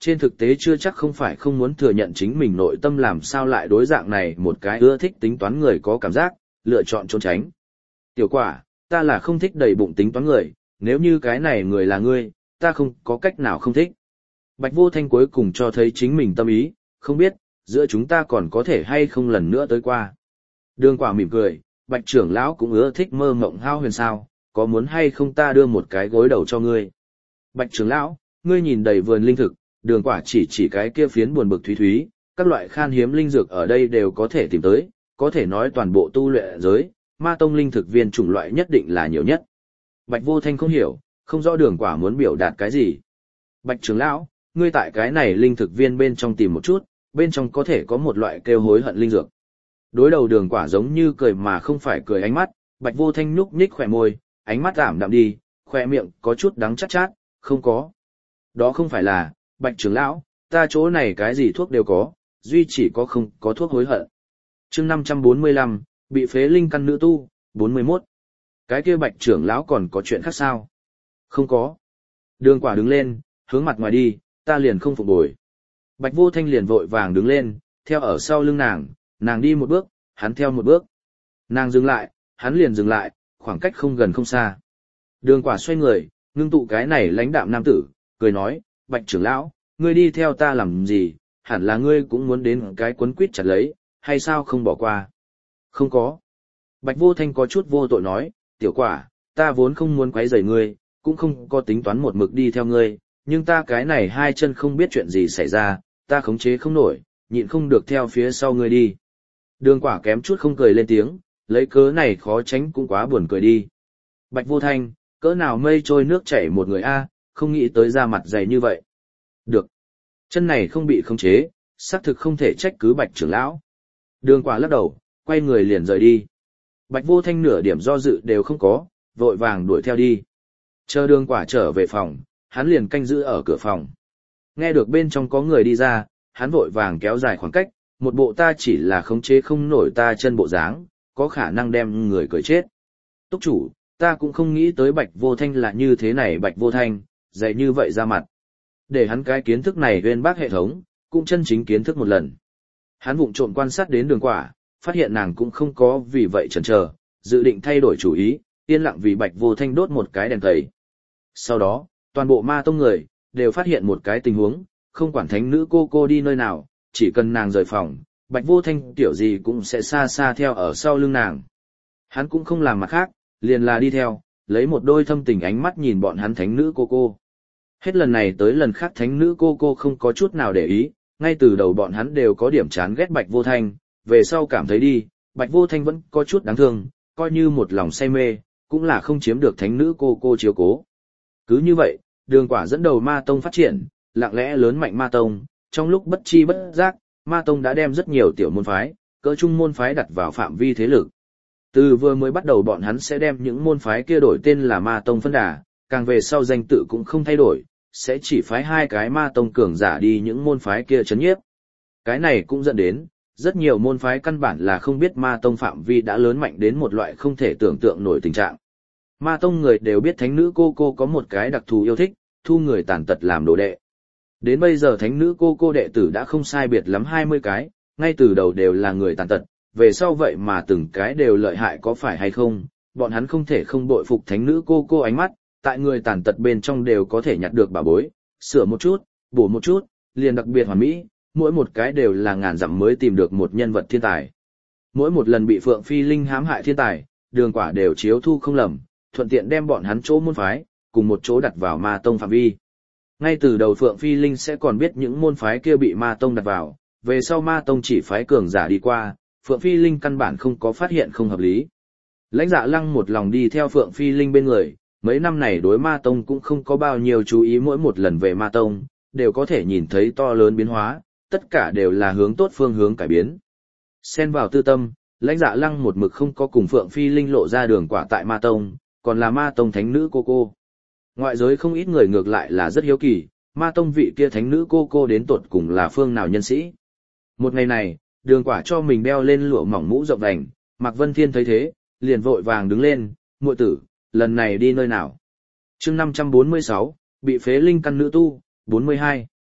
trên thực tế chưa chắc không phải không muốn thừa nhận chính mình nội tâm làm sao lại đối dạng này một cái ưa thích tính toán người có cảm giác, lựa chọn trốn tránh. Tiểu quả, ta là không thích đầy bụng tính toán người, nếu như cái này người là ngươi, ta không có cách nào không thích. Bạch Vô Thanh cuối cùng cho thấy chính mình tâm ý, không biết, giữa chúng ta còn có thể hay không lần nữa tới qua. Đường quả mỉm cười, Bạch trưởng lão cũng ưa thích mơ mộng hao huyền sao, có muốn hay không ta đưa một cái gối đầu cho ngươi. Bạch trưởng lão, ngươi nhìn đầy vườn linh thực, đường quả chỉ chỉ cái kia phiến buồn bực thúy thúy, các loại khan hiếm linh dược ở đây đều có thể tìm tới, có thể nói toàn bộ tu luyện giới, ma tông linh thực viên chủng loại nhất định là nhiều nhất. Bạch Vô Thanh không hiểu, không rõ đường quả muốn biểu đạt cái gì. Bạch trưởng lão, ngươi tại cái này linh thực viên bên trong tìm một chút, bên trong có thể có một loại kêu hối hận linh dược. Đối đầu đường quả giống như cười mà không phải cười ánh mắt, Bạch Vô Thanh nhúc nhích khỏe môi, ánh mắt ảm đạm đi, khỏe miệng có chút đắng chát chát, không có. Đó không phải là, Bạch trưởng lão, ta chỗ này cái gì thuốc đều có, duy chỉ có không có thuốc hối hận. Chương năm trăm bốn mươi lăm, bị phế linh căn nữ tu, bốn mươi mốt. Cái kia Bạch trưởng lão còn có chuyện khác sao? Không có. Đường quả đứng lên, hướng mặt ngoài đi, ta liền không phục bồi. Bạch Vô Thanh liền vội vàng đứng lên, theo ở sau lưng nàng, nàng đi một bước, hắn theo một bước. Nàng dừng lại, hắn liền dừng lại, khoảng cách không gần không xa. Đường quả xoay người, ngưng tụ cái này lãnh đạm nam tử, cười nói, Bạch trưởng lão, ngươi đi theo ta làm gì, hẳn là ngươi cũng muốn đến cái quấn quýt chặt lấy, hay sao không bỏ qua? Không có. Bạch Vô Thanh có chút vô tội nói, tiểu quả, ta vốn không muốn quấy rầy ngươi, cũng không có tính toán một mực đi theo ngươi, nhưng ta cái này hai chân không biết chuyện gì xảy ra, ta khống chế không nổi, nhịn không được theo phía sau ngươi đi. Đường quả kém chút không cười lên tiếng, lấy cớ này khó tránh cũng quá buồn cười đi. Bạch Vô Thanh, cỡ nào mây trôi nước chảy một người a, không nghĩ tới ra mặt dày như vậy. Được. Chân này không bị khống chế, xác thực không thể trách cứ Bạch trưởng lão. Đường quả lắc đầu, quay người liền rời đi. Bạch Vô Thanh nửa điểm do dự đều không có, vội vàng đuổi theo đi. Chờ đường quả trở về phòng, hắn liền canh giữ ở cửa phòng. Nghe được bên trong có người đi ra, hắn vội vàng kéo dài khoảng cách, một bộ ta chỉ là khống chế không nổi ta chân bộ dáng, có khả năng đem người cười chết. Túc chủ, ta cũng không nghĩ tới Bạch Vô Thanh là như thế này. Bạch Vô Thanh, dạy như vậy ra mặt. Để hắn cái kiến thức này uyên bác hệ thống, cũng chân chính kiến thức một lần. Hắn vụng trộm quan sát đến đường quả, phát hiện nàng cũng không có vì vậy chần chờ, dự định thay đổi chủ ý, yên lặng vì Bạch Vô Thanh đốt một cái đèn tẩy. Sau đó, toàn bộ ma tông người, đều phát hiện một cái tình huống, không quản thánh nữ cô cô đi nơi nào, chỉ cần nàng rời phòng, Bạch Vô Thanh tiểu gì cũng sẽ xa xa theo ở sau lưng nàng. Hắn cũng không làm mặt khác, liền là đi theo, lấy một đôi thâm tình ánh mắt nhìn bọn hắn thánh nữ cô cô. Hết lần này tới lần khác thánh nữ cô cô không có chút nào để ý, ngay từ đầu bọn hắn đều có điểm chán ghét Bạch Vô Thanh, về sau cảm thấy đi, Bạch Vô Thanh vẫn có chút đáng thương, coi như một lòng say mê, cũng là không chiếm được thánh nữ cô cô chiếu cố. Cứ như vậy, đường quả dẫn đầu ma tông phát triển, lặng lẽ lớn mạnh ma tông, trong lúc bất chi bất giác, ma tông đã đem rất nhiều tiểu môn phái, cỡ trung môn phái đặt vào phạm vi thế lực. Từ vừa mới bắt đầu bọn hắn sẽ đem những môn phái kia đổi tên là ma tông phân đà, càng về sau danh tự cũng không thay đổi, sẽ chỉ phái hai cái ma tông cường giả đi những môn phái kia chấn nhiếp. Cái này cũng dẫn đến, rất nhiều môn phái căn bản là không biết ma tông phạm vi đã lớn mạnh đến một loại không thể tưởng tượng nổi tình trạng. Ma tông người đều biết thánh nữ cô cô có một cái đặc thù yêu thích, thu người tàn tật làm đồ đệ. Đến bây giờ thánh nữ cô cô đệ tử đã không sai biệt lắm hai mươi cái, ngay từ đầu đều là người tàn tật, về sau vậy mà từng cái đều lợi hại có phải hay không, bọn hắn không thể không bội phục thánh nữ cô cô ánh mắt, tại người tàn tật bên trong đều có thể nhặt được bảo bối, sửa một chút, bổ một chút, liền đặc biệt hoàn mỹ, mỗi một cái đều là ngàn dặm mới tìm được một nhân vật thiên tài. Mỗi một lần bị Phượng Phi Linh hãm hại thiên tài, đường quả đều chiếu thu không lầm, thuận tiện đem bọn hắn chỗ môn phái, cùng một chỗ đặt vào ma tông phạm vi. Ngay từ đầu Phượng Phi Linh sẽ còn biết những môn phái kia bị ma tông đặt vào, về sau ma tông chỉ phái cường giả đi qua, Phượng Phi Linh căn bản không có phát hiện không hợp lý. Lãnh Dạ Lăng một lòng đi theo Phượng Phi Linh bên người, mấy năm này đối ma tông cũng không có bao nhiêu chú ý, mỗi một lần về ma tông, đều có thể nhìn thấy to lớn biến hóa, tất cả đều là hướng tốt phương hướng cải biến. Xen vào tư tâm, Lãnh Dạ Lăng một mực không có cùng Phượng Phi Linh lộ ra đường quả tại ma tông, còn là ma tông thánh nữ cô cô. Ngoại giới không ít người ngược lại là rất hiếu kỳ, ma tông vị kia thánh nữ cô cô đến tột cùng là phương nào nhân sĩ. Một ngày này, đường quả cho mình đeo lên lụa mỏng mũ rộng đành, Mạc Vân Thiên thấy thế, liền vội vàng đứng lên, muội tử, lần này đi nơi nào? Chương năm trăm bốn mươi sáu, bị phế linh căn nữ tu, bốn mươi hai.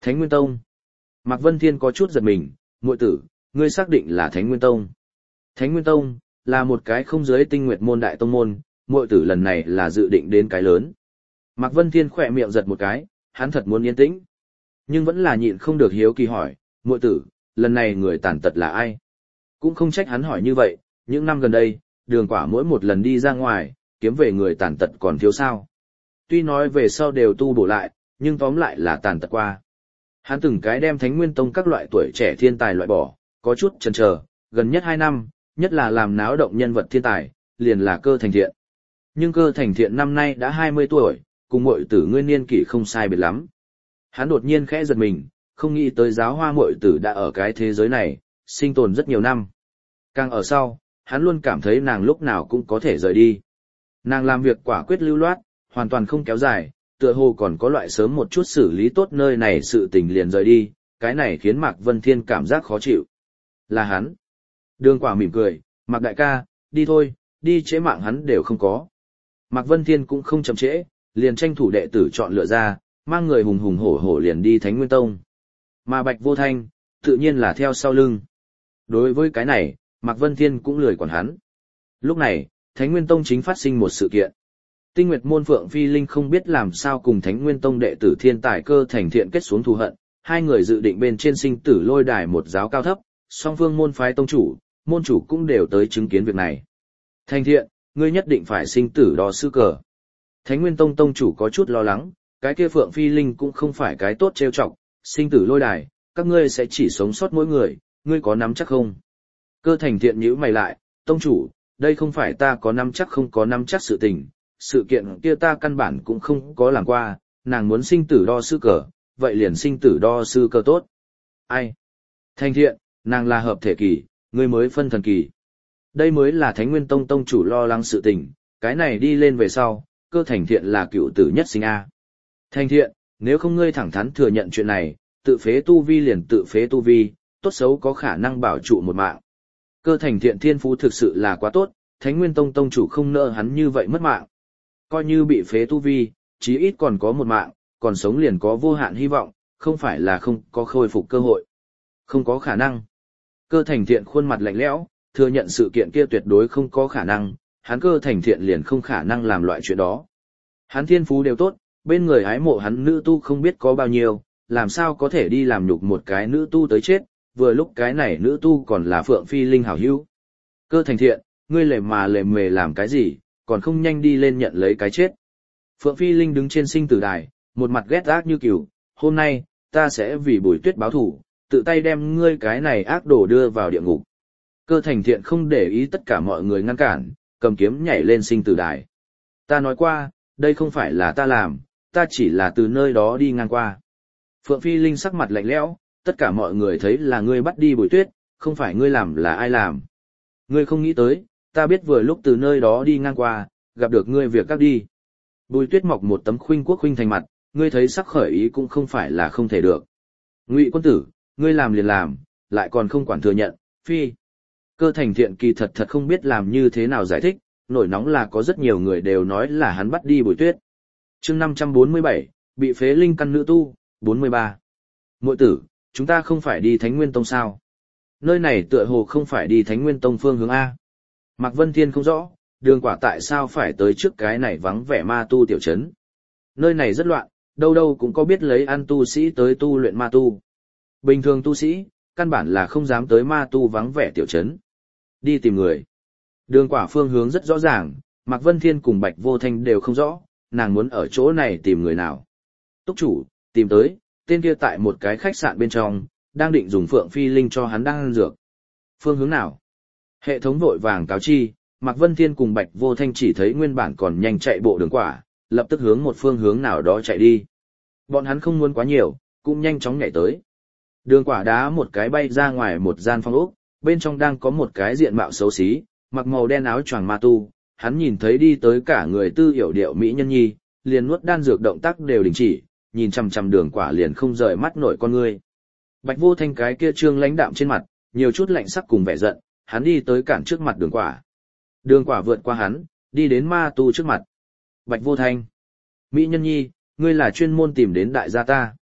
Thánh Nguyên Tông. Mạc Vân Thiên có chút giật mình, muội tử, ngươi xác định là Thánh Nguyên Tông. Thánh Nguyên Tông, là một cái không giới tinh nguyệt môn đại tông môn, muội tử lần này là dự định đến cái lớn. Mạc Vân Thiên khỏe miệng giật một cái, hắn thật muốn yên tĩnh. Nhưng vẫn là nhịn không được hiếu kỳ hỏi, muội tử, lần này người tàn tật là ai? Cũng không trách hắn hỏi như vậy, những năm gần đây, Đường Quả mỗi một lần đi ra ngoài, kiếm về người tàn tật còn thiếu sao. Tuy nói về sau đều tu bổ lại, nhưng tóm lại là tàn tật qua. Hắn từng cái đem Thánh Nguyên Tông các loại tuổi trẻ thiên tài loại bỏ, có chút chần chờ, gần nhất hai năm, nhất là làm náo động nhân vật thiên tài, liền là Cơ Thành Thiện. Nhưng Cơ Thành Thiện năm nay đã hai mươi tuổi, cùng muội tử ngươi niên kỷ không sai biệt lắm. Hắn đột nhiên khẽ giật mình, không nghĩ tới giáo hoa muội tử đã ở cái thế giới này, sinh tồn rất nhiều năm. Càng ở sau, hắn luôn cảm thấy nàng lúc nào cũng có thể rời đi. Nàng làm việc quả quyết lưu loát, hoàn toàn không kéo dài, tựa hồ còn có loại sớm một chút xử lý tốt nơi này sự tình liền rời đi, cái này khiến Mạc Vân Thiên cảm giác khó chịu. Là hắn. Đường Quả mỉm cười, Mạc đại ca, đi thôi, đi chế mạng hắn đều không có. Mạc Vân Thiên cũng không chậm trễ, liền tranh thủ đệ tử chọn lựa ra, mang người hùng hùng hổ hổ liền đi Thánh Nguyên Tông. Mà Bạch Vô Thanh, tự nhiên là theo sau lưng. Đối với cái này, Mạc Vân Thiên cũng lười quản hắn. Lúc này, Thánh Nguyên Tông chính phát sinh một sự kiện. Tinh Nguyệt môn Phượng Phi Linh không biết làm sao cùng Thánh Nguyên Tông đệ tử thiên tài Cơ Thành Thiện kết xuống thù hận, hai người dự định bên trên sinh tử lôi đài một giáo cao thấp, song phương môn phái tông chủ, môn chủ cũng đều tới chứng kiến việc này. Thành Thiện, ngươi nhất định phải sinh tử đo sư cờ. Thánh Nguyên Tông tông chủ có chút lo lắng, cái kia Phượng Phi Linh cũng không phải cái tốt trêu chọc, sinh tử lôi đài, các ngươi sẽ chỉ sống sót mỗi người, ngươi có nắm chắc không? Cơ Thành Thiện nhíu mày lại, tông chủ, đây không phải ta có nắm chắc không có nắm chắc sự tình, sự kiện kia ta căn bản cũng không có làm qua, nàng muốn sinh tử đo sư cờ, vậy liền sinh tử đo sư cờ tốt. Ai? Thành Thiện, nàng là hợp thể kỳ, ngươi mới phân thần kỳ. Đây mới là Thánh Nguyên Tông tông chủ lo lắng sự tình, cái này đi lên về sau, Cơ Thành Thiện là cựu tử nhất sinh A. Thành Thiện, nếu không ngươi thẳng thắn thừa nhận chuyện này, tự phế tu vi liền tự phế tu vi, tốt xấu có khả năng bảo trụ một mạng. Cơ Thành Thiện thiên phú thực sự là quá tốt, Thánh Nguyên Tông tông chủ không nỡ hắn như vậy mất mạng. Coi như bị phế tu vi, chí ít còn có một mạng, còn sống liền có vô hạn hy vọng, không phải là không có khôi phục cơ hội. Không có khả năng. Cơ Thành Thiện khuôn mặt lạnh lẽo, thừa nhận sự kiện kia tuyệt đối không có khả năng, hắn Cơ Thành Thiện liền không khả năng làm loại chuyện đó. Hắn thiên phú đều tốt, bên người ái mộ hắn nữ tu không biết có bao nhiêu, làm sao có thể đi làm nhục một cái nữ tu tới chết, vừa lúc cái này nữ tu còn là Phượng Phi Linh hảo hữu. Cơ Thành Thiện, ngươi lề mà lề mề làm cái gì, còn không nhanh đi lên nhận lấy cái chết. Phượng Phi Linh đứng trên sinh tử đài, một mặt ghét ác như cừu, hôm nay, ta sẽ vì Bùi Tuyết báo thù, tự tay đem ngươi cái này ác đồ đưa vào địa ngục. Cơ Thành Thiện không để ý tất cả mọi người ngăn cản, cầm kiếm nhảy lên sinh tử đài. Ta nói qua, đây không phải là ta làm, ta chỉ là từ nơi đó đi ngang qua. Phượng Phi Linh sắc mặt lạnh lẽo, tất cả mọi người thấy là ngươi bắt đi Bùi Tuyết, không phải ngươi làm là ai làm. Ngươi không nghĩ tới, ta biết vừa lúc từ nơi đó đi ngang qua, gặp được ngươi việc các đi. Bùi Tuyết mọc một tấm khuynh quốc khuynh thành mặt, ngươi thấy sắc khởi ý cũng không phải là không thể được. Ngụy quân tử, ngươi làm liền làm, lại còn không quản thừa nhận, phi. Cơ Thành Thiện kỳ thật thật không biết làm như thế nào giải thích, nổi nóng là có rất nhiều người đều nói là hắn bắt đi Bùi Tuyết. Chương năm trăm bốn mươi bảy, bị phế linh căn nữ tu, bốn mươi ba. Muội tử, chúng ta không phải đi Thánh Nguyên Tông sao? Nơi này tựa hồ không phải đi Thánh Nguyên Tông phương hướng A. Mạc Vân Thiên không rõ, Đường Quả tại sao phải tới trước cái này vắng vẻ ma tu tiểu trấn. Nơi này rất loạn, đâu đâu cũng có biết lấy ăn tu sĩ tới tu luyện ma tu. Bình thường tu sĩ, căn bản là không dám tới ma tu vắng vẻ tiểu trấn. Đi tìm người. Đường Quả phương hướng rất rõ ràng, Mạc Vân Thiên cùng Bạch Vô Thanh đều không rõ, nàng muốn ở chỗ này tìm người nào. Túc chủ, tìm tới, tên kia tại một cái khách sạn bên trong, đang định dùng Phượng Phi Linh cho hắn đang ăn dược. Phương hướng nào? Hệ thống vội vàng cáo chi, Mạc Vân Thiên cùng Bạch Vô Thanh chỉ thấy nguyên bản còn nhanh chạy bộ Đường Quả, lập tức hướng một phương hướng nào đó chạy đi. Bọn hắn không muốn quá nhiều, cũng nhanh chóng nhảy tới. Đường Quả đá một cái bay ra ngoài một gian phòng ốc, bên trong đang có một cái diện mạo xấu xí, mặc màu đen áo choàng ma tu, hắn nhìn thấy đi tới cả người tư hiểu điệu mỹ nhân nhi, liền nuốt đan dược động tác đều đình chỉ, nhìn chằm chằm Đường Quả liền không rời mắt nổi con ngươi. Bạch Vô Thanh cái kia trương lãnh đạm trên mặt, nhiều chút lạnh sắc cùng vẻ giận, hắn đi tới cản trước mặt Đường Quả. Đường Quả vượt qua hắn, đi đến ma tu trước mặt. Bạch Vô Thanh, mỹ nhân nhi, ngươi là chuyên môn tìm đến đại gia ta.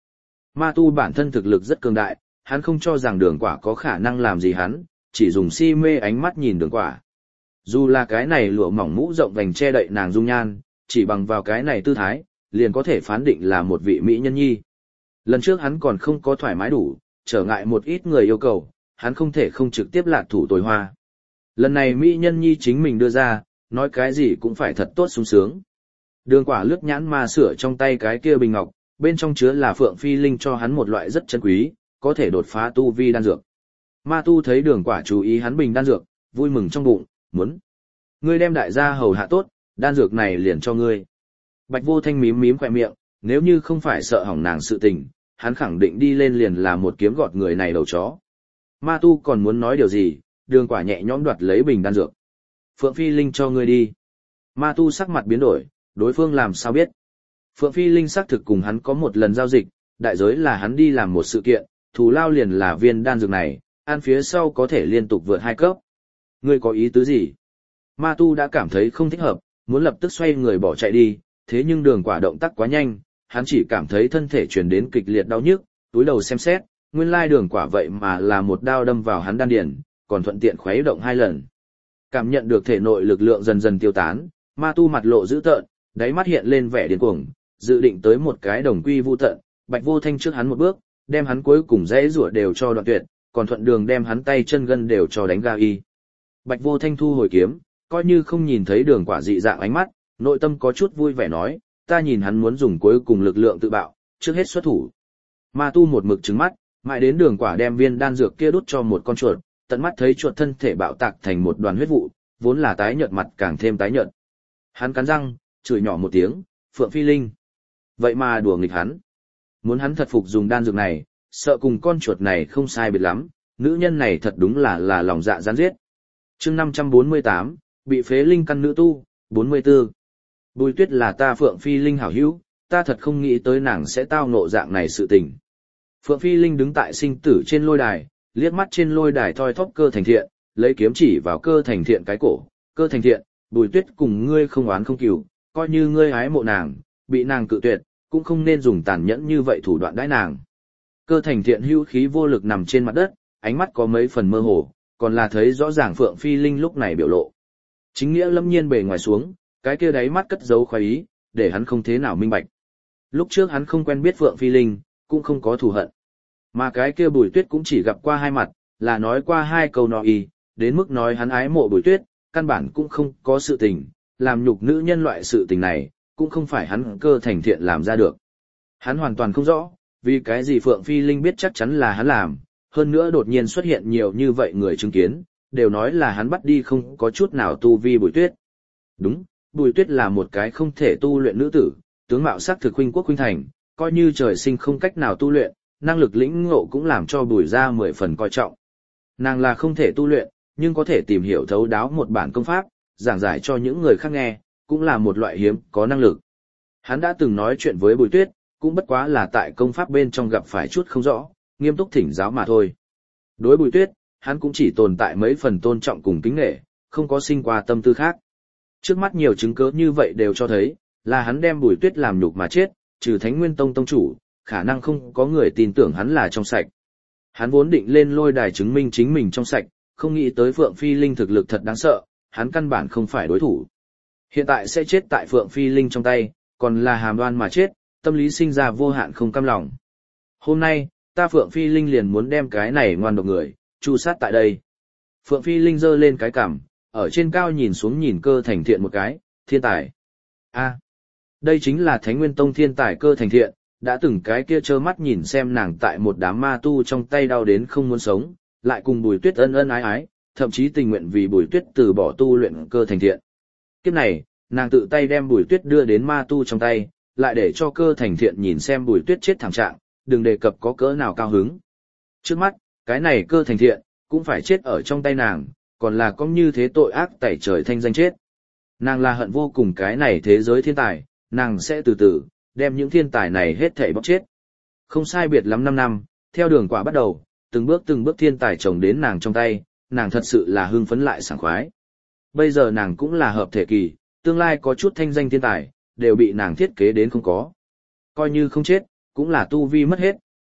Ma tu bản thân thực lực rất cường đại, hắn không cho rằng đường quả có khả năng làm gì hắn, chỉ dùng si mê ánh mắt nhìn đường quả. Dù là cái này lụa mỏng mũ rộng vành che đậy nàng dung nhan, chỉ bằng vào cái này tư thái, liền có thể phán định là một vị mỹ nhân nhi. Lần trước hắn còn không có thoải mái đủ, trở ngại một ít người yêu cầu, hắn không thể không trực tiếp lạc thủ tồi hoa. Lần này mỹ nhân nhi chính mình đưa ra, nói cái gì cũng phải thật tốt sung sướng. Đường quả lướt nhãn ma sửa trong tay cái kia bình ngọc, bên trong chứa là Phượng Phi Linh cho hắn một loại rất chân quý, có thể đột phá tu vi đan dược. Ma tu thấy đường quả chú ý hắn bình đan dược, vui mừng trong bụng, muốn. Ngươi đem đại gia hầu hạ tốt, đan dược này liền cho ngươi. Bạch Vô Thanh mím mím khỏe miệng, nếu như không phải sợ hỏng nàng sự tình, hắn khẳng định đi lên liền là một kiếm gọt người này đầu chó. Ma tu còn muốn nói điều gì, đường quả nhẹ nhõm đoạt lấy bình đan dược. Phượng Phi Linh cho ngươi đi. Ma tu sắc mặt biến đổi, đối phương làm sao biết. Phượng Phi Linh xác thực cùng hắn có một lần giao dịch, đại giới là hắn đi làm một sự kiện, thù lao liền là viên đan dược này, ăn phía sau có thể liên tục vượt hai cấp. Ngươi có ý tứ gì? Ma tu đã cảm thấy không thích hợp, muốn lập tức xoay người bỏ chạy đi, thế nhưng đường quả động tác quá nhanh, hắn chỉ cảm thấy thân thể truyền đến kịch liệt đau nhức, túi đầu xem xét, nguyên lai đường quả vậy mà là một đao đâm vào hắn đan điền, còn thuận tiện khuấy động hai lần. Cảm nhận được thể nội lực lượng dần dần tiêu tán, ma tu mặt lộ dữ tợn, đáy mắt hiện lên vẻ điên cuồng, dự định tới một cái đồng quy vu tận. Bạch Vô Thanh trước hắn một bước, đem hắn cuối cùng dễ rủa đều cho đoạn tuyệt, còn thuận đường đem hắn tay chân gân đều cho đánh ga y. Bạch Vô Thanh thu hồi kiếm, coi như không nhìn thấy đường quả dị dạng ánh mắt, nội tâm có chút vui vẻ nói, ta nhìn hắn muốn dùng cuối cùng lực lượng tự bạo, trước hết xuất thủ. Ma tu một mực trừng mắt, mãi đến đường quả đem viên đan dược kia đút cho một con chuột, tận mắt thấy chuột thân thể bạo tạc thành một đoàn huyết vụ, vốn là tái nhợt mặt càng thêm tái nhợt. Hắn cắn răng, chửi nhỏ một tiếng, Phượng Phi Linh. Vậy mà đùa nghịch hắn. Muốn hắn thật phục dùng đan dược này, sợ cùng con chuột này không sai biệt lắm, nữ nhân này thật đúng là là lòng dạ gián giết. Chương năm trăm bốn mươi tám, bị phế linh căn nữ tu, bốn mươi tư. Bùi Tuyết là ta Phượng Phi Linh hảo hữu, ta thật không nghĩ tới nàng sẽ tao ngộ dạng này sự tình. Phượng Phi Linh đứng tại sinh tử trên lôi đài, liếc mắt trên lôi đài thoi thóp Cơ Thành Thiện, lấy kiếm chỉ vào Cơ Thành Thiện cái cổ, Cơ Thành Thiện, Bùi Tuyết cùng ngươi không oán không cừu, coi như ngươi hái mộ nàng, bị nàng cự tuyệt, cũng không nên dùng tàn nhẫn như vậy thủ đoạn đãi nàng. Cơ Thành Thiện hữu khí vô lực nằm trên mặt đất, ánh mắt có mấy phần mơ hồ, còn là thấy rõ ràng Phượng Phi Linh lúc này biểu lộ. Chính nghĩa lâm nhiên bề ngoài xuống, cái kia đáy mắt cất giấu khoái ý, để hắn không thế nào minh bạch. Lúc trước hắn không quen biết Phượng Phi Linh, cũng không có thù hận. Mà cái kia Bùi Tuyết cũng chỉ gặp qua hai mặt, là nói qua hai câu nọ y, đến mức nói hắn ái mộ Bùi Tuyết, căn bản cũng không có sự tình, làm nhục nữ nhân loại sự tình này, cũng không phải hắn Cơ Thành Thiện làm ra được. Hắn hoàn toàn không rõ, vì cái gì Phượng Phi Linh biết chắc chắn là hắn làm, hơn nữa đột nhiên xuất hiện nhiều như vậy người chứng kiến, đều nói là hắn bắt đi không có chút nào tu vi Bùi Tuyết. Đúng, Bùi Tuyết là một cái không thể tu luyện nữ tử, tướng mạo sắc thực huynh quốc huynh thành, coi như trời sinh không cách nào tu luyện, năng lực lĩnh ngộ cũng làm cho Bùi gia mười phần coi trọng. Nàng là không thể tu luyện, nhưng có thể tìm hiểu thấu đáo một bản công pháp, giảng giải cho những người khác nghe, cũng là một loại hiếm có năng lực. Hắn đã từng nói chuyện với Bùi Tuyết, cũng bất quá là tại công pháp bên trong gặp phải chút không rõ, nghiêm túc thỉnh giáo mà thôi. Đối Bùi Tuyết, hắn cũng chỉ tồn tại mấy phần tôn trọng cùng kính nể, không có sinh qua tâm tư khác. Trước mắt nhiều chứng cứ như vậy đều cho thấy, là hắn đem Bùi Tuyết làm nhục mà chết, trừ Thánh Nguyên Tông tông chủ, khả năng không có người tin tưởng hắn là trong sạch. Hắn vốn định lên lôi đài chứng minh chính mình trong sạch, không nghĩ tới Phượng Phi Linh thực lực thật đáng sợ, hắn căn bản không phải đối thủ. Hiện tại sẽ chết tại Phượng Phi Linh trong tay, còn là hàm đoan mà chết, tâm lý sinh ra vô hạn không cam lòng. Hôm nay, ta Phượng Phi Linh liền muốn đem cái này ngoan độc người, tru sát tại đây. Phượng Phi Linh giơ lên cái cằm, ở trên cao nhìn xuống nhìn Cơ Thành Thiện một cái, thiên tài. A, đây chính là Thánh Nguyên Tông thiên tài Cơ Thành Thiện, đã từng cái kia trơ mắt nhìn xem nàng tại một đám ma tu trong tay đau đến không muốn sống, lại cùng Bùi Tuyết ân ân ái ái, thậm chí tình nguyện vì Bùi Tuyết từ bỏ tu luyện Cơ Thành Thiện. Kiếp này, nàng tự tay đem Bùi Tuyết đưa đến ma tu trong tay, lại để cho Cơ Thành Thiện nhìn xem Bùi Tuyết chết thảm trạng, đừng đề cập có cỡ nào cao hứng. Trước mắt, cái này Cơ Thành Thiện, cũng phải chết ở trong tay nàng, còn là có như thế tội ác tẩy trời thanh danh chết. Nàng là hận vô cùng cái này thế giới thiên tài, nàng sẽ từ từ, đem những thiên tài này hết thảy bóc chết. Không sai biệt lắm năm năm, theo đường quả bắt đầu, từng bước từng bước thiên tài chồng đến nàng trong tay, nàng thật sự là hưng phấn lại sảng khoái. Bây giờ nàng cũng là hợp thể kỳ, tương lai có chút thanh danh thiên tài, đều bị nàng thiết kế đến không có. Coi như không chết, cũng là tu vi mất hết,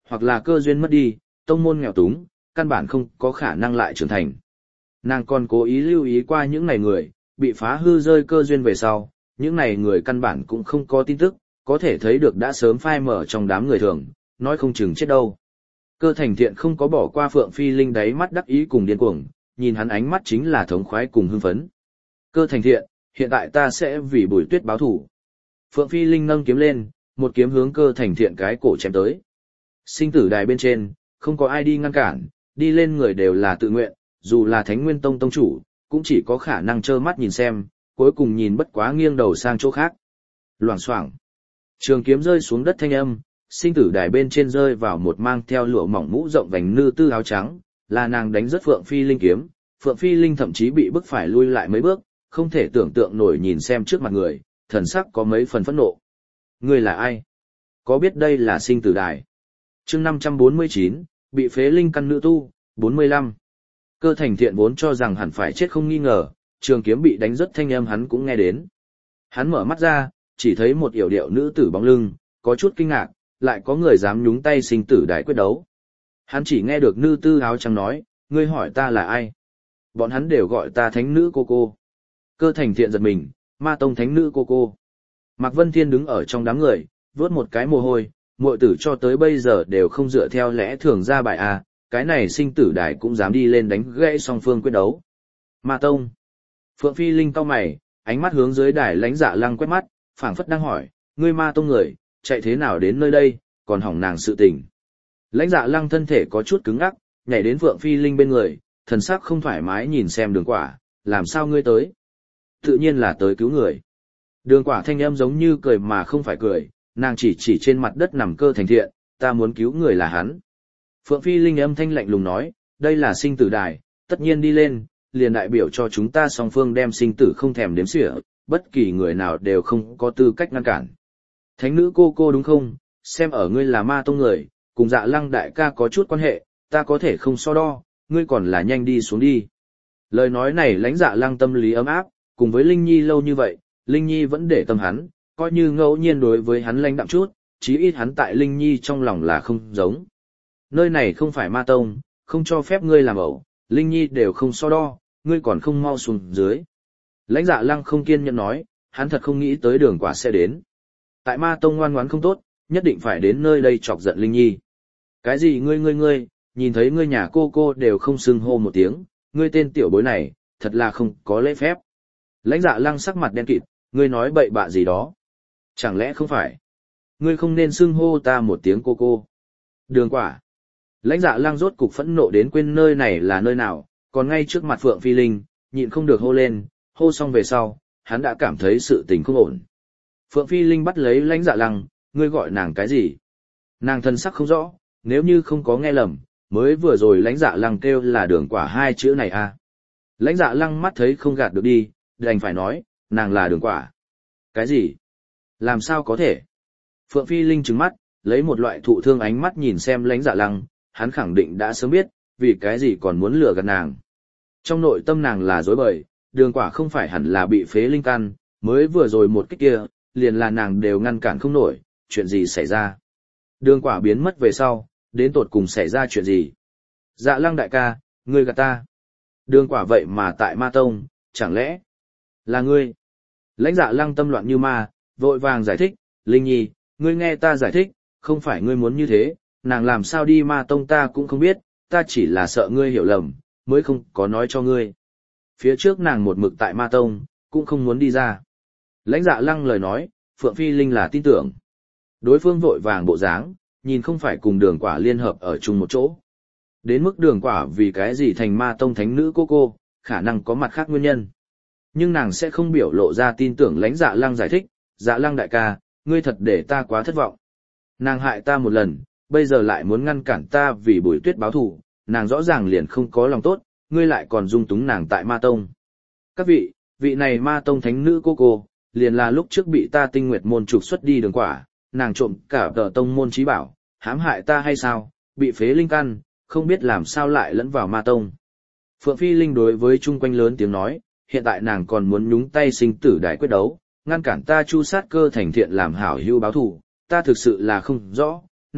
hoặc là cơ duyên mất đi, tông môn nghèo túng, căn bản không có khả năng lại trưởng thành. Nàng còn cố ý lưu ý qua những này người, bị phá hư rơi cơ duyên về sau, những này người căn bản cũng không có tin tức, có thể thấy được đã sớm phai mở trong đám người thường, nói không chừng chết đâu. Cơ Thành Thiện không có bỏ qua Phượng Phi Linh đáy mắt đắc ý cùng điên cuồng, nhìn hắn ánh mắt chính là thống khoái cùng hưng phấn. Cơ Thành Thiện, hiện tại ta sẽ vì Bùi Tuyết báo thù. Phượng Phi Linh nâng kiếm lên, một kiếm hướng Cơ Thành Thiện cái cổ chém tới. Sinh tử đài bên trên, không có ai đi ngăn cản, đi lên người đều là tự nguyện, dù là Thánh Nguyên Tông tông chủ, cũng chỉ có khả năng trơ mắt nhìn xem, cuối cùng nhìn bất quá nghiêng đầu sang chỗ khác. Loảng xoảng. Trường kiếm rơi xuống đất thanh âm, sinh tử đài bên trên rơi vào một mang theo lụa mỏng mũ rộng vành nữ tư áo trắng, là nàng đánh rất Phượng Phi Linh kiếm, Phượng Phi Linh thậm chí bị bức phải lui lại mấy bước, không thể tưởng tượng nổi nhìn xem trước mặt người, thần sắc có mấy phần phẫn nộ. Người là ai? Có biết đây là sinh tử đài? Chương năm trăm bốn mươi chín, bị phế linh căn nữ tu, bốn mươi lăm. Cơ Thành Thiện vốn cho rằng hẳn phải chết không nghi ngờ, trường kiếm bị đánh rất thanh âm hắn cũng nghe đến. Hắn mở mắt ra, chỉ thấy một yểu điệu nữ tử bóng lưng, có chút kinh ngạc, lại có người dám nhúng tay sinh tử đài quyết đấu. Hắn chỉ nghe được nữ tư áo trắng nói, ngươi hỏi ta là ai? Bọn hắn đều gọi ta thánh nữ cô cô. Cơ Thành Thiện giật mình, Ma Tông thánh nữ cô cô. Mạc Vân Thiên đứng ở trong đám người, vớt một cái mồ hôi, muội tử cho tới bây giờ đều không dựa theo lẽ thường ra bài a, cái này sinh tử đài cũng dám đi lên đánh gãy song phương quyết đấu. Ma Tông. Phượng Phi Linh cau mày, ánh mắt hướng dưới đài Lãnh Dạ Lăng quét mắt, phảng phất đang hỏi, ngươi Ma Tông người, chạy thế nào đến nơi đây, còn hỏng nàng sự tình. Lãnh Dạ Lăng thân thể có chút cứng ngắc, nhảy đến Phượng Phi Linh bên người, thần sắc không thoải mái nhìn xem Đường Quả, làm sao ngươi tới? Tự nhiên là tới cứu người. Đường Quả thanh âm giống như cười mà không phải cười, nàng chỉ chỉ trên mặt đất nằm Cơ Thành Thiện, ta muốn cứu người là hắn. Phượng Phi Linh âm thanh lạnh lùng nói, đây là sinh tử đài, tất nhiên đi lên, liền đại biểu cho chúng ta song phương đem sinh tử không thèm đếm xỉa, bất kỳ người nào đều không có tư cách ngăn cản. Thánh nữ cô cô đúng không, xem ở ngươi là Ma Tông người, cùng Dạ Lăng đại ca có chút quan hệ, ta có thể không so đo, ngươi còn là nhanh đi xuống đi. Lời nói này Lãnh Dạ Lăng tâm lý ấm áp, cùng với Linh Nhi lâu như vậy, Linh Nhi vẫn để tâm hắn, coi như ngẫu nhiên đối với hắn lãnh đạm chút, chí ít hắn tại Linh Nhi trong lòng là không giống. Nơi này không phải Ma Tông, không cho phép ngươi làm ẩu, Linh Nhi đều không so đo, ngươi còn không mau xuống dưới. Lãnh Dạ Lăng không kiên nhẫn nói, hắn thật không nghĩ tới Đường Quả sẽ đến. Tại Ma Tông ngoan ngoãn không tốt, nhất định phải đến nơi đây chọc giận Linh Nhi. Cái gì ngươi ngươi ngươi, nhìn thấy ngươi nhà cô cô đều không xưng hô một tiếng, ngươi tên tiểu bối này, thật là không có lễ phép. Lãnh Dạ Lăng sắc mặt đen kịt, ngươi nói bậy bạ gì đó. Chẳng lẽ không phải? Ngươi không nên xưng hô ta một tiếng cô cô. Đường Quả. Lãnh Dạ Lăng rốt cục phẫn nộ đến quên nơi này là nơi nào, còn ngay trước mặt Phượng Phi Linh, nhịn không được hô lên, hô xong về sau, hắn đã cảm thấy sự tình không ổn. Phượng Phi Linh bắt lấy Lãnh Dạ Lăng, ngươi gọi nàng cái gì? Nàng thân sắc không rõ, nếu như không có nghe lầm, mới vừa rồi Lãnh Dạ Lăng kêu là Đường Quả hai chữ này à. Lãnh Dạ Lăng mắt thấy không gạt được đi, đành phải nói, nàng là Đường Quả. Cái gì? Làm sao có thể? Phượng Phi Linh trừng mắt, lấy một loại thụ thương ánh mắt nhìn xem Lãnh Dạ Lăng, hắn khẳng định đã sớm biết, vì cái gì còn muốn lừa gạt nàng. Trong nội tâm nàng là dối bời, Đường Quả không phải hẳn là bị phế linh căn, mới vừa rồi một cái kia, liền là nàng đều ngăn cản không nổi, chuyện gì xảy ra. Đường Quả biến mất về sau, đến tột cùng xảy ra chuyện gì. Dạ Lăng đại ca, ngươi gạt ta. Đường Quả vậy mà tại Ma Tông, chẳng lẽ là ngươi? Lãnh Dạ Lăng tâm loạn như ma, vội vàng giải thích, Linh Nhi, ngươi nghe ta giải thích, không phải ngươi muốn như thế, nàng làm sao đi Ma Tông ta cũng không biết, ta chỉ là sợ ngươi hiểu lầm, mới không có nói cho ngươi. Phía trước nàng một mực tại Ma Tông, cũng không muốn đi ra. Lãnh Dạ Lăng lời nói, Phượng Phi Linh là tin tưởng. Đối phương vội vàng bộ dáng, nhìn không phải cùng Đường Quả liên hợp ở chung một chỗ. Đến mức Đường Quả vì cái gì thành Ma Tông thánh nữ cô cô, khả năng có mặt khác nguyên nhân. Nhưng nàng sẽ không biểu lộ ra tin tưởng Lãnh Dạ Lăng giải thích, Dạ Lăng đại ca, ngươi thật để ta quá thất vọng. Nàng hại ta một lần, bây giờ lại muốn ngăn cản ta vì Bùi Tuyết báo thù, nàng rõ ràng liền không có lòng tốt, ngươi lại còn dung túng nàng tại Ma Tông. Các vị, vị này Ma Tông thánh nữ cô cô, liền là lúc trước bị ta Tinh Nguyệt môn trục xuất đi Đường Quả, nàng trộm cả tờ tông môn trí bảo, hãm hại ta hay sao, bị phế linh căn, không biết làm sao lại lẫn vào Ma Tông. Phượng Phi Linh đối với chung quanh lớn tiếng nói, hiện tại nàng còn muốn nhúng tay sinh tử đại quyết đấu, ngăn cản ta chu sát Cơ Thành Thiện làm hảo hữu báo thù, ta thực sự là không rõ,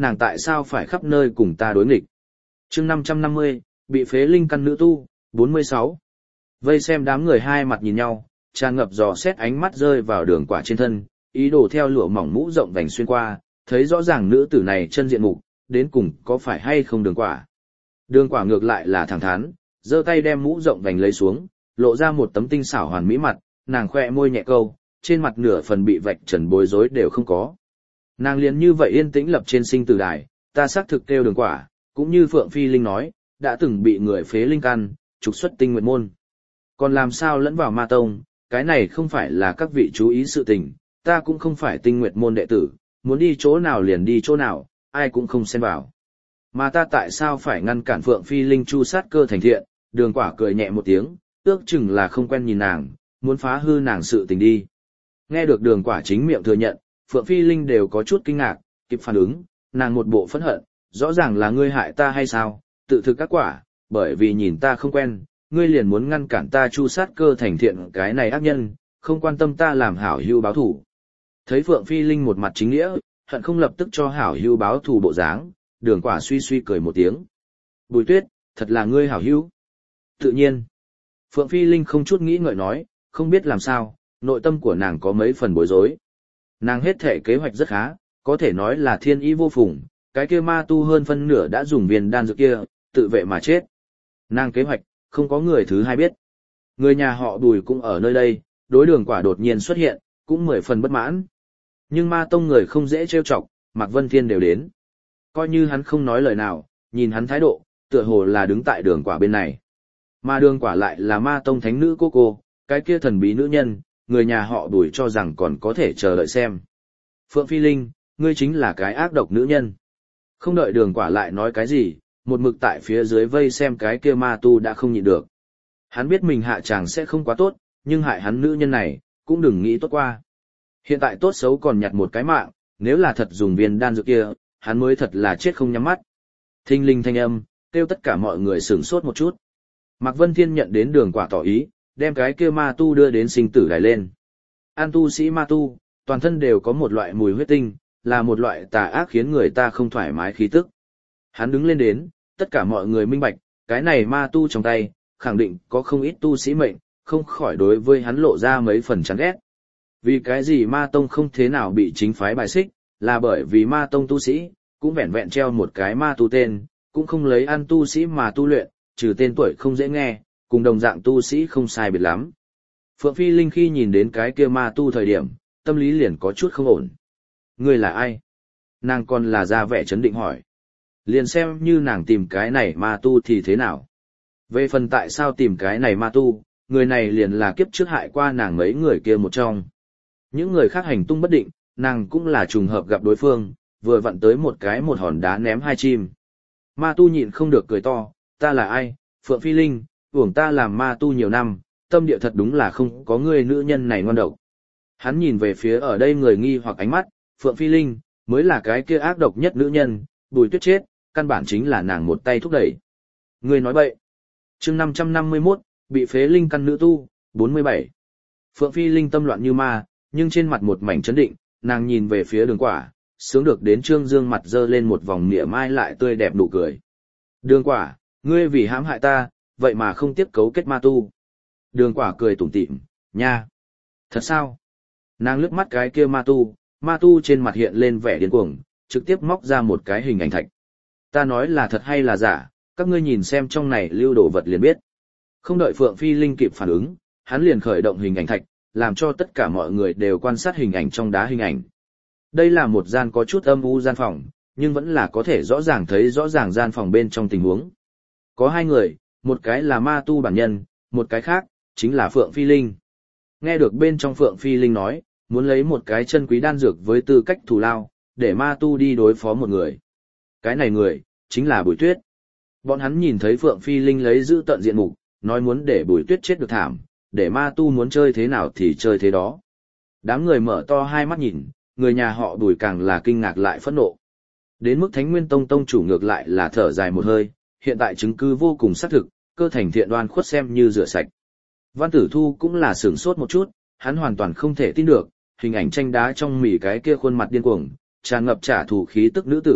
nàng tại sao phải khắp nơi cùng ta đối nghịch. chương năm trăm năm mươi, bị phế linh căn nữ tu, bốn mươi sáu. Vây xem đám người hai mặt nhìn nhau, tràn ngập dò xét ánh mắt rơi vào đường quả trên thân, ý đồ theo lụa mỏng mũ rộng vành xuyên qua, thấy rõ ràng nữ tử này chân diện mục, đến cùng có phải hay không đường quả. Đường quả ngược lại là thẳng thắn, giơ tay đem mũ rộng vành lấy xuống, lộ ra một tấm tinh xảo hoàn mỹ mặt, nàng khoe môi nhẹ câu, trên mặt nửa phần bị vạch trần bối rối đều không có. Nàng liền như vậy yên tĩnh lập trên sinh tử đài, ta xác thực kêu đường quả, cũng như Phượng Phi Linh nói, đã từng bị người phế linh căn, trục xuất tinh nguyệt môn. Còn làm sao lẫn vào ma tông, cái này không phải là các vị chú ý sự tình, ta cũng không phải tinh nguyệt môn đệ tử, muốn đi chỗ nào liền đi chỗ nào, ai cũng không xen vào. Mà ta tại sao phải ngăn cản Phượng Phi Linh chu sát cơ thành thiện, đường quả cười nhẹ một tiếng, ước chừng là không quen nhìn nàng, muốn phá hư nàng sự tình đi. Nghe được đường quả chính miệng thừa nhận, Phượng Phi Linh đều có chút kinh ngạc, kịp phản ứng, nàng một bộ phẫn hận, rõ ràng là ngươi hại ta hay sao, tự thực các quả, bởi vì nhìn ta không quen, ngươi liền muốn ngăn cản ta chu sát cơ thành thiện cái này ác nhân, không quan tâm ta làm hảo hữu báo thủ. Thấy Phượng Phi Linh một mặt chính nghĩa, hận không lập tức cho hảo hữu báo thù bộ dáng, đường quả suy suy cười một tiếng. Bùi Tuyết, thật là ngươi hảo hữu. Tự nhiên. Phượng Phi Linh không chút nghĩ ngợi nói, không biết làm sao, nội tâm của nàng có mấy phần bối rối. Nàng hết thể kế hoạch rất khá, có thể nói là thiên ý vô phùng, cái kia ma tu hơn phân nửa đã dùng viên đan dược kia, tự vệ mà chết. Nàng kế hoạch, không có người thứ hai biết. Người nhà họ Bùi cũng ở nơi đây, đối đường quả đột nhiên xuất hiện, cũng mười phần bất mãn. Nhưng ma tông người không dễ trêu chọc, Mạc Vân Thiên đều đến. Coi như hắn không nói lời nào, nhìn hắn thái độ, tựa hồ là đứng tại đường quả bên này. Mà đường quả lại là ma tông thánh nữ cô cô, cái kia thần bí nữ nhân, người nhà họ Bùi cho rằng còn có thể chờ đợi xem. Phượng Phi Linh, ngươi chính là cái ác độc nữ nhân. Không đợi đường quả lại nói cái gì, một mực tại phía dưới vây xem cái kia ma tu đã không nhịn được. Hắn biết mình hạ chàng sẽ không quá tốt, nhưng hại hắn nữ nhân này, cũng đừng nghĩ tốt qua. Hiện tại tốt xấu còn nhặt một cái mạng, nếu là thật dùng viên đan dược kia, hắn mới thật là chết không nhắm mắt. Thinh linh thanh âm, kêu tất cả mọi người sửng sốt một chút. Mạc Vân Thiên nhận đến đường quả tỏ ý, đem cái kia ma tu đưa đến sinh tử đài lên. An tu sĩ ma tu, toàn thân đều có một loại mùi huyết tinh, là một loại tà ác khiến người ta không thoải mái khí tức. Hắn đứng lên đến, tất cả mọi người minh bạch, cái này ma tu trong tay, khẳng định có không ít tu sĩ mệnh, không khỏi đối với hắn lộ ra mấy phần chán ghét. Vì cái gì ma tông không thế nào bị chính phái bài xích, là bởi vì ma tông tu sĩ, cũng vẹn vẹn treo một cái ma tu tên, cũng không lấy ăn tu sĩ mà tu luyện, trừ tên tuổi không dễ nghe, cùng đồng dạng tu sĩ không sai biệt lắm. Phượng Phi Linh khi nhìn đến cái kia ma tu thời điểm, tâm lý liền có chút không ổn. Ngươi là ai? Nàng còn là ra vẻ chấn định hỏi. Liền xem như nàng tìm cái này ma tu thì thế nào? Về phần tại sao tìm cái này ma tu, người này liền là kiếp trước hại qua nàng mấy người kia một trong. Những người khác hành tung bất định, nàng cũng là trùng hợp gặp đối phương, vừa vặn tới một cái một hòn đá ném hai chim. Ma tu nhịn không được cười to, ta là ai, Phượng Phi Linh, uổng ta làm ma tu nhiều năm, tâm địa thật đúng là không có người nữ nhân này ngon độc. Hắn nhìn về phía ở đây người nghi hoặc ánh mắt, Phượng Phi Linh, mới là cái kia ác độc nhất nữ nhân, Bùi Tuyết chết, căn bản chính là nàng một tay thúc đẩy. Người nói bậy. chương năm trăm năm mươi mốt, bị phế linh căn nữ tu, bốn mươi bảy. Phượng Phi Linh tâm loạn như ma, nhưng trên mặt một mảnh chấn định, nàng nhìn về phía đường quả, sướng được đến Trương Dương mặt dơ lên một vòng mỉa mai lại tươi đẹp nụ cười. Đường quả, ngươi vì hãm hại ta, vậy mà không tiếp cấu kết ma tu. Đường quả cười tủm tỉm, nha. Thật sao? Nàng lướt mắt cái kia ma tu, ma tu trên mặt hiện lên vẻ điên cuồng, trực tiếp móc ra một cái hình ảnh thạch. Ta nói là thật hay là giả, các ngươi nhìn xem trong này lưu đồ vật liền biết. Không đợi Phượng Phi Linh kịp phản ứng, hắn liền khởi động hình ảnh thạch, làm cho tất cả mọi người đều quan sát hình ảnh trong đá hình ảnh. Đây là một gian có chút âm u gian phòng, nhưng vẫn là có thể rõ ràng thấy rõ ràng gian phòng bên trong tình huống. Có hai người, một cái là ma tu bản nhân, một cái khác, chính là Phượng Phi Linh. Nghe được bên trong Phượng Phi Linh nói, muốn lấy một cái chân quý đan dược với tư cách thù lao, để ma tu đi đối phó một người. Cái này người, chính là Bùi Tuyết. Bọn hắn nhìn thấy Phượng Phi Linh lấy giữ tận diện mục, nói muốn để Bùi Tuyết chết được thảm, để ma tu muốn chơi thế nào thì chơi thế đó. Đám người mở to hai mắt nhìn, người nhà họ Bùi càng là kinh ngạc lại phẫn nộ. Đến mức Thánh Nguyên Tông tông chủ ngược lại là thở dài một hơi, hiện tại chứng cứ vô cùng xác thực, cơ thành thiện đoan khuất xem như rửa sạch. Văn Tử Thu cũng là sửng sốt một chút, hắn hoàn toàn không thể tin được, hình ảnh tranh đá trong mỉ cái kia khuôn mặt điên cuồng, tràn ngập trả thù khí tức nữ tử,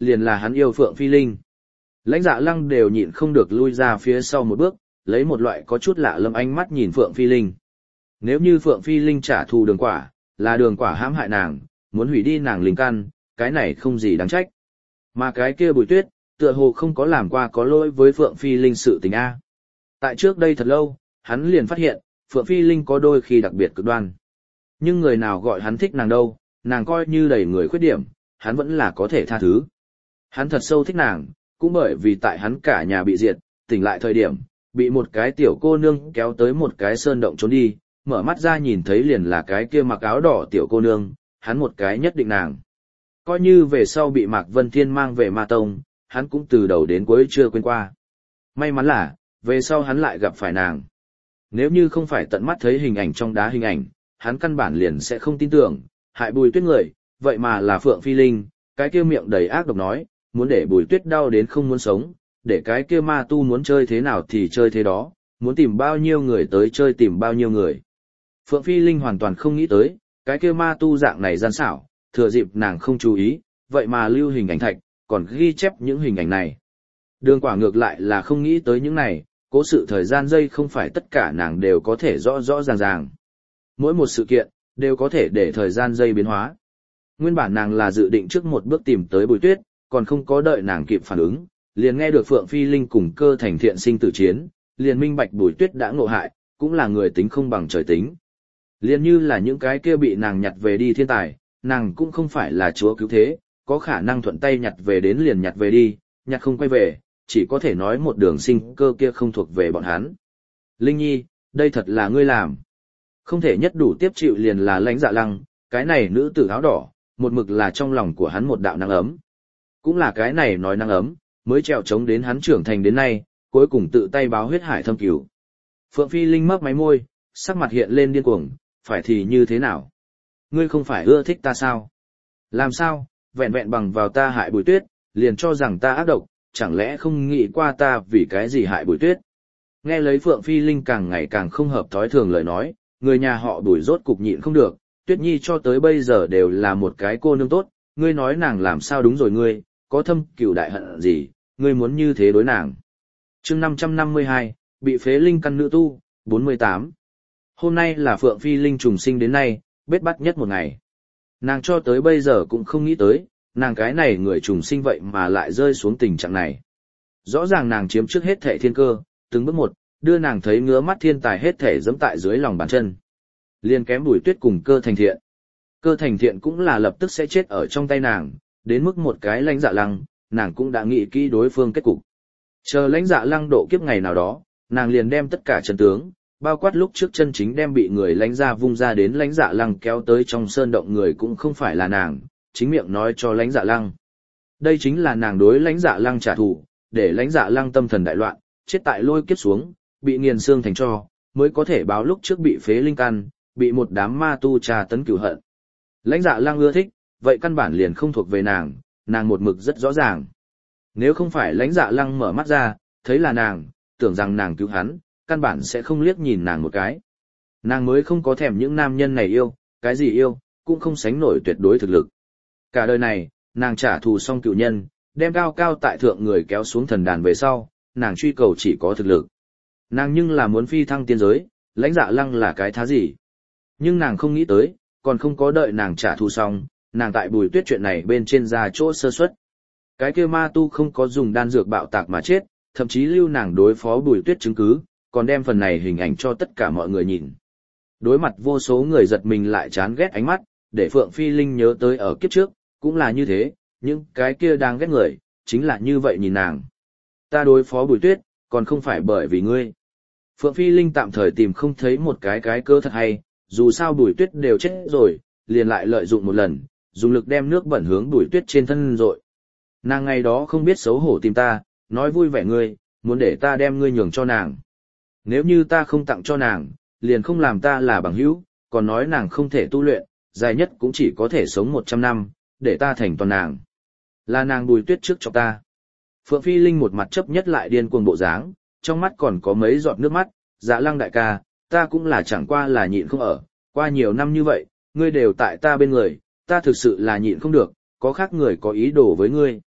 liền là hắn yêu Phượng Phi Linh. Lãnh Dạ Lăng đều nhịn không được lui ra phía sau một bước, lấy một loại có chút lạ lẫm ánh mắt nhìn Phượng Phi Linh. Nếu như Phượng Phi Linh trả thù Đường Quả, là Đường Quả hãm hại nàng, muốn hủy đi nàng linh căn, cái này không gì đáng trách. Mà cái kia Bùi Tuyết, tựa hồ không có làm qua có lỗi với Phượng Phi Linh sự tình a. Tại trước đây thật lâu, hắn liền phát hiện, Phượng Phi Linh có đôi khi đặc biệt cực đoan. Nhưng người nào gọi hắn thích nàng đâu, nàng coi như đầy người khuyết điểm, hắn vẫn là có thể tha thứ. Hắn thật sâu thích nàng, cũng bởi vì tại hắn cả nhà bị diệt, tỉnh lại thời điểm, bị một cái tiểu cô nương kéo tới một cái sơn động trốn đi, mở mắt ra nhìn thấy liền là cái kia mặc áo đỏ tiểu cô nương, hắn một cái nhất định nàng. Coi như về sau bị Mạc Vân Thiên mang về Ma Tông, hắn cũng từ đầu đến cuối chưa quên qua. May mắn là, về sau hắn lại gặp phải nàng. Nếu như không phải tận mắt thấy hình ảnh trong đá hình ảnh, hắn căn bản liền sẽ không tin tưởng, hại Bùi Tuyết người, vậy mà là Phượng Phi Linh, cái kia miệng đầy ác độc nói, muốn để Bùi Tuyết đau đến không muốn sống, để cái kia ma tu muốn chơi thế nào thì chơi thế đó, muốn tìm bao nhiêu người tới chơi tìm bao nhiêu người. Phượng Phi Linh hoàn toàn không nghĩ tới, cái kia ma tu dạng này gian xảo, thừa dịp nàng không chú ý, vậy mà lưu hình ảnh thạch, còn ghi chép những hình ảnh này. Đường Quả ngược lại là không nghĩ tới những này, cố sự thời gian giây không phải tất cả nàng đều có thể rõ rõ ràng ràng. Mỗi một sự kiện, đều có thể để thời gian giây biến hóa. Nguyên bản nàng là dự định trước một bước tìm tới Bùi Tuyết, còn không có đợi nàng kịp phản ứng, liền nghe được Phượng Phi Linh cùng Cơ Thành Thiện sinh tử chiến, liền minh bạch Bùi Tuyết đã ngộ hại, cũng là người tính không bằng trời tính. Liền như là những cái kia bị nàng nhặt về đi thiên tài, nàng cũng không phải là chúa cứu thế, có khả năng thuận tay nhặt về đến liền nhặt về đi, nhặt không quay về, chỉ có thể nói một đường sinh cơ kia không thuộc về bọn hắn. Linh Nhi, đây thật là ngươi làm. Không thể nhất đủ tiếp chịu liền là Lãnh Dạ Lăng, cái này nữ tử áo đỏ, một mực là trong lòng của hắn một đạo nắng ấm. Cũng là cái này nói nắng ấm, mới trèo trống đến hắn trưởng thành đến nay, cuối cùng tự tay báo huyết hải thâm cứu. Phượng Phi Linh mấp máy môi, sắc mặt hiện lên điên cuồng, phải thì như thế nào? Ngươi không phải ưa thích ta sao? Làm sao, vẹn vẹn bằng vào ta hại Bùi Tuyết, liền cho rằng ta ác độc, chẳng lẽ không nghĩ qua ta vì cái gì hại Bùi Tuyết? Nghe lấy Phượng Phi Linh càng ngày càng không hợp thói thường lời nói, người nhà họ Bùi rốt cục nhịn không được, Tuyết Nhi cho tới bây giờ đều là một cái cô nương tốt, ngươi nói nàng làm sao đúng rồi ngươi, có thâm cửu đại hận gì, ngươi muốn như thế đối nàng. Chương năm trăm năm mươi hai, bị phế linh căn nữ tu, bốn mươi tám. Hôm nay là Phượng Phi Linh trùng sinh đến nay, bết bắt nhất một ngày. Nàng cho tới bây giờ cũng không nghĩ tới, nàng cái này người trùng sinh vậy mà lại rơi xuống tình trạng này. Rõ ràng nàng chiếm trước hết thệ thiên cơ, từng bước một, đưa nàng thấy ngứa mắt thiên tài hết thể giẫm tại dưới lòng bàn chân. Liên kém Bùi Tuyết cùng Cơ Thành Thiện. Cơ Thành Thiện cũng là lập tức sẽ chết ở trong tay nàng, đến mức một cái Lãnh Dạ Lăng, nàng cũng đã nghĩ kỹ đối phương kết cục. Chờ Lãnh Dạ Lăng độ kiếp ngày nào đó, nàng liền đem tất cả chân tướng, bao quát lúc trước chân chính đem bị người Lãnh Gia vung ra đến Lãnh Dạ Lăng kéo tới trong sơn động người cũng không phải là nàng, chính miệng nói cho Lãnh Dạ Lăng. Đây chính là nàng đối Lãnh Dạ Lăng trả thù, để Lãnh Dạ Lăng tâm thần đại loạn, chết tại lôi kiếp xuống, bị nghiền xương thành tro, mới có thể báo lúc trước bị phế linh căn, bị một đám ma tu trà tấn cửu hận. Lãnh Dạ Lăng ưa thích, vậy căn bản liền không thuộc về nàng, nàng một mực rất rõ ràng. Nếu không phải Lãnh Dạ Lăng mở mắt ra, thấy là nàng, tưởng rằng nàng cứu hắn, căn bản sẽ không liếc nhìn nàng một cái. Nàng mới không có thèm những nam nhân này yêu, cái gì yêu, cũng không sánh nổi tuyệt đối thực lực. Cả đời này, nàng trả thù xong cựu nhân, đem cao cao tại thượng người kéo xuống thần đàn về sau, nàng truy cầu chỉ có thực lực. Nàng nhưng là muốn phi thăng tiên giới, Lãnh Dạ Lăng là cái thá gì. Nhưng nàng không nghĩ tới, còn không có đợi nàng trả thù xong, nàng tại Bùi Tuyết chuyện này bên trên ra chỗ sơ suất. Cái kia ma tu không có dùng đan dược bạo tạc mà chết, thậm chí lưu nàng đối phó Bùi Tuyết chứng cứ, còn đem phần này hình ảnh cho tất cả mọi người nhìn. Đối mặt vô số người giật mình lại chán ghét ánh mắt, để Phượng Phi Linh nhớ tới ở kiếp trước, cũng là như thế, nhưng cái kia đang ghét người, chính là như vậy nhìn nàng. Ta đối phó Bùi Tuyết, còn không phải bởi vì ngươi. Phượng Phi Linh tạm thời tìm không thấy một cái cái cơ thật hay, dù sao Bùi Tuyết đều chết rồi, liền lại lợi dụng một lần, dùng lực đem nước bẩn hướng Bùi Tuyết trên thân rội. Nàng ngày đó không biết xấu hổ tìm ta, nói vui vẻ ngươi, muốn để ta đem ngươi nhường cho nàng. Nếu như ta không tặng cho nàng, liền không làm ta là bằng hữu, còn nói nàng không thể tu luyện, dài nhất cũng chỉ có thể sống một trăm năm, để ta thành toàn nàng. Là nàng Bùi Tuyết trước cho ta. Phượng Phi Linh một mặt chấp nhất lại điên cuồng bộ dáng, trong mắt còn có mấy giọt nước mắt, Dạ Lăng đại ca, ta cũng là chẳng qua là nhịn không ở, qua nhiều năm như vậy, ngươi đều tại ta bên người, ta thực sự là nhịn không được, có khác người có ý đồ với ngươi.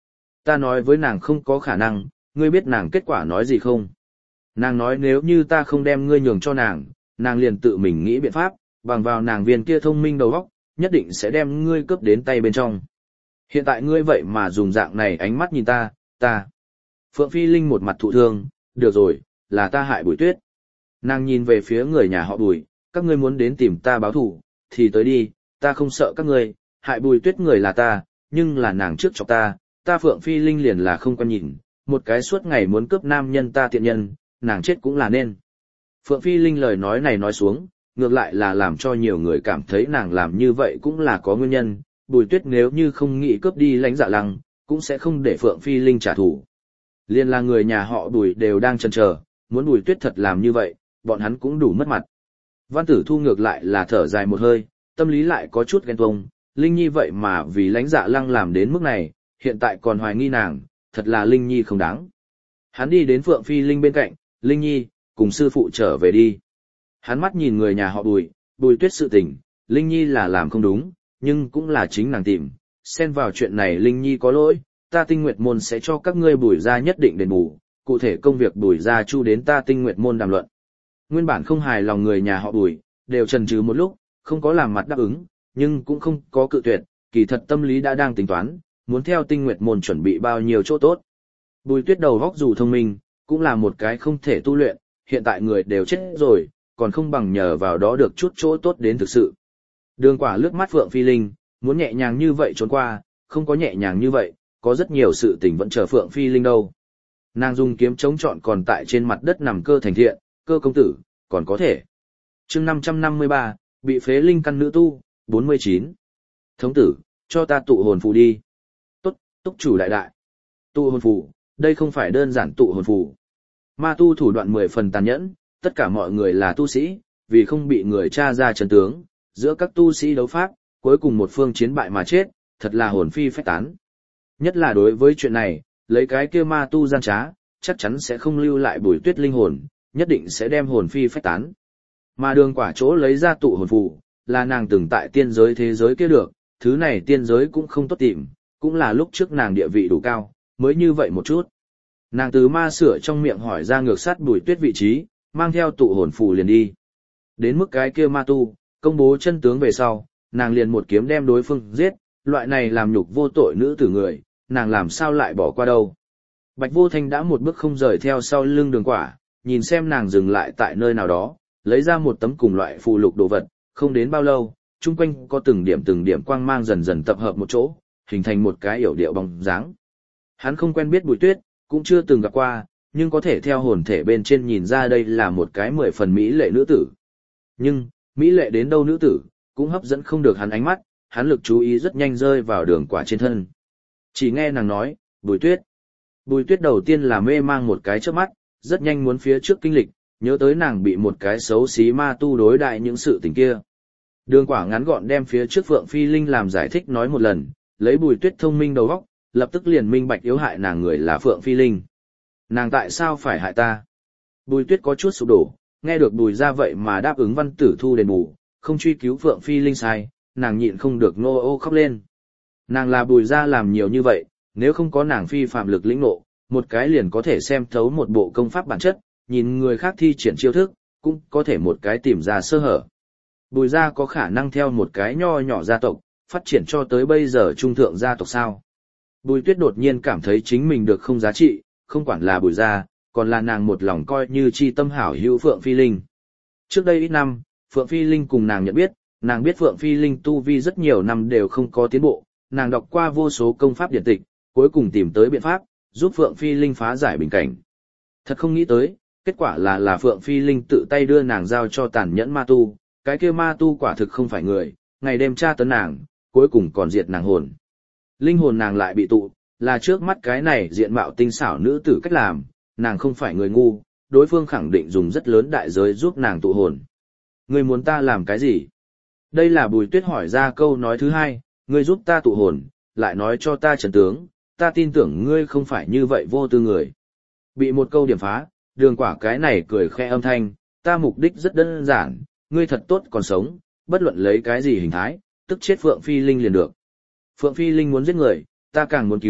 Ta nói với nàng không có khả năng, ngươi biết nàng kết quả nói gì không? Nàng nói nếu như ta không đem ngươi nhường cho nàng, nàng liền tự mình nghĩ biện pháp, bằng vào nàng viên kia thông minh đầu óc, nhất định sẽ đem ngươi cướp đến tay bên trong. Hiện tại ngươi vậy mà dùng dạng này ánh mắt nhìn ta, ta. Phượng Phi Linh một mặt thụ thương, được rồi, là ta hại Bùi Tuyết. Nàng nhìn về phía người nhà họ Bùi, các ngươi muốn đến tìm ta báo thù, thì tới đi, ta không sợ các ngươi, hại Bùi Tuyết người là ta, nhưng là nàng trước chọc ta, ta Phượng Phi Linh liền là không quan nhìn, một cái suốt ngày muốn cướp nam nhân ta tiện nhân, nàng chết cũng là nên. Phượng Phi Linh lời nói này nói xuống, ngược lại là làm cho nhiều người cảm thấy nàng làm như vậy cũng là có nguyên nhân, Bùi Tuyết nếu như không nghĩ cướp đi Lãnh Dạ Lăng, cũng sẽ không để Phượng Phi Linh trả thù. Liên là người nhà họ Bùi đều đang chần chờ, muốn Bùi Tuyết thật làm như vậy, bọn hắn cũng đủ mất mặt. Văn Tử Thu ngược lại là thở dài một hơi, tâm lý lại có chút ghen tuông, Linh Nhi vậy mà vì Lãnh Dạ Lăng làm đến mức này, hiện tại còn hoài nghi nàng, thật là Linh Nhi không đáng. Hắn đi đến Phượng Phi Linh bên cạnh, Linh Nhi, cùng sư phụ trở về đi. Hắn mắt nhìn người nhà họ Bùi, Bùi Tuyết sự tình, Linh Nhi là làm không đúng, nhưng cũng là chính nàng tìm, xen vào chuyện này Linh Nhi có lỗi, ta Tinh Nguyệt môn sẽ cho các ngươi Bùi gia nhất định đền bù, cụ thể công việc Bùi gia chu đến ta Tinh Nguyệt môn đàm luận. Nguyên bản không hài lòng người nhà họ Bùi, đều chần chừ một lúc, không có làm mặt đáp ứng, nhưng cũng không có cự tuyệt, kỳ thật tâm lý đã đang tính toán, muốn theo Tinh Nguyệt môn chuẩn bị bao nhiêu chỗ tốt. Bùi Tuyết đầu óc dù thông minh, cũng là một cái không thể tu luyện, hiện tại người đều chết rồi, còn không bằng nhờ vào đó được chút chỗ tốt đến thực sự. Đường Quả lướt mắt Phượng Phi Linh, muốn nhẹ nhàng như vậy trốn qua, không có nhẹ nhàng như vậy, có rất nhiều sự tình vẫn chờ Phượng Phi Linh đâu. Nàng dùng kiếm chống trọn còn tại trên mặt đất nằm Cơ thành thiện, Cơ công tử, còn có thể. chương năm trăm năm mươi ba, bị phế linh căn nữ tu, bốn mươi chín. Thống tử, cho ta tụ hồn phù đi. Tốt, túc chủ đại đại. Tụ hồn phù, đây không phải đơn giản tụ hồn phù. Ma tu thủ đoạn mười phần tàn nhẫn, tất cả mọi người là tu sĩ, vì không bị người tra ra chân tướng, giữa các tu sĩ đấu pháp, cuối cùng một phương chiến bại mà chết, thật là hồn phi phách tán. Nhất là đối với chuyện này, lấy cái kia ma tu gian trá, chắc chắn sẽ không lưu lại Bùi Tuyết linh hồn, nhất định sẽ đem hồn phi phách tán. Mà Đường Quả chỗ lấy ra tụ hồn phù, là nàng từng tại tiên giới thế giới kia được, thứ này tiên giới cũng không tốt tìm, cũng là lúc trước nàng địa vị đủ cao, mới như vậy một chút. Nàng từ ma sửa trong miệng hỏi ra ngược sát Bùi Tuyết vị trí, mang theo tụ hồn phù liền đi. Đến mức cái kia ma tu, công bố chân tướng về sau, nàng liền một kiếm đem đối phương giết, loại này làm nhục vô tội nữ tử người, nàng làm sao lại bỏ qua đâu. Bạch Vô Thanh đã một bước không rời theo sau lưng Đường Quả, nhìn xem nàng dừng lại tại nơi nào đó, lấy ra một tấm cùng loại phù lục đồ vật, không đến bao lâu, chung quanh có từng điểm từng điểm quang mang dần dần tập hợp một chỗ, hình thành một cái yểu điệu bóng dáng. Hắn không quen biết Bùi Tuyết, cũng chưa từng gặp qua, nhưng có thể theo hồn thể bên trên nhìn ra đây là một cái mười phần mỹ lệ nữ tử. Nhưng, mỹ lệ đến đâu nữ tử, cũng hấp dẫn không được hắn ánh mắt, hắn lực chú ý rất nhanh rơi vào Đường Quả trên thân. Chỉ nghe nàng nói, Bùi Tuyết. Bùi Tuyết đầu tiên là mê mang một cái trước mắt, rất nhanh muốn phía trước kinh lịch, nhớ tới nàng bị một cái xấu xí ma tu đối đại những sự tình kia. Đường Quả ngắn gọn đem phía trước Phượng Phi Linh làm giải thích nói một lần, lấy Bùi Tuyết thông minh đầu óc, lập tức liền minh bạch yếu hại nàng người là Phượng Phi Linh. Nàng tại sao phải hại ta? Bùi Tuyết có chút sụp đổ, nghe được Bùi ra vậy mà đáp ứng Văn Tử Thu đền bù, không truy cứu Phượng Phi Linh sai, nàng nhịn không được nô ô khóc lên. Nàng là Bùi ra làm nhiều như vậy, nếu không có nàng phi phạm lực lĩnh ngộ, một cái liền có thể xem thấu một bộ công pháp bản chất, nhìn người khác thi triển chiêu thức, cũng có thể một cái tìm ra sơ hở. Bùi ra có khả năng theo một cái nho nhỏ gia tộc, phát triển cho tới bây giờ trung thượng gia tộc sao? Bùi Tuyết đột nhiên cảm thấy chính mình được không giá trị, không quản là Bùi ra, còn là nàng một lòng coi như chi tâm hảo hữu Phượng Phi Linh. Trước đây ít năm, Phượng Phi Linh cùng nàng nhận biết, nàng biết Phượng Phi Linh tu vi rất nhiều năm đều không có tiến bộ, nàng đọc qua vô số công pháp điển tịch, cuối cùng tìm tới biện pháp, giúp Phượng Phi Linh phá giải bình cảnh. Thật không nghĩ tới, kết quả là là Phượng Phi Linh tự tay đưa nàng giao cho tàn nhẫn ma tu, cái kia ma tu quả thực không phải người, ngày đêm tra tấn nàng, cuối cùng còn diệt nàng hồn. Linh hồn nàng lại bị tụ, là trước mắt cái này diện mạo tinh xảo nữ tử cách làm, nàng không phải người ngu, đối phương khẳng định dùng rất lớn đại giới giúp nàng tụ hồn. Ngươi muốn ta làm cái gì? Đây là Bùi Tuyết hỏi ra câu nói thứ hai, ngươi giúp ta tụ hồn, lại nói cho ta trần tướng, ta tin tưởng ngươi không phải như vậy vô tư người. Bị một câu điểm phá, Đường Quả cái này cười khẽ âm thanh, ta mục đích rất đơn giản, ngươi thật tốt còn sống, bất luận lấy cái gì hình thái, tức chết Phượng Phi Linh liền được. Phượng Phi Linh muốn giết người, ta càng muốn cứu,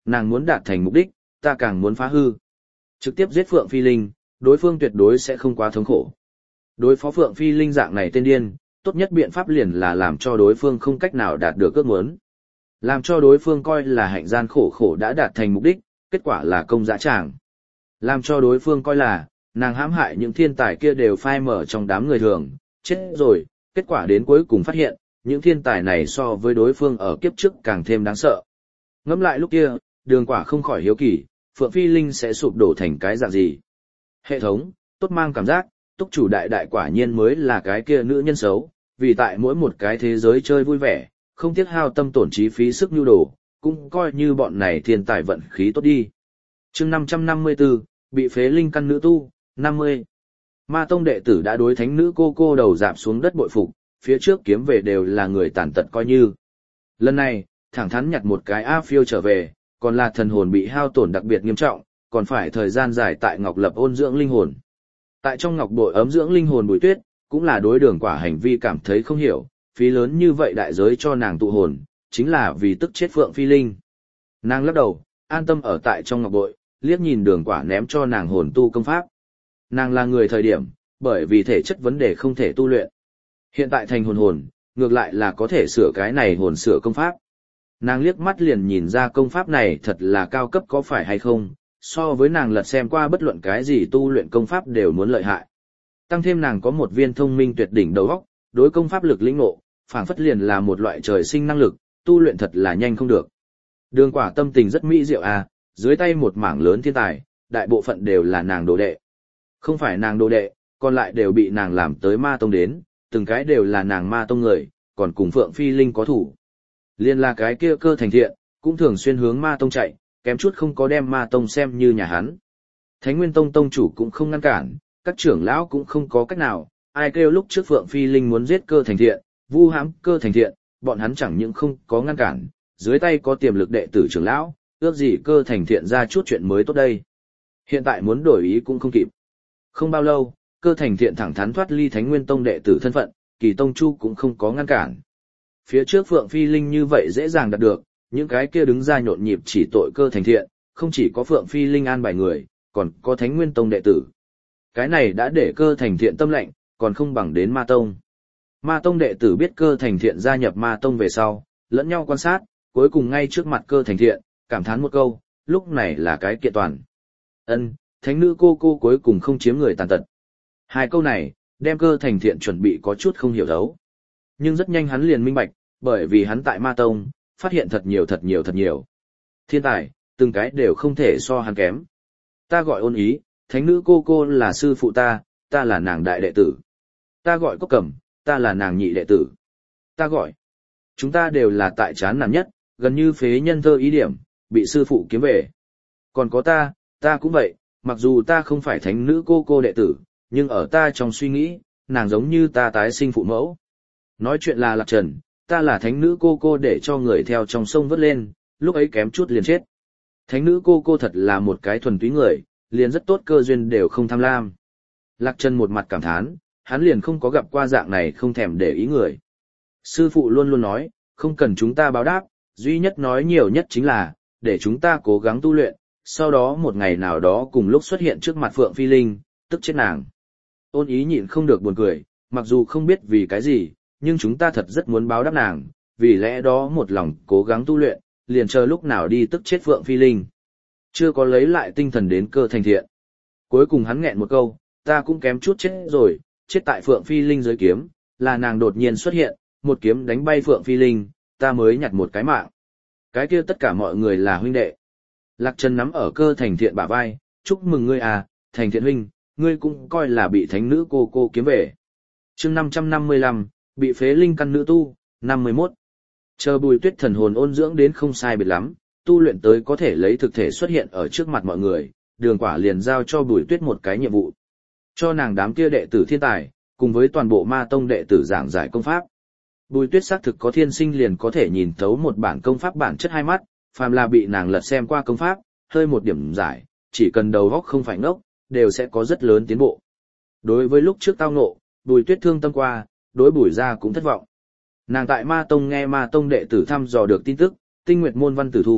nàng muốn đạt thành mục đích, ta càng muốn phá hư. Trực tiếp giết Phượng Phi Linh, đối phương tuyệt đối sẽ không quá thống khổ. Đối phó Phượng Phi Linh dạng này tên điên, tốt nhất biện pháp liền là làm cho đối phương không cách nào đạt được ước muốn. Làm cho đối phương coi là hạnh gian khổ khổ đã đạt thành mục đích, kết quả là công dã tràng. Làm cho đối phương coi là, nàng hãm hại những thiên tài kia đều phai mở trong đám người thường, chết rồi, kết quả đến cuối cùng phát hiện, những thiên tài này so với đối phương ở kiếp trước càng thêm đáng sợ. Ngẫm lại lúc kia, Đường Quả không khỏi hiếu kỳ, Phượng Phi Linh sẽ sụp đổ thành cái dạng gì. Hệ thống, tốt mang cảm giác, túc chủ đại đại quả nhiên mới là cái kia nữ nhân xấu, vì tại mỗi một cái thế giới chơi vui vẻ, không tiếc hao tâm tổn trí phí sức nhu đồ, cũng coi như bọn này thiên tài vận khí tốt đi. chương năm trăm năm mươi tư, bị phế linh căn nữ tu, năm mươi. Ma tông đệ tử đã đối thánh nữ cô cô đầu dạp xuống đất bội phục, phía trước kiếm về đều là người tàn tật coi như. Lần này, thẳng thắn nhặt một cái A phiêu trở về, còn là thần hồn bị hao tổn đặc biệt nghiêm trọng, còn phải thời gian dài tại Ngọc Lập ôn dưỡng linh hồn. Tại trong ngọc bội ấm dưỡng linh hồn Bùi Tuyết, cũng là đối Đường Quả hành vi cảm thấy không hiểu, phí lớn như vậy đại giới cho nàng tụ hồn, chính là vì tức chết Phượng Phi Linh. Nàng lắc đầu, an tâm ở tại trong ngọc bội, liếc nhìn Đường Quả ném cho nàng hồn tu công pháp. Nàng là người thời điểm, bởi vì thể chất vấn đề không thể tu luyện. Hiện tại thành hồn hồn, ngược lại là có thể sửa cái này hồn sửa công pháp. Nàng liếc mắt liền nhìn ra công pháp này thật là cao cấp có phải hay không, so với nàng lật xem qua bất luận cái gì tu luyện công pháp đều muốn lợi hại. Tăng thêm nàng có một viên thông minh tuyệt đỉnh đầu óc, đối công pháp lực lĩnh ngộ, phảng phất liền là một loại trời sinh năng lực, tu luyện thật là nhanh không được. Đường Quả tâm tình rất mỹ diệu à, dưới tay một mảng lớn thiên tài, đại bộ phận đều là nàng đồ đệ. Không phải nàng đồ đệ, còn lại đều bị nàng làm tới ma tông đến, từng cái đều là nàng ma tông người, còn cùng Phượng Phi Linh có thủ. Liên là cái kia Cơ Thành Thiện, cũng thường xuyên hướng ma tông chạy, kém chút không có đem ma tông xem như nhà hắn. Thánh Nguyên Tông tông chủ cũng không ngăn cản, các trưởng lão cũng không có cách nào, ai kêu lúc trước Phượng Phi Linh muốn giết Cơ Thành Thiện, vu hãm Cơ Thành Thiện, bọn hắn chẳng những không có ngăn cản, dưới tay có tiềm lực đệ tử trưởng lão, ước gì Cơ Thành Thiện ra chút chuyện mới tốt đây. Hiện tại muốn đổi ý cũng không kịp. Không bao lâu, Cơ Thành Thiện thẳng thắn thoát ly Thánh Nguyên Tông đệ tử thân phận, Kỳ Tông Chu cũng không có ngăn cản. Phía trước Phượng Phi Linh như vậy dễ dàng đạt được, những cái kia đứng ra nhộn nhịp chỉ tội Cơ Thành Thiện, không chỉ có Phượng Phi Linh an bài người, còn có Thánh Nguyên Tông đệ tử. Cái này đã để Cơ Thành Thiện tâm lệnh, còn không bằng đến Ma Tông. Ma Tông đệ tử biết Cơ Thành Thiện gia nhập Ma Tông về sau, lẫn nhau quan sát, cuối cùng ngay trước mặt Cơ Thành Thiện, cảm thán một câu, lúc này là cái kiện toàn. Ân, thánh nữ cô cô cuối cùng không chiếm người tàn tật. Hai câu này, đem Cơ Thành Thiện chuẩn bị có chút không hiểu thấu. Nhưng rất nhanh hắn liền minh bạch, bởi vì hắn tại Ma Tông, phát hiện thật nhiều thật nhiều thật nhiều. Thiên tài, từng cái đều không thể so hắn kém. Ta gọi Ôn Ý, thánh nữ cô cô là sư phụ ta, ta là nàng đại đệ tử. Ta gọi Cốc Cẩm, ta là nàng nhị đệ tử. Ta gọi. Chúng ta đều là tại chán nản nhất, gần như phế nhân thơ ý điểm, bị sư phụ kiếm về. Còn có ta, ta cũng vậy, mặc dù ta không phải thánh nữ cô cô đệ tử, nhưng ở ta trong suy nghĩ, nàng giống như ta tái sinh phụ mẫu. Nói chuyện là Lạc Trần, ta là thánh nữ cô cô để cho người theo trong sông vớt lên, lúc ấy kém chút liền chết. Thánh nữ cô cô thật là một cái thuần túy người, liền rất tốt cơ duyên đều không tham lam. Lạc Trần một mặt cảm thán, hắn liền không có gặp qua dạng này không thèm để ý người. Sư phụ luôn luôn nói, không cần chúng ta báo đáp, duy nhất nói nhiều nhất chính là, để chúng ta cố gắng tu luyện, sau đó một ngày nào đó cùng lúc xuất hiện trước mặt Phượng Phi Linh, tức chết nàng. Ôn Ý nhịn không được buồn cười, mặc dù không biết vì cái gì, nhưng chúng ta thật rất muốn báo đáp nàng, vì lẽ đó một lòng cố gắng tu luyện, liền chờ lúc nào đi tức chết Phượng Phi Linh. Chưa có lấy lại tinh thần đến Cơ Thành Thiện. Cuối cùng hắn nghẹn một câu, ta cũng kém chút chết rồi, chết tại Phượng Phi Linh dưới kiếm, là nàng đột nhiên xuất hiện, một kiếm đánh bay Phượng Phi Linh, ta mới nhặt một cái mạng. Cái kia tất cả mọi người là huynh đệ. Lạc Trần nắm ở Cơ Thành Thiện bả vai, chúc mừng ngươi à, Thành Thiện huynh, ngươi cũng coi là bị thánh nữ cô cô kiếm về. chương năm trăm năm mươi lăm, bị phế linh căn nữ tu, năm mươi mốt. Chờ Bùi Tuyết thần hồn ôn dưỡng đến không sai biệt lắm, tu luyện tới có thể lấy thực thể xuất hiện ở trước mặt mọi người, Đường Quả liền giao cho Bùi Tuyết một cái nhiệm vụ. Cho nàng đám kia đệ tử thiên tài, cùng với toàn bộ Ma Tông đệ tử giảng giải công pháp. Bùi Tuyết xác thực có thiên sinh liền có thể nhìn thấu một bản công pháp bản chất hai mắt, phàm là bị nàng lật xem qua công pháp, hơi một điểm giải, chỉ cần đầu óc không phải ngốc, đều sẽ có rất lớn tiến bộ. Đối với lúc trước tao ngộ, Bùi Tuyết thương tâm qua, đối Bùi gia cũng thất vọng. Nàng tại Ma Tông nghe Ma Tông đệ tử thăm dò được tin tức, Tinh Nguyệt môn văn tử thu,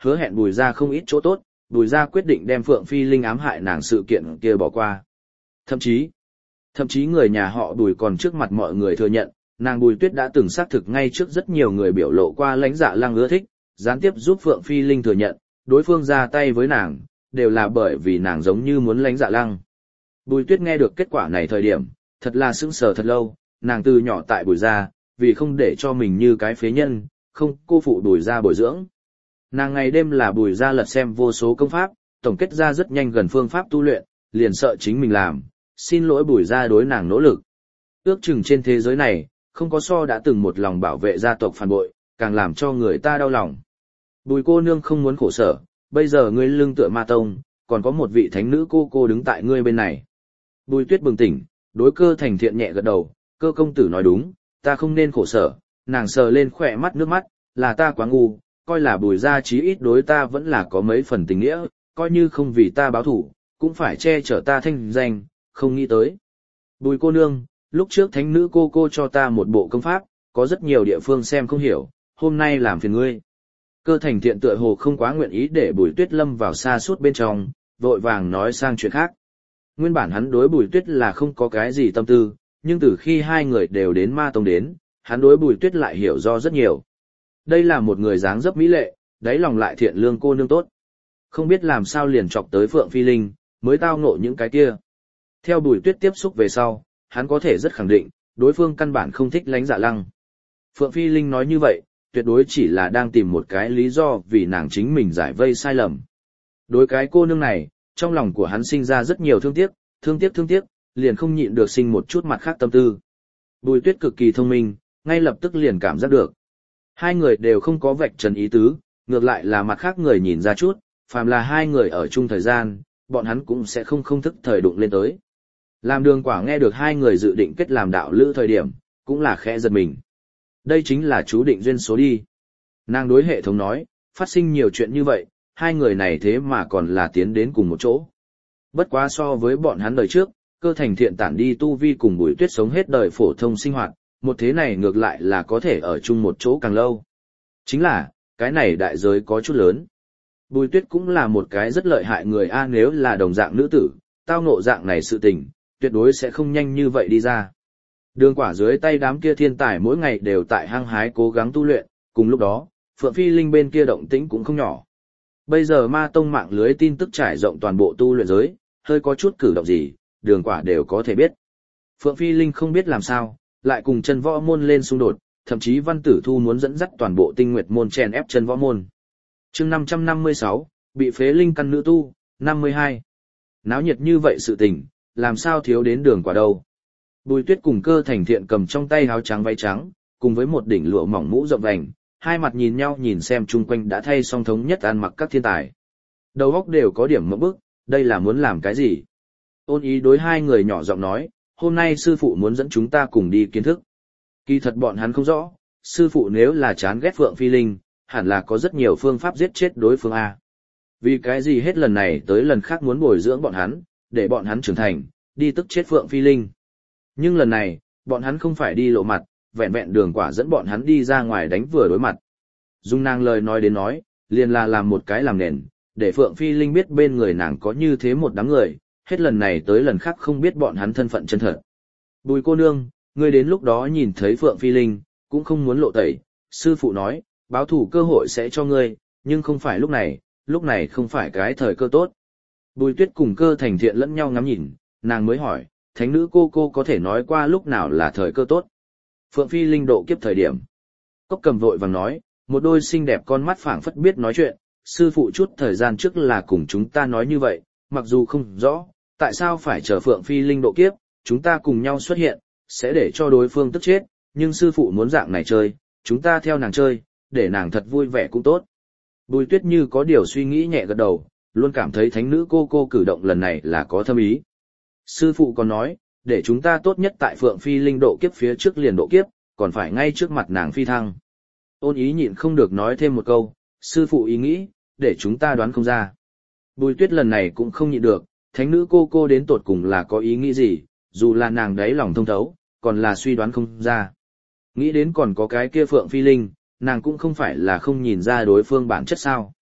hứa hẹn Bùi gia không ít chỗ tốt, Bùi gia quyết định đem Phượng Phi Linh ám hại nàng sự kiện kia bỏ qua. Thậm chí, thậm chí người nhà họ Bùi còn trước mặt mọi người thừa nhận, nàng Bùi Tuyết đã từng xác thực ngay trước rất nhiều người biểu lộ qua Lãnh Dạ Lăng ưa thích, gián tiếp giúp Phượng Phi Linh thừa nhận, đối phương ra tay với nàng, đều là bởi vì nàng giống như muốn Lãnh Dạ Lăng. Bùi Tuyết nghe được kết quả này thời điểm, thật là sững sờ thật lâu, nàng từ nhỏ tại Bùi gia, vì không để cho mình như cái phế nhân, không cô phụ Bùi gia bồi dưỡng. Nàng ngày đêm là Bùi gia lật xem vô số công pháp, tổng kết ra rất nhanh gần phương pháp tu luyện, liền sợ chính mình làm, xin lỗi Bùi gia đối nàng nỗ lực. Ước chừng trên thế giới này, không có so đã từng một lòng bảo vệ gia tộc phản bội, càng làm cho người ta đau lòng. Bùi cô nương không muốn khổ sở, bây giờ ngươi lưng tựa ma tông, còn có một vị thánh nữ cô cô đứng tại ngươi bên này. Bùi Tuyết bừng tỉnh, đối Cơ Thành Thiện nhẹ gật đầu, Cơ công tử nói đúng, ta không nên khổ sở, nàng sờ lên khỏe mắt nước mắt, là ta quá ngu, coi là Bùi gia chí ít đối ta vẫn là có mấy phần tình nghĩa, coi như không vì ta báo thủ, cũng phải che chở ta thanh danh, không nghĩ tới. Bùi cô nương, lúc trước thánh nữ cô cô cho ta một bộ công pháp, có rất nhiều địa phương xem không hiểu, hôm nay làm phiền ngươi. Cơ Thành Thiện tựa hồ không quá nguyện ý để Bùi Tuyết lâm vào xa suốt bên trong, vội vàng nói sang chuyện khác. Nguyên bản hắn đối Bùi Tuyết là không có cái gì tâm tư, nhưng từ khi hai người đều đến Ma Tông đến, hắn đối Bùi Tuyết lại hiểu do rất nhiều. Đây là một người dáng dấp mỹ lệ, đáy lòng lại thiện lương cô nương tốt. Không biết làm sao liền chọc tới Phượng Phi Linh, mới tao ngộ những cái kia. Theo Bùi Tuyết tiếp xúc về sau, hắn có thể rất khẳng định, đối phương căn bản không thích Lãnh Dạ Lăng. Phượng Phi Linh nói như vậy, tuyệt đối chỉ là đang tìm một cái lý do vì nàng chính mình giải vây sai lầm. Đối cái cô nương này, trong lòng của hắn sinh ra rất nhiều thương tiếc, thương tiếc thương tiếc, liền không nhịn được sinh một chút mặt khác tâm tư. Bùi Tuyết cực kỳ thông minh, ngay lập tức liền cảm giác được. Hai người đều không có vạch trần ý tứ, ngược lại là mặt khác người nhìn ra chút, phàm là hai người ở chung thời gian, bọn hắn cũng sẽ không không thức thời đụng lên tới. Làm Đường Quả nghe được hai người dự định kết làm đạo lữ thời điểm, cũng là khẽ giật mình. Đây chính là chú định duyên số đi. Nàng đối hệ thống nói, phát sinh nhiều chuyện như vậy, hai người này thế mà còn là tiến đến cùng một chỗ. Bất quá so với bọn hắn đời trước, Cơ Thành Thiện tản đi tu vi cùng Bùi Tuyết sống hết đời phổ thông sinh hoạt, một thế này ngược lại là có thể ở chung một chỗ càng lâu. Chính là, cái này đại giới có chút lớn. Bùi Tuyết cũng là một cái rất lợi hại người A, nếu là đồng dạng nữ tử, tao ngộ dạng này sự tình, tuyệt đối sẽ không nhanh như vậy đi ra. Đường Quả dưới tay đám kia thiên tài mỗi ngày đều tại hăng hái cố gắng tu luyện, cùng lúc đó, Phượng Phi Linh bên kia động tĩnh cũng không nhỏ. Bây giờ Ma Tông mạng lưới tin tức trải rộng toàn bộ tu luyện giới, hơi có chút cử động gì, Đường Quả đều có thể biết. Phượng Phi Linh không biết làm sao, lại cùng chân võ môn lên xung đột, thậm chí Văn Tử Thu muốn dẫn dắt toàn bộ Tinh Nguyệt môn chèn ép chân võ môn. Chương năm trăm năm mươi sáu, bị phế linh căn nữ tu, năm mươi hai. Náo nhiệt như vậy sự tình, làm sao thiếu đến Đường Quả đâu. Bùi Tuyết cùng Cơ Thành Thiện cầm trong tay áo trắng váy trắng, cùng với một đỉnh lụa mỏng mũ rộng vành, hai mặt nhìn nhau nhìn xem chung quanh đã thay song thống nhất ăn mặc các thiên tài. Đầu óc đều có điểm ngộp bức, đây là muốn làm cái gì? Ôn Ý đối hai người nhỏ giọng nói, hôm nay sư phụ muốn dẫn chúng ta cùng đi kiến thức. Kỳ thật bọn hắn không rõ, sư phụ nếu là chán ghét Phượng Phi Linh, hẳn là có rất nhiều phương pháp giết chết đối phương A. Vì cái gì hết lần này tới lần khác muốn bồi dưỡng bọn hắn, để bọn hắn trưởng thành, đi tức chết Phượng Phi Linh. Nhưng lần này, bọn hắn không phải đi lộ mặt, vẹn vẹn Đường Quả dẫn bọn hắn đi ra ngoài đánh vừa đối mặt. Dung nàng lời nói đến nói, liền là làm một cái làm nền, để Phượng Phi Linh biết bên người nàng có như thế một đám người, hết lần này tới lần khác không biết bọn hắn thân phận chân thật. Bùi cô nương, ngươi đến lúc đó nhìn thấy Phượng Phi Linh, cũng không muốn lộ tẩy, sư phụ nói, báo thủ cơ hội sẽ cho ngươi, nhưng không phải lúc này, lúc này không phải cái thời cơ tốt. Bùi Tuyết cùng Cơ Thành Thiện lẫn nhau ngắm nhìn, nàng mới hỏi, thánh nữ cô cô có thể nói qua lúc nào là thời cơ tốt. Phượng Phi Linh độ kiếp thời điểm. Cốc Cầm vội vàng nói, một đôi xinh đẹp con mắt phảng phất biết nói chuyện, sư phụ chút thời gian trước là cùng chúng ta nói như vậy, mặc dù không rõ, tại sao phải chờ Phượng Phi Linh độ kiếp, chúng ta cùng nhau xuất hiện, sẽ để cho đối phương tức chết, nhưng sư phụ muốn dạng này chơi, chúng ta theo nàng chơi, để nàng thật vui vẻ cũng tốt. Bùi Tuyết như có điều suy nghĩ nhẹ gật đầu, luôn cảm thấy thánh nữ cô cô cử động lần này là có thâm ý. Sư phụ còn nói, để chúng ta tốt nhất tại Phượng Phi Linh độ kiếp phía trước liền độ kiếp, còn phải ngay trước mặt nàng phi thăng. Ôn Ý nhịn không được nói thêm một câu, sư phụ ý nghĩ, để chúng ta đoán không ra. Bùi Tuyết lần này cũng không nhịn được, thánh nữ cô cô đến tột cùng là có ý nghĩ gì, dù là nàng đáy lòng thông thấu, còn là suy đoán không ra. Nghĩ đến còn có cái kia Phượng Phi Linh, nàng cũng không phải là không nhìn ra đối phương bản chất sao.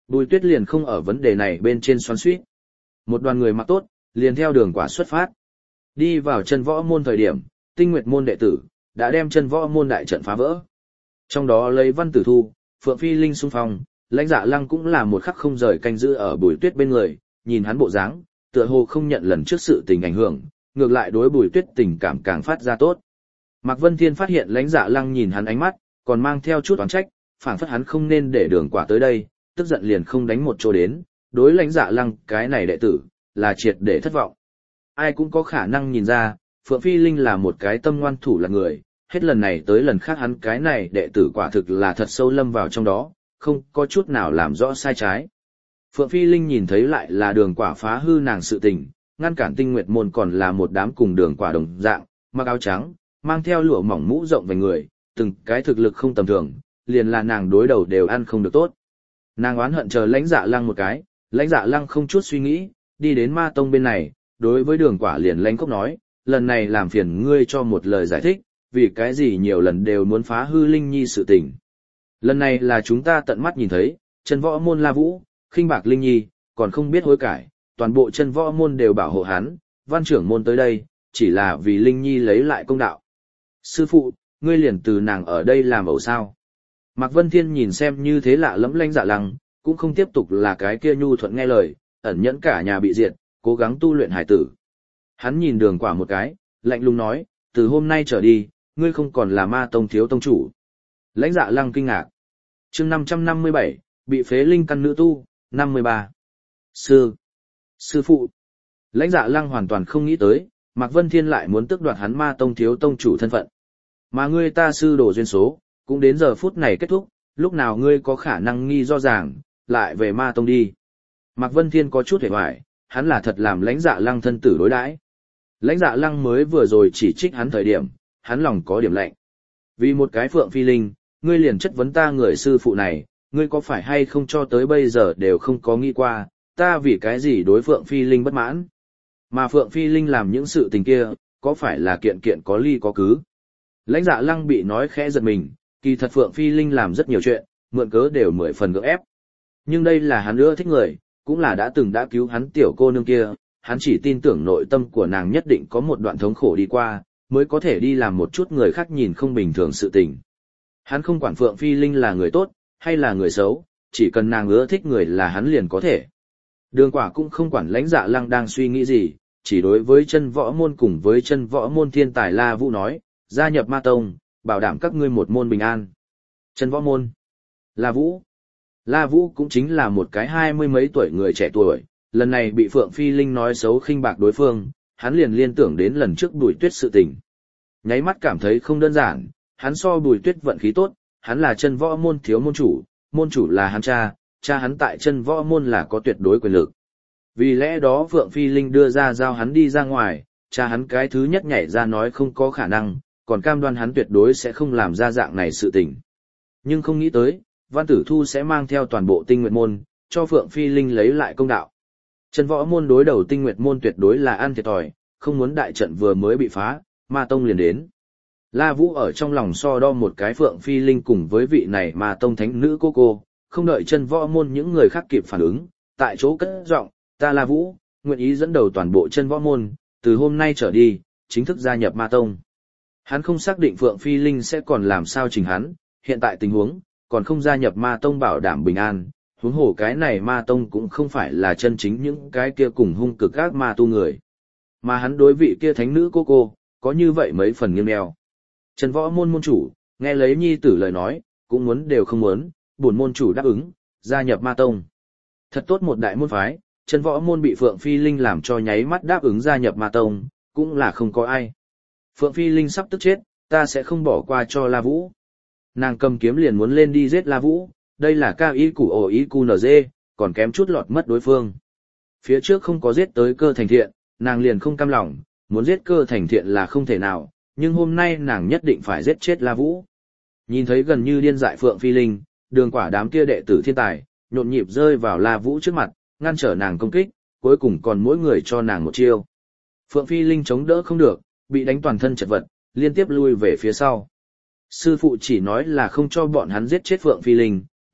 Bùi Tuyết liền không ở vấn đề này bên trên xoắn xuýt. Một đoàn người mặc tốt, liền theo đường quả xuất phát. Đi vào chân võ môn thời điểm, Tinh Nguyệt môn đệ tử đã đem chân võ môn đại trận phá vỡ. Trong đó lấy Văn Tử Thu, Phượng Phi Linh xung phong, Lãnh Dạ Lăng cũng là một khắc không rời canh giữ ở Bùi Tuyết bên người, nhìn hắn bộ dáng, tựa hồ không nhận lần trước sự tình ảnh hưởng, ngược lại đối Bùi Tuyết tình cảm càng phát ra tốt. Mạc Vân Thiên phát hiện Lãnh Dạ Lăng nhìn hắn ánh mắt, còn mang theo chút oán trách, phảng phất hắn không nên để đường quả tới đây, tức giận liền không đánh một chỗ đến, đối Lãnh Dạ Lăng cái này đệ tử, là triệt để thất vọng. Ai cũng có khả năng nhìn ra, Phượng Phi Linh là một cái tâm ngoan thủ là người, hết lần này tới lần khác hắn cái này đệ tử quả thực là thật sâu lâm vào trong đó, không có chút nào làm rõ sai trái. Phượng Phi Linh nhìn thấy lại là đường quả phá hư nàng sự tình, ngăn cản Tinh Nguyệt môn còn là một đám cùng đường quả đồng dạng, mặc áo trắng, mang theo lụa mỏng mũ rộng về người, từng cái thực lực không tầm thường, liền là nàng đối đầu đều ăn không được tốt. Nàng oán hận chờ Lãnh Dạ Lăng một cái, Lãnh Dạ Lăng không chút suy nghĩ, đi đến Ma Tông bên này, đối với đường quả liền lãnh cốc nói, lần này làm phiền ngươi cho một lời giải thích, vì cái gì nhiều lần đều muốn phá hư Linh Nhi sự tình. Lần này là chúng ta tận mắt nhìn thấy, chân võ môn La Vũ, khinh bạc Linh Nhi, còn không biết hối cải, toàn bộ chân võ môn đều bảo hộ hắn, văn trưởng môn tới đây, chỉ là vì Linh Nhi lấy lại công đạo. Sư phụ, ngươi liền từ nàng ở đây làm ẩu sao. Mạc Vân Thiên nhìn xem như thế lạ lẫm Lãnh Dạ Lăng, cũng không tiếp tục là cái kia nhu thuận nghe lời, ẩn nhẫn cả nhà bị diệt, cố gắng tu luyện hải tử. Hắn nhìn đường quả một cái, lạnh lùng nói, từ hôm nay trở đi, ngươi không còn là Ma Tông thiếu tông chủ. Lãnh Dạ Lăng kinh ngạc. Chương năm trăm năm mươi bảy, bị phế linh căn nữ tu, năm mươi ba. Sư, sư phụ. Lãnh Dạ Lăng hoàn toàn không nghĩ tới, Mạc Vân Thiên lại muốn tước đoạt hắn Ma Tông thiếu tông chủ thân phận. Mà ngươi ta sư đồ duyên số, cũng đến giờ phút này kết thúc, lúc nào ngươi có khả năng nghi do ràng, lại về Ma Tông đi. Mạc Vân Thiên có chút hề hoài, hắn là thật làm Lãnh Dạ Lăng thân tử đối đãi. Lãnh Dạ Lăng mới vừa rồi chỉ trích hắn thời điểm, hắn lòng có điểm lạnh. Vì một cái Phượng Phi Linh, ngươi liền chất vấn ta người sư phụ này, ngươi có phải hay không cho tới bây giờ đều không có nghĩ qua, ta vì cái gì đối Phượng Phi Linh bất mãn. Mà Phượng Phi Linh làm những sự tình kia, có phải là kiện kiện có ly có cứ. Lãnh Dạ Lăng bị nói khẽ giật mình, kỳ thật Phượng Phi Linh làm rất nhiều chuyện, mượn cớ đều mười phần gượng ép. Nhưng đây là hắn ưa thích người, cũng là đã từng đã cứu hắn tiểu cô nương kia, hắn chỉ tin tưởng nội tâm của nàng nhất định có một đoạn thống khổ đi qua, mới có thể đi làm một chút người khác nhìn không bình thường sự tình. Hắn không quản Phượng Phi Linh là người tốt, hay là người xấu, chỉ cần nàng ưa thích người là hắn liền có thể. Đường quả cũng không quản Lãnh Dạ Lăng đang suy nghĩ gì, chỉ đối với chân võ môn cùng với chân võ môn thiên tài La Vũ nói, gia nhập Ma Tông, bảo đảm các ngươi một môn bình an. Chân võ môn, La Vũ. La Vũ cũng chính là một cái hai mươi mấy tuổi người trẻ tuổi, lần này bị Phượng Phi Linh nói xấu khinh bạc đối phương, hắn liền liên tưởng đến lần trước Bùi Tuyết sự tình. Nháy mắt cảm thấy không đơn giản, hắn so Bùi Tuyết vận khí tốt, hắn là chân võ môn thiếu môn chủ, môn chủ là hắn cha, cha hắn tại chân võ môn là có tuyệt đối quyền lực. Vì lẽ đó Phượng Phi Linh đưa ra giao hắn đi ra ngoài, cha hắn cái thứ nhất nhảy ra nói không có khả năng, còn cam đoan hắn tuyệt đối sẽ không làm ra dạng này sự tình. Nhưng không nghĩ tới, Văn Tử Thu sẽ mang theo toàn bộ Tinh Nguyệt môn, cho Phượng Phi Linh lấy lại công đạo. Chân võ môn đối đầu Tinh Nguyệt môn tuyệt đối là ăn thiệt thòi, không muốn đại trận vừa mới bị phá, Ma Tông liền đến. La Vũ ở trong lòng so đo một cái Phượng Phi Linh cùng với vị này Ma Tông thánh nữ cô cô, không đợi chân võ môn những người khác kịp phản ứng, tại chỗ cất giọng, ta La Vũ, nguyện ý dẫn đầu toàn bộ chân võ môn, từ hôm nay trở đi, chính thức gia nhập Ma Tông. Hắn không xác định Phượng Phi Linh sẽ còn làm sao chỉnh hắn, hiện tại tình huống, còn không gia nhập Ma Tông bảo đảm bình an, huống hồ cái này Ma Tông cũng không phải là chân chính những cái kia cùng hung cực các ma tu người. Mà hắn đối vị kia thánh nữ cô cô, có như vậy mấy phần nghiêng đeo. Trần võ môn môn chủ, nghe lấy nhi tử lời nói, cũng muốn đều không muốn, bổn môn chủ đáp ứng, gia nhập Ma Tông. Thật tốt một đại môn phái, Trần võ môn bị Phượng Phi Linh làm cho nháy mắt đáp ứng gia nhập Ma Tông, cũng là không có ai. Phượng Phi Linh sắp tức chết, ta sẽ không bỏ qua cho La Vũ. Nàng cầm kiếm liền muốn lên đi giết La Vũ, đây là cao ý củ ổ ý cu nờ dê, còn kém chút lọt mất đối phương. Phía trước không có giết tới Cơ Thành Thiện, nàng liền không cam lòng, muốn giết Cơ Thành Thiện là không thể nào, nhưng hôm nay nàng nhất định phải giết chết La Vũ. Nhìn thấy gần như điên dại Phượng Phi Linh, đường quả đám kia đệ tử thiên tài, nhộn nhịp rơi vào La Vũ trước mặt, ngăn trở nàng công kích, cuối cùng còn mỗi người cho nàng một chiêu. Phượng Phi Linh chống đỡ không được, bị đánh toàn thân chật vật, liên tiếp lui về phía sau. Sư phụ chỉ nói là không cho bọn hắn giết chết Phượng Phi Linh,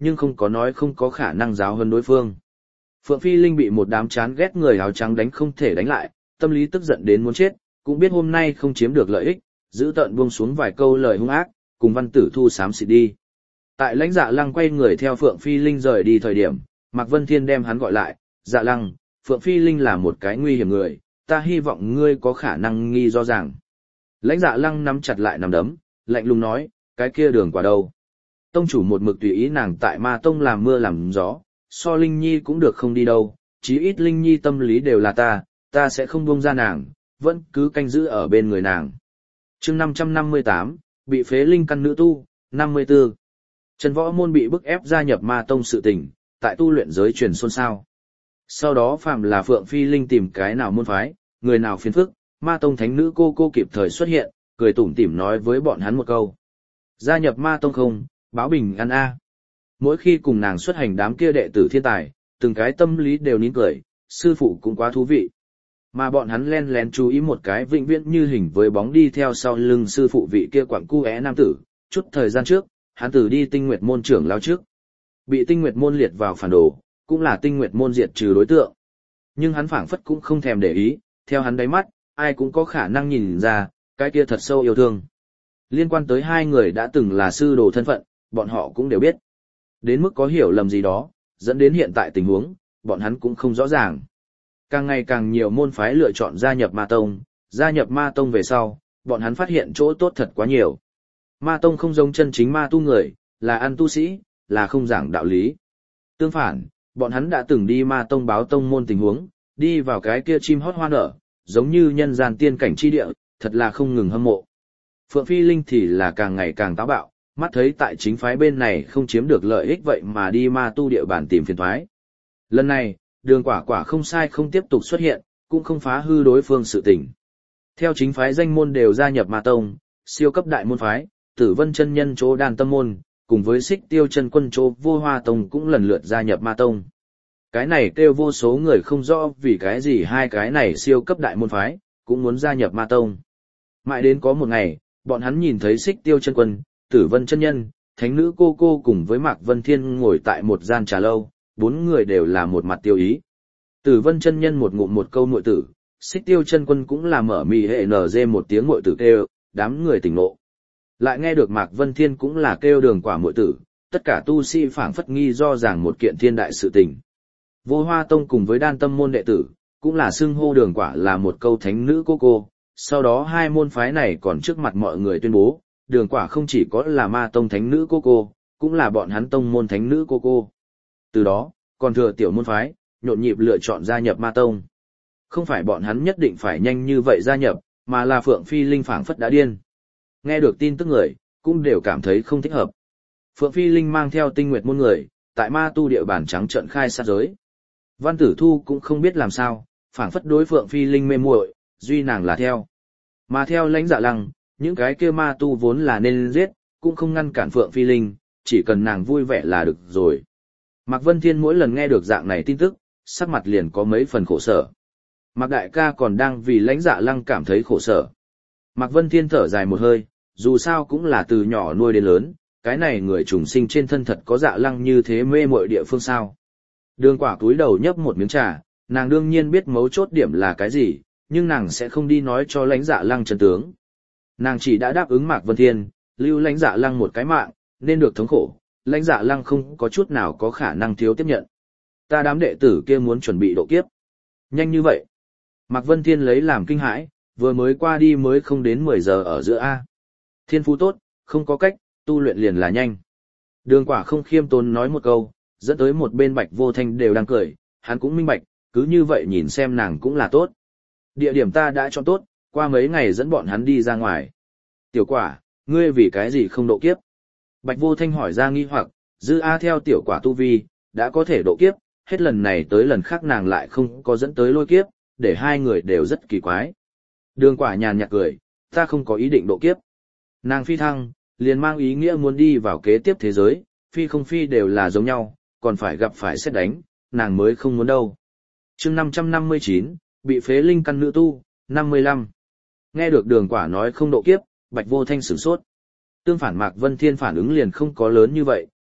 nhưng không có nói không có khả năng giáo hơn đối phương. Phượng Phi Linh bị một đám chán ghét người áo trắng đánh không thể đánh lại, tâm lý tức giận đến muốn chết, cũng biết hôm nay không chiếm được lợi ích, giữ tợn buông xuống vài câu lời hung ác, cùng Văn Tử Thu xám xịt đi. Tại Lãnh Dạ Lăng quay người theo Phượng Phi Linh rời đi thời điểm, Mạc Vân Thiên đem hắn gọi lại, "Dạ Lăng, Phượng Phi Linh là một cái nguy hiểm người, ta hy vọng ngươi có khả năng nghi do rằng." Lãnh Dạ Lăng nắm chặt lại nắm đấm, lạnh lùng nói, "Cái kia Đường Quả đâu?" Tông chủ một mực tùy ý nàng tại Ma Tông làm mưa làm gió, so Linh Nhi cũng được không đi đâu, chí ít Linh Nhi tâm lý đều là ta, ta sẽ không buông ra nàng, vẫn cứ canh giữ ở bên người nàng. Chương năm trăm năm mươi tám, bị phế linh căn nữ tu, năm mươi tư. Trần Võ Môn bị bức ép gia nhập Ma Tông sự tình, tại tu luyện giới truyền xôn xao. Sau đó phàm là Phượng Phi Linh tìm cái nào môn phái, người nào phiền phức, Ma Tông thánh nữ cô cô kịp thời xuất hiện, cười tủm tỉm nói với bọn hắn một câu. Gia nhập Ma Tông không, báo bình an a. Mỗi khi cùng nàng xuất hành đám kia đệ tử thiên tài, từng cái tâm lý đều nín cười, sư phụ cũng quá thú vị. Mà bọn hắn len lén chú ý một cái vĩnh viễn như hình với bóng đi theo sau lưng sư phụ vị kia quặng cu é nam tử, chút thời gian trước, hắn tử đi Tinh Nguyệt môn trưởng lao trước. Bị Tinh Nguyệt môn liệt vào phản đồ, cũng là Tinh Nguyệt môn diệt trừ đối tượng. Nhưng hắn phảng phất cũng không thèm để ý, theo hắn đáy mắt, ai cũng có khả năng nhìn ra, cái kia thật sâu yêu thương. Liên quan tới hai người đã từng là sư đồ thân phận, bọn họ cũng đều biết. Đến mức có hiểu lầm gì đó, dẫn đến hiện tại tình huống, bọn hắn cũng không rõ ràng. Càng ngày càng nhiều môn phái lựa chọn gia nhập Ma Tông, gia nhập Ma Tông về sau, bọn hắn phát hiện chỗ tốt thật quá nhiều. Ma Tông không giống chân chính ma tu người, là ăn tu sĩ, là không giảng đạo lý. Tương phản, bọn hắn đã từng đi Ma Tông báo tông môn tình huống, đi vào cái kia chim hót hoa nở, giống như nhân gian tiên cảnh chi địa, thật là không ngừng hâm mộ. Phượng Phi Linh thì là càng ngày càng táo bạo, mắt thấy tại chính phái bên này không chiếm được lợi ích vậy mà đi ma tu địa bàn tìm phiền toái. Lần này, Đường Quả Quả không sai không tiếp tục xuất hiện, cũng không phá hư đối phương sự tình. Theo chính phái danh môn đều gia nhập Ma Tông, siêu cấp đại môn phái, Tử Vân chân nhân chỗ Đan Tâm môn, cùng với Xích Tiêu chân quân chỗ Vô Hoa tông cũng lần lượt gia nhập Ma Tông. Cái này kêu vô số người không rõ vì cái gì hai cái này siêu cấp đại môn phái cũng muốn gia nhập Ma Tông. Mãi đến có một ngày, bọn hắn nhìn thấy Xích Tiêu chân quân, Tử Vân chân nhân, Thánh nữ cô cô cùng với Mạc Vân Thiên ngồi tại một gian trà lâu, bốn người đều là một mặt tiêu ý. Tử Vân chân nhân một ngụm một câu muội tử, Xích Tiêu chân quân cũng là mở mì hệ nở dê một tiếng muội tử kêu, đám người tỉnh ngộ. Lại nghe được Mạc Vân Thiên cũng là kêu Đường Quả muội tử, tất cả tu sĩ phảng phất nghi do rằng một kiện thiên đại sự tình. Vô Hoa tông cùng với Đan Tâm môn đệ tử, cũng là xưng hô Đường Quả là một câu thánh nữ cô cô, sau đó hai môn phái này còn trước mặt mọi người tuyên bố, Đường Quả không chỉ có là Ma Tông thánh nữ cô cô, cũng là bọn hắn tông môn thánh nữ cô cô. Từ đó, còn thừa tiểu môn phái, nhộn nhịp lựa chọn gia nhập Ma Tông. Không phải bọn hắn nhất định phải nhanh như vậy gia nhập, mà là Phượng Phi Linh phảng phất đã điên. Nghe được tin tức người, cũng đều cảm thấy không thích hợp. Phượng Phi Linh mang theo Tinh Nguyệt môn người, tại Ma Tu địa bàn trắng trợn khai sát giới. Văn Tử Thu cũng không biết làm sao, phảng phất đối Phượng Phi Linh mê muội, duy nàng là theo. Mà theo Lãnh Dạ Lăng, những cái kia ma tu vốn là nên giết, cũng không ngăn cản Phượng Phi Linh, chỉ cần nàng vui vẻ là được rồi. Mạc Vân Thiên mỗi lần nghe được dạng này tin tức, sắc mặt liền có mấy phần khổ sở. Mạc Đại ca còn đang vì Lãnh Dạ Lăng cảm thấy khổ sở. Mạc Vân Thiên thở dài một hơi, dù sao cũng là từ nhỏ nuôi đến lớn, cái này người trùng sinh trên thân thật có Dạ Lăng như thế mê muội địa phương sao. Đường Quả túi đầu nhấp một miếng trà, nàng đương nhiên biết mấu chốt điểm là cái gì, nhưng nàng sẽ không đi nói cho Lãnh Dạ Lăng chân tướng. Nàng chỉ đã đáp ứng Mạc Vân Thiên, lưu Lãnh Dạ Lăng một cái mạng, nên được thống khổ, Lãnh Dạ Lăng không có chút nào có khả năng thiếu tiếp nhận. Ta đám đệ tử kia muốn chuẩn bị độ kiếp. Nhanh như vậy. Mạc Vân Thiên lấy làm kinh hãi, vừa mới qua đi mới không đến mười giờ ở giữa A. Thiên phú tốt, không có cách, tu luyện liền là nhanh. Đường Quả không khiêm tốn nói một câu, dẫn tới một bên Bạch Vô Thanh đều đang cười, hắn cũng minh bạch, cứ như vậy nhìn xem nàng cũng là tốt. Địa điểm ta đã chọn tốt, qua mấy ngày dẫn bọn hắn đi ra ngoài. Tiểu Quả, ngươi vì cái gì không độ kiếp? Bạch Vô Thanh hỏi ra nghi hoặc, Dư A theo Tiểu Quả tu vi, đã có thể độ kiếp, hết lần này tới lần khác nàng lại không có dẫn tới lôi kiếp, để hai người đều rất kỳ quái. Đường Quả nhàn nhạt cười, ta không có ý định độ kiếp. Nàng phi thăng, liền mang ý nghĩa muốn đi vào kế tiếp thế giới, phi không phi đều là giống nhau, còn phải gặp phải xét đánh, nàng mới không muốn đâu. Chương năm trăm năm mươi chín, bị phế linh căn nữ tu, năm mươi lăm. Nghe được Đường Quả nói không độ kiếp, Bạch Vô Thanh sửng sốt. Tương phản Mạc Vân Thiên phản ứng liền không có lớn như vậy,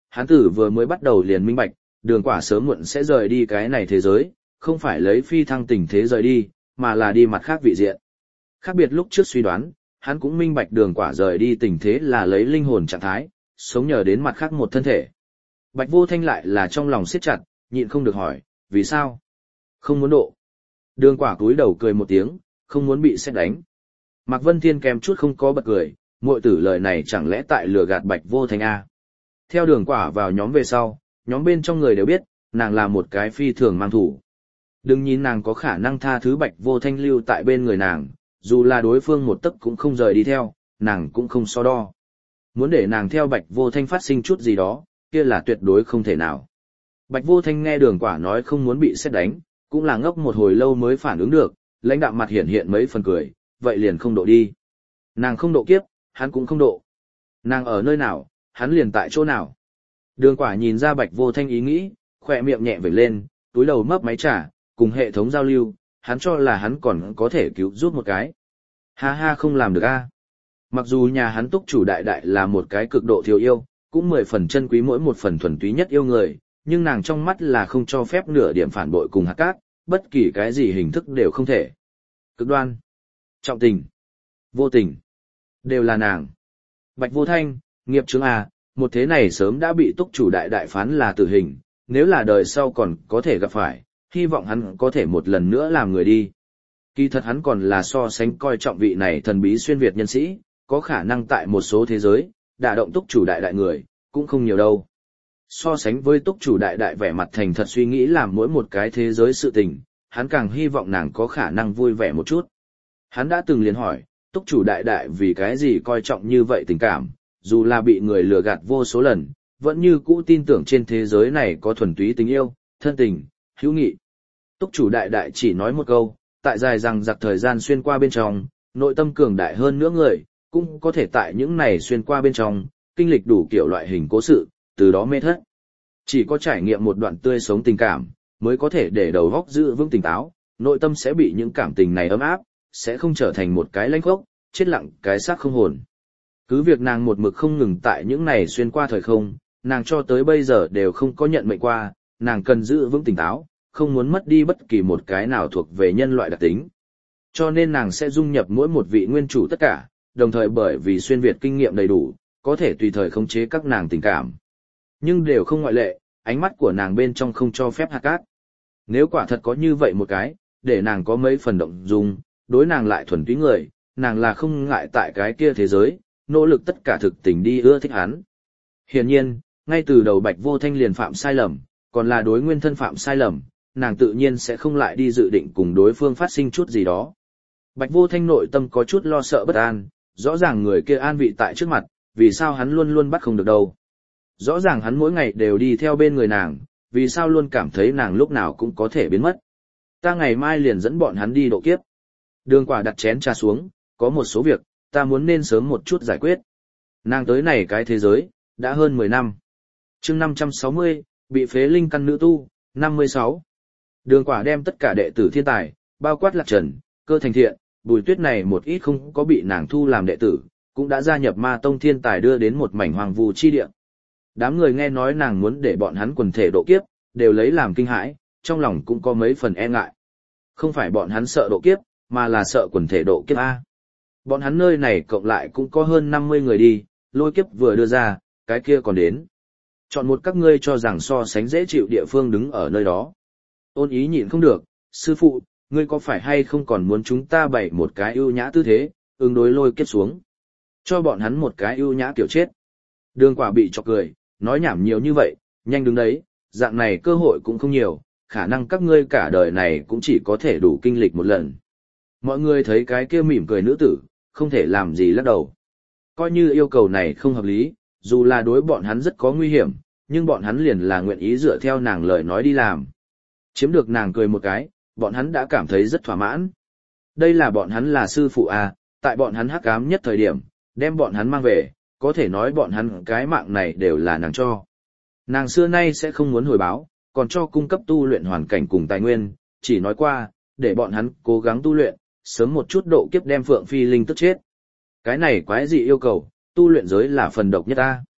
hắn tử vừa mới bắt đầu liền minh bạch, đường quả sớm muộn sẽ rời đi cái này thế giới, không phải lấy phi thăng tình thế rời đi, mà là đi mặt khác vị diện. Khác biệt lúc trước suy đoán, hắn cũng minh bạch đường quả rời đi tình thế là lấy linh hồn trạng thái, sống nhờ đến mặt khác một thân thể. Bạch Vô Thanh lại là trong lòng siết chặt, nhịn không được hỏi, vì sao? Không muốn độ. Đường quả cúi đầu cười một tiếng, không muốn bị sét đánh. Mạc Vân Thiên kèm chút không có bật cười, muội tử lời này chẳng lẽ tại lừa gạt Bạch Vô Thanh a? Theo đường quả vào nhóm về sau, nhóm bên trong người đều biết, nàng là một cái phi thường mang thủ. Đừng nhìn nàng có khả năng tha thứ Bạch Vô Thanh lưu tại bên người nàng, dù là đối phương một tấc cũng không rời đi theo, nàng cũng không so đo. Muốn để nàng theo Bạch Vô Thanh phát sinh chút gì đó, kia là tuyệt đối không thể nào. Bạch Vô Thanh nghe đường quả nói không muốn bị sét đánh, cũng là ngốc một hồi lâu mới phản ứng được, lãnh đạm mặt hiện hiện mấy phần cười, vậy liền không độ đi. Nàng không độ kiếp, hắn cũng không độ. Nàng ở nơi nào, hắn liền tại chỗ nào. Đường quả nhìn ra Bạch Vô Thanh ý nghĩ, khỏe miệng nhẹ vểnh lên, túi đầu mấp máy trà, cùng hệ thống giao lưu, hắn cho là hắn còn có thể cứu giúp một cái. Ha ha không làm được a. Mặc dù nhà hắn túc chủ đại đại là một cái cực độ thiếu yêu, cũng mười phần chân quý mỗi một phần thuần túy nhất yêu người, nhưng nàng trong mắt là không cho phép nửa điểm phản bội cùng hạt cát, bất kỳ cái gì hình thức đều không thể. Cực đoan, trọng tình, vô tình, đều là nàng. Bạch Vô Thanh, nghiệp chướng à, một thế này sớm đã bị túc chủ đại đại phán là tử hình, nếu là đời sau còn có thể gặp phải, hy vọng hắn có thể một lần nữa làm người đi. Kỳ thật hắn còn là so sánh coi trọng vị này thần bí xuyên Việt nhân sĩ, có khả năng tại một số thế giới, đả động túc chủ đại đại người, cũng không nhiều đâu. So sánh với túc chủ đại đại vẻ mặt thành thật suy nghĩ làm mỗi một cái thế giới sự tình, hắn càng hy vọng nàng có khả năng vui vẻ một chút. Hắn đã từng liền hỏi, túc chủ đại đại vì cái gì coi trọng như vậy tình cảm, dù là bị người lừa gạt vô số lần, vẫn như cũ tin tưởng trên thế giới này có thuần túy tình yêu, thân tình, hữu nghị. Túc chủ đại đại chỉ nói một câu, tại dài rằng giặc thời gian xuyên qua bên trong, nội tâm cường đại hơn nữa người, cũng có thể tại những này xuyên qua bên trong, kinh lịch đủ kiểu loại hình cố sự, từ đó mê thất. Chỉ có trải nghiệm một đoạn tươi sống tình cảm, mới có thể để đầu óc giữ vững tỉnh táo, nội tâm sẽ bị những cảm tình này ấm áp, sẽ không trở thành một cái lãnh khốc, chết lặng cái xác không hồn. Cứ việc nàng một mực không ngừng tại những này xuyên qua thời không, nàng cho tới bây giờ đều không có nhận mệnh qua, nàng cần giữ vững tỉnh táo, không muốn mất đi bất kỳ một cái nào thuộc về nhân loại đặc tính. Cho nên nàng sẽ dung nhập mỗi một vị nguyên chủ tất cả, đồng thời bởi vì xuyên Việt kinh nghiệm đầy đủ, có thể tùy thời khống chế các nàng tình cảm. Nhưng đều không ngoại lệ, ánh mắt của nàng bên trong không cho phép hạt cát. Nếu quả thật có như vậy một cái, để nàng có mấy phần động dung, đối nàng lại thuần túy người, nàng là không ngại tại cái kia thế giới, nỗ lực tất cả thực tình đi ưa thích hắn. Hiển nhiên, ngay từ đầu Bạch Vô Thanh liền phạm sai lầm, còn là đối nguyên thân phạm sai lầm, nàng tự nhiên sẽ không lại đi dự định cùng đối phương phát sinh chút gì đó. Bạch Vô Thanh nội tâm có chút lo sợ bất an, rõ ràng người kia an vị tại trước mặt, vì sao hắn luôn luôn bắt không được đâu. Rõ ràng hắn mỗi ngày đều đi theo bên người nàng, vì sao luôn cảm thấy nàng lúc nào cũng có thể biến mất. Ta ngày mai liền dẫn bọn hắn đi độ kiếp. Đường quả đặt chén trà xuống, có một số việc, ta muốn nên sớm một chút giải quyết. Nàng tới này cái thế giới, đã hơn mười năm. chương năm trăm sáu mươi, bị phế linh căn nữ tu, năm mươi sáu. Đường quả đem tất cả đệ tử thiên tài, bao quát Lạc Trần, Cơ Thành Thiện, Bùi Tuyết này một ít không có bị nàng thu làm đệ tử, cũng đã gia nhập Ma Tông thiên tài đưa đến một mảnh hoàng vu chi địa. Đám người nghe nói nàng muốn để bọn hắn quần thể độ kiếp, đều lấy làm kinh hãi, trong lòng cũng có mấy phần e ngại. Không phải bọn hắn sợ độ kiếp, mà là sợ quần thể độ kiếp A. Bọn hắn nơi này cộng lại cũng có hơn năm mươi người đi, lôi kiếp vừa đưa ra, cái kia còn đến. Chọn một các ngươi cho rằng so sánh dễ chịu địa phương đứng ở nơi đó. Ôn ý nhịn không được, sư phụ, ngươi có phải hay không còn muốn chúng ta bày một cái ưu nhã tư thế, ứng đối lôi kiếp xuống. Cho bọn hắn một cái ưu nhã kiểu chết. Đường quả bị chọc cười, nói nhảm nhiều như vậy, nhanh đứng đấy, dạng này cơ hội cũng không nhiều, khả năng các ngươi cả đời này cũng chỉ có thể đủ kinh lịch một lần. Mọi người thấy cái kia mỉm cười nữ tử, không thể làm gì lắc đầu. Coi như yêu cầu này không hợp lý, dù là đối bọn hắn rất có nguy hiểm, nhưng bọn hắn liền là nguyện ý dựa theo nàng lời nói đi làm. Chiếm được nàng cười một cái, bọn hắn đã cảm thấy rất thỏa mãn. Đây là bọn hắn là sư phụ à, tại bọn hắn hắc ám nhất thời điểm, đem bọn hắn mang về, có thể nói bọn hắn cái mạng này đều là nàng cho. Nàng xưa nay sẽ không muốn hồi báo, còn cho cung cấp tu luyện hoàn cảnh cùng tài nguyên, chỉ nói qua, để bọn hắn cố gắng tu luyện, sớm một chút độ kiếp đem Phượng Phi Linh tức chết. Cái này quái gì yêu cầu, tu luyện giới là phần độc nhất ta.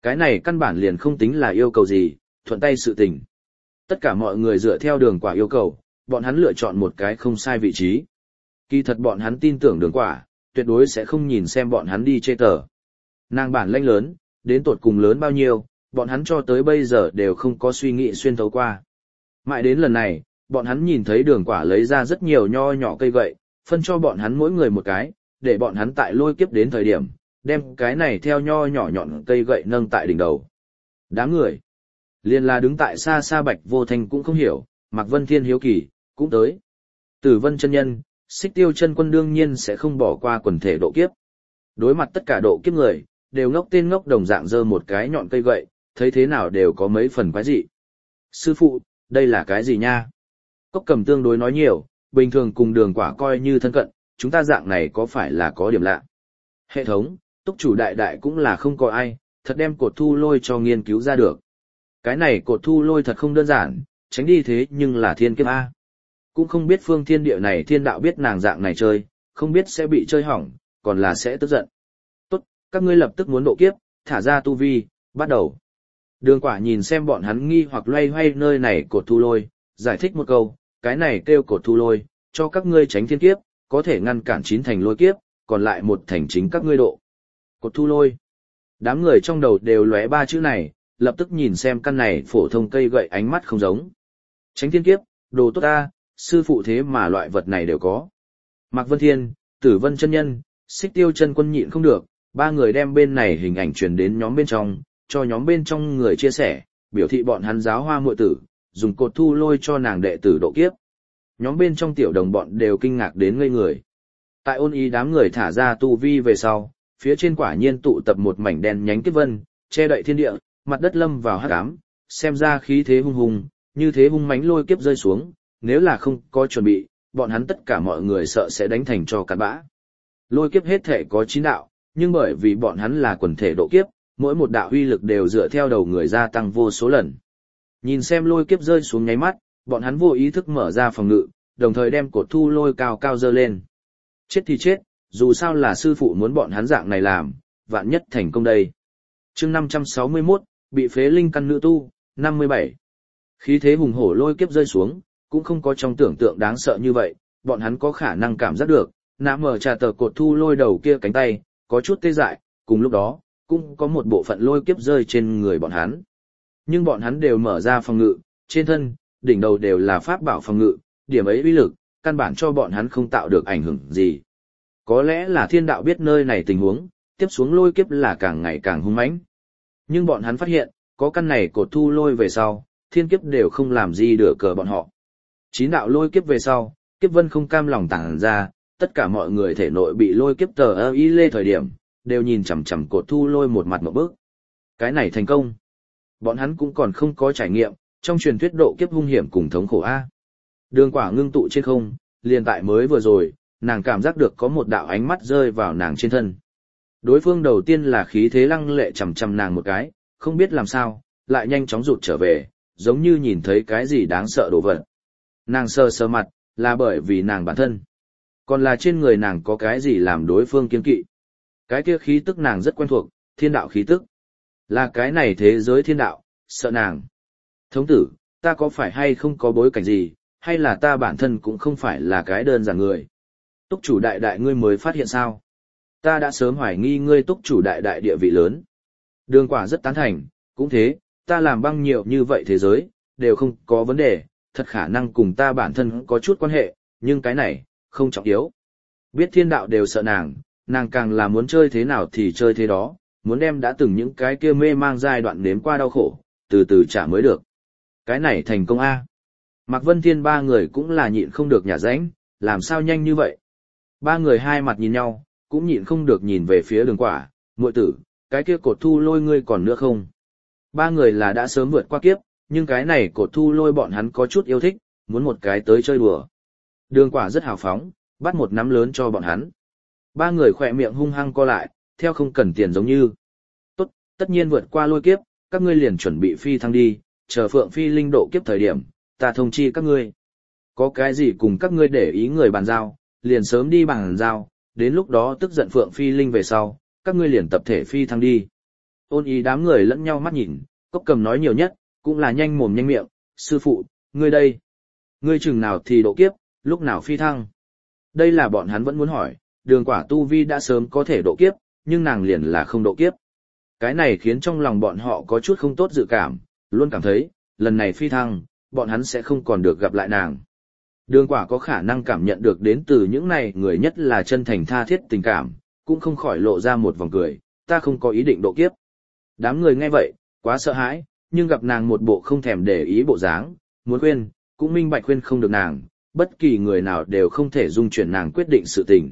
Cái này căn bản liền không tính là yêu cầu gì, thuận tay sự tình. Tất cả mọi người dựa theo đường quả yêu cầu, bọn hắn lựa chọn một cái không sai vị trí. Kỳ thật bọn hắn tin tưởng đường quả, tuyệt đối sẽ không nhìn xem bọn hắn đi chê cờ. Nàng bản lãnh lớn, đến tột cùng lớn bao nhiêu, bọn hắn cho tới bây giờ đều không có suy nghĩ xuyên thấu qua. Mãi đến lần này, bọn hắn nhìn thấy đường quả lấy ra rất nhiều nho nhỏ cây gậy, phân cho bọn hắn mỗi người một cái, để bọn hắn tại lôi kiếp đến thời điểm, đem cái này theo nho nhỏ nhọn cây gậy nâng tại đỉnh đầu. Đám người, liền là đứng tại xa xa Bạch Vô Thanh cũng không hiểu, Mạc Vân Thiên hiếu kỳ, cũng tới. Tử Vân chân nhân, Xích Tiêu chân quân đương nhiên sẽ không bỏ qua quần thể độ kiếp. Đối mặt tất cả độ kiếp người, đều ngốc tên ngốc đồng dạng giơ một cái nhọn cây gậy, thấy thế nào đều có mấy phần quái dị. Sư phụ, đây là cái gì nha? Cốc Cầm tương đối nói nhiều, bình thường cùng đường quả coi như thân cận, chúng ta dạng này có phải là có điểm lạ? Hệ thống, túc chủ đại đại cũng là không có ai, thật đem cột thu lôi cho nghiên cứu ra được. Cái này cột thu lôi thật không đơn giản, tránh đi thế nhưng là thiên kiếp A. Cũng không biết phương thiên địa này thiên đạo biết nàng dạng này chơi, không biết sẽ bị chơi hỏng, còn là sẽ tức giận. Tốt, các ngươi lập tức muốn độ kiếp, thả ra tu vi, bắt đầu. Đường quả nhìn xem bọn hắn nghi hoặc loay hoay nơi này cột thu lôi, giải thích một câu, cái này kêu cột thu lôi, cho các ngươi tránh thiên kiếp, có thể ngăn cản chín thành lôi kiếp, còn lại một thành chính các ngươi độ. Cột thu lôi. Đám người trong đầu đều lóe ba chữ này, lập tức nhìn xem căn này phổ thông cây gậy ánh mắt không giống. Tránh thiên kiếp, đồ tốt ta, sư phụ thế mà loại vật này đều có. Mạc Vân Thiên, Tử Vân chân nhân, Xích Tiêu chân quân nhịn không được, ba người đem bên này hình ảnh truyền đến nhóm bên trong, cho nhóm bên trong người chia sẻ, biểu thị bọn hắn giáo hoa muội tử, dùng cột thu lôi cho nàng đệ tử độ kiếp. Nhóm bên trong tiểu đồng bọn đều kinh ngạc đến ngây người. Tại ôn ý đám người thả ra tu vi về sau, phía trên quả nhiên tụ tập một mảnh đen nhánh kiếp vân, che đậy thiên địa, mặt đất lâm vào hắc ám, xem ra khí thế hung hùng, như thế hung mãnh lôi kiếp rơi xuống, nếu là không có chuẩn bị, bọn hắn tất cả mọi người sợ sẽ đánh thành cho cặn bã. Lôi kiếp hết thể có chín đạo, nhưng bởi vì bọn hắn là quần thể độ kiếp, mỗi một đạo uy lực đều dựa theo đầu người gia tăng vô số lần. Nhìn xem lôi kiếp rơi xuống nháy mắt, bọn hắn vô ý thức mở ra phòng ngự, đồng thời đem cột thu lôi cao cao dơ lên. Chết thì chết, dù sao là sư phụ muốn bọn hắn dạng này làm, vạn nhất thành công đây. Chương năm trăm sáu mươi mốt, bị phế linh căn nữ tu, năm mươi bảy. Khí thế hùng hổ lôi kiếp rơi xuống, cũng không có trong tưởng tượng đáng sợ như vậy, bọn hắn có khả năng cảm giác được, nã mở trà tờ cột thu lôi đầu kia cánh tay, có chút tê dại, cùng lúc đó, cũng có một bộ phận lôi kiếp rơi trên người bọn hắn. Nhưng bọn hắn đều mở ra phòng ngự, trên thân, đỉnh đầu đều là pháp bảo phòng ngự, điểm ấy uy lực, căn bản cho bọn hắn không tạo được ảnh hưởng gì. Có lẽ là thiên đạo biết nơi này tình huống, tiếp xuống lôi kiếp là càng ngày càng hung mãnh. Nhưng bọn hắn phát hiện, có căn này cột thu lôi về sau, thiên kiếp đều không làm gì được cờ bọn họ. Chín đạo lôi kiếp về sau, kiếp vân không cam lòng tản ra, tất cả mọi người thể nội bị lôi kiếp tờ ơ y lê thời điểm, đều nhìn chằm chằm cột thu lôi một mặt một bước. Cái này thành công. Bọn hắn cũng còn không có trải nghiệm, trong truyền thuyết độ kiếp hung hiểm cùng thống khổ A. Đường quả ngưng tụ trên không, liền tại mới vừa rồi, nàng cảm giác được có một đạo ánh mắt rơi vào nàng trên thân. Đối phương đầu tiên là khí thế lăng lệ chằm chằm nàng một cái, không biết làm sao, lại nhanh chóng rụt trở về, giống như nhìn thấy cái gì đáng sợ đồ vật. Nàng sờ sờ mặt, là bởi vì nàng bản thân. Còn là trên người nàng có cái gì làm đối phương kiên kỵ. Cái kia khí tức nàng rất quen thuộc, thiên đạo khí tức. Là cái này thế giới thiên đạo, sợ nàng. Thống tử, ta có phải hay không có bối cảnh gì, hay là ta bản thân cũng không phải là cái đơn giản người. Túc chủ đại đại ngươi mới phát hiện sao? Ta đã sớm hoài nghi ngươi túc chủ đại đại địa vị lớn. Đường quả rất tán thành, cũng thế, ta làm băng nhiều như vậy thế giới, đều không có vấn đề, thật khả năng cùng ta bản thân có chút quan hệ, nhưng cái này, không trọng yếu. Biết thiên đạo đều sợ nàng, nàng càng là muốn chơi thế nào thì chơi thế đó, muốn đem đã từng những cái kia mê mang giai đoạn nếm qua đau khổ, từ từ trả mới được. Cái này thành công A. Mạc Vân Thiên ba người cũng là nhịn không được nhả rãnh, làm sao nhanh như vậy. Ba người hai mặt nhìn nhau, cũng nhịn không được nhìn về phía đường quả, muội tử, cái kia cột thu lôi ngươi còn nữa không? Ba người là đã sớm vượt qua kiếp, nhưng cái này cột thu lôi bọn hắn có chút yêu thích, muốn một cái tới chơi đùa. Đường quả rất hào phóng, bắt một nắm lớn cho bọn hắn. Ba người khỏe miệng hung hăng co lại, theo không cần tiền giống như. Tốt, tất nhiên vượt qua lôi kiếp, các ngươi liền chuẩn bị phi thăng đi, chờ Phượng Phi Linh độ kiếp thời điểm, ta thông chi các ngươi. Có cái gì cùng các ngươi để ý người bàn giao, liền sớm đi bàn giao, đến lúc đó tức giận Phượng Phi Linh về sau, các ngươi liền tập thể phi thăng đi. Ôn ý đám người lẫn nhau mắt nhìn, Cốc Cầm nói nhiều nhất, cũng là nhanh mồm nhanh miệng, sư phụ, ngươi đây. Ngươi chừng nào thì độ kiếp, lúc nào phi thăng. Đây là bọn hắn vẫn muốn hỏi, Đường Quả tu vi đã sớm có thể độ kiếp, nhưng nàng liền là không độ kiếp. Cái này khiến trong lòng bọn họ có chút không tốt dự cảm, luôn cảm thấy, lần này phi thăng, bọn hắn sẽ không còn được gặp lại nàng. Đường Quả có khả năng cảm nhận được đến từ những này người nhất là chân thành tha thiết tình cảm, cũng không khỏi lộ ra một vòng cười, ta không có ý định độ kiếp. Đám người nghe vậy, quá sợ hãi, nhưng gặp nàng một bộ không thèm để ý bộ dáng, muốn khuyên, cũng minh bạch khuyên không được nàng, bất kỳ người nào đều không thể dung chuyển nàng quyết định sự tình.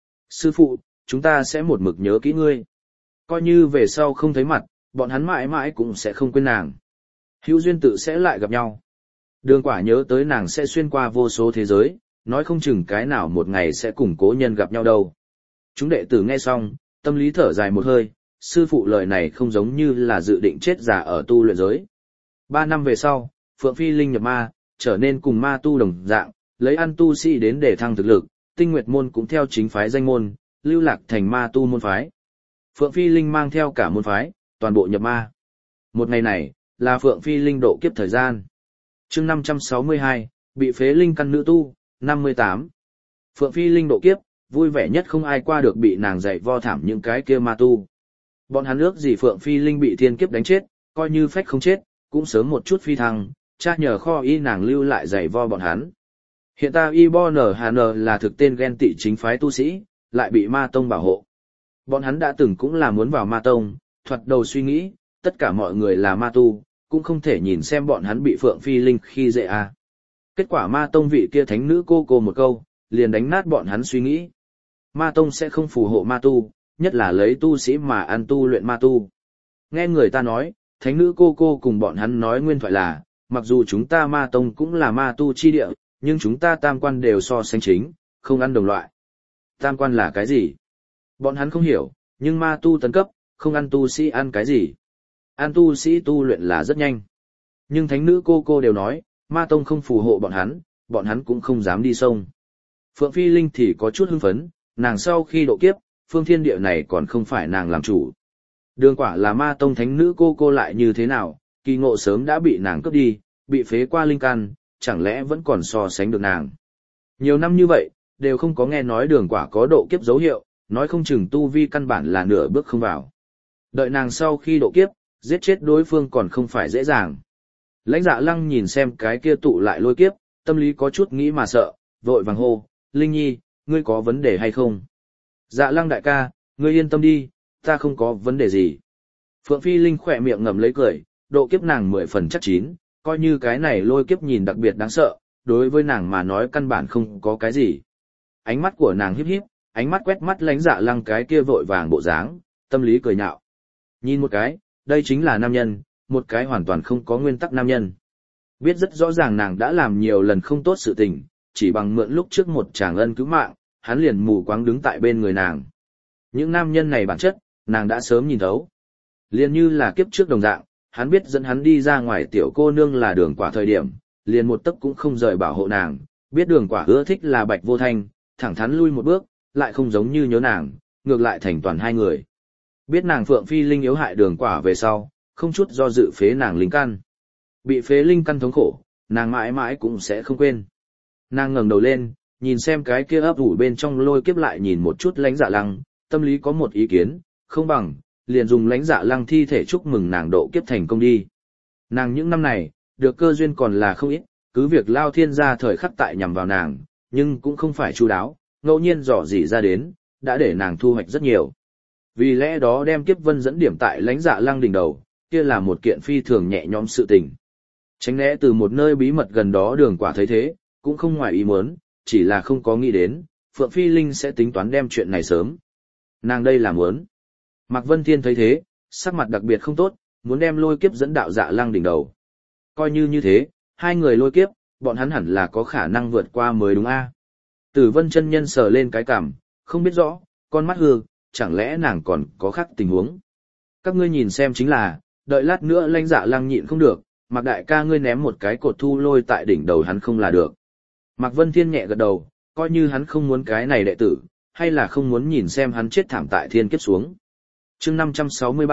Sư phụ, chúng ta sẽ một mực nhớ kỹ ngươi. Coi như về sau không thấy mặt, bọn hắn mãi mãi cũng sẽ không quên nàng. Hữu duyên tự sẽ lại gặp nhau. Đường Quả nhớ tới nàng sẽ xuyên qua vô số thế giới, nói không chừng cái nào một ngày sẽ cùng cố nhân gặp nhau đâu. Chúng đệ tử nghe xong, tâm lý thở dài một hơi, sư phụ lời này không giống như là dự định chết già ở tu luyện giới. Ba năm về sau, Phượng Phi Linh nhập ma, trở nên cùng ma tu đồng dạng, lấy ăn tu sĩ đến để thăng thực lực, Tinh Nguyệt môn cũng theo chính phái danh môn, lưu lạc thành ma tu môn phái. Phượng Phi Linh mang theo cả môn phái, toàn bộ nhập ma. Một ngày này, là Phượng Phi Linh độ kiếp thời gian. Chương năm trăm sáu mươi hai, bị phế linh căn nữ tu, năm mươi tám. Phượng Phi Linh độ kiếp, vui vẻ nhất không ai qua được bị nàng dạy vo thảm những cái kia ma tu. Bọn hắn ước gì Phượng Phi Linh bị thiên kiếp đánh chết, coi như phách không chết, cũng sớm một chút phi thăng, cha nhờ kho y nàng lưu lại dạy vo bọn hắn. Hiện tại Y Bo N H N là thực tên ghen tị chính phái tu sĩ, lại bị ma tông bảo hộ. Bọn hắn đã từng cũng là muốn vào ma tông, thoạt đầu suy nghĩ, tất cả mọi người là ma tu, cũng không thể nhìn xem bọn hắn bị Phượng Phi Linh khi dễ à. Kết quả ma tông vị kia thánh nữ cô cô một câu, liền đánh nát bọn hắn suy nghĩ. Ma tông sẽ không phù hộ ma tu, nhất là lấy tu sĩ mà ăn tu luyện ma tu. Nghe người ta nói, thánh nữ cô cô cùng bọn hắn nói nguyên thoại là, mặc dù chúng ta ma tông cũng là ma tu chi địa, nhưng chúng ta tam quan đều so sánh chính, không ăn đồng loại. Tam quan là cái gì? Bọn hắn không hiểu, nhưng ma tu tấn cấp, không ăn tu sĩ ăn cái gì? Ăn tu sĩ tu luyện là rất nhanh. Nhưng thánh nữ cô cô đều nói, ma tông không phù hộ bọn hắn, bọn hắn cũng không dám đi sông. Phượng Phi Linh thì có chút hưng phấn, nàng sau khi độ kiếp, phương thiên địa này còn không phải nàng làm chủ. Đường Quả là ma tông thánh nữ cô cô lại như thế nào, kỳ ngộ sớm đã bị nàng cướp đi, bị phế qua linh căn, chẳng lẽ vẫn còn so sánh được nàng. Nhiều năm như vậy, đều không có nghe nói Đường Quả có độ kiếp dấu hiệu, nói không chừng tu vi căn bản là nửa bước không vào. Đợi nàng sau khi độ kiếp, giết chết đối phương còn không phải dễ dàng. Lãnh Dạ Lăng nhìn xem cái kia tụ lại lôi kiếp, tâm lý có chút nghĩ mà sợ, vội vàng hô, Linh Nhi, ngươi có vấn đề hay không? Dạ Lăng đại ca, ngươi yên tâm đi, ta không có vấn đề gì. Phượng Phi Linh khỏe miệng ngầm lấy cười, độ kiếp nàng mười phần chắc chín, coi như cái này lôi kiếp nhìn đặc biệt đáng sợ, đối với nàng mà nói căn bản không có cái gì. Ánh mắt của nàng híp híp, ánh mắt quét mắt Lãnh Dạ Lăng cái kia vội vàng bộ dáng, tâm lý cười nhạo. Nhìn một cái, đây chính là nam nhân, một cái hoàn toàn không có nguyên tắc nam nhân. Biết rất rõ ràng nàng đã làm nhiều lần không tốt sự tình, chỉ bằng mượn lúc trước một chàng ân cứu mạng, hắn liền mù quáng đứng tại bên người nàng. Những nam nhân này bản chất, nàng đã sớm nhìn thấu. Liền như là kiếp trước đồng dạng, hắn biết dẫn hắn đi ra ngoài tiểu cô nương là Đường Quả thời điểm, liền một tấc cũng không rời bảo hộ nàng, biết Đường Quả ưa thích là Bạch Vô Thanh, thẳng thắn lui một bước, lại không giống như nhớ nàng, ngược lại thành toàn hai người. Biết nàng Phượng Phi Linh yếu hại Đường Quả về sau, không chút do dự phế nàng linh căn. Bị phế linh căn thống khổ, nàng mãi mãi cũng sẽ không quên. Nàng ngẩng đầu lên, nhìn xem cái kia ấp ủ bên trong lôi kiếp lại nhìn một chút Lãnh Dạ Lăng, tâm lý có một ý kiến, không bằng, liền dùng Lãnh Dạ Lăng thi thể chúc mừng nàng độ kiếp thành công đi. Nàng những năm này, được cơ duyên còn là không ít, cứ việc Lao Thiên gia thời khắc tại nhằm vào nàng, nhưng cũng không phải chu đáo, ngẫu nhiên dò dỉ ra đến, đã để nàng thu hoạch rất nhiều. Vì lẽ đó đem kiếp vân dẫn điểm tại Lãnh Dạ Lăng đỉnh đầu, kia là một kiện phi thường nhẹ nhõm sự tình. Tránh né từ một nơi bí mật gần đó Đường Quả thấy thế, cũng không ngoài ý muốn, chỉ là không có nghĩ đến, Phượng Phi Linh sẽ tính toán đem chuyện này sớm. Nàng đây là muốn. Mạc Vân Thiên thấy thế, sắc mặt đặc biệt không tốt, muốn đem lôi kiếp dẫn đạo Dạ Lăng đỉnh đầu. Coi như như thế, hai người lôi kiếp, bọn hắn hẳn là có khả năng vượt qua mới đúng a. Tử Vân chân nhân sờ lên cái cằm, không biết rõ, con mắt hư, chẳng lẽ nàng còn có khác tình huống. Các ngươi nhìn xem chính là, đợi lát nữa Lãnh Dạ Lăng nhịn không được, Mạc đại ca ngươi ném một cái cột thu lôi tại đỉnh đầu hắn không là được. Mạc Vân Thiên nhẹ gật đầu, coi như hắn không muốn cái này đệ tử, hay là không muốn nhìn xem hắn chết thảm tại thiên kiếp xuống. Chương năm trăm sáu mươi ba,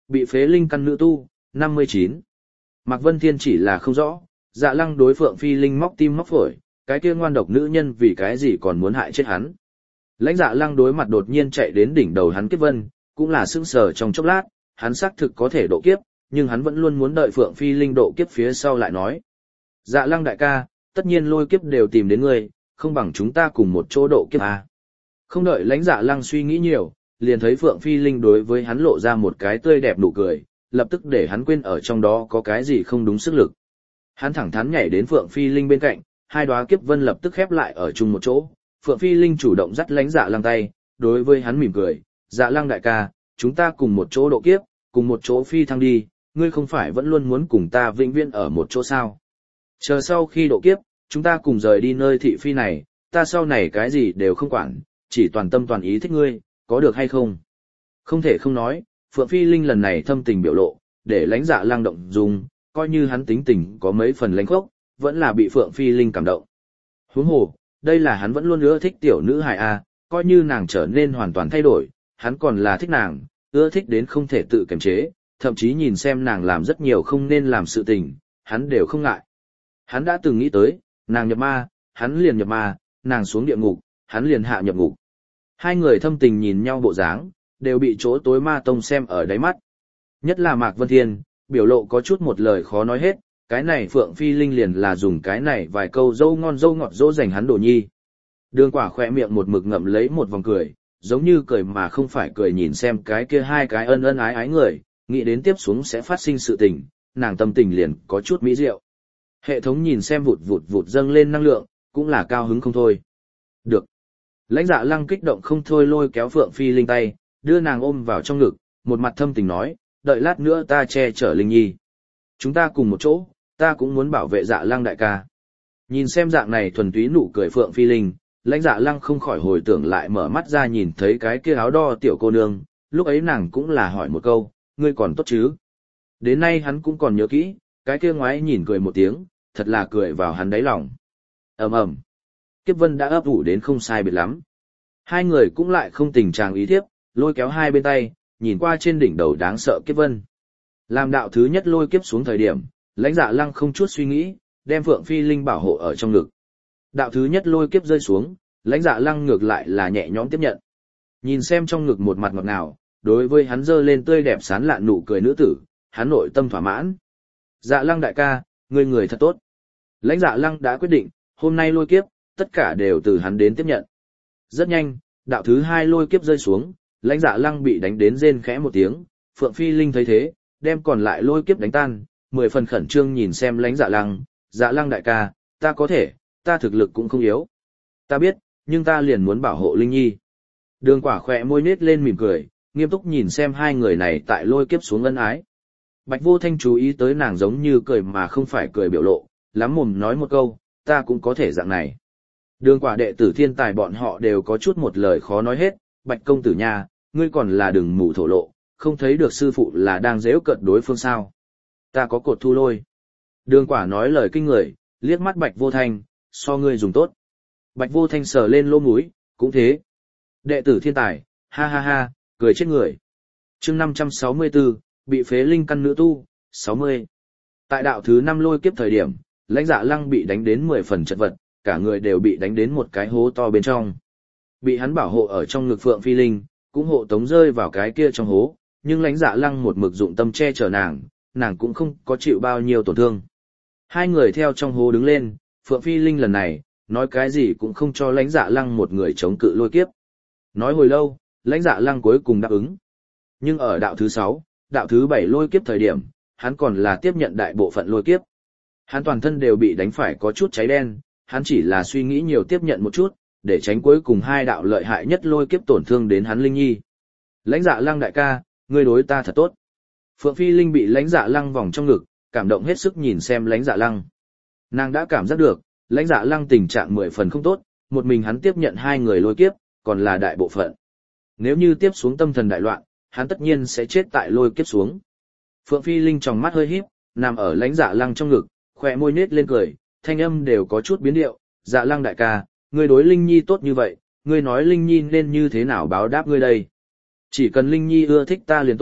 bị phế linh căn nữ tu, năm mươi chín. Mạc Vân Thiên chỉ là không rõ, Dạ Lăng đối Phượng Phi Linh móc tim móc phổi, cái kia ngoan độc nữ nhân vì cái gì còn muốn hại chết hắn. Lãnh Dạ Lăng đối mặt đột nhiên chạy đến đỉnh đầu hắn kiếp vân, cũng là sững sờ trong chốc lát, hắn xác thực có thể độ kiếp, nhưng hắn vẫn luôn muốn đợi Phượng Phi Linh độ kiếp phía sau lại nói. Dạ Lăng đại ca, tất nhiên lôi kiếp đều tìm đến ngươi, không bằng chúng ta cùng một chỗ độ kiếp à. Không đợi Lãnh Dạ Lăng suy nghĩ nhiều, liền thấy Phượng Phi Linh đối với hắn lộ ra một cái tươi đẹp nụ cười, lập tức để hắn quên ở trong đó có cái gì không đúng sức lực. Hắn thẳng thắn nhảy đến Phượng Phi Linh bên cạnh, hai đóa kiếp vân lập tức khép lại ở chung một chỗ. Phượng Phi Linh chủ động dắt Lãnh Dạ Lăng tay, đối với hắn mỉm cười, Dạ Lăng đại ca, chúng ta cùng một chỗ độ kiếp, cùng một chỗ phi thăng đi, ngươi không phải vẫn luôn muốn cùng ta vĩnh viễn ở một chỗ sao. Chờ sau khi độ kiếp, chúng ta cùng rời đi nơi thị phi này, ta sau này cái gì đều không quản, chỉ toàn tâm toàn ý thích ngươi, có được hay không? Không thể không nói, Phượng Phi Linh lần này thâm tình biểu lộ, để Lãnh Dạ Lăng động dung, coi như hắn tính tình có mấy phần lãnh khốc, vẫn là bị Phượng Phi Linh cảm động. Huống hồ, đây là hắn vẫn luôn ưa thích tiểu nữ hài a, coi như nàng trở nên hoàn toàn thay đổi, hắn còn là thích nàng, ưa thích đến không thể tự kiềm chế, thậm chí nhìn xem nàng làm rất nhiều không nên làm sự tình, hắn đều không ngại. Hắn đã từng nghĩ tới, nàng nhập ma, hắn liền nhập ma, nàng xuống địa ngục, hắn liền hạ nhập ngục. Hai người thâm tình nhìn nhau bộ dáng, đều bị chỗ tối ma tông xem ở đáy mắt. Nhất là Mạc Vân Thiên, biểu lộ có chút một lời khó nói hết, cái này Phượng Phi Linh liền là dùng cái này vài câu dâu ngon dâu ngọt dỗ dành hắn đồ nhi. Đường Quả khỏe miệng một mực ngậm lấy một vòng cười, giống như cười mà không phải cười, nhìn xem cái kia hai cái ân ân ái ái người, nghĩ đến tiếp xuống sẽ phát sinh sự tình, nàng tâm tình liền có chút mỹ diệu. Hệ thống nhìn xem vụt vụt vụt dâng lên năng lượng, cũng là cao hứng không thôi. Được. Lãnh Dạ Lăng kích động không thôi lôi kéo Phượng Phi Linh tay, đưa nàng ôm vào trong ngực, một mặt thâm tình nói, đợi lát nữa ta che chở Linh Nhi. Chúng ta cùng một chỗ, ta cũng muốn bảo vệ Dạ Lăng đại ca. Nhìn xem dạng này thuần túy nụ cười Phượng Phi Linh, Lãnh Dạ Lăng không khỏi hồi tưởng lại, mở mắt ra nhìn thấy cái kia áo đo tiểu cô nương, lúc ấy nàng cũng là hỏi một câu, ngươi còn tốt chứ? Đến nay hắn cũng còn nhớ kỹ, cái kia ngoái nhìn cười một tiếng, thật là cười vào hắn đáy lòng. Ầm ầm. Kiếp vân đã ấp ủ đến không sai biệt lắm. Hai người cũng lại không tình trạng ý thiếp, lôi kéo hai bên tay, nhìn qua trên đỉnh đầu đáng sợ kiếp vân. Làm đạo thứ nhất lôi kiếp xuống thời điểm, Lãnh Dạ Lăng không chút suy nghĩ, đem Phượng Phi Linh bảo hộ ở trong ngực. Đạo thứ nhất lôi kiếp rơi xuống, Lãnh Dạ Lăng ngược lại là nhẹ nhõm tiếp nhận. Nhìn xem trong ngực một mặt ngọt ngào, đối với hắn giơ lên tươi đẹp sán lạn nụ cười nữ tử, hắn nội tâm thỏa mãn. Dạ Lăng đại ca, ngươi người thật tốt. Lãnh Dạ Lăng đã quyết định, hôm nay lôi kiếp, tất cả đều từ hắn đến tiếp nhận. Rất nhanh, đạo thứ hai lôi kiếp rơi xuống, Lãnh Dạ Lăng bị đánh đến rên khẽ một tiếng, Phượng Phi Linh thấy thế, đem còn lại lôi kiếp đánh tan, mười phần khẩn trương nhìn xem Lãnh Dạ Lăng, Dạ Lăng đại ca, ta có thể, ta thực lực cũng không yếu. Ta biết, nhưng ta liền muốn bảo hộ Linh Nhi. Đường Quả khỏe môi nết lên mỉm cười, nghiêm túc nhìn xem hai người này tại lôi kiếp xuống ân ái. Bạch Vô Thanh chú ý tới nàng giống như cười mà không phải cười biểu lộ, lắm mồm nói một câu, ta cũng có thể dạng này. Đường Quả đệ tử thiên tài bọn họ đều có chút một lời khó nói hết, Bạch công tử nha, ngươi còn là đừng mù thổ lộ, không thấy được sư phụ là đang giễu cợt đối phương sao. Ta có cột thu lôi. Đường Quả nói lời kinh người, liếc mắt Bạch Vô Thanh, so ngươi dùng tốt. Bạch Vô Thanh sờ lên lỗ mũi, cũng thế. Đệ tử thiên tài, ha ha ha, cười chết người. Chương năm trăm sáu mươi tư, bị phế linh căn nữ tu, sáu mươi. Tại đạo thứ năm lôi kiếp thời điểm, Lãnh Dạ Lăng bị đánh đến mười phần chật vật, cả người đều bị đánh đến một cái hố to bên trong. Bị hắn bảo hộ ở trong ngực Phượng Phi Linh, cũng hộ tống rơi vào cái kia trong hố, nhưng Lãnh Dạ Lăng một mực dụng tâm che chở nàng, nàng cũng không có chịu bao nhiêu tổn thương. Hai người theo trong hố đứng lên, Phượng Phi Linh lần này, nói cái gì cũng không cho Lãnh Dạ Lăng một người chống cự lôi kiếp. Nói hồi lâu, Lãnh Dạ Lăng cuối cùng đáp ứng. Nhưng ở đạo thứ sáu, đạo thứ bảy lôi kiếp thời điểm, hắn còn là tiếp nhận đại bộ phận lôi kiếp. Hắn toàn thân đều bị đánh phải có chút cháy đen, hắn chỉ là suy nghĩ nhiều tiếp nhận một chút, để tránh cuối cùng hai đạo lợi hại nhất lôi kiếp tổn thương đến hắn Linh Nhi. Lãnh Dạ Lăng đại ca, ngươi đối ta thật tốt. Phượng Phi Linh bị Lãnh Dạ Lăng vòng trong ngực, cảm động hết sức nhìn xem Lãnh Dạ Lăng. Nàng đã cảm giác được, Lãnh Dạ Lăng tình trạng mười phần không tốt, một mình hắn tiếp nhận hai người lôi kiếp, còn là đại bộ phận. Nếu như tiếp xuống tâm thần đại loạn, hắn tất nhiên sẽ chết tại lôi kiếp xuống. Phượng Phi Linh trong mắt hơi híp, nằm ở Lãnh Dạ Lăng trong ngực, khỏe môi nết lên cười, thanh âm đều có chút biến điệu. Dạ Lăng đại ca, ngươi đối Linh Nhi tốt như vậy, ngươi nói Linh Nhi nên như thế nào báo đáp ngươi đây? Chỉ cần Linh Nhi ưa thích ta liền tốt,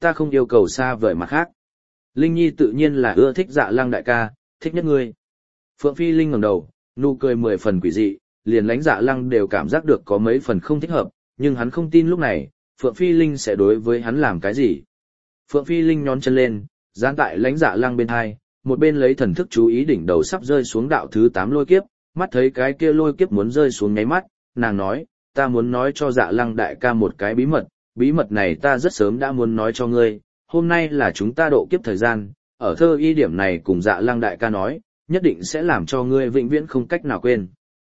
ta không yêu cầu xa vời mặt khác. Linh Nhi tự nhiên là ưa thích Dạ Lăng đại ca, thích nhất ngươi. Phượng Phi Linh ngẩng đầu, nụ cười mười phần quỷ dị, liền Lãnh Dạ Lăng đều cảm giác được có mấy phần không thích hợp, nhưng hắn không tin lúc này, Phượng Phi Linh sẽ đối với hắn làm cái gì. Phượng Phi Linh nhón chân lên, dán tại Lãnh Dạ Lăng bên hai, một bên lấy thần thức chú ý đỉnh đầu sắp rơi xuống đạo thứ tám lôi kiếp, mắt thấy cái kia lôi kiếp muốn rơi xuống nháy mắt, nàng nói, ta muốn nói cho Dạ Lăng đại ca một cái bí mật, bí mật này ta rất sớm đã muốn nói cho ngươi, hôm nay là chúng ta độ kiếp thời gian, ở thơ y điểm này cùng Dạ Lăng đại ca nói, nhất định sẽ làm cho ngươi vĩnh viễn không cách nào quên.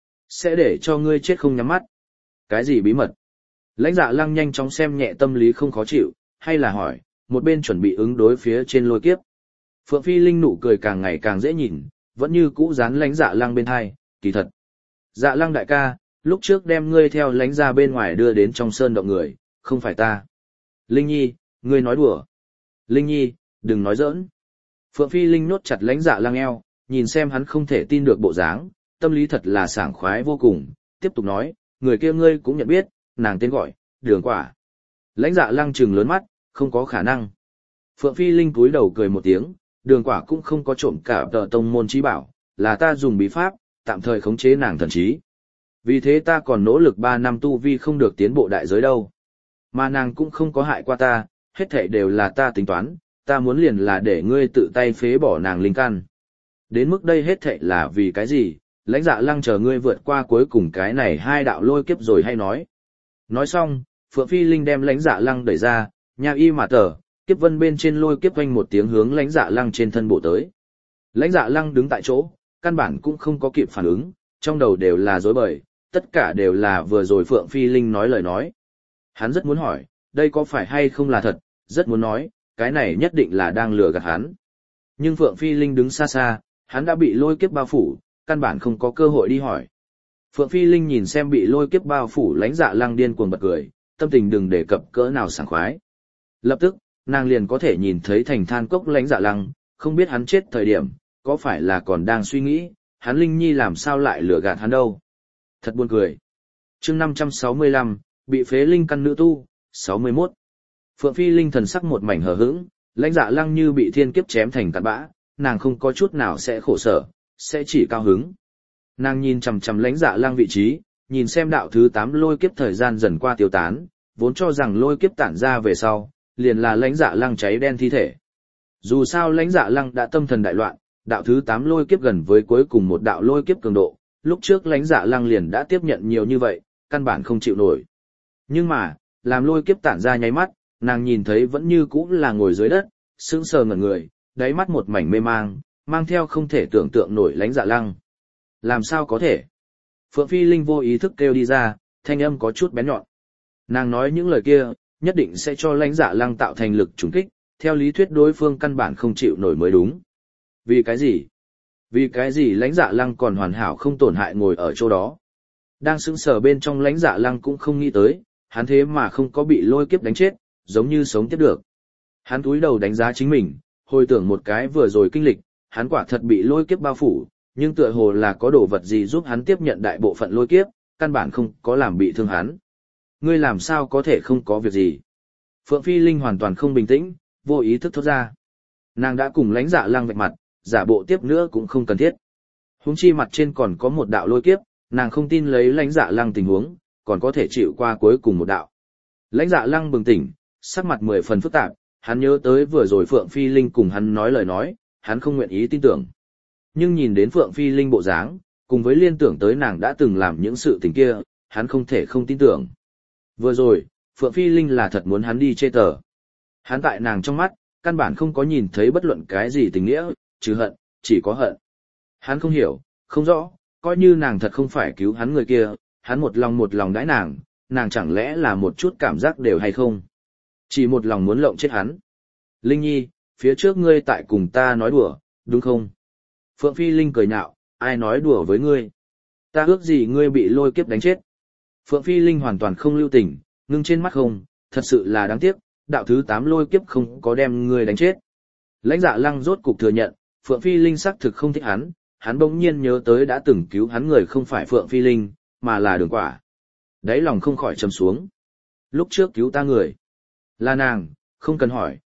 Sẽ để cho ngươi chết không nhắm mắt. Cái gì bí mật? Lãnh Dạ Lăng nhanh chóng xem nhẹ tâm lý không khó chịu, hay là hỏi, một bên chuẩn bị ứng đối phía trên lôi kiếp. Phượng Phi Linh nụ cười càng ngày càng dễ nhìn, vẫn như cũ dán Lãnh Dạ Lăng bên hai, kỳ thật. Dạ Lăng đại ca, lúc trước đem ngươi theo Lãnh ra bên ngoài đưa đến trong sơn động người, không phải ta. Linh Nhi, ngươi nói đùa. Linh Nhi, đừng nói giỡn. Phượng Phi Linh nhốt chặt Lãnh Dạ Lăng eo, nhìn xem hắn không thể tin được bộ dáng, tâm lý thật là sảng khoái vô cùng, tiếp tục nói, người kia ngươi cũng nhận biết, nàng tên gọi, Đường Quả. Lãnh Dạ Lăng trừng lớn mắt, không có khả năng. Phượng Phi Linh cúi đầu cười một tiếng, Đường Quả cũng không có trộm cả tờ tông môn trí bảo, là ta dùng bí pháp, tạm thời khống chế nàng thần trí. Vì thế ta còn nỗ lực ba năm tu vi không được tiến bộ đại giới đâu. Mà nàng cũng không có hại qua ta, hết thảy đều là ta tính toán, ta muốn liền là để ngươi tự tay phế bỏ nàng linh căn. Đến mức đây hết thảy là vì cái gì, Lãnh Dạ Lăng chờ ngươi vượt qua cuối cùng cái này hai đạo lôi kiếp rồi hay nói. Nói xong, Phượng Phi Linh đem Lãnh Dạ Lăng đẩy ra, nha y mà tờ, kiếp vân bên trên lôi kiếp quanh một tiếng hướng Lãnh Dạ Lăng trên thân bộ tới. Lãnh Dạ Lăng đứng tại chỗ, căn bản cũng không có kịp phản ứng, trong đầu đều là rối bời, tất cả đều là vừa rồi Phượng Phi Linh nói lời nói. Hắn rất muốn hỏi, đây có phải hay không là thật, rất muốn nói, cái này nhất định là đang lừa gạt hắn. Nhưng Phượng Phi Linh đứng xa xa, hắn đã bị lôi kiếp bao phủ, căn bản không có cơ hội đi hỏi. Phượng Phi Linh nhìn xem bị lôi kiếp bao phủ Lãnh Dạ Lăng điên cuồng bật cười, tâm tình đừng đề cập cỡ nào sảng khoái. Lập tức, nàng liền có thể nhìn thấy thành than cốc Lãnh Dạ Lăng, không biết hắn chết thời điểm, có phải là còn đang suy nghĩ, hắn Linh Nhi làm sao lại lừa gạt hắn đâu. Thật buồn cười. Chương năm trăm sáu mươi lăm, bị phế linh căn nữ tu, sáu mươi mốt. Phượng Phi Linh thần sắc một mảnh hờ hững, Lãnh Dạ Lăng như bị thiên kiếp chém thành cặn bã, nàng không có chút nào sẽ khổ sở, sẽ chỉ cao hứng. Nàng nhìn chằm chằm Lãnh Dạ Lăng vị trí, nhìn xem đạo thứ tám lôi kiếp thời gian dần qua tiêu tán, vốn cho rằng lôi kiếp tản ra về sau, liền là Lãnh Dạ Lăng cháy đen thi thể. Dù sao Lãnh Dạ Lăng đã tâm thần đại loạn, đạo thứ tám lôi kiếp gần với cuối cùng một đạo lôi kiếp cường độ, lúc trước Lãnh Dạ Lăng liền đã tiếp nhận nhiều như vậy, căn bản không chịu nổi. Nhưng mà, làm lôi kiếp tản ra nháy mắt, nàng nhìn thấy vẫn như cũ là ngồi dưới đất, sững sờ ngẩn người, đáy mắt một mảnh mê mang, mang theo không thể tưởng tượng nổi Lãnh Dạ Lăng. Làm sao có thể? Phượng Phi Linh vô ý thức kêu đi ra, thanh âm có chút bén nhọn. Nàng nói những lời kia, nhất định sẽ cho Lãnh Dạ Lăng tạo thành lực trùng kích, theo lý thuyết đối phương căn bản không chịu nổi mới đúng. Vì cái gì? Vì cái gì Lãnh Dạ Lăng còn hoàn hảo không tổn hại ngồi ở chỗ đó? Đang sững sờ bên trong Lãnh Dạ Lăng cũng không nghĩ tới, hắn thế mà không có bị lôi kiếp đánh chết, giống như sống tiếp được. Hắn cúi đầu đánh giá chính mình, hồi tưởng một cái vừa rồi kinh lịch, hắn quả thật bị lôi kiếp bao phủ, nhưng tựa hồ là có đồ vật gì giúp hắn tiếp nhận đại bộ phận lôi kiếp, căn bản không có làm bị thương hắn. Ngươi làm sao có thể không có việc gì? Phượng Phi Linh hoàn toàn không bình tĩnh, vô ý thức thốt ra. Nàng đã cùng Lãnh Dạ Lăng vạch mặt, giả bộ tiếp nữa cũng không cần thiết. Huống chi mặt trên còn có một đạo lôi kiếp, nàng không tin lấy Lãnh Dạ Lăng tình huống, còn có thể chịu qua cuối cùng một đạo. Lãnh Dạ Lăng bừng tỉnh, sắc mặt mười phần phức tạp, hắn nhớ tới vừa rồi Phượng Phi Linh cùng hắn nói lời nói, hắn không nguyện ý tin tưởng. Nhưng nhìn đến Phượng Phi Linh bộ dáng, cùng với liên tưởng tới nàng đã từng làm những sự tình kia, hắn không thể không tin tưởng. Vừa rồi, Phượng Phi Linh là thật muốn hắn đi chê tờ. Hắn tại nàng trong mắt, căn bản không có nhìn thấy bất luận cái gì tình nghĩa, trừ hận, chỉ có hận. Hắn không hiểu, không rõ, coi như nàng thật không phải cứu hắn người kia, hắn một lòng một lòng đãi nàng, nàng chẳng lẽ là một chút cảm giác đều hay không? Chỉ một lòng muốn lộng chết hắn. Linh Nhi, phía trước ngươi tại cùng ta nói đùa, đúng không? Phượng Phi Linh cười nhạo, ai nói đùa với ngươi? Ta ước gì ngươi bị lôi kiếp đánh chết? Phượng Phi Linh hoàn toàn không lưu tình, ngưng trên mắt không, thật sự là đáng tiếc, đạo thứ tám lôi kiếp không có đem ngươi đánh chết. Lãnh Dạ Lăng rốt cục thừa nhận, Phượng Phi Linh xác thực không thích hắn, hắn bỗng nhiên nhớ tới đã từng cứu hắn người không phải Phượng Phi Linh, mà là Đường Quả. Đáy lòng không khỏi trầm xuống. Lúc trước cứu ta người, là nàng, không cần hỏi,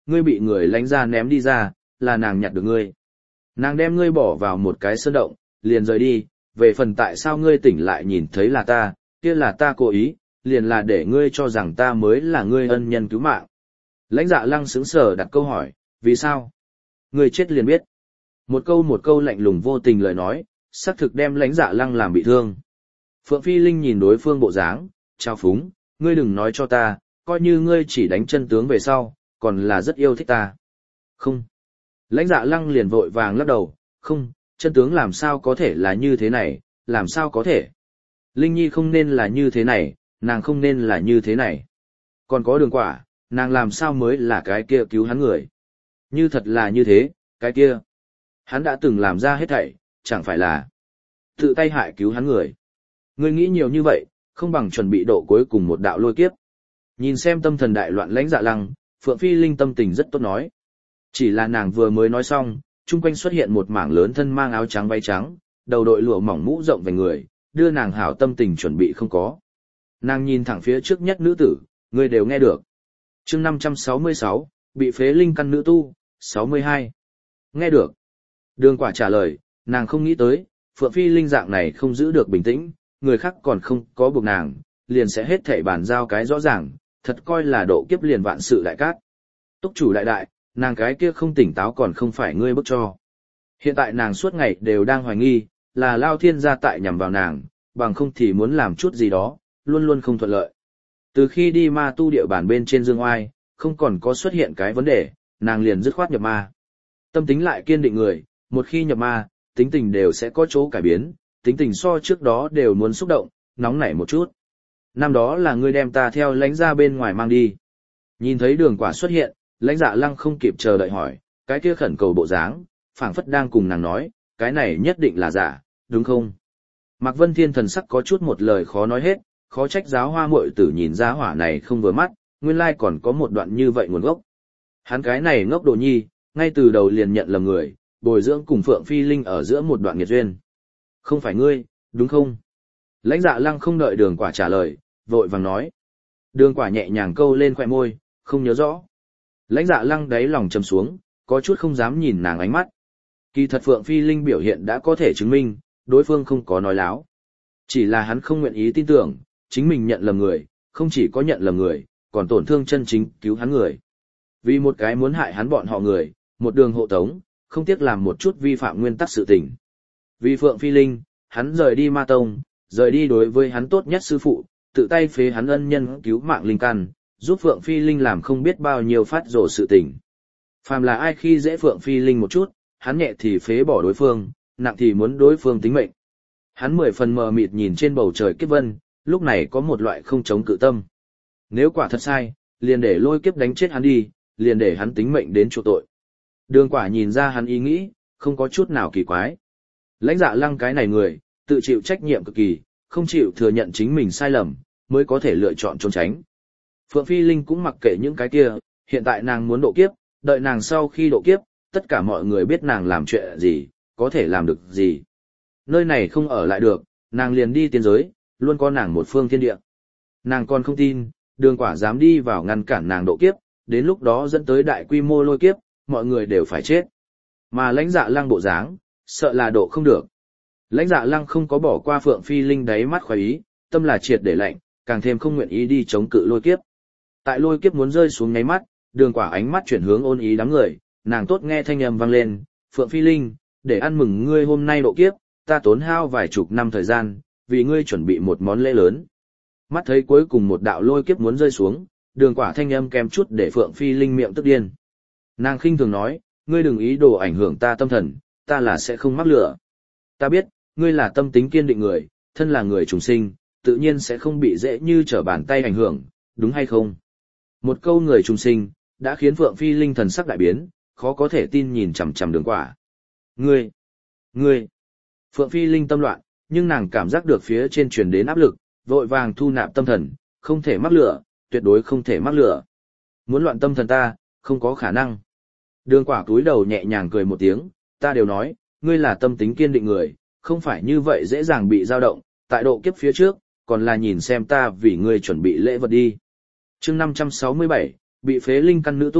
ngươi bị người lánh ra ném đi ra, là nàng nhặt được ngươi. Nàng đem ngươi bỏ vào một cái sơn động, liền rời đi, về phần tại sao ngươi tỉnh lại nhìn thấy là ta, kia là ta cố ý, liền là để ngươi cho rằng ta mới là ngươi ân nhân cứu mạng. Lãnh Dạ Lăng sững sờ đặt câu hỏi, vì sao? Ngươi chết liền biết. Một câu một câu lạnh lùng vô tình lời nói, xác thực đem Lãnh Dạ Lăng làm bị thương. Phượng Phi Linh nhìn đối phương bộ dáng, trao phúng, ngươi đừng nói cho ta, coi như ngươi chỉ đánh chân tướng về sau, còn là rất yêu thích ta. Không. Lãnh Dạ Lăng liền vội vàng lắc đầu, không, chân tướng làm sao có thể là như thế này, làm sao có thể. Linh Nhi không nên là như thế này, nàng không nên là như thế này. Còn có Đường Quả, nàng làm sao mới là cái kia cứu hắn người. Như thật là như thế, cái kia. Hắn đã từng làm ra hết thảy, chẳng phải là tự tay hại cứu hắn người. Ngươi nghĩ nhiều như vậy, không bằng chuẩn bị độ cuối cùng một đạo lôi kiếp. Nhìn xem tâm thần đại loạn Lãnh Dạ Lăng, Phượng Phi Linh tâm tình rất tốt nói. Chỉ là nàng vừa mới nói xong, chung quanh xuất hiện một mảng lớn thân mang áo trắng váy trắng, đầu đội lụa mỏng mũ rộng về người, đưa nàng hảo tâm tình chuẩn bị không có. Nàng nhìn thẳng phía trước nhất nữ tử, người đều nghe được. chương năm trăm sáu mươi sáu, bị phế linh căn nữ tu, sáu mươi hai. Nghe được. Đường Quả trả lời, nàng không nghĩ tới, Phượng Phi Linh dạng này không giữ được bình tĩnh, người khác còn không có buộc nàng, liền sẽ hết thảy bàn giao cái rõ ràng, thật coi là độ kiếp liền vạn sự đại cát. Túc chủ đại đại, nàng cái kia không tỉnh táo còn không phải ngươi bức cho. Hiện tại nàng suốt ngày đều đang hoài nghi, là Lao Thiên gia tại nhằm vào nàng, bằng không thì muốn làm chút gì đó, luôn luôn không thuận lợi. Từ khi đi ma tu địa bàn bên trên Dương Oai, không còn có xuất hiện cái vấn đề, nàng liền dứt khoát nhập ma. Tâm tính lại kiên định người, một khi nhập ma, tính tình đều sẽ có chỗ cải biến, tính tình so trước đó đều muốn xúc động, nóng nảy một chút. Năm đó là ngươi đem ta theo Lãnh ra bên ngoài mang đi. Nhìn thấy Đường Quả xuất hiện, Lãnh Dạ Lăng không kịp chờ đợi hỏi, cái kia khẩn cầu bộ dáng, phảng phất đang cùng nàng nói, cái này nhất định là giả, đúng không? Mạc Vân Thiên thần sắc có chút một lời khó nói hết, khó trách giáo hoa muội tử nhìn ra hỏa này không vừa mắt, nguyên lai còn có một đoạn như vậy nguồn gốc. Hắn cái này ngốc đồ nhi, ngay từ đầu liền nhận lầm người, bồi dưỡng cùng Phượng Phi Linh ở giữa một đoạn nghiệt duyên. Không phải ngươi, đúng không? Lãnh Dạ Lăng không đợi Đường Quả trả lời, vội vàng nói. Đường Quả nhẹ nhàng câu lên khóe môi, không nhớ rõ. Lãnh Dạ Lăng đáy lòng trầm xuống, có chút không dám nhìn nàng ánh mắt. Kỳ thật Phượng Phi Linh biểu hiện đã có thể chứng minh, đối phương không có nói láo. Chỉ là hắn không nguyện ý tin tưởng, chính mình nhận lầm người, không chỉ có nhận lầm người, còn tổn thương chân chính cứu hắn người. Vì một cái muốn hại hắn bọn họ người, một đường hộ tống, không tiếc làm một chút vi phạm nguyên tắc sự tình. Vì Phượng Phi Linh, hắn rời đi Ma Tông, rời đi đối với hắn tốt nhất sư phụ, tự tay phế hắn ân nhân cứu mạng linh căn, giúp Phượng Phi Linh làm không biết bao nhiêu phát rồ sự tình. Phàm là ai khi dễ Phượng Phi Linh một chút, hắn nhẹ thì phế bỏ đối phương, nặng thì muốn đối phương tính mệnh. Hắn mười phần mờ mịt nhìn trên bầu trời kiếp vân, lúc này có một loại không chống cự tâm. Nếu quả thật sai, liền để lôi kiếp đánh chết hắn đi, liền để hắn tính mệnh đến chỗ tội. Đường Quả nhìn ra hắn ý nghĩ, không có chút nào kỳ quái. Lãnh Dạ Lăng cái này người, tự chịu trách nhiệm cực kỳ, không chịu thừa nhận chính mình sai lầm, mới có thể lựa chọn trốn tránh. Phượng Phi Linh cũng mặc kệ những cái kia, hiện tại nàng muốn độ kiếp, đợi nàng sau khi độ kiếp, tất cả mọi người biết nàng làm chuyện gì, có thể làm được gì. Nơi này không ở lại được, nàng liền đi tiên giới, luôn có nàng một phương thiên địa. Nàng còn không tin, Đường Quả dám đi vào ngăn cản nàng độ kiếp, đến lúc đó dẫn tới đại quy mô lôi kiếp, mọi người đều phải chết. Mà Lãnh Dạ Lăng bộ dáng, sợ là độ không được. Lãnh Dạ Lăng không có bỏ qua Phượng Phi Linh đáy mắt khoái ý, tâm là triệt để lạnh, càng thêm không nguyện ý đi chống cự lôi kiếp. Tại lôi kiếp muốn rơi xuống nháy mắt, Đường Quả ánh mắt chuyển hướng ôn ý đám người, nàng tốt nghe thanh âm vang lên, Phượng Phi Linh, để ăn mừng ngươi hôm nay độ kiếp, ta tốn hao vài chục năm thời gian, vì ngươi chuẩn bị một món lễ lớn. Mắt thấy cuối cùng một đạo lôi kiếp muốn rơi xuống, Đường Quả thanh âm kèm chút để Phượng Phi Linh miệng tức điên. Nàng khinh thường nói, ngươi đừng ý đồ ảnh hưởng ta tâm thần, ta là sẽ không mắc lửa. Ta biết, ngươi là tâm tính kiên định người, thân là người trùng sinh, tự nhiên sẽ không bị dễ như trở bàn tay ảnh hưởng, đúng hay không? Một câu người trùng sinh, đã khiến Phượng Phi Linh thần sắc đại biến, khó có thể tin nhìn chằm chằm Đường Quả. Ngươi, ngươi, Phượng Phi Linh tâm loạn, nhưng nàng cảm giác được phía trên truyền đến áp lực, vội vàng thu nạp tâm thần, không thể mắc lửa, tuyệt đối không thể mắc lửa. Muốn loạn tâm thần ta, không có khả năng. Đường Quả cúi đầu nhẹ nhàng cười một tiếng, ta đều nói, ngươi là tâm tính kiên định người, không phải như vậy dễ dàng bị dao động, tại độ kiếp phía trước, còn là nhìn xem ta vì ngươi chuẩn bị lễ vật đi. chương năm trăm sáu mươi bảy, bị phế linh căn nữ tu,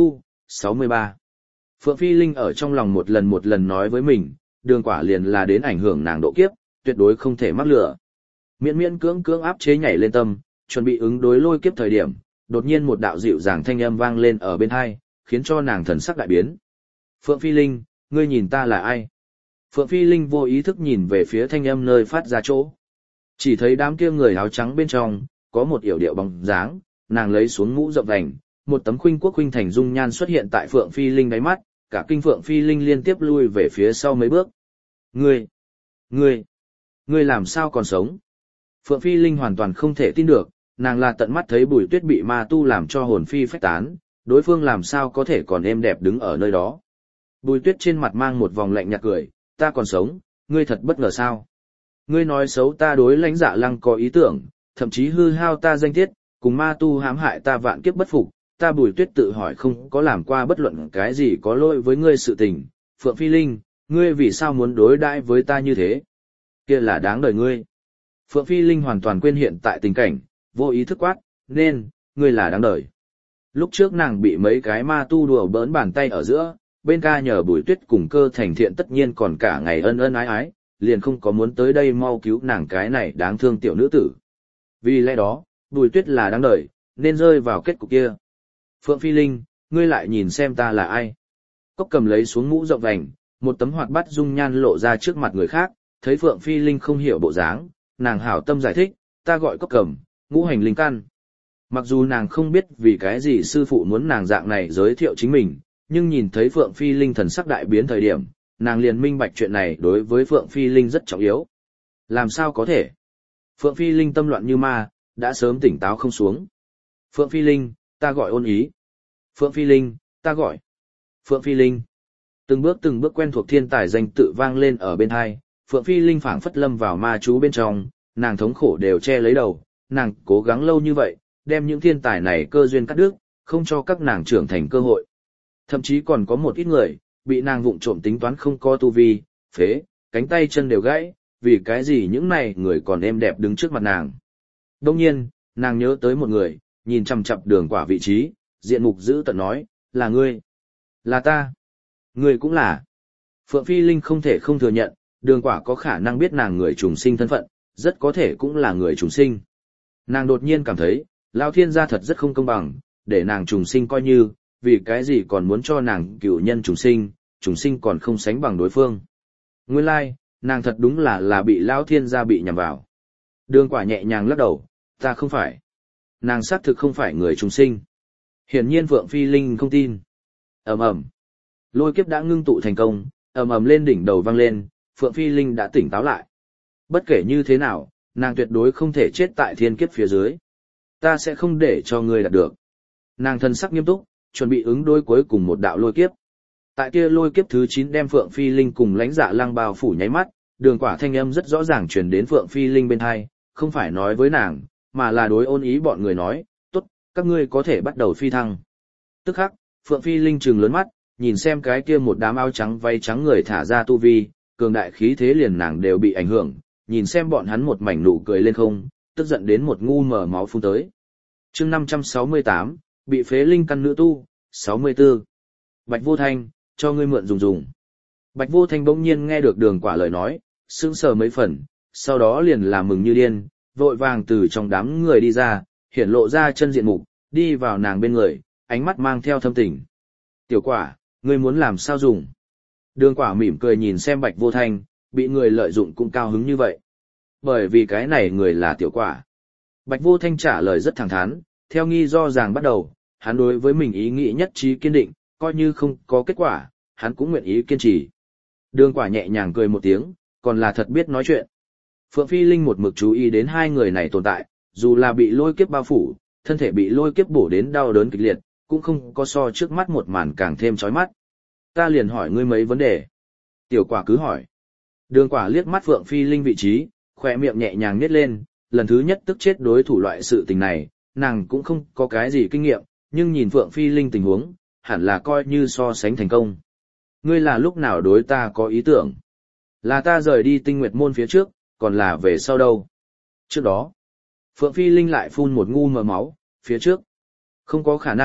sáu mươi ba. Phượng Phi Linh ở trong lòng một lần một lần nói với mình, đường quả liền là đến ảnh hưởng nàng độ kiếp, tuyệt đối không thể mắc lửa. Miễn miễn cưỡng cưỡng áp chế nhảy lên tâm, chuẩn bị ứng đối lôi kiếp thời điểm, đột nhiên một đạo dịu dàng thanh âm vang lên ở bên hai, khiến cho nàng thần sắc đại biến. Phượng Phi Linh, ngươi nhìn ta là ai? Phượng Phi Linh vô ý thức nhìn về phía thanh âm nơi phát ra chỗ. Chỉ thấy đám kia người áo trắng bên trong, có một yểu điệu bóng dáng, nàng lấy xuống mũ rộng vành, một tấm khuynh quốc khuynh thành dung nhan xuất hiện tại Phượng Phi Linh đáy mắt, cả kinh Phượng Phi Linh liên tiếp lui về phía sau mấy bước. Ngươi, ngươi, ngươi làm sao còn sống? Phượng Phi Linh hoàn toàn không thể tin được, nàng là tận mắt thấy Bùi Tuyết bị ma tu làm cho hồn phi phách tán, đối phương làm sao có thể còn êm đẹp đứng ở nơi đó. Bùi Tuyết trên mặt mang một vòng lạnh nhạt cười, ta còn sống, ngươi thật bất ngờ sao? Ngươi nói xấu ta đối Lãnh Dạ Lăng có ý tưởng, thậm chí hư hao ta danh tiết, cùng ma tu hãm hại ta vạn kiếp bất phục, ta Bùi Tuyết tự hỏi không có làm qua bất luận cái gì có lỗi với ngươi sự tình, Phượng Phi Linh, ngươi vì sao muốn đối đãi với ta như thế? Kia là đáng đời ngươi. Phượng Phi Linh hoàn toàn quên hiện tại tình cảnh, vô ý thức quát, nên, ngươi là đáng đời. Lúc trước nàng bị mấy cái ma tu đùa bỡn bàn tay ở giữa, bên ca nhờ Bùi Tuyết cùng Cơ Thành Thiện tất nhiên còn cả ngày ân ân ái ái, liền không có muốn tới đây mau cứu nàng cái này đáng thương tiểu nữ tử. Vì lẽ đó, Bùi Tuyết là đáng đời, nên rơi vào kết cục kia. Phượng Phi Linh, ngươi lại nhìn xem ta là ai? Cốc Cầm lấy xuống mũ rộng vành, một tấm hoạt bát dung nhan lộ ra trước mặt người khác, thấy Phượng Phi Linh không hiểu bộ dáng, nàng hảo tâm giải thích, ta gọi Cốc Cầm, ngũ hành linh căn. Mặc dù nàng không biết vì cái gì sư phụ muốn nàng dạng này giới thiệu chính mình, nhưng nhìn thấy Phượng Phi Linh thần sắc đại biến thời điểm, nàng liền minh bạch chuyện này đối với Phượng Phi Linh rất trọng yếu. Làm sao có thể? Phượng Phi Linh tâm loạn như ma, đã sớm tỉnh táo không xuống. Phượng Phi Linh, ta gọi Ôn Ý. Phượng Phi Linh, ta gọi. Phượng Phi Linh. Từng bước từng bước quen thuộc thiên tài danh tự vang lên ở bên hai, Phượng Phi Linh phảng phất lâm vào ma chú bên trong, nàng thống khổ đều che lấy đầu, nàng cố gắng lâu như vậy, đem những thiên tài này cơ duyên cắt đứt, không cho các nàng trưởng thành cơ hội. Thậm chí còn có một ít người, bị nàng vụng trộm tính toán không có tu vi, phế, cánh tay chân đều gãy, vì cái gì những này người còn êm đẹp đứng trước mặt nàng. Đông nhiên, nàng nhớ tới một người, nhìn chằm chằm đường quả vị trí, diện mục giữ tận nói, là ngươi. Là ta. Ngươi cũng là. Phượng Phi Linh không thể không thừa nhận, đường quả có khả năng biết nàng người trùng sinh thân phận, rất có thể cũng là người trùng sinh. Nàng đột nhiên cảm thấy, Lão Thiên gia thật rất không công bằng, để nàng trùng sinh coi như, vì cái gì còn muốn cho nàng cựu nhân trùng sinh, trùng sinh còn không sánh bằng đối phương. Nguyên lai, like, nàng thật đúng là là bị Lão Thiên gia bị nhầm vào. Đường quả nhẹ nhàng lắc đầu, ta không phải. Nàng xác thực không phải người trùng sinh. Hiển nhiên Phượng Phi Linh không tin. Ầm ầm. Lôi kiếp đã ngưng tụ thành công, ầm ầm lên đỉnh đầu vang lên, Phượng Phi Linh đã tỉnh táo lại. Bất kể như thế nào, nàng tuyệt đối không thể chết tại thiên kiếp phía dưới. Ta sẽ không để cho ngươi đạt được. Nàng thân sắc nghiêm túc, chuẩn bị ứng đối cuối cùng một đạo lôi kiếp. Tại kia lôi kiếp thứ chín đem Phượng Phi Linh cùng Lãnh Dạ Lăng bao phủ nháy mắt, đường quả thanh âm rất rõ ràng truyền đến Phượng Phi Linh bên tai, không phải nói với nàng, mà là đối Ôn Ý bọn người nói, tốt, các ngươi có thể bắt đầu phi thăng. Tức khắc, Phượng Phi Linh trừng lớn mắt, nhìn xem cái kia một đám áo trắng váy trắng người thả ra tu vi, cường đại khí thế liền nàng đều bị ảnh hưởng, nhìn xem bọn hắn một mảnh nụ cười lên không, tức giận đến một ngu mở máu phun tới. Chương năm trăm sáu mươi tám, bị phế linh căn nữ tu, sáu mươi tư. Bạch Vô Thanh, cho ngươi mượn dùng dùng. Bạch Vô Thanh bỗng nhiên nghe được đường quả lời nói, sững sờ mấy phần, sau đó liền là mừng như điên, vội vàng từ trong đám người đi ra, hiển lộ ra chân diện mục, đi vào nàng bên người, ánh mắt mang theo thâm tình. Tiểu quả, ngươi muốn làm sao dùng? Đường quả mỉm cười nhìn xem Bạch Vô Thanh, bị người lợi dụng cũng cao hứng như vậy. Bởi vì cái này người là tiểu quả. Bạch Vô Thanh trả lời rất thẳng thắn, theo nghi do ràng bắt đầu, hắn đối với mình ý nghĩ nhất trí kiên định, coi như không có kết quả, hắn cũng nguyện ý kiên trì. Đường quả nhẹ nhàng cười một tiếng, còn là thật biết nói chuyện. Phượng Phi Linh một mực chú ý đến hai người này tồn tại, dù là bị lôi kiếp bao phủ, thân thể bị lôi kiếp bổ đến đau đớn kịch liệt, cũng không có so trước mắt một màn càng thêm chói mắt. Ta liền hỏi ngươi mấy vấn đề. Tiểu quả cứ hỏi. Đường quả liếc mắt Phượng Phi Linh vị trí, khỏe miệng nhẹ nhàng nhếch lên, lần thứ nhất tức chết đối thủ loại sự tình này, nàng cũng không có cái gì kinh nghiệm, nhưng nhìn Phượng Phi Linh tình huống, hẳn là coi như so sánh thành công. Ngươi là lúc nào đối ta có ý tưởng? Là ta rời đi Tinh Nguyệt môn phía trước, còn là về sau đâu? Trước đó, Phượng Phi Linh lại phun một ngu mờ máu, phía trước. Không có khả năng,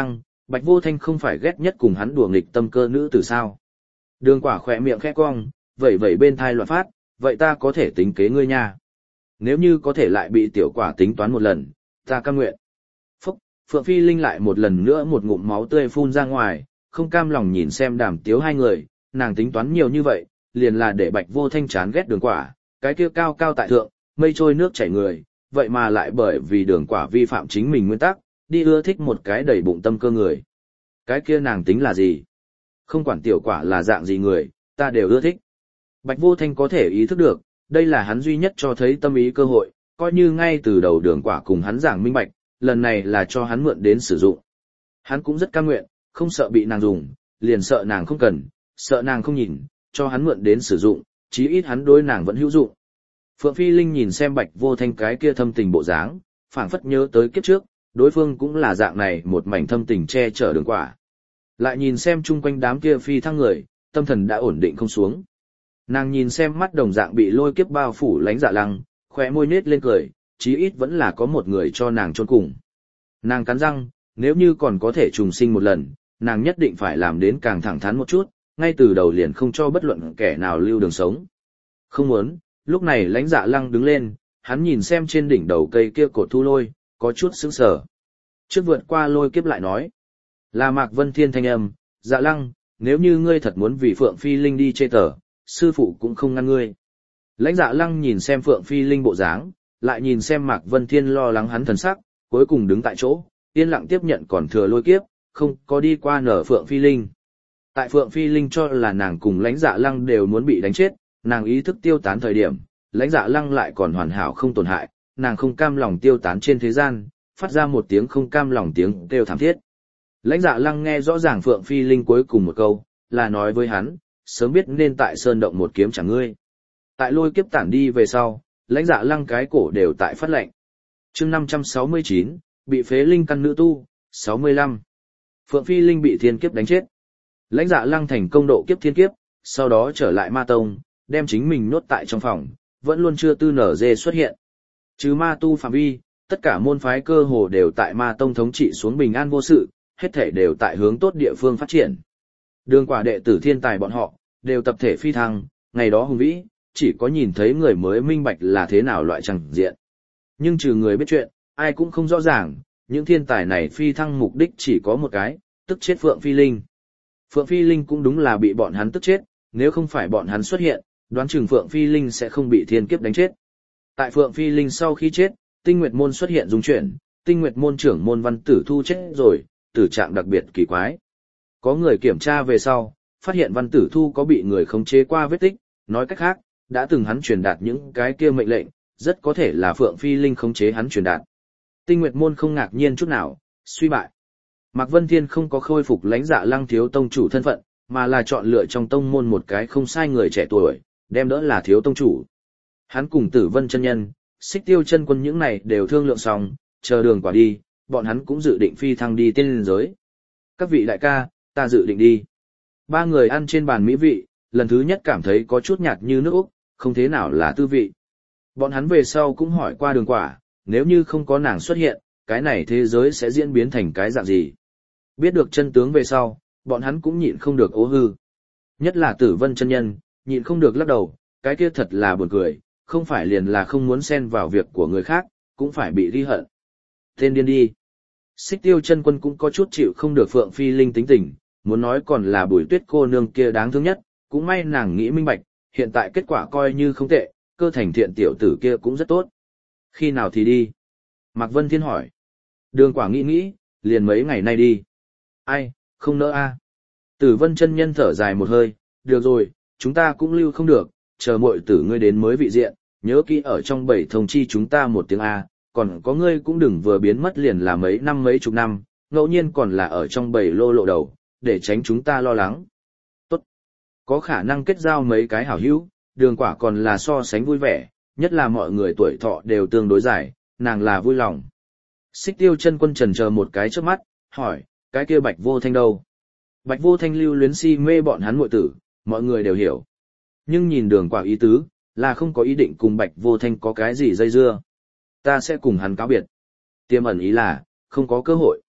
Bạch Vô Thanh không phải ghét nhất cùng hắn đùa nghịch tâm cơ nữ tử sao? Đường Quả khỏe miệng khẽ cong, vậy vậy bên thai loạn phát, vậy ta có thể tính kế ngươi nha. Nếu như có thể lại bị tiểu quả tính toán một lần, ta cam nguyện. Phúc, Phượng Phi Linh lại một lần nữa một ngụm máu tươi phun ra ngoài, không cam lòng nhìn xem Đàm Tiếu hai người, nàng tính toán nhiều như vậy, liền là để Bạch Vô Thanh chán ghét Đường Quả, cái kia cao cao tại thượng, mây trôi nước chảy người, vậy mà lại bởi vì Đường Quả vi phạm chính mình nguyên tắc, đi ưa thích một cái đầy bụng tâm cơ người. Cái kia nàng tính là gì? Không quản tiểu quả là dạng gì người, ta đều ưa thích. Bạch Vô Thanh có thể ý thức được, đây là hắn duy nhất cho thấy tâm ý cơ hội, coi như ngay từ đầu Đường Quả cùng hắn giảng minh bạch, lần này là cho hắn mượn đến sử dụng. Hắn cũng rất cam nguyện, không sợ bị nàng dùng, liền sợ nàng không cần, sợ nàng không nhìn, cho hắn mượn đến sử dụng, chí ít hắn đối nàng vẫn hữu dụng. Phượng Phi Linh nhìn xem Bạch Vô Thanh cái kia thâm tình bộ dáng, phảng phất nhớ tới kiếp trước, đối phương cũng là dạng này một mảnh thâm tình che chở Đường Quả. Lại nhìn xem chung quanh đám kia phi thăng người, tâm thần đã ổn định không xuống. Nàng nhìn xem mắt đồng dạng bị lôi kiếp bao phủ Lãnh Dạ Lăng, khóe môi nết lên cười, chí ít vẫn là có một người cho nàng chôn cùng. Nàng cắn răng, nếu như còn có thể trùng sinh một lần, nàng nhất định phải làm đến càng thẳng thắn một chút, ngay từ đầu liền không cho bất luận kẻ nào lưu đường sống. Không muốn, lúc này Lãnh Dạ Lăng đứng lên, hắn nhìn xem trên đỉnh đầu cây kia cột thu lôi, có chút sững sờ. Trước vượt qua lôi kiếp lại nói, là Mạc Vân Thiên thanh âm, Dạ Lăng, nếu như ngươi thật muốn vì Phượng Phi Linh đi chê tờ, sư phụ cũng không ngăn ngươi. Lãnh Dạ Lăng nhìn xem Phượng Phi Linh bộ dáng, lại nhìn xem Mạc Vân Thiên lo lắng hắn thần sắc, cuối cùng đứng tại chỗ, yên lặng tiếp nhận còn thừa lôi kiếp, không có đi qua nở Phượng Phi Linh. Tại Phượng Phi Linh cho là nàng cùng Lãnh Dạ Lăng đều muốn bị đánh chết, nàng ý thức tiêu tán thời điểm, Lãnh Dạ Lăng lại còn hoàn hảo không tổn hại, nàng không cam lòng tiêu tán trên thế gian, phát ra một tiếng không cam lòng tiếng kêu thảm thiết. Lãnh Dạ Lăng nghe rõ ràng Phượng Phi Linh cuối cùng một câu, là nói với hắn, sớm biết nên tại sơn động một kiếm chẳng ngươi. Tại lôi kiếp tản đi về sau, Lãnh Dạ Lăng cái cổ đều tại phát lệnh. Chương năm trăm sáu mươi chín, bị phế linh căn nữ tu, sáu mươi lăm. Phượng Phi Linh bị thiên kiếp đánh chết. Lãnh Dạ Lăng thành công độ kiếp thiên kiếp, sau đó trở lại Ma Tông, đem chính mình nhốt tại trong phòng, vẫn luôn chưa tư nở dê xuất hiện. Trừ ma tu phạm vi, tất cả môn phái cơ hồ đều tại Ma Tông thống trị xuống bình an vô sự, hết thể đều tại hướng tốt địa phương phát triển. Đường Quả đệ tử thiên tài bọn họ, đều tập thể phi thăng, ngày đó hùng vĩ, chỉ có nhìn thấy người mới minh bạch là thế nào loại chẳng diện. Nhưng trừ người biết chuyện, ai cũng không rõ ràng, những thiên tài này phi thăng mục đích chỉ có một cái, tức chết Phượng Phi Linh. Phượng Phi Linh cũng đúng là bị bọn hắn tức chết, nếu không phải bọn hắn xuất hiện, đoán chừng Phượng Phi Linh sẽ không bị thiên kiếp đánh chết. Tại Phượng Phi Linh sau khi chết, Tinh Nguyệt môn xuất hiện dung chuyển, Tinh Nguyệt môn trưởng môn Văn Tử Thu chết rồi, tử trạng đặc biệt kỳ quái. Có người kiểm tra về sau, phát hiện Văn Tử Thu có bị người khống chế qua vết tích, nói cách khác, đã từng hắn truyền đạt những cái kia mệnh lệnh, rất có thể là Phượng Phi Linh khống chế hắn truyền đạt. Tinh Nguyệt môn không ngạc nhiên chút nào, suy bại. Mạc Vân Thiên không có khôi phục Lãnh Dạ Lăng thiếu tông chủ thân phận, mà là chọn lựa trong tông môn một cái không sai người trẻ tuổi, đem đỡ là thiếu tông chủ. Hắn cùng Tử Vân chân nhân, Xích Tiêu chân quân những này đều thương lượng xong, chờ Đường Quả đi, bọn hắn cũng dự định phi thăng đi tiên linh giới. Các vị đại ca, ta dự định đi. Ba người ăn trên bàn mỹ vị, lần thứ nhất cảm thấy có chút nhạt như nước Úc, không thế nào là tư vị. Bọn hắn về sau cũng hỏi qua Đường Quả, nếu như không có nàng xuất hiện, cái này thế giới sẽ diễn biến thành cái dạng gì. Biết được chân tướng về sau, bọn hắn cũng nhịn không được ố hư. Nhất là Tử Vân chân nhân, nhịn không được lắc đầu, cái kia thật là buồn cười, không phải liền là không muốn xen vào việc của người khác, cũng phải bị ghi hận. Tên điên đi. Xích Tiêu chân quân cũng có chút chịu không được Phượng Phi Linh tính tình, muốn nói còn là Bùi Tuyết cô nương kia đáng thương nhất, cũng may nàng nghĩ minh bạch, hiện tại kết quả coi như không tệ, cơ thành thiện tiểu tử kia cũng rất tốt. Khi nào thì đi? Mạc Vân Thiên hỏi. Đường Quả nghĩ nghĩ, liền mấy ngày nay đi. Ai, không nỡ a. Tử Vân chân nhân thở dài một hơi, được rồi, chúng ta cũng lưu không được, chờ muội tử ngươi đến mới vị diện, nhớ kỹ ở trong bảy thông chi chúng ta một tiếng a, còn có ngươi cũng đừng vừa biến mất liền là mấy năm mấy chục năm, ngẫu nhiên còn là ở trong bảy lô lộ đầu, để tránh chúng ta lo lắng. Tốt. Có khả năng kết giao mấy cái hảo hữu, Đường Quả còn là so sánh vui vẻ, nhất là mọi người tuổi thọ đều tương đối dài, nàng là vui lòng. Xích Tiêu chân quân chần chờ một cái trước mắt, hỏi, cái kia Bạch Vô Thanh đâu? Bạch Vô Thanh lưu luyến si mê bọn hắn muội tử, mọi người đều hiểu. Nhưng nhìn Đường Quả ý tứ, là không có ý định cùng Bạch Vô Thanh có cái gì dây dưa. Ta sẽ cùng hắn cáo biệt. Tiềm ẩn ý là, không có cơ hội.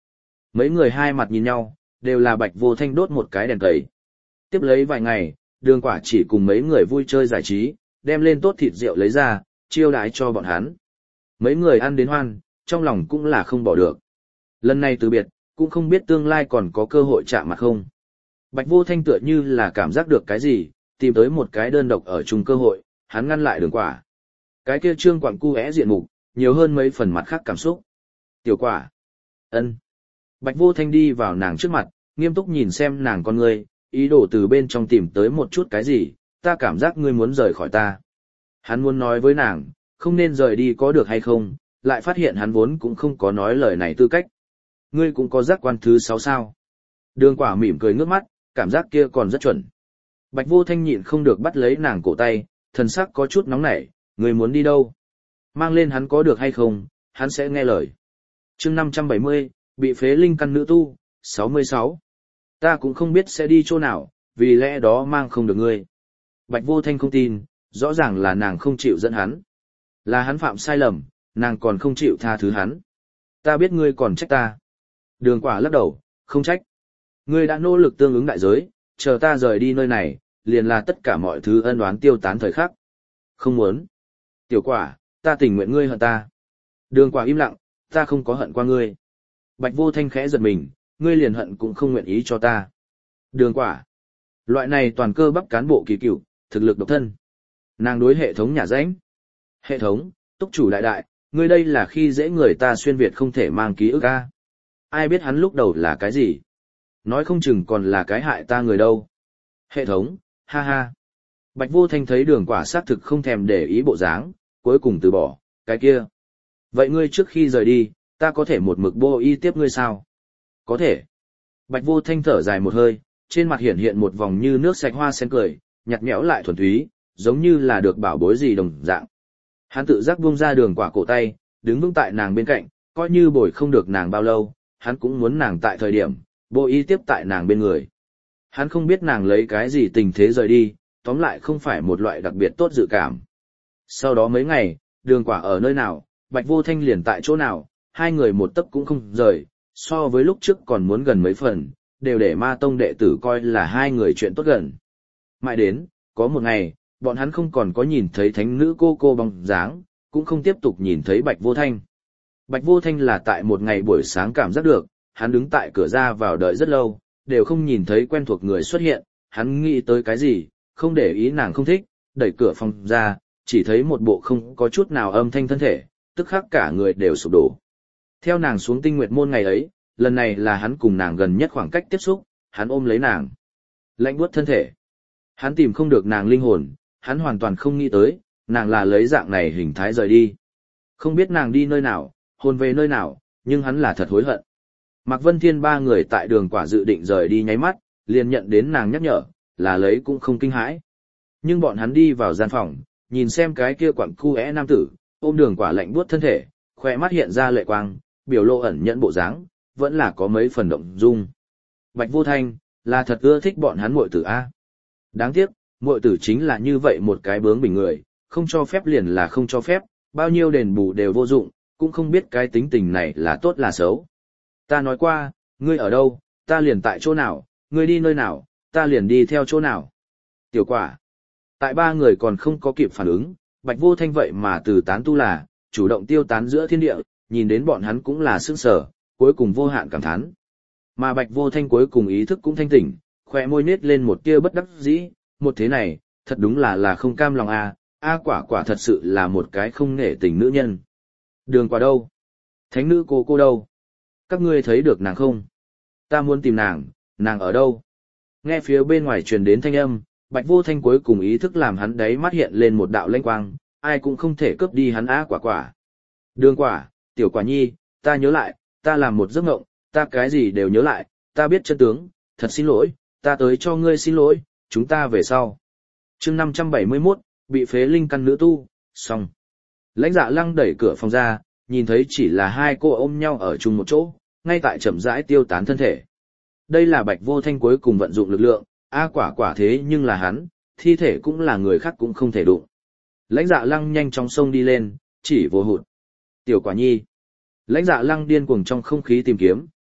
Mấy người hai mặt nhìn nhau, đều là Bạch Vô Thanh đốt một cái đèn tẩy. Tiếp lấy vài ngày, Đường Quả chỉ cùng mấy người vui chơi giải trí, đem lên tốt thịt rượu lấy ra, chiêu đãi cho bọn hắn. Mấy người ăn đến hoan, trong lòng cũng là không bỏ được. Lần này từ biệt, cũng không biết tương lai còn có cơ hội chạm mặt không. Bạch Vô Thanh tựa như là cảm giác được cái gì, tìm tới một cái đơn độc ở chung cơ hội, hắn ngăn lại Đường Quả. Cái kia trương quặng cu é diện mục, nhiều hơn mấy phần mặt khác cảm xúc. Tiểu Quả. Ân. Bạch Vô Thanh đi vào nàng trước mặt, nghiêm túc nhìn xem nàng con ngươi, ý đồ từ bên trong tìm tới một chút cái gì, ta cảm giác ngươi muốn rời khỏi ta. Hắn muốn nói với nàng, không nên rời đi có được hay không, lại phát hiện hắn vốn cũng không có nói lời này tư cách. Ngươi cũng có giác quan thứ sáu sao. Đường Quả mỉm cười ngước mắt, cảm giác kia còn rất chuẩn. Bạch Vô Thanh nhịn không được bắt lấy nàng cổ tay, thần sắc có chút nóng nảy, ngươi muốn đi đâu? Mang lên hắn có được hay không, hắn sẽ nghe lời. chương năm trăm bảy mươi, bị phế linh căn nữ tu, sáu mươi sáu. Ta cũng không biết sẽ đi chỗ nào, vì lẽ đó mang không được ngươi. Bạch Vô Thanh không tin, rõ ràng là nàng không chịu dẫn hắn. Là hắn phạm sai lầm, nàng còn không chịu tha thứ hắn. Ta biết ngươi còn trách ta. Đường Quả lắc đầu, không trách. Ngươi đã nỗ lực tương ứng đại giới, chờ ta rời đi nơi này, liền là tất cả mọi thứ ân oán tiêu tán thời khắc. Không muốn. Tiểu Quả, ta tình nguyện ngươi hận ta. Đường Quả im lặng, ta không có hận qua ngươi. Bạch Vô Thanh khẽ giật mình, ngươi liền hận cũng không nguyện ý cho ta. Đường Quả. Loại này toàn cơ bắp cán bộ kỳ cựu, thực lực độc thân. Nàng đối hệ thống nhà rãnh. Hệ thống, túc chủ đại đại, ngươi đây là khi dễ người ta xuyên Việt không thể mang ký ức a. Ai biết hắn lúc đầu là cái gì? Nói không chừng còn là cái hại ta người đâu. Hệ thống, ha ha. Bạch Vô Thanh thấy Đường Quả xác thực không thèm để ý bộ dáng, cuối cùng từ bỏ, cái kia. Vậy ngươi trước khi rời đi, ta có thể một mực bô y tiếp ngươi sao? Có thể. Bạch Vô Thanh thở dài một hơi, trên mặt hiện hiện một vòng như nước sạch hoa sen cười, nhạt nhẽo lại thuần túy, giống như là được bảo bối gì đồng dạng. Hắn tự giác buông ra Đường Quả cổ tay, đứng vững tại nàng bên cạnh, coi như bồi không được nàng bao lâu, hắn cũng muốn nàng tại thời điểm, bô y tiếp tại nàng bên người. Hắn không biết nàng lấy cái gì tình thế rời đi, tóm lại không phải một loại đặc biệt tốt dự cảm. Sau đó mấy ngày, Đường Quả ở nơi nào, Bạch Vô Thanh liền tại chỗ nào, hai người một tấc cũng không rời, so với lúc trước còn muốn gần mấy phần, đều để Ma Tông đệ tử coi là hai người chuyện tốt gần. Mãi đến, có một ngày, bọn hắn không còn có nhìn thấy thánh nữ cô cô bóng dáng, cũng không tiếp tục nhìn thấy Bạch Vô Thanh. Bạch Vô Thanh là tại một ngày buổi sáng cảm giác được, hắn đứng tại cửa ra vào đợi rất lâu, đều không nhìn thấy quen thuộc người xuất hiện, hắn nghĩ tới cái gì, không để ý nàng không thích, đẩy cửa phòng ra, chỉ thấy một bộ không có chút nào âm thanh thân thể, tức khắc cả người đều sụp đổ. Theo nàng xuống tinh nguyệt môn ngày ấy, lần này là hắn cùng nàng gần nhất khoảng cách tiếp xúc, hắn ôm lấy nàng. Lạnh buốt thân thể. Hắn tìm không được nàng linh hồn, hắn hoàn toàn không nghĩ tới, nàng là lấy dạng này hình thái rời đi. Không biết nàng đi nơi nào, hồn về nơi nào, nhưng hắn là thật hối hận. Mạc Vân Thiên ba người tại Đường Quả dự định rời đi nháy mắt, liền nhận đến nàng nhắc nhở, là lấy cũng không kinh hãi. Nhưng bọn hắn đi vào gian phòng, nhìn xem cái kia quặng cu é nam tử, ôm Đường Quả lạnh buốt thân thể, khỏe mắt hiện ra lệ quang, biểu lộ ẩn nhẫn bộ dáng, vẫn là có mấy phần động dung. Bạch Vô Thanh, là thật ưa thích bọn hắn muội tử a. Đáng tiếc, muội tử chính là như vậy một cái bướng bỉnh người, không cho phép liền là không cho phép, bao nhiêu đền bù đều vô dụng, cũng không biết cái tính tình này là tốt là xấu. Ta nói qua, ngươi ở đâu, ta liền tại chỗ nào, ngươi đi nơi nào, ta liền đi theo chỗ nào. Tiểu Quả. Tại ba người còn không có kịp phản ứng, Bạch Vô Thanh vậy mà từ tán tu là, chủ động tiêu tán giữa thiên địa, nhìn đến bọn hắn cũng là sững sờ, cuối cùng vô hạn cảm thán. Mà Bạch Vô Thanh cuối cùng ý thức cũng thanh tỉnh, khỏe môi nết lên một tia bất đắc dĩ, một thế này, thật đúng là là không cam lòng a, a Quả Quả thật sự là một cái không nể tình nữ nhân. Đường Quả đâu? Thánh nữ cô cô đâu? Các ngươi thấy được nàng không? Ta muốn tìm nàng, nàng ở đâu? Nghe phía bên ngoài truyền đến thanh âm, Bạch Vô Thanh cuối cùng ý thức làm hắn đấy mắt hiện lên một đạo lanh quang, ai cũng không thể cướp đi hắn a Quả Quả. Đường Quả, Tiểu Quả Nhi, ta nhớ lại, ta làm một giấc mộng, ta cái gì đều nhớ lại, ta biết chân tướng, thật xin lỗi, ta tới cho ngươi xin lỗi, chúng ta về sau. chương năm trăm bảy mươi mốt, bị phế linh căn nữ tu, xong. Lãnh Dạ Lăng đẩy cửa phòng ra, nhìn thấy chỉ là hai cô ôm nhau ở chung một chỗ, ngay tại chậm rãi tiêu tán thân thể. Đây là Bạch Vô Thanh cuối cùng vận dụng lực lượng, a Quả Quả thế nhưng là hắn, thi thể cũng là người khác cũng không thể đụng. Lãnh Dạ Lăng nhanh chóng xông đi lên, chỉ vô hụt. Tiểu Quả Nhi. Lãnh Dạ Lăng điên cuồng trong không khí tìm kiếm,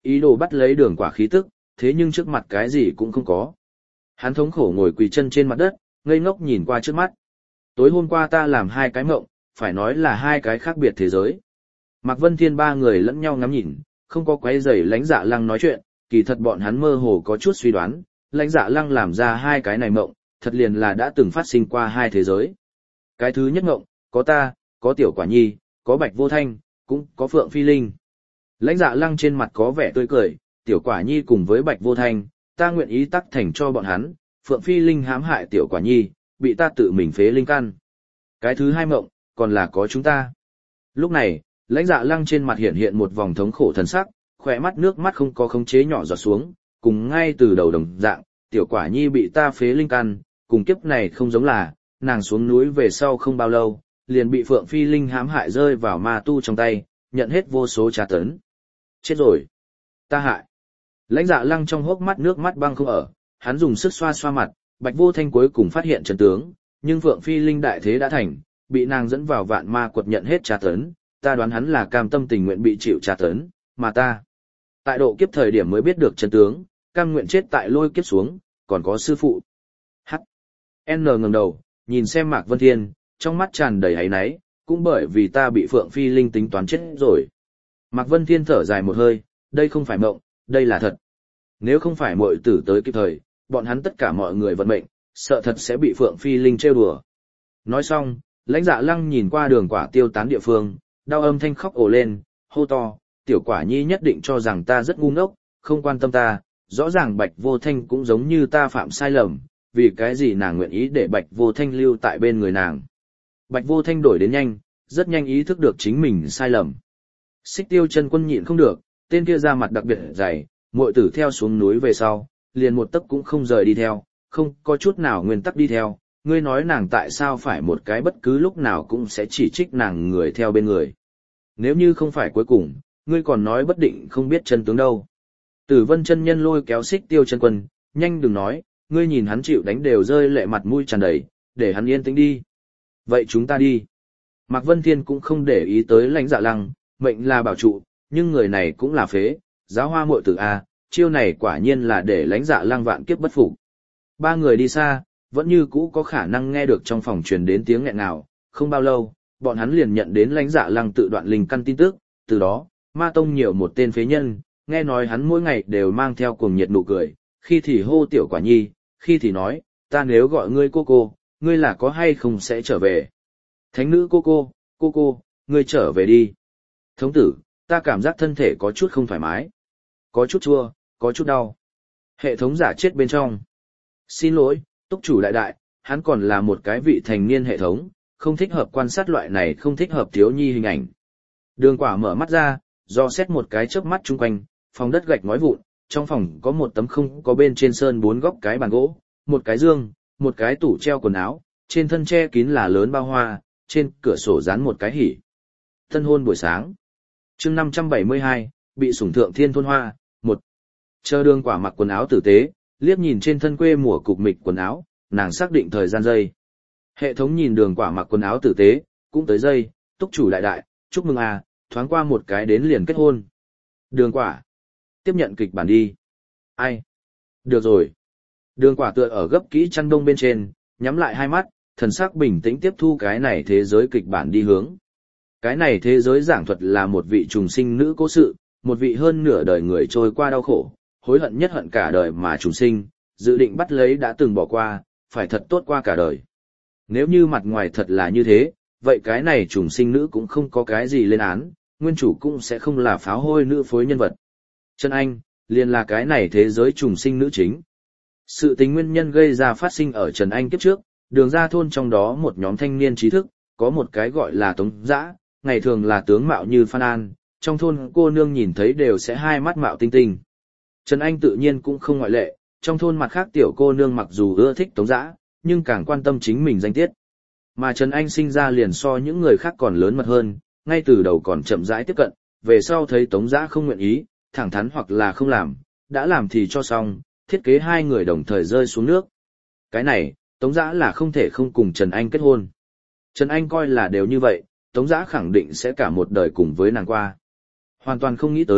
ý đồ bắt lấy đường quả khí tức, thế nhưng trước mặt cái gì cũng không có. Hắn thống khổ ngồi quỳ chân trên mặt đất, ngây ngốc nhìn qua trước mắt. Tối hôm qua ta làm hai cái mộng, phải nói là hai cái khác biệt thế giới. Mạc Vân Thiên ba người lẫn nhau ngắm nhìn, không có quấy rầy Lãnh Dạ Lăng nói chuyện, kỳ thật bọn hắn mơ hồ có chút suy đoán, Lãnh Dạ Lăng làm ra hai cái này mộng, thật liền là đã từng phát sinh qua hai thế giới. Cái thứ nhất mộng, có ta, có Tiểu Quả Nhi, có Bạch Vô Thanh, cũng có Phượng Phi Linh. Lãnh Dạ Lăng trên mặt có vẻ tươi cười, Tiểu Quả Nhi cùng với Bạch Vô Thanh, ta nguyện ý tắc thành cho bọn hắn, Phượng Phi Linh hãm hại Tiểu Quả Nhi, bị ta tự mình phế linh căn. Cái thứ hai mộng, còn là có chúng ta. Lúc này, Lãnh Dạ Lăng trên mặt hiện hiện một vòng thống khổ thần sắc, khỏe mắt nước mắt không có khống chế nhỏ giọt xuống, cùng ngay từ đầu đồng dạng, Tiểu Quả Nhi bị ta phế linh căn, cùng kiếp này không giống là, nàng xuống núi về sau không bao lâu, liền bị Phượng Phi Linh hãm hại rơi vào ma tu trong tay, nhận hết vô số tra tấn. Chết rồi. Ta hại. Lãnh Dạ Lăng trong hốc mắt nước mắt băng không ở, hắn dùng sức xoa xoa mặt, Bạch Vô Thanh cuối cùng phát hiện chân tướng, nhưng Phượng Phi Linh đại thế đã thành, bị nàng dẫn vào vạn ma quật nhận hết tra tấn, ta đoán hắn là cam tâm tình nguyện bị chịu tra tấn, mà ta, tại độ kiếp thời điểm mới biết được chân tướng, cam nguyện chết tại lôi kiếp xuống, còn có sư phụ. H. N ngẩng đầu, nhìn xem Mạc Vân Thiên, trong mắt tràn đầy áy náy, cũng bởi vì ta bị Phượng Phi Linh tính toán chết rồi. Mạc Vân Thiên thở dài một hơi, đây không phải mộng, đây là thật. Nếu không phải muội tử tới kịp thời, bọn hắn tất cả mọi người vận mệnh, sợ thật sẽ bị Phượng Phi Linh trêu đùa. Nói xong, Lãnh Dạ Lăng nhìn qua đường quả tiêu tán địa phương, đau âm thanh khóc ồ lên, hô to, Tiểu Quả Nhi nhất định cho rằng ta rất ngu ngốc, không quan tâm ta, rõ ràng Bạch Vô Thanh cũng giống như ta phạm sai lầm, vì cái gì nàng nguyện ý để Bạch Vô Thanh lưu tại bên người nàng. Bạch Vô Thanh đổi đến nhanh, rất nhanh ý thức được chính mình sai lầm. Xích Tiêu Chân Quân nhịn không được, tên kia ra mặt đặc biệt dày, muội tử theo xuống núi về sau, liền một tấc cũng không rời đi theo, không có chút nào nguyên tắc đi theo, ngươi nói nàng tại sao phải một cái bất cứ lúc nào cũng sẽ chỉ trích nàng người theo bên người. Nếu như không phải cuối cùng, ngươi còn nói bất định không biết chân tướng đâu. Tử Vân chân nhân lôi kéo Xích Tiêu Chân Quân, nhanh đừng nói, ngươi nhìn hắn chịu đánh đều rơi lệ mặt mũi tràn đầy, để hắn yên tĩnh đi. Vậy chúng ta đi. Mạc Vân Thiên cũng không để ý tới Lãnh Dạ Lăng, mệnh là bảo trụ, nhưng người này cũng là phế, giáo hoa muội tử a, chiêu này quả nhiên là để Lãnh Dạ Lăng vạn kiếp bất phục. Ba người đi xa, vẫn như cũ có khả năng nghe được trong phòng truyền đến tiếng nghẹn ngào, không bao lâu, bọn hắn liền nhận đến Lãnh Dạ Lăng tự đoạn linh căn tin tức, từ đó, Ma Tông nhiều một tên phế nhân, nghe nói hắn mỗi ngày đều mang theo cuồng nhiệt nụ cười, khi thì hô Tiểu Quả Nhi, khi thì nói, ta nếu gọi ngươi cô cô, ngươi là có hay không sẽ trở về. Thánh nữ cô cô, cô cô, ngươi trở về đi. Thống tử, ta cảm giác thân thể có chút không thoải mái. Có chút chua, có chút đau. Hệ thống giả chết bên trong. Xin lỗi, túc chủ đại đại, hắn còn là một cái vị thành niên hệ thống, không thích hợp quan sát loại này không thích hợp thiếu nhi hình ảnh. Đường quả mở mắt ra, do xét một cái chớp mắt chung quanh, phòng đất gạch ngói vụn, trong phòng có một tấm không có bên trên sơn bốn góc cái bàn gỗ, một cái giường, một cái tủ treo quần áo, trên thân che kín là lớn bao hoa, trên cửa sổ dán một cái hỉ. Tân hôn buổi sáng. Chương năm trăm bảy mươi hai, bị sủng thượng thiên thôn hoa, một. Chờ đường quả mặc quần áo tử tế, liếc nhìn trên thân quê mùa cục mịch quần áo, nàng xác định thời gian giây. Hệ thống nhìn đường quả mặc quần áo tử tế, cũng tới giây, túc chủ đại đại, chúc mừng à, thoáng qua một cái đến liền kết hôn. Đường quả. Tiếp nhận kịch bản đi. Ai? Được rồi. Đường quả tựa ở gấp kỹ chăn đông bên trên, nhắm lại hai mắt, thần sắc bình tĩnh tiếp thu cái này thế giới kịch bản đi hướng. Cái này thế giới giảng thuật là một vị trùng sinh nữ cố sự, một vị hơn nửa đời người trôi qua đau khổ, hối hận nhất hận cả đời mà trùng sinh, dự định bắt lấy đã từng bỏ qua, phải thật tốt qua cả đời. Nếu như mặt ngoài thật là như thế, vậy cái này trùng sinh nữ cũng không có cái gì lên án, nguyên chủ cũng sẽ không là pháo hôi nữ phối nhân vật. Trần Anh, liền là cái này thế giới trùng sinh nữ chính. Sự tình nguyên nhân gây ra phát sinh ở Trần Anh kiếp trước, đường ra thôn trong đó một nhóm thanh niên trí thức, có một cái gọi là Tống Dã, ngày thường là tướng mạo như Phan An, trong thôn cô nương nhìn thấy đều sẽ hai mắt mạo tinh tinh. Trần Anh tự nhiên cũng không ngoại lệ, trong thôn mặt khác tiểu cô nương mặc dù ưa thích Tống Dã, nhưng càng quan tâm chính mình danh tiết. Mà Trần Anh sinh ra liền so những người khác còn lớn mật hơn, ngay từ đầu còn chậm rãi tiếp cận, về sau thấy Tống Dã không nguyện ý, thẳng thắn hoặc là không làm, đã làm thì cho xong, thiết kế hai người đồng thời rơi xuống nước. Cái này, Tống Dã là không thể không cùng Trần Anh kết hôn. Trần Anh coi là đều như vậy, Tống Dã khẳng định sẽ cả một đời cùng với nàng qua. Hoàn toàn không nghĩ tới,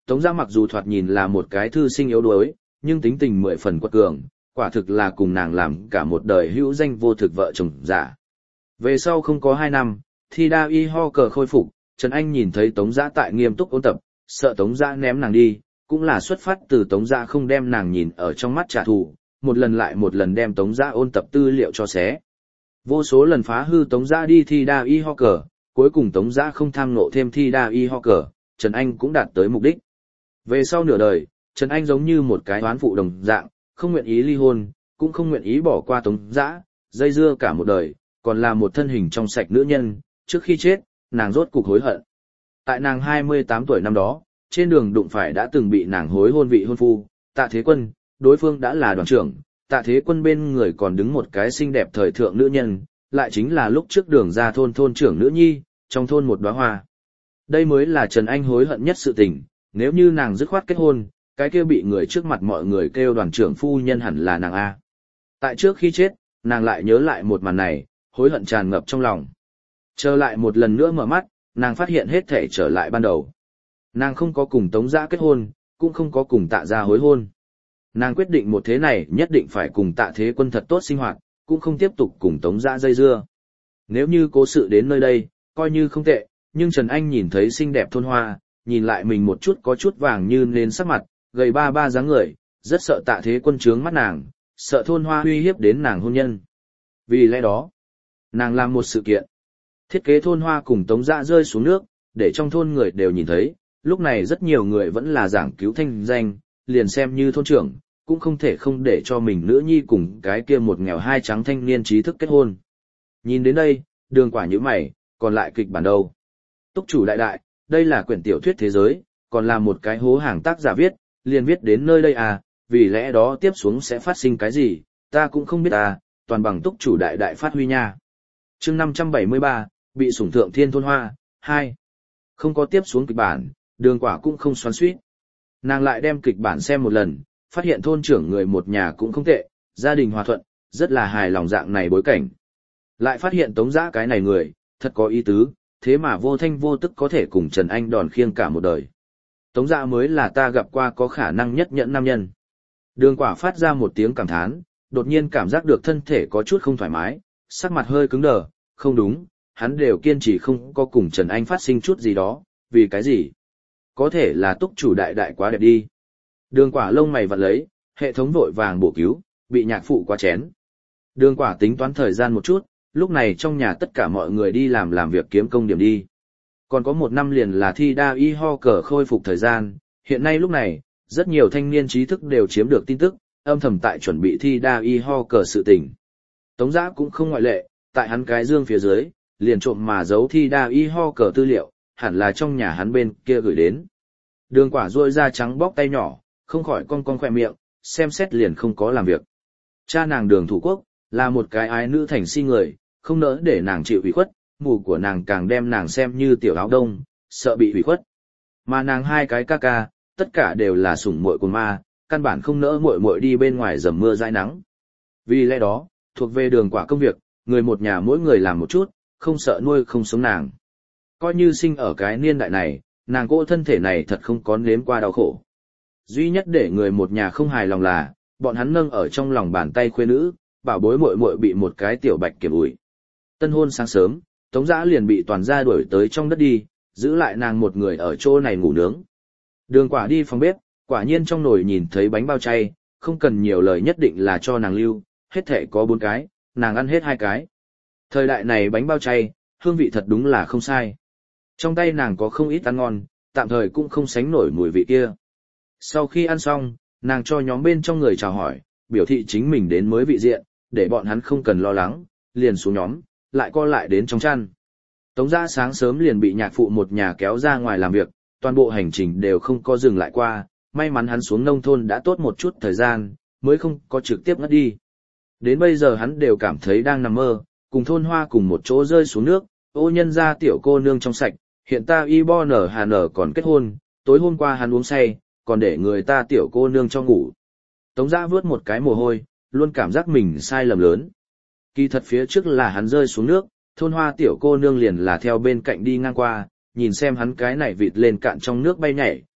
Tống Giã mặc dù thoạt nhìn là một cái thư sinh yếu đuối, nhưng tính tình mười phần quật cường, quả thực là cùng nàng làm cả một đời hữu danh vô thực vợ chồng giả. Về sau không có hai năm, thi đa y ho cờ khôi phục, Trần Anh nhìn thấy Tống Giã tại nghiêm túc ôn tập, sợ Tống Giã ném nàng đi, cũng là xuất phát từ Tống Giã không đem nàng nhìn ở trong mắt trả thù, một lần lại một lần đem Tống Giã ôn tập tư liệu cho xé. Vô số lần phá hư Tống Giã đi thi đa y ho cờ, cuối cùng Tống Giã không tham nộ thêm thi đa y ho cờ, Trần Anh cũng đạt tới mục đích. Về sau nửa đời, Trần Anh giống như một cái oán phụ đồng dạng, không nguyện ý ly hôn, cũng không nguyện ý bỏ qua Tống Giã, dây dưa cả một đời, còn là một thân hình trong sạch nữ nhân, trước khi chết, nàng rốt cục hối hận. Tại nàng hai mươi tám tuổi năm đó, trên đường đụng phải đã từng bị nàng hối hôn vị hôn phu, Tạ Thế Quân, đối phương đã là đoàn trưởng, Tạ Thế Quân bên người còn đứng một cái xinh đẹp thời thượng nữ nhân, lại chính là lúc trước đường ra thôn thôn trưởng nữ nhi, trong thôn một đóa hoa. Đây mới là Trần Anh hối hận nhất sự tình, nếu như nàng dứt khoát kết hôn, cái kia bị người trước mặt mọi người kêu đoàn trưởng phu nhân hẳn là nàng A. Tại trước khi chết, nàng lại nhớ lại một màn này, hối hận tràn ngập trong lòng. Trở lại một lần nữa mở mắt, nàng phát hiện hết thể trở lại ban đầu. Nàng không có cùng Tống Giã kết hôn, cũng không có cùng Tạ gia hối hôn. Nàng quyết định một thế này nhất định phải cùng Tạ Thế Quân thật tốt sinh hoạt, cũng không tiếp tục cùng Tống Giã dây dưa. Nếu như cố sự đến nơi đây, coi như không tệ, nhưng Trần Anh nhìn thấy xinh đẹp thôn hoa, nhìn lại mình một chút có chút vàng như nến sắc mặt, gầy ba ba dáng người, rất sợ Tạ Thế Quân trướng mắt nàng, sợ thôn hoa uy hiếp đến nàng hôn nhân. Vì lẽ đó, nàng làm một sự kiện. Thiết kế thôn hoa cùng Tống Giã rơi xuống nước, để trong thôn người đều nhìn thấy, lúc này rất nhiều người vẫn là giảng cứu thanh danh, liền xem như thôn trưởng, cũng không thể không để cho mình nữ nhi cùng cái kia một nghèo hai trắng thanh niên trí thức kết hôn. Nhìn đến đây, Đường Quả nhíu mày, còn lại kịch bản đâu? Túc chủ đại đại, đây là quyển tiểu thuyết thế giới, còn là một cái hố hàng tác giả viết, liền viết đến nơi đây à, vì lẽ đó tiếp xuống sẽ phát sinh cái gì, ta cũng không biết à, toàn bằng túc chủ đại đại phát huy nha. Chương năm trăm bảy mươi ba, bị sủng thượng thiên thôn hoa, hai. Không có tiếp xuống kịch bản, Đường Quả cũng không xoắn xuýt. Nàng lại đem kịch bản xem một lần, phát hiện thôn trưởng người một nhà cũng không tệ, gia đình hòa thuận, rất là hài lòng dạng này bối cảnh. Lại phát hiện Tống Giã cái này người, thật có ý tứ, thế mà vô thanh vô tức có thể cùng Trần Anh đòn khiêng cả một đời. Tống Giã mới là ta gặp qua có khả năng nhất nhẫn nam nhân. Đường Quả phát ra một tiếng cảm thán, đột nhiên cảm giác được thân thể có chút không thoải mái, sắc mặt hơi cứng đờ, không đúng, hắn đều kiên trì không có cùng Trần Anh phát sinh chút gì đó, vì cái gì? Có thể là túc chủ đại đại quá đẹp đi. Đường Quả lông mày vặn lấy, hệ thống vội vàng bổ cứu, bị nhạc phụ quá chén. Đường Quả tính toán thời gian một chút, lúc này trong nhà tất cả mọi người đi làm làm việc kiếm công điểm đi. Còn có một năm liền là thi đa y ho cờ khôi phục thời gian, hiện nay lúc này, rất nhiều thanh niên trí thức đều chiếm được tin tức, âm thầm tại chuẩn bị thi đa y ho cờ sự tình. Tống Giã cũng không ngoại lệ, tại hắn cái dương phía dưới, liền trộm mà giấu thi đa y ho cờ tư liệu, hẳn là trong nhà hắn bên kia gửi đến. Đường Quả rôi da trắng bóc tay nhỏ, không khỏi cong cong khỏe miệng, xem xét liền không có làm việc. Cha nàng Đường Thủ Quốc, là một cái ái nữ thành si người, không nỡ để nàng chịu ủy khuất, mù của nàng càng đem nàng xem như tiểu áo đông, sợ bị ủy khuất. Mà nàng hai cái ca ca, tất cả đều là sủng muội của ma, căn bản không nỡ muội muội đi bên ngoài dầm mưa dãi nắng. Vì lẽ đó, thuộc về Đường Quả công việc, người một nhà mỗi người làm một chút, không sợ nuôi không sống nàng. Coi như sinh ở cái niên đại này, nàng cỗ thân thể này thật không có nếm qua đau khổ. Duy nhất để người một nhà không hài lòng là, bọn hắn nâng ở trong lòng bàn tay khuê nữ, bảo bối muội muội bị một cái tiểu bạch kiểm ủi. Tân hôn sáng sớm, Tống Giã liền bị toàn gia đuổi tới trong đất đi, giữ lại nàng một người ở chỗ này ngủ nướng. Đường Quả đi phòng bếp, quả nhiên trong nồi nhìn thấy bánh bao chay, không cần nhiều lời nhất định là cho nàng lưu, hết thể có bốn cái, nàng ăn hết hai cái. Thời đại này bánh bao chay, hương vị thật đúng là không sai. Trong tay nàng có không ít ăn ngon, tạm thời cũng không sánh nổi mùi vị kia. Sau khi ăn xong, nàng cho nhóm bên trong người chào hỏi, biểu thị chính mình đến mới vị diện, để bọn hắn không cần lo lắng, liền xuống nhóm, lại co lại đến trong chăn. Tống Giã sáng sớm liền bị nhạc phụ một nhà kéo ra ngoài làm việc, toàn bộ hành trình đều không có dừng lại qua, may mắn hắn xuống nông thôn đã tốt một chút thời gian, mới không có trực tiếp ngất đi. Đến bây giờ hắn đều cảm thấy đang nằm mơ, cùng thôn hoa cùng một chỗ rơi xuống nước, ô nhân ra tiểu cô nương trong sạch, hiện ta y bo nở hà nở còn kết hôn, tối hôm qua hắn uống say, còn để người ta tiểu cô nương cho ngủ. Tống Giã vớt một cái mồ hôi, luôn cảm giác mình sai lầm lớn. Kỳ thật phía trước là hắn rơi xuống nước, thôn hoa tiểu cô nương liền là theo bên cạnh đi ngang qua, nhìn xem hắn cái này vịt lên cạn trong nước bay nhảy,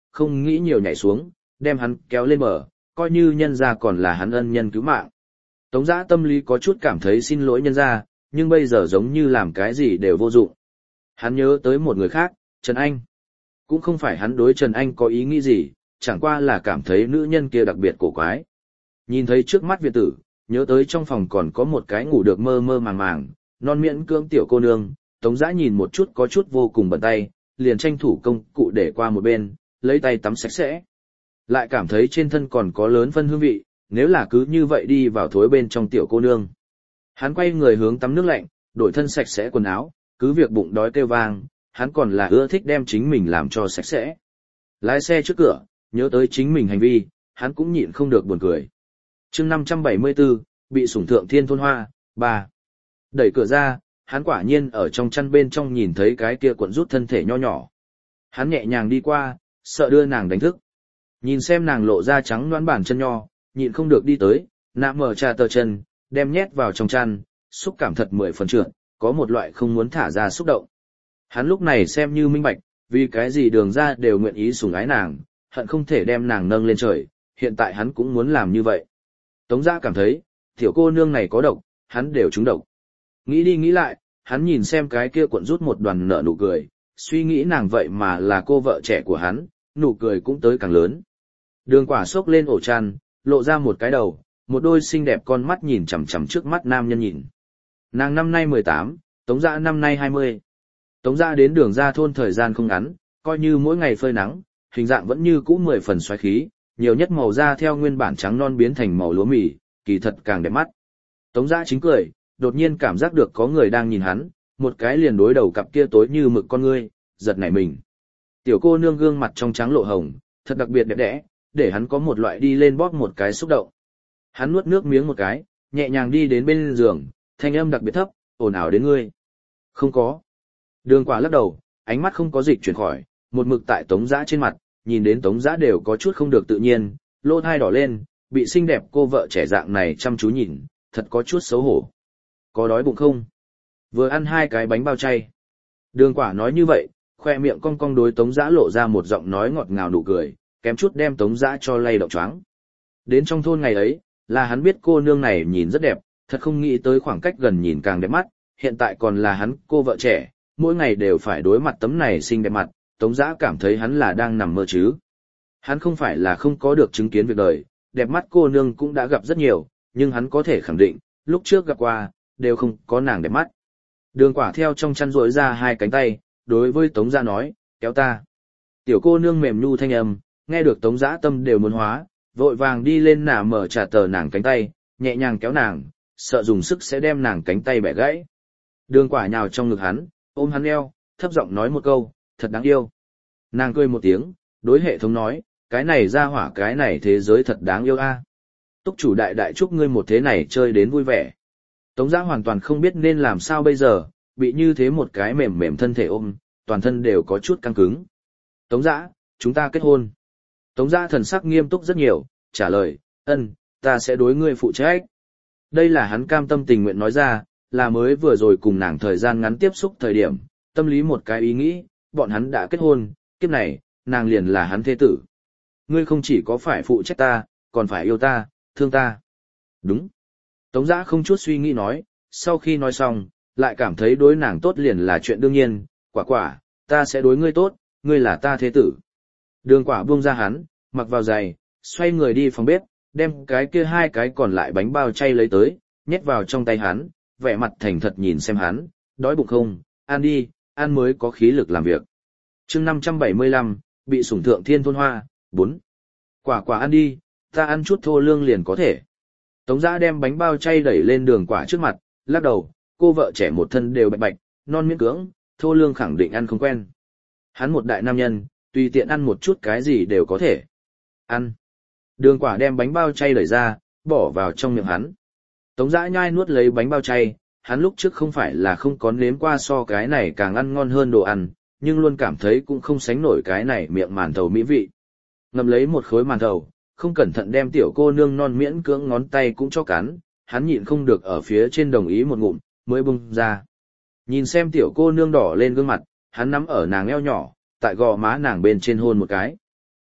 không nghĩ nhiều nhảy xuống, đem hắn kéo lên bờ, coi như nhân gia còn là hắn ân nhân cứu mạng. Tống Dã tâm lý có chút cảm thấy xin lỗi nhân gia, nhưng bây giờ giống như làm cái gì đều vô dụng. Hắn nhớ tới một người khác, Trần Anh. Cũng không phải hắn đối Trần Anh có ý nghĩ gì, chẳng qua là cảm thấy nữ nhân kia đặc biệt cổ quái. Nhìn thấy trước mắt viện tử, nhớ tới trong phòng còn có một cái ngủ được mơ mơ màng màng, non miễn cưỡng tiểu cô nương, Tống Dã nhìn một chút có chút vô cùng bận tay, liền tranh thủ công cụ để qua một bên, lấy tay tắm sạch sẽ. Lại cảm thấy trên thân còn có lớn phân hương vị, nếu là cứ như vậy đi vào thối bên trong tiểu cô nương. Hắn quay người hướng tắm nước lạnh, đổi thân sạch sẽ quần áo, cứ việc bụng đói kêu vang, hắn còn là ưa thích đem chính mình làm cho sạch sẽ. Lái xe trước cửa, nhớ tới chính mình hành vi, hắn cũng nhịn không được buồn cười. chương năm trăm bảy mươi tư, bị sủng thượng thiên thôn hoa, ba. Đẩy cửa ra, hắn quả nhiên ở trong chăn bên trong nhìn thấy cái kia cuộn rút thân thể nho nhỏ. Hắn nhẹ nhàng đi qua, sợ đưa nàng đánh thức. Nhìn xem nàng lộ ra trắng nõn bàn chân nho, nhịn không được đi tới, nạm mở trà tờ chân, đem nhét vào trong chăn, xúc cảm thật mười phần trượt, có một loại không muốn thả ra xúc động. Hắn lúc này xem như minh bạch, vì cái gì đường ra đều nguyện ý sủng ái nàng, hận không thể đem nàng nâng lên trời, hiện tại hắn cũng muốn làm như vậy. Tống Dã cảm thấy, tiểu cô nương này có độc, hắn đều trúng độc. Nghĩ đi nghĩ lại, hắn nhìn xem cái kia cuộn rút một đoàn nở nụ cười, suy nghĩ nàng vậy mà là cô vợ trẻ của hắn, nụ cười cũng tới càng lớn. Đường Quả xốc lên ổ chăn, lộ ra một cái đầu, một đôi xinh đẹp con mắt nhìn chằm chằm trước mắt nam nhân nhìn. Nàng năm nay mười tám, Tống Dã năm nay hai mươi. Tống Dã đến đường ra thôn thời gian không ngắn, coi như mỗi ngày phơi nắng, hình dạng vẫn như cũ mười phần xoáy khí, nhiều nhất màu da theo nguyên bản trắng non biến thành màu lúa mì, kỳ thật càng đẹp mắt. Tống Dã chính cười, đột nhiên cảm giác được có người đang nhìn hắn, một cái liền đối đầu cặp kia tối như mực con ngươi, giật nảy mình. Tiểu cô nương gương mặt trong trắng lộ hồng, thật đặc biệt đẹp đẽ, để hắn có một loại đi lên bóp một cái xúc động. Hắn nuốt nước miếng một cái, nhẹ nhàng đi đến bên giường, thanh âm đặc biệt thấp, ồn ào đến ngươi. Không có. Đường Quả lắc đầu, ánh mắt không có dịch chuyển khỏi, một mực tại Tống Dã trên mặt, nhìn đến Tống Dã đều có chút không được tự nhiên, lỗ thai đỏ lên, bị xinh đẹp cô vợ trẻ dạng này chăm chú nhìn, thật có chút xấu hổ. Có đói bụng không? Vừa ăn hai cái bánh bao chay. Đường Quả nói như vậy, khoe miệng cong cong đối Tống Dã lộ ra một giọng nói ngọt ngào nụ cười, kém chút đem Tống Dã cho lay động choáng. Đến trong thôn ngày ấy, là hắn biết cô nương này nhìn rất đẹp, thật không nghĩ tới khoảng cách gần nhìn càng đẹp mắt, hiện tại còn là hắn cô vợ trẻ, mỗi ngày đều phải đối mặt tấm này xinh đẹp mặt, Tống Dã cảm thấy hắn là đang nằm mơ chứ. Hắn không phải là không có được chứng kiến việc đời, đẹp mắt cô nương cũng đã gặp rất nhiều, nhưng hắn có thể khẳng định, lúc trước gặp qua, đều không có nàng đẹp mắt. Đường Quả theo trong chăn rỗi ra hai cánh tay, đối với Tống Dã nói, kéo ta. Tiểu cô nương mềm nhu thanh âm, nghe được Tống Dã tâm đều muốn hóa, vội vàng đi lên nả mở trả tờ nàng cánh tay, nhẹ nhàng kéo nàng, sợ dùng sức sẽ đem nàng cánh tay bẻ gãy. Đường Quả nhào trong ngực hắn, ôm hắn eo, thấp giọng nói một câu, thật đáng yêu. Nàng cười một tiếng, đối hệ thống nói, cái này ra hỏa cái này thế giới thật đáng yêu a. Túc chủ đại đại chúc ngươi một thế này chơi đến vui vẻ. Tống Dã hoàn toàn không biết nên làm sao bây giờ, bị như thế một cái mềm mềm thân thể ôm, toàn thân đều có chút căng cứng. Tống Dã, chúng ta kết hôn. Tống Dã thần sắc nghiêm túc rất nhiều, trả lời, ân, ta sẽ đối ngươi phụ trách. Đây là hắn cam tâm tình nguyện nói ra, là mới vừa rồi cùng nàng thời gian ngắn tiếp xúc thời điểm, tâm lý một cái ý nghĩ, bọn hắn đã kết hôn, kiếp này, nàng liền là hắn thế tử. Ngươi không chỉ có phải phụ trách ta, còn phải yêu ta, thương ta. Đúng. Tống Dã không chút suy nghĩ nói, sau khi nói xong, lại cảm thấy đối nàng tốt liền là chuyện đương nhiên, quả quả, ta sẽ đối ngươi tốt, ngươi là ta thế tử. Đường Quả buông ra hắn, mặc vào giày, xoay người đi phòng bếp, đem cái kia hai cái còn lại bánh bao chay lấy tới, nhét vào trong tay hắn, vẻ mặt thành thật nhìn xem hắn, đói bụng không, ăn đi, ăn mới có khí lực làm việc. chương năm trăm bảy mươi lăm, bị sủng thượng thiên thôn hoa, bốn. Quả quả ăn đi, ta ăn chút thô lương liền có thể. Tống Dã đem bánh bao chay đẩy lên Đường Quả trước mặt, lắc đầu, cô vợ trẻ một thân đều bạch bạch, non miễn cưỡng, thô lương khẳng định ăn không quen. Hắn một đại nam nhân, tùy tiện ăn một chút cái gì đều có thể. Ăn. Đường Quả đem bánh bao chay đẩy ra, bỏ vào trong miệng hắn. Tống Dã nhai nuốt lấy bánh bao chay, hắn lúc trước không phải là không có nếm qua so cái này càng ăn ngon hơn đồ ăn, nhưng luôn cảm thấy cũng không sánh nổi cái này miệng màn thầu mỹ vị. Ngậm lấy một khối màn thầu, không cẩn thận đem tiểu cô nương non miễn cưỡng ngón tay cũng cho cắn, hắn nhịn không được ở phía trên đồng ý một ngụm, mới bung ra. Nhìn xem tiểu cô nương đỏ lên gương mặt, hắn nắm ở nàng eo nhỏ, tại gò má nàng bên trên hôn một cái.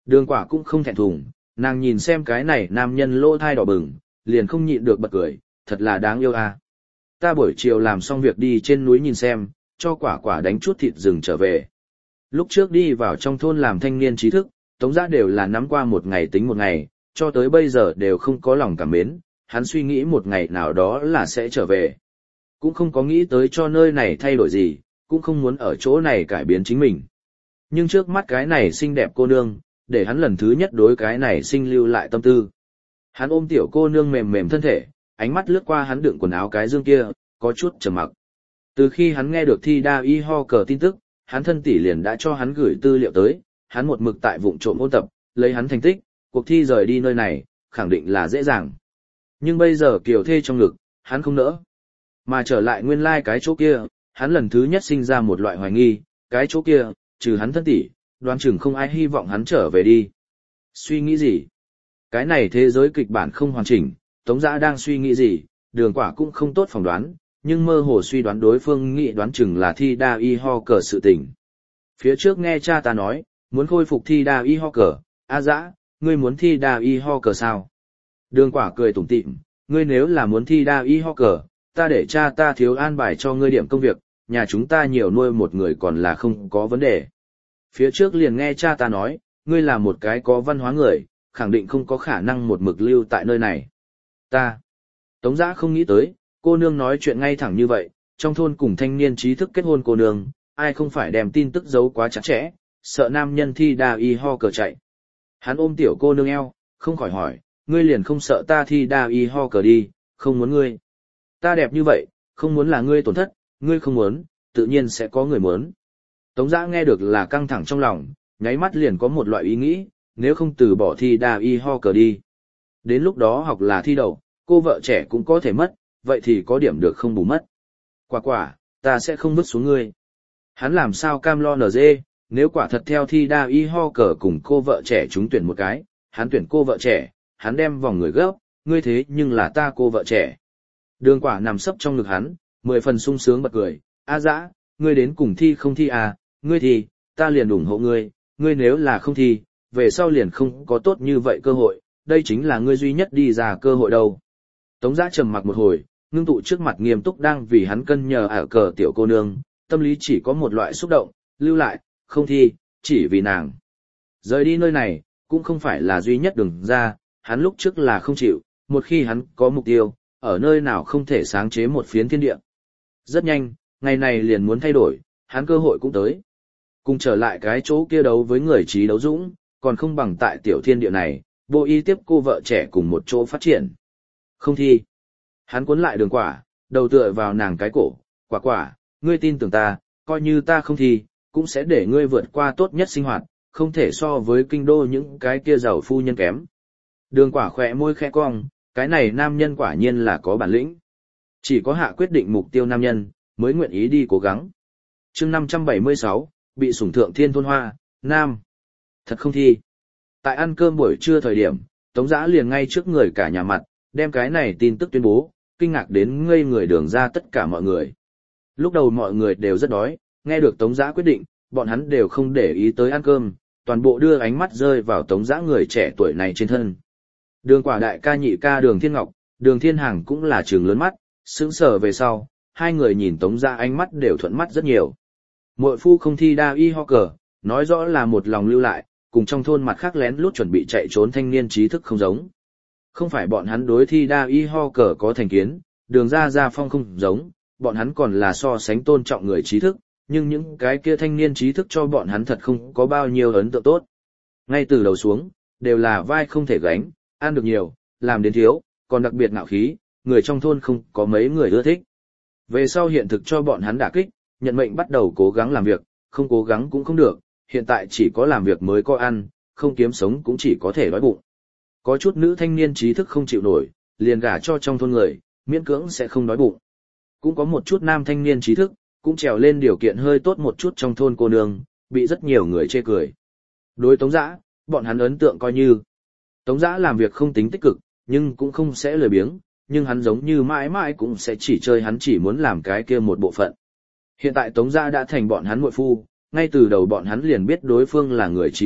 Đường Quả cũng không thẹn thùng, nàng nhìn xem cái này nam nhân lỗ thai đỏ bừng, liền không nhịn được bật cười, thật là đáng yêu à. Ta buổi chiều làm xong việc đi trên núi nhìn xem, cho Quả Quả đánh chút thịt rừng trở về. Lúc trước đi vào trong thôn làm thanh niên trí thức, Tống Giã đều là nắm qua một ngày tính một ngày, cho tới bây giờ đều không có lòng cảm mến, hắn suy nghĩ một ngày nào đó là sẽ trở về. Cũng không có nghĩ tới cho nơi này thay đổi gì, cũng không muốn ở chỗ này cải biến chính mình. Nhưng trước mắt cái này xinh đẹp cô nương, để hắn lần thứ nhất đối cái này sinh lưu lại tâm tư. Hắn ôm tiểu cô nương mềm mềm thân thể, ánh mắt lướt qua hắn đựng quần áo cái dương kia, có chút trầm mặc. Từ khi hắn nghe được thi đa y ho cờ tin tức, hắn thân tỷ liền đã cho hắn gửi tư liệu tới, hắn một mực tại vụng trộm ôn tập, lấy hắn thành tích, cuộc thi rời đi nơi này, khẳng định là dễ dàng. Nhưng bây giờ kiều thê trong ngực, hắn không nỡ. Mà trở lại nguyên lai like cái chỗ kia, hắn lần thứ nhất sinh ra một loại hoài nghi, cái chỗ kia, trừ hắn thân tỷ, đoán chừng không ai hy vọng hắn trở về đi. Suy nghĩ gì? Cái này thế giới kịch bản không hoàn chỉnh, Tống Giã đang suy nghĩ gì, Đường Quả cũng không tốt phỏng đoán, nhưng mơ hồ suy đoán đối phương nghĩ đoán chừng là thi đa y ho cờ sự tình. Phía trước nghe cha ta nói, muốn khôi phục thi đa y ho cờ, a Dã, ngươi muốn thi đa y ho cờ sao? Đường Quả cười tủm tỉm, ngươi nếu là muốn thi đa y ho cờ, ta để cha ta thiếu an bài cho ngươi điểm công việc, nhà chúng ta nhiều nuôi một người còn là không có vấn đề. Phía trước liền nghe cha ta nói, ngươi là một cái có văn hóa người, khẳng định không có khả năng một mực lưu tại nơi này. Ta. Tống Giã không nghĩ tới, cô nương nói chuyện ngay thẳng như vậy, trong thôn cùng thanh niên trí thức kết hôn cô nương, ai không phải đem tin tức giấu quá chặt chẽ, sợ nam nhân thi đa y ho cờ chạy. Hắn ôm tiểu cô nương eo, không khỏi hỏi, ngươi liền không sợ ta thi đa y ho cờ đi, không muốn ngươi. Ta đẹp như vậy, không muốn là ngươi tổn thất, ngươi không muốn, tự nhiên sẽ có người muốn. Tống Giã nghe được là căng thẳng trong lòng, nháy mắt liền có một loại ý nghĩ, nếu không từ bỏ thi đa y ho cờ đi. Đến lúc đó học là thi đậu, cô vợ trẻ cũng có thể mất, vậy thì có điểm được không bù mất. Quả quả, ta sẽ không vứt xuống ngươi. Hắn làm sao cam lo nở dê, nếu quả thật theo thi đa y ho cờ cùng cô vợ trẻ chúng tuyển một cái, hắn tuyển cô vợ trẻ, hắn đem vòng người gấp, ngươi thế nhưng là ta cô vợ trẻ. Đường Quả nằm sấp trong ngực hắn, mười phần sung sướng bật cười, a Dã, ngươi đến cùng thi không thi à, ngươi thi, ta liền ủng hộ ngươi, ngươi nếu là không thi, về sau liền không có tốt như vậy cơ hội, đây chính là ngươi duy nhất đi ra cơ hội đâu. Tống Giã trầm mặc một hồi, ngưng tụ trước mặt nghiêm túc đang vì hắn cân nhờ ở cờ tiểu cô nương, tâm lý chỉ có một loại xúc động, lưu lại, không thi, chỉ vì nàng. Rời đi nơi này, cũng không phải là duy nhất đường ra, hắn lúc trước là không chịu, một khi hắn có mục tiêu, ở nơi nào không thể sáng chế một phiến thiên địa. Rất nhanh, ngày này liền muốn thay đổi, hắn cơ hội cũng tới. Cùng trở lại cái chỗ kia đấu với người trí đấu dũng, còn không bằng tại tiểu thiên địa này, vô ý tiếp cô vợ trẻ cùng một chỗ phát triển. Không thi. Hắn cuốn lại Đường Quả, đầu tựa vào nàng cái cổ, quả quả, ngươi tin tưởng ta, coi như ta không thi, cũng sẽ để ngươi vượt qua tốt nhất sinh hoạt, không thể so với kinh đô những cái kia giàu phu nhân kém. Đường Quả khỏe môi khẽ cong, cái này nam nhân quả nhiên là có bản lĩnh. Chỉ có hạ quyết định mục tiêu nam nhân, mới nguyện ý đi cố gắng. chương năm trăm bảy mươi sáu, bị sủng thượng thiên thôn hoa, nam. Thật không thi. Tại ăn cơm buổi trưa thời điểm, Tống Giã liền ngay trước người cả nhà mặt, đem cái này tin tức tuyên bố, kinh ngạc đến ngây người Đường ra tất cả mọi người. Lúc đầu mọi người đều rất đói, nghe được Tống Giã quyết định, bọn hắn đều không để ý tới ăn cơm, toàn bộ đưa ánh mắt rơi vào Tống Giã người trẻ tuổi này trên thân. Đường Quả đại ca nhị ca Đường Thiên Ngọc, Đường Thiên Hàng cũng là trường lớn mắt, sững sờ về sau, hai người nhìn Tống Giã ánh mắt đều thuận mắt rất nhiều. Muội phu không thi đa y ho cờ, nói rõ là một lòng lưu lại, cùng trong thôn mặt khác lén lút chuẩn bị chạy trốn thanh niên trí thức không giống. Không phải bọn hắn đối thi đa y ho cờ có thành kiến, Đường ra gia phong không giống, bọn hắn còn là so sánh tôn trọng người trí thức, nhưng những cái kia thanh niên trí thức cho bọn hắn thật không có bao nhiêu ấn tượng tốt. Ngay từ đầu xuống, đều là vai không thể gánh, ăn được nhiều, làm đến thiếu, còn đặc biệt ngạo khí, người trong thôn không có mấy người ưa thích. Về sau hiện thực cho bọn hắn đả kích, nhận mệnh bắt đầu cố gắng làm việc, không cố gắng cũng không được, hiện tại chỉ có làm việc mới có ăn, không kiếm sống cũng chỉ có thể đói bụng. Có chút nữ thanh niên trí thức không chịu nổi, liền gả cho trong thôn người, miễn cưỡng sẽ không đói bụng. Cũng có một chút nam thanh niên trí thức, cũng trèo lên điều kiện hơi tốt một chút trong thôn cô nương, bị rất nhiều người chê cười. Đối Tống Giã, bọn hắn ấn tượng coi như Tống Giã làm việc không tính tích cực, nhưng cũng không sẽ lười biếng, nhưng hắn giống như mãi mãi cũng sẽ chỉ chơi hắn chỉ muốn làm cái kia một bộ phận. Hiện tại Tống Giã đã thành bọn hắn muội phu, ngay từ đầu bọn hắn liền biết đối phương là người trí thức,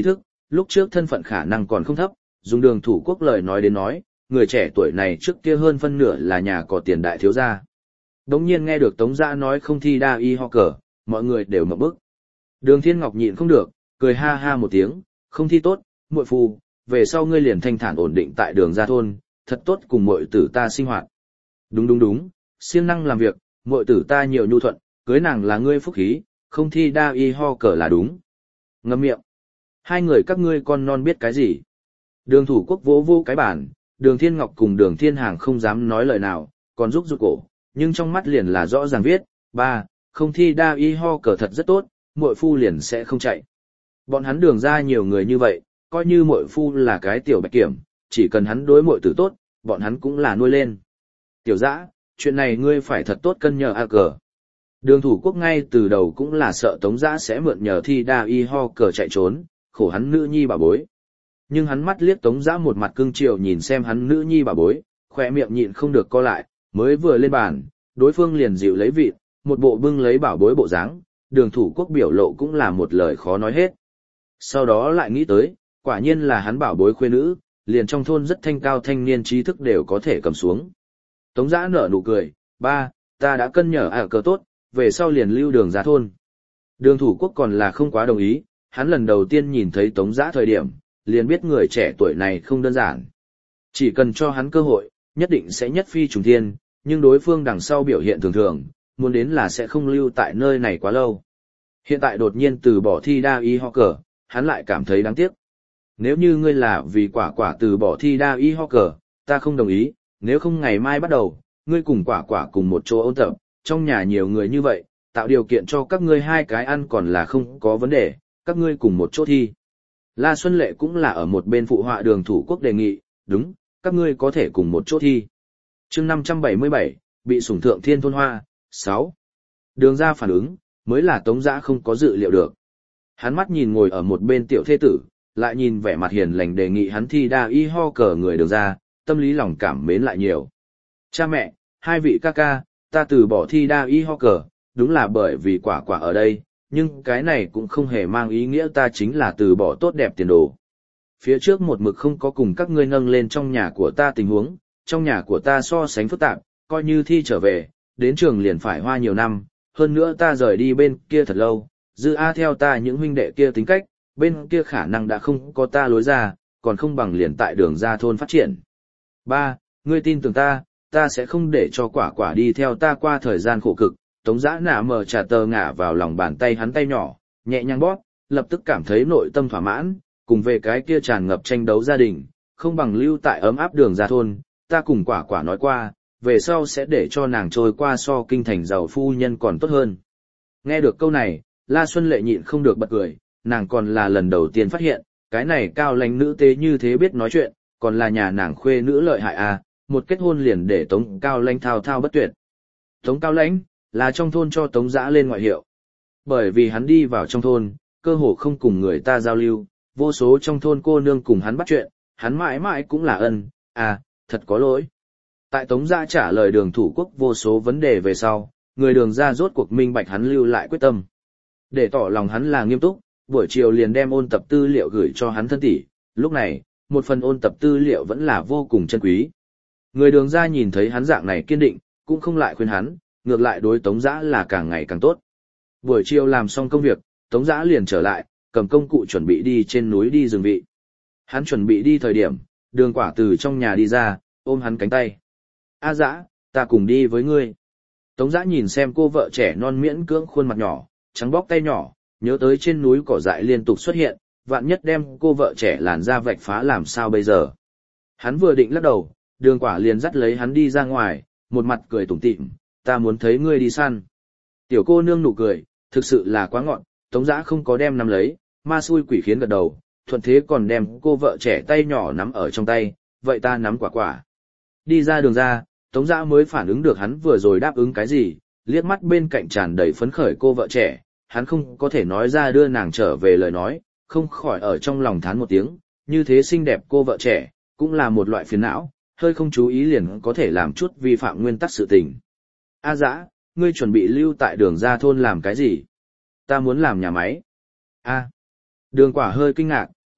lúc trước thân phận khả năng còn không thấp, dùng Đường Thủ Quốc lời nói đến nói, người trẻ tuổi này trước kia hơn phân nửa là nhà có tiền đại thiếu gia. Đống nhiên nghe được Tống Giã nói không thi đa y ho cờ, mọi người đều ngậm bức. Đường Thiên Ngọc nhịn không được, cười ha ha một tiếng, không thi tốt, muội phu, về sau ngươi liền thanh thản ổn định tại Đường gia thôn, thật tốt cùng muội tử ta sinh hoạt. Đúng đúng đúng, siêng năng làm việc, muội tử ta nhiều nhu thuận, cưới nàng là ngươi phúc khí, không thi đa y ho cờ là đúng. Ngậm miệng. Hai người các ngươi con non biết cái gì? Đường Thủ Quốc vỗ vô cái bản, Đường Thiên Ngọc cùng Đường Thiên Hàng không dám nói lời nào, còn rúc rụt cổ, nhưng trong mắt liền là rõ ràng viết, ba, không thi đa y ho cờ thật rất tốt, muội phu liền sẽ không chạy. Bọn hắn Đường ra nhiều người như vậy, coi như muội phu là cái tiểu bạch kiểm, chỉ cần hắn đối muội tử tốt, bọn hắn cũng là nuôi lên. Tiểu Dã, chuyện này ngươi phải thật tốt cân nhờ a cờ. Đường Thủ Quốc ngay từ đầu cũng là sợ Tống Dã sẽ mượn nhờ thi đa y ho cờ chạy trốn, khổ hắn nữ nhi bà bối. Nhưng hắn mắt liếc Tống Dã một mặt cưng chiều nhìn xem hắn nữ nhi bà bối, khỏe miệng nhịn không được co lại, mới vừa lên bàn, đối phương liền dịu lấy vịt, một bộ bưng lấy bảo bối bộ dáng, Đường Thủ Quốc biểu lộ cũng là một lời khó nói hết. Sau đó lại nghĩ tới, quả nhiên là hắn bảo bối khuê nữ, liền trong thôn rất thanh cao thanh niên trí thức đều có thể cầm xuống. Tống Dã nở nụ cười, ba, ta đã cân nhở à cờ tốt, về sau liền lưu Đường ra thôn. Đường Thủ Quốc còn là không quá đồng ý, hắn lần đầu tiên nhìn thấy Tống Dã thời điểm, liền biết người trẻ tuổi này không đơn giản. Chỉ cần cho hắn cơ hội, nhất định sẽ nhất phi trùng thiên, nhưng đối phương đằng sau biểu hiện thường thường, muốn đến là sẽ không lưu tại nơi này quá lâu. Hiện tại đột nhiên từ bỏ thi đa y ho cờ, hắn lại cảm thấy đáng tiếc. Nếu như ngươi là vì quả quả từ bỏ thi đa y ho cờ, ta không đồng ý, nếu không ngày mai bắt đầu, ngươi cùng quả quả cùng một chỗ ôn tập, trong nhà nhiều người như vậy, tạo điều kiện cho các ngươi hai cái ăn còn là không có vấn đề, các ngươi cùng một chỗ thi. La Xuân Lệ cũng là ở một bên phụ họa Đường Thủ Quốc đề nghị, đúng, các ngươi có thể cùng một chỗ thi. chương năm trăm bảy mươi bảy, bị sủng thượng thiên thôn hoa, sáu. Đường ra phản ứng, mới là Tống Dã không có dự liệu được. Hắn mắt nhìn ngồi ở một bên tiểu thê tử, lại nhìn vẻ mặt hiền lành đề nghị hắn thi đa y ho cờ người Đường ra, tâm lý lòng cảm mến lại nhiều. Cha mẹ, hai vị ca ca, ta từ bỏ thi đa y ho cờ, đúng là bởi vì quả quả ở đây, nhưng cái này cũng không hề mang ý nghĩa ta chính là từ bỏ tốt đẹp tiền đồ. Phía trước một mực không có cùng các ngươi nâng lên trong nhà của ta tình huống, trong nhà của ta so sánh phức tạp, coi như thi trở về, đến trường liền phải hoa nhiều năm, hơn nữa ta rời đi bên kia thật lâu, dư A theo ta những huynh đệ kia tính cách, bên kia khả năng đã không có ta lối ra, còn không bằng liền tại Đường ra thôn phát triển. Ba, ngươi tin tưởng ta, ta sẽ không để cho quả quả đi theo ta qua thời gian khổ cực. Tống Dã nả mở trà tờ ngả vào lòng bàn tay hắn tay nhỏ, nhẹ nhàng bóp, lập tức cảm thấy nội tâm thỏa mãn, cùng về cái kia tràn ngập tranh đấu gia đình, không bằng lưu tại ấm áp Đường ra thôn, ta cùng quả quả nói qua, về sau sẽ để cho nàng trôi qua so kinh thành giàu phu nhân còn tốt hơn. Nghe được câu này, La Xuân Lệ nhịn không được bật cười, nàng còn là lần đầu tiên phát hiện, cái này cao lãnh nữ tế như thế biết nói chuyện, còn là nhà nàng khuê nữ lợi hại à, một kết hôn liền để Tống Cao Lãnh thao thao bất tuyệt. Tống Cao Lãnh là trong thôn cho Tống Dã lên ngoại hiệu. Bởi vì hắn đi vào trong thôn, cơ hồ không cùng người ta giao lưu, vô số trong thôn cô nương cùng hắn bắt chuyện, hắn mãi mãi cũng là ân, à, thật có lỗi. Tại Tống Dã trả lời Đường Thủ Quốc vô số vấn đề về sau, người Đường ra rốt cuộc minh bạch hắn lưu lại quyết tâm. Để tỏ lòng hắn là nghiêm túc, buổi chiều liền đem ôn tập tư liệu gửi cho hắn thân tỷ, lúc này, một phần ôn tập tư liệu vẫn là vô cùng chân quý. Người Đường ra nhìn thấy hắn dạng này kiên định, cũng không lại khuyên hắn, ngược lại đối Tống Dã là càng ngày càng tốt. Buổi chiều làm xong công việc, Tống Dã liền trở lại, cầm công cụ chuẩn bị đi trên núi đi rừng vị. Hắn chuẩn bị đi thời điểm, Đường Quả từ trong nhà đi ra, ôm hắn cánh tay. A Dã, ta cùng đi với ngươi. Tống Dã nhìn xem cô vợ trẻ non miễn cưỡng khuôn mặt nhỏ, trắng bóc tay nhỏ, nhớ tới trên núi cỏ dại liên tục xuất hiện, vạn nhất đem cô vợ trẻ làn da vạch phá làm sao bây giờ. Hắn vừa định lắc đầu, Đường Quả liền dắt lấy hắn đi ra ngoài, một mặt cười tủm tỉm, ta muốn thấy ngươi đi săn. Tiểu cô nương nụ cười, thực sự là quá ngọn, Tống Dã không có đem nắm lấy, ma xui quỷ khiến gật đầu, thuận thế còn đem cô vợ trẻ tay nhỏ nắm ở trong tay, vậy ta nắm quả quả. Đi ra đường ra, Tống Dã mới phản ứng được hắn vừa rồi đáp ứng cái gì, liếc mắt bên cạnh tràn đầy phấn khởi cô vợ trẻ, hắn không có thể nói ra đưa nàng trở về lời nói, không khỏi ở trong lòng thán một tiếng, như thế xinh đẹp cô vợ trẻ, cũng là một loại phiền não, hơi không chú ý liền có thể làm chút vi phạm nguyên tắc sự tình. A Dã, ngươi chuẩn bị lưu tại Đường ra thôn làm cái gì? Ta muốn làm nhà máy. A. Đường Quả hơi kinh ngạc,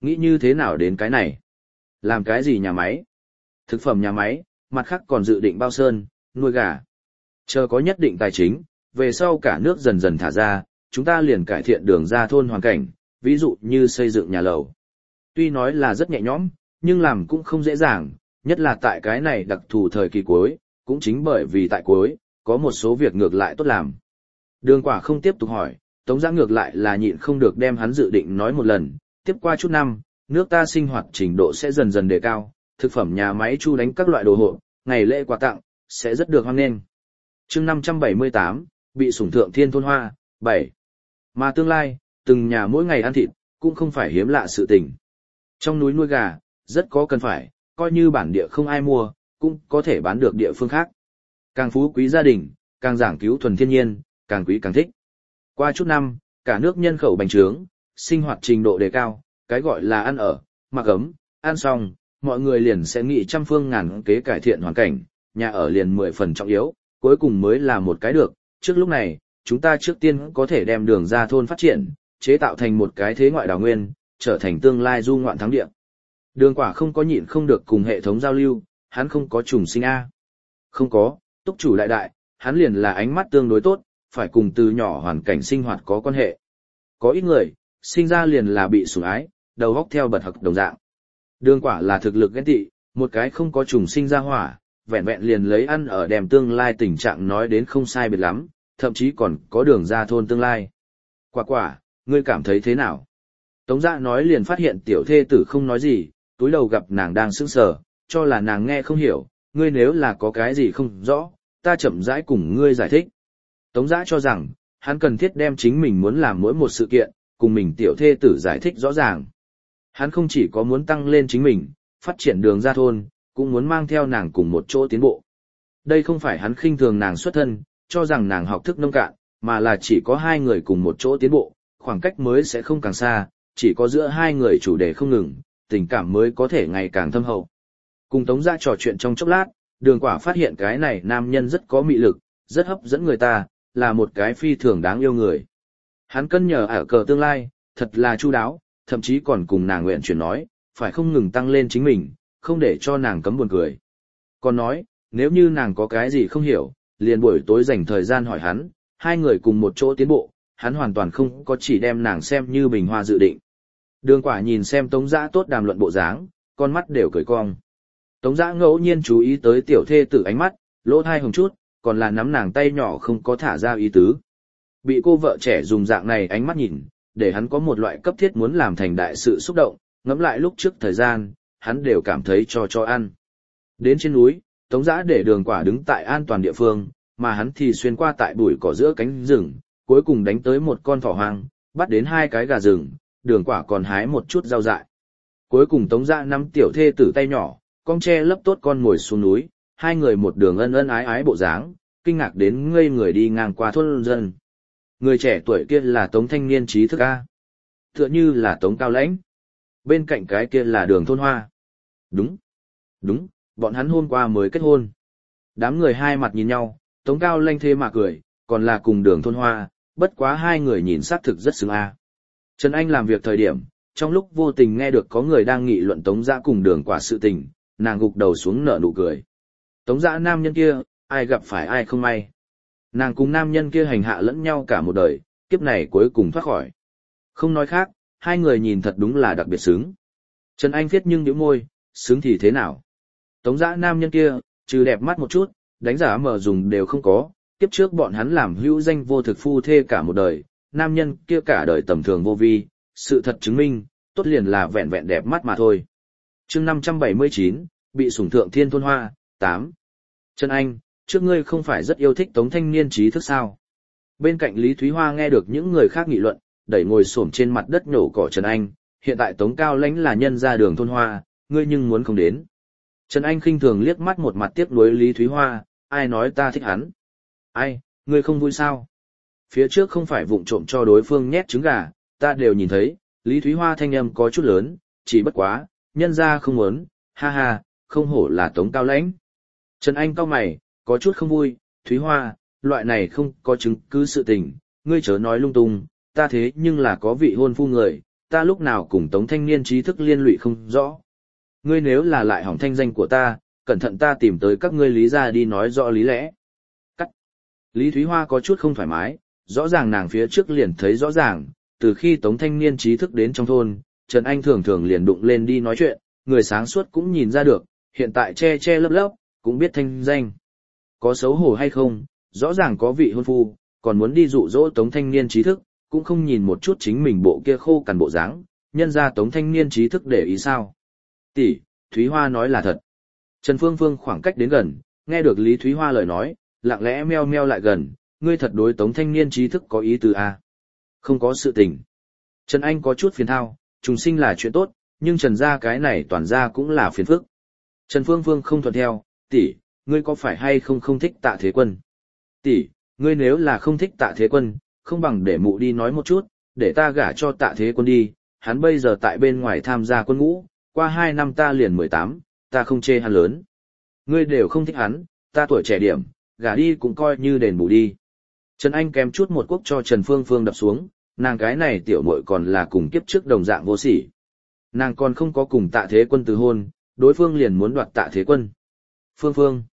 Nghĩ như thế nào đến cái này? Làm cái gì nhà máy? Thực phẩm nhà máy, mặt khác còn dự định bao sơn, nuôi gà. Chờ có nhất định tài chính, về sau cả nước dần dần thả ra, chúng ta liền cải thiện đường ra thôn hoàn cảnh, ví dụ như xây dựng nhà lầu. Tuy nói là rất nhẹ nhõm, nhưng làm cũng không dễ dàng, nhất là tại cái này đặc thù thời kỳ cuối, cũng chính bởi vì tại cuối, có một số việc ngược lại tốt làm. Đường Quả không tiếp tục hỏi, Tống Giã ngược lại là nhịn không được đem hắn dự định nói một lần, tiếp qua chút năm, nước ta sinh hoạt trình độ sẽ dần dần đề cao, thực phẩm nhà máy chu đánh các loại đồ hộ, ngày lễ quà tặng, sẽ rất được hoan nghênh. chương năm trăm bảy mươi tám, bị sủng thượng thiên thôn hoa, bảy. Mà tương lai, từng nhà mỗi ngày ăn thịt, cũng không phải hiếm lạ sự tình. Trong núi nuôi gà, rất có cần phải, coi như bản địa không ai mua, cũng có thể bán được địa phương khác. Càng phú quý gia đình, càng giảng cứu thuần thiên nhiên, càng quý càng thích. Qua chút năm, cả nước nhân khẩu bành trướng, sinh hoạt trình độ đề cao, cái gọi là ăn ở, mặc ấm, ăn xong, mọi người liền sẽ nghĩ trăm phương ngàn kế cải thiện hoàn cảnh, nhà ở liền mười phần trọng yếu, cuối cùng mới là một cái được. Trước lúc này, chúng ta trước tiên có thể đem đường ra thôn phát triển, chế tạo thành một cái thế ngoại đào nguyên, trở thành tương lai du ngoạn thắng địa. Đường Quả không có nhịn không được cùng hệ thống giao lưu, hắn không có trùng sinh A. Không có, túc chủ đại đại, hắn liền là ánh mắt tương đối tốt, phải cùng từ nhỏ hoàn cảnh sinh hoạt có quan hệ. Có ít người, sinh ra liền là bị sủng ái, đầu óc theo bật hặc đồng dạng. Đường Quả là thực lực ghen tị, một cái không có trùng sinh ra hỏa, vẹn vẹn liền lấy ăn ở đèm tương lai tình trạng nói đến không sai biệt lắm, thậm chí còn có đường ra thôn tương lai. Quả quả, ngươi cảm thấy thế nào? Tống Dạ nói liền phát hiện tiểu thê tử không nói gì, túi đầu gặp nàng đang sững sờ, cho là nàng nghe không hiểu, ngươi nếu là có cái gì không rõ, ta chậm rãi cùng ngươi giải thích. Tống Dạ cho rằng, hắn cần thiết đem chính mình muốn làm mỗi một sự kiện, cùng mình tiểu thê tử giải thích rõ ràng. Hắn không chỉ có muốn tăng lên chính mình, phát triển đường ra thôn, cũng muốn mang theo nàng cùng một chỗ tiến bộ. Đây không phải hắn khinh thường nàng xuất thân, cho rằng nàng học thức nông cạn, mà là chỉ có hai người cùng một chỗ tiến bộ, khoảng cách mới sẽ không càng xa, chỉ có giữa hai người chủ đề không ngừng, tình cảm mới có thể ngày càng thâm hậu. Cùng Tống Dạ trò chuyện trong chốc lát, Đường Quả phát hiện cái này nam nhân rất có mị lực, rất hấp dẫn người ta, là một cái phi thường đáng yêu người. Hắn cân nhờ ở cờ tương lai, thật là chu đáo, thậm chí còn cùng nàng nguyện chuyển nói, phải không ngừng tăng lên chính mình, không để cho nàng cấm buồn cười. Còn nói, nếu như nàng có cái gì không hiểu, liền buổi tối dành thời gian hỏi hắn, hai người cùng một chỗ tiến bộ, hắn hoàn toàn không có chỉ đem nàng xem như bình hoa dự định. Đường Quả nhìn xem Tống Dã tốt đàm luận bộ dáng, con mắt đều cười cong. Tống Dã ngẫu nhiên chú ý tới tiểu thê tử ánh mắt, lỗ thai hồng chút, còn là nắm nàng tay nhỏ không có thả ra ý tứ. Bị cô vợ trẻ dùng dạng này ánh mắt nhìn, để hắn có một loại cấp thiết muốn làm thành đại sự xúc động, ngẫm lại lúc trước thời gian, hắn đều cảm thấy cho cho ăn. Đến trên núi, Tống Dã để Đường Quả đứng tại an toàn địa phương, mà hắn thì xuyên qua tại bụi cỏ giữa cánh rừng, cuối cùng đánh tới một con thỏ hoang, bắt đến hai cái gà rừng, Đường Quả còn hái một chút rau dại. Cuối cùng Tống Dã nắm tiểu thê tử tay nhỏ, cong tre lấp tốt con ngồi xuống núi, hai người một đường ân ân ái ái bộ dáng, kinh ngạc đến ngây người đi ngang qua thôn dân. Người trẻ tuổi kia là Tống thanh niên trí thức A. Tựa như là Tống Cao Lãnh. Bên cạnh cái kia là Đường Thôn Hoa. Đúng. Đúng, bọn hắn hôm qua mới kết hôn. Đám người hai mặt nhìn nhau, Tống Cao Lãnh thế mà cười, còn là cùng Đường Thôn Hoa, bất quá hai người nhìn xác thực rất xứng A. Trần Anh làm việc thời điểm, trong lúc vô tình nghe được có người đang nghị luận Tống Dã cùng Đường Quả sự tình, nàng gục đầu xuống nở nụ cười. Tống Dã nam nhân kia, ai gặp phải ai không may. Nàng cùng nam nhân kia hành hạ lẫn nhau cả một đời, kiếp này cuối cùng thoát khỏi. Không nói khác, hai người nhìn thật đúng là đặc biệt sướng. Trần Anh viết nhưng nhíu môi, sướng thì thế nào? Tống Dã nam nhân kia, trừ đẹp mắt một chút, đánh giả mở dùng đều không có, kiếp trước bọn hắn làm hữu danh vô thực phu thê cả một đời, nam nhân kia cả đời tầm thường vô vi, sự thật chứng minh, tốt liền là vẹn vẹn đẹp mắt mà thôi. chương năm trăm bảy mươi chín, bị sủng thượng thiên thôn hoa, tám. Trần Anh, trước ngươi không phải rất yêu thích Tống thanh niên trí thức sao? Bên cạnh Lý Thúy Hoa nghe được những người khác nghị luận, đẩy ngồi xổm trên mặt đất nhổ cỏ Trần Anh, hiện tại Tống Cao Lãnh là nhân ra Đường Thôn Hoa, ngươi nhưng muốn không đến. Trần Anh khinh thường liếc mắt một mặt tiếc nuối Lý Thúy Hoa, ai nói ta thích hắn? Ai, ngươi không vui sao? Phía trước không phải vụng trộm cho đối phương nhét trứng gà, ta đều nhìn thấy, Lý Thúy Hoa thanh âm có chút lớn, chỉ bất quá, nhân ra không muốn, ha ha, không hổ là Tống Cao Lãnh. Trần Anh cau mày, có chút không vui, Thúy Hoa, loại này không có chứng cứ sự tình, ngươi chớ nói lung tung, ta thế nhưng là có vị hôn phu người, ta lúc nào cùng Tống thanh niên trí thức liên lụy không rõ. Ngươi nếu là lại hỏng thanh danh của ta, cẩn thận ta tìm tới các ngươi Lý gia đi nói rõ lý lẽ. Cắt. Lý Thúy Hoa có chút không thoải mái, rõ ràng nàng phía trước liền thấy rõ ràng, từ khi Tống thanh niên trí thức đến trong thôn, Trần Anh thường thường liền đụng lên đi nói chuyện, người sáng suốt cũng nhìn ra được, hiện tại che che lấp lấp, cũng biết thanh danh. Có xấu hổ hay không, rõ ràng có vị hôn phu, còn muốn đi dụ dỗ Tống thanh niên trí thức, cũng không nhìn một chút chính mình bộ kia khô cằn bộ dáng, nhân ra Tống thanh niên trí thức để ý sao. Tỷ, Thúy Hoa nói là thật. Trần Phương Phương khoảng cách đến gần, nghe được Lý Thúy Hoa lời nói, lặng lẽ meo meo lại gần, ngươi thật đối Tống thanh niên trí thức có ý tứ à? Không có sự tình. Trần Anh có chút phiền thao, trùng sinh là chuyện tốt, nhưng Trần gia cái này toàn gia cũng là phiền phức. Trần Phương Phương không thuận theo, tỷ, ngươi có phải hay không không thích Tạ Thế Quân? Tỷ, ngươi nếu là không thích Tạ Thế Quân, không bằng để mụ đi nói một chút, để ta gả cho Tạ Thế Quân đi, hắn bây giờ tại bên ngoài tham gia quân ngũ, qua hai năm ta liền mười tám, ta không chê hắn lớn. Ngươi đều không thích hắn, ta tuổi trẻ điểm, gả đi cũng coi như đền bù đi. Trần Anh kém chút một quốc cho Trần Phương Phương đập xuống, nàng cái này tiểu muội còn là cùng kiếp trước đồng dạng vô sỉ. Nàng còn không có cùng Tạ Thế Quân từ hôn, đối phương liền muốn đoạt Tạ Thế Quân. Phương Phương,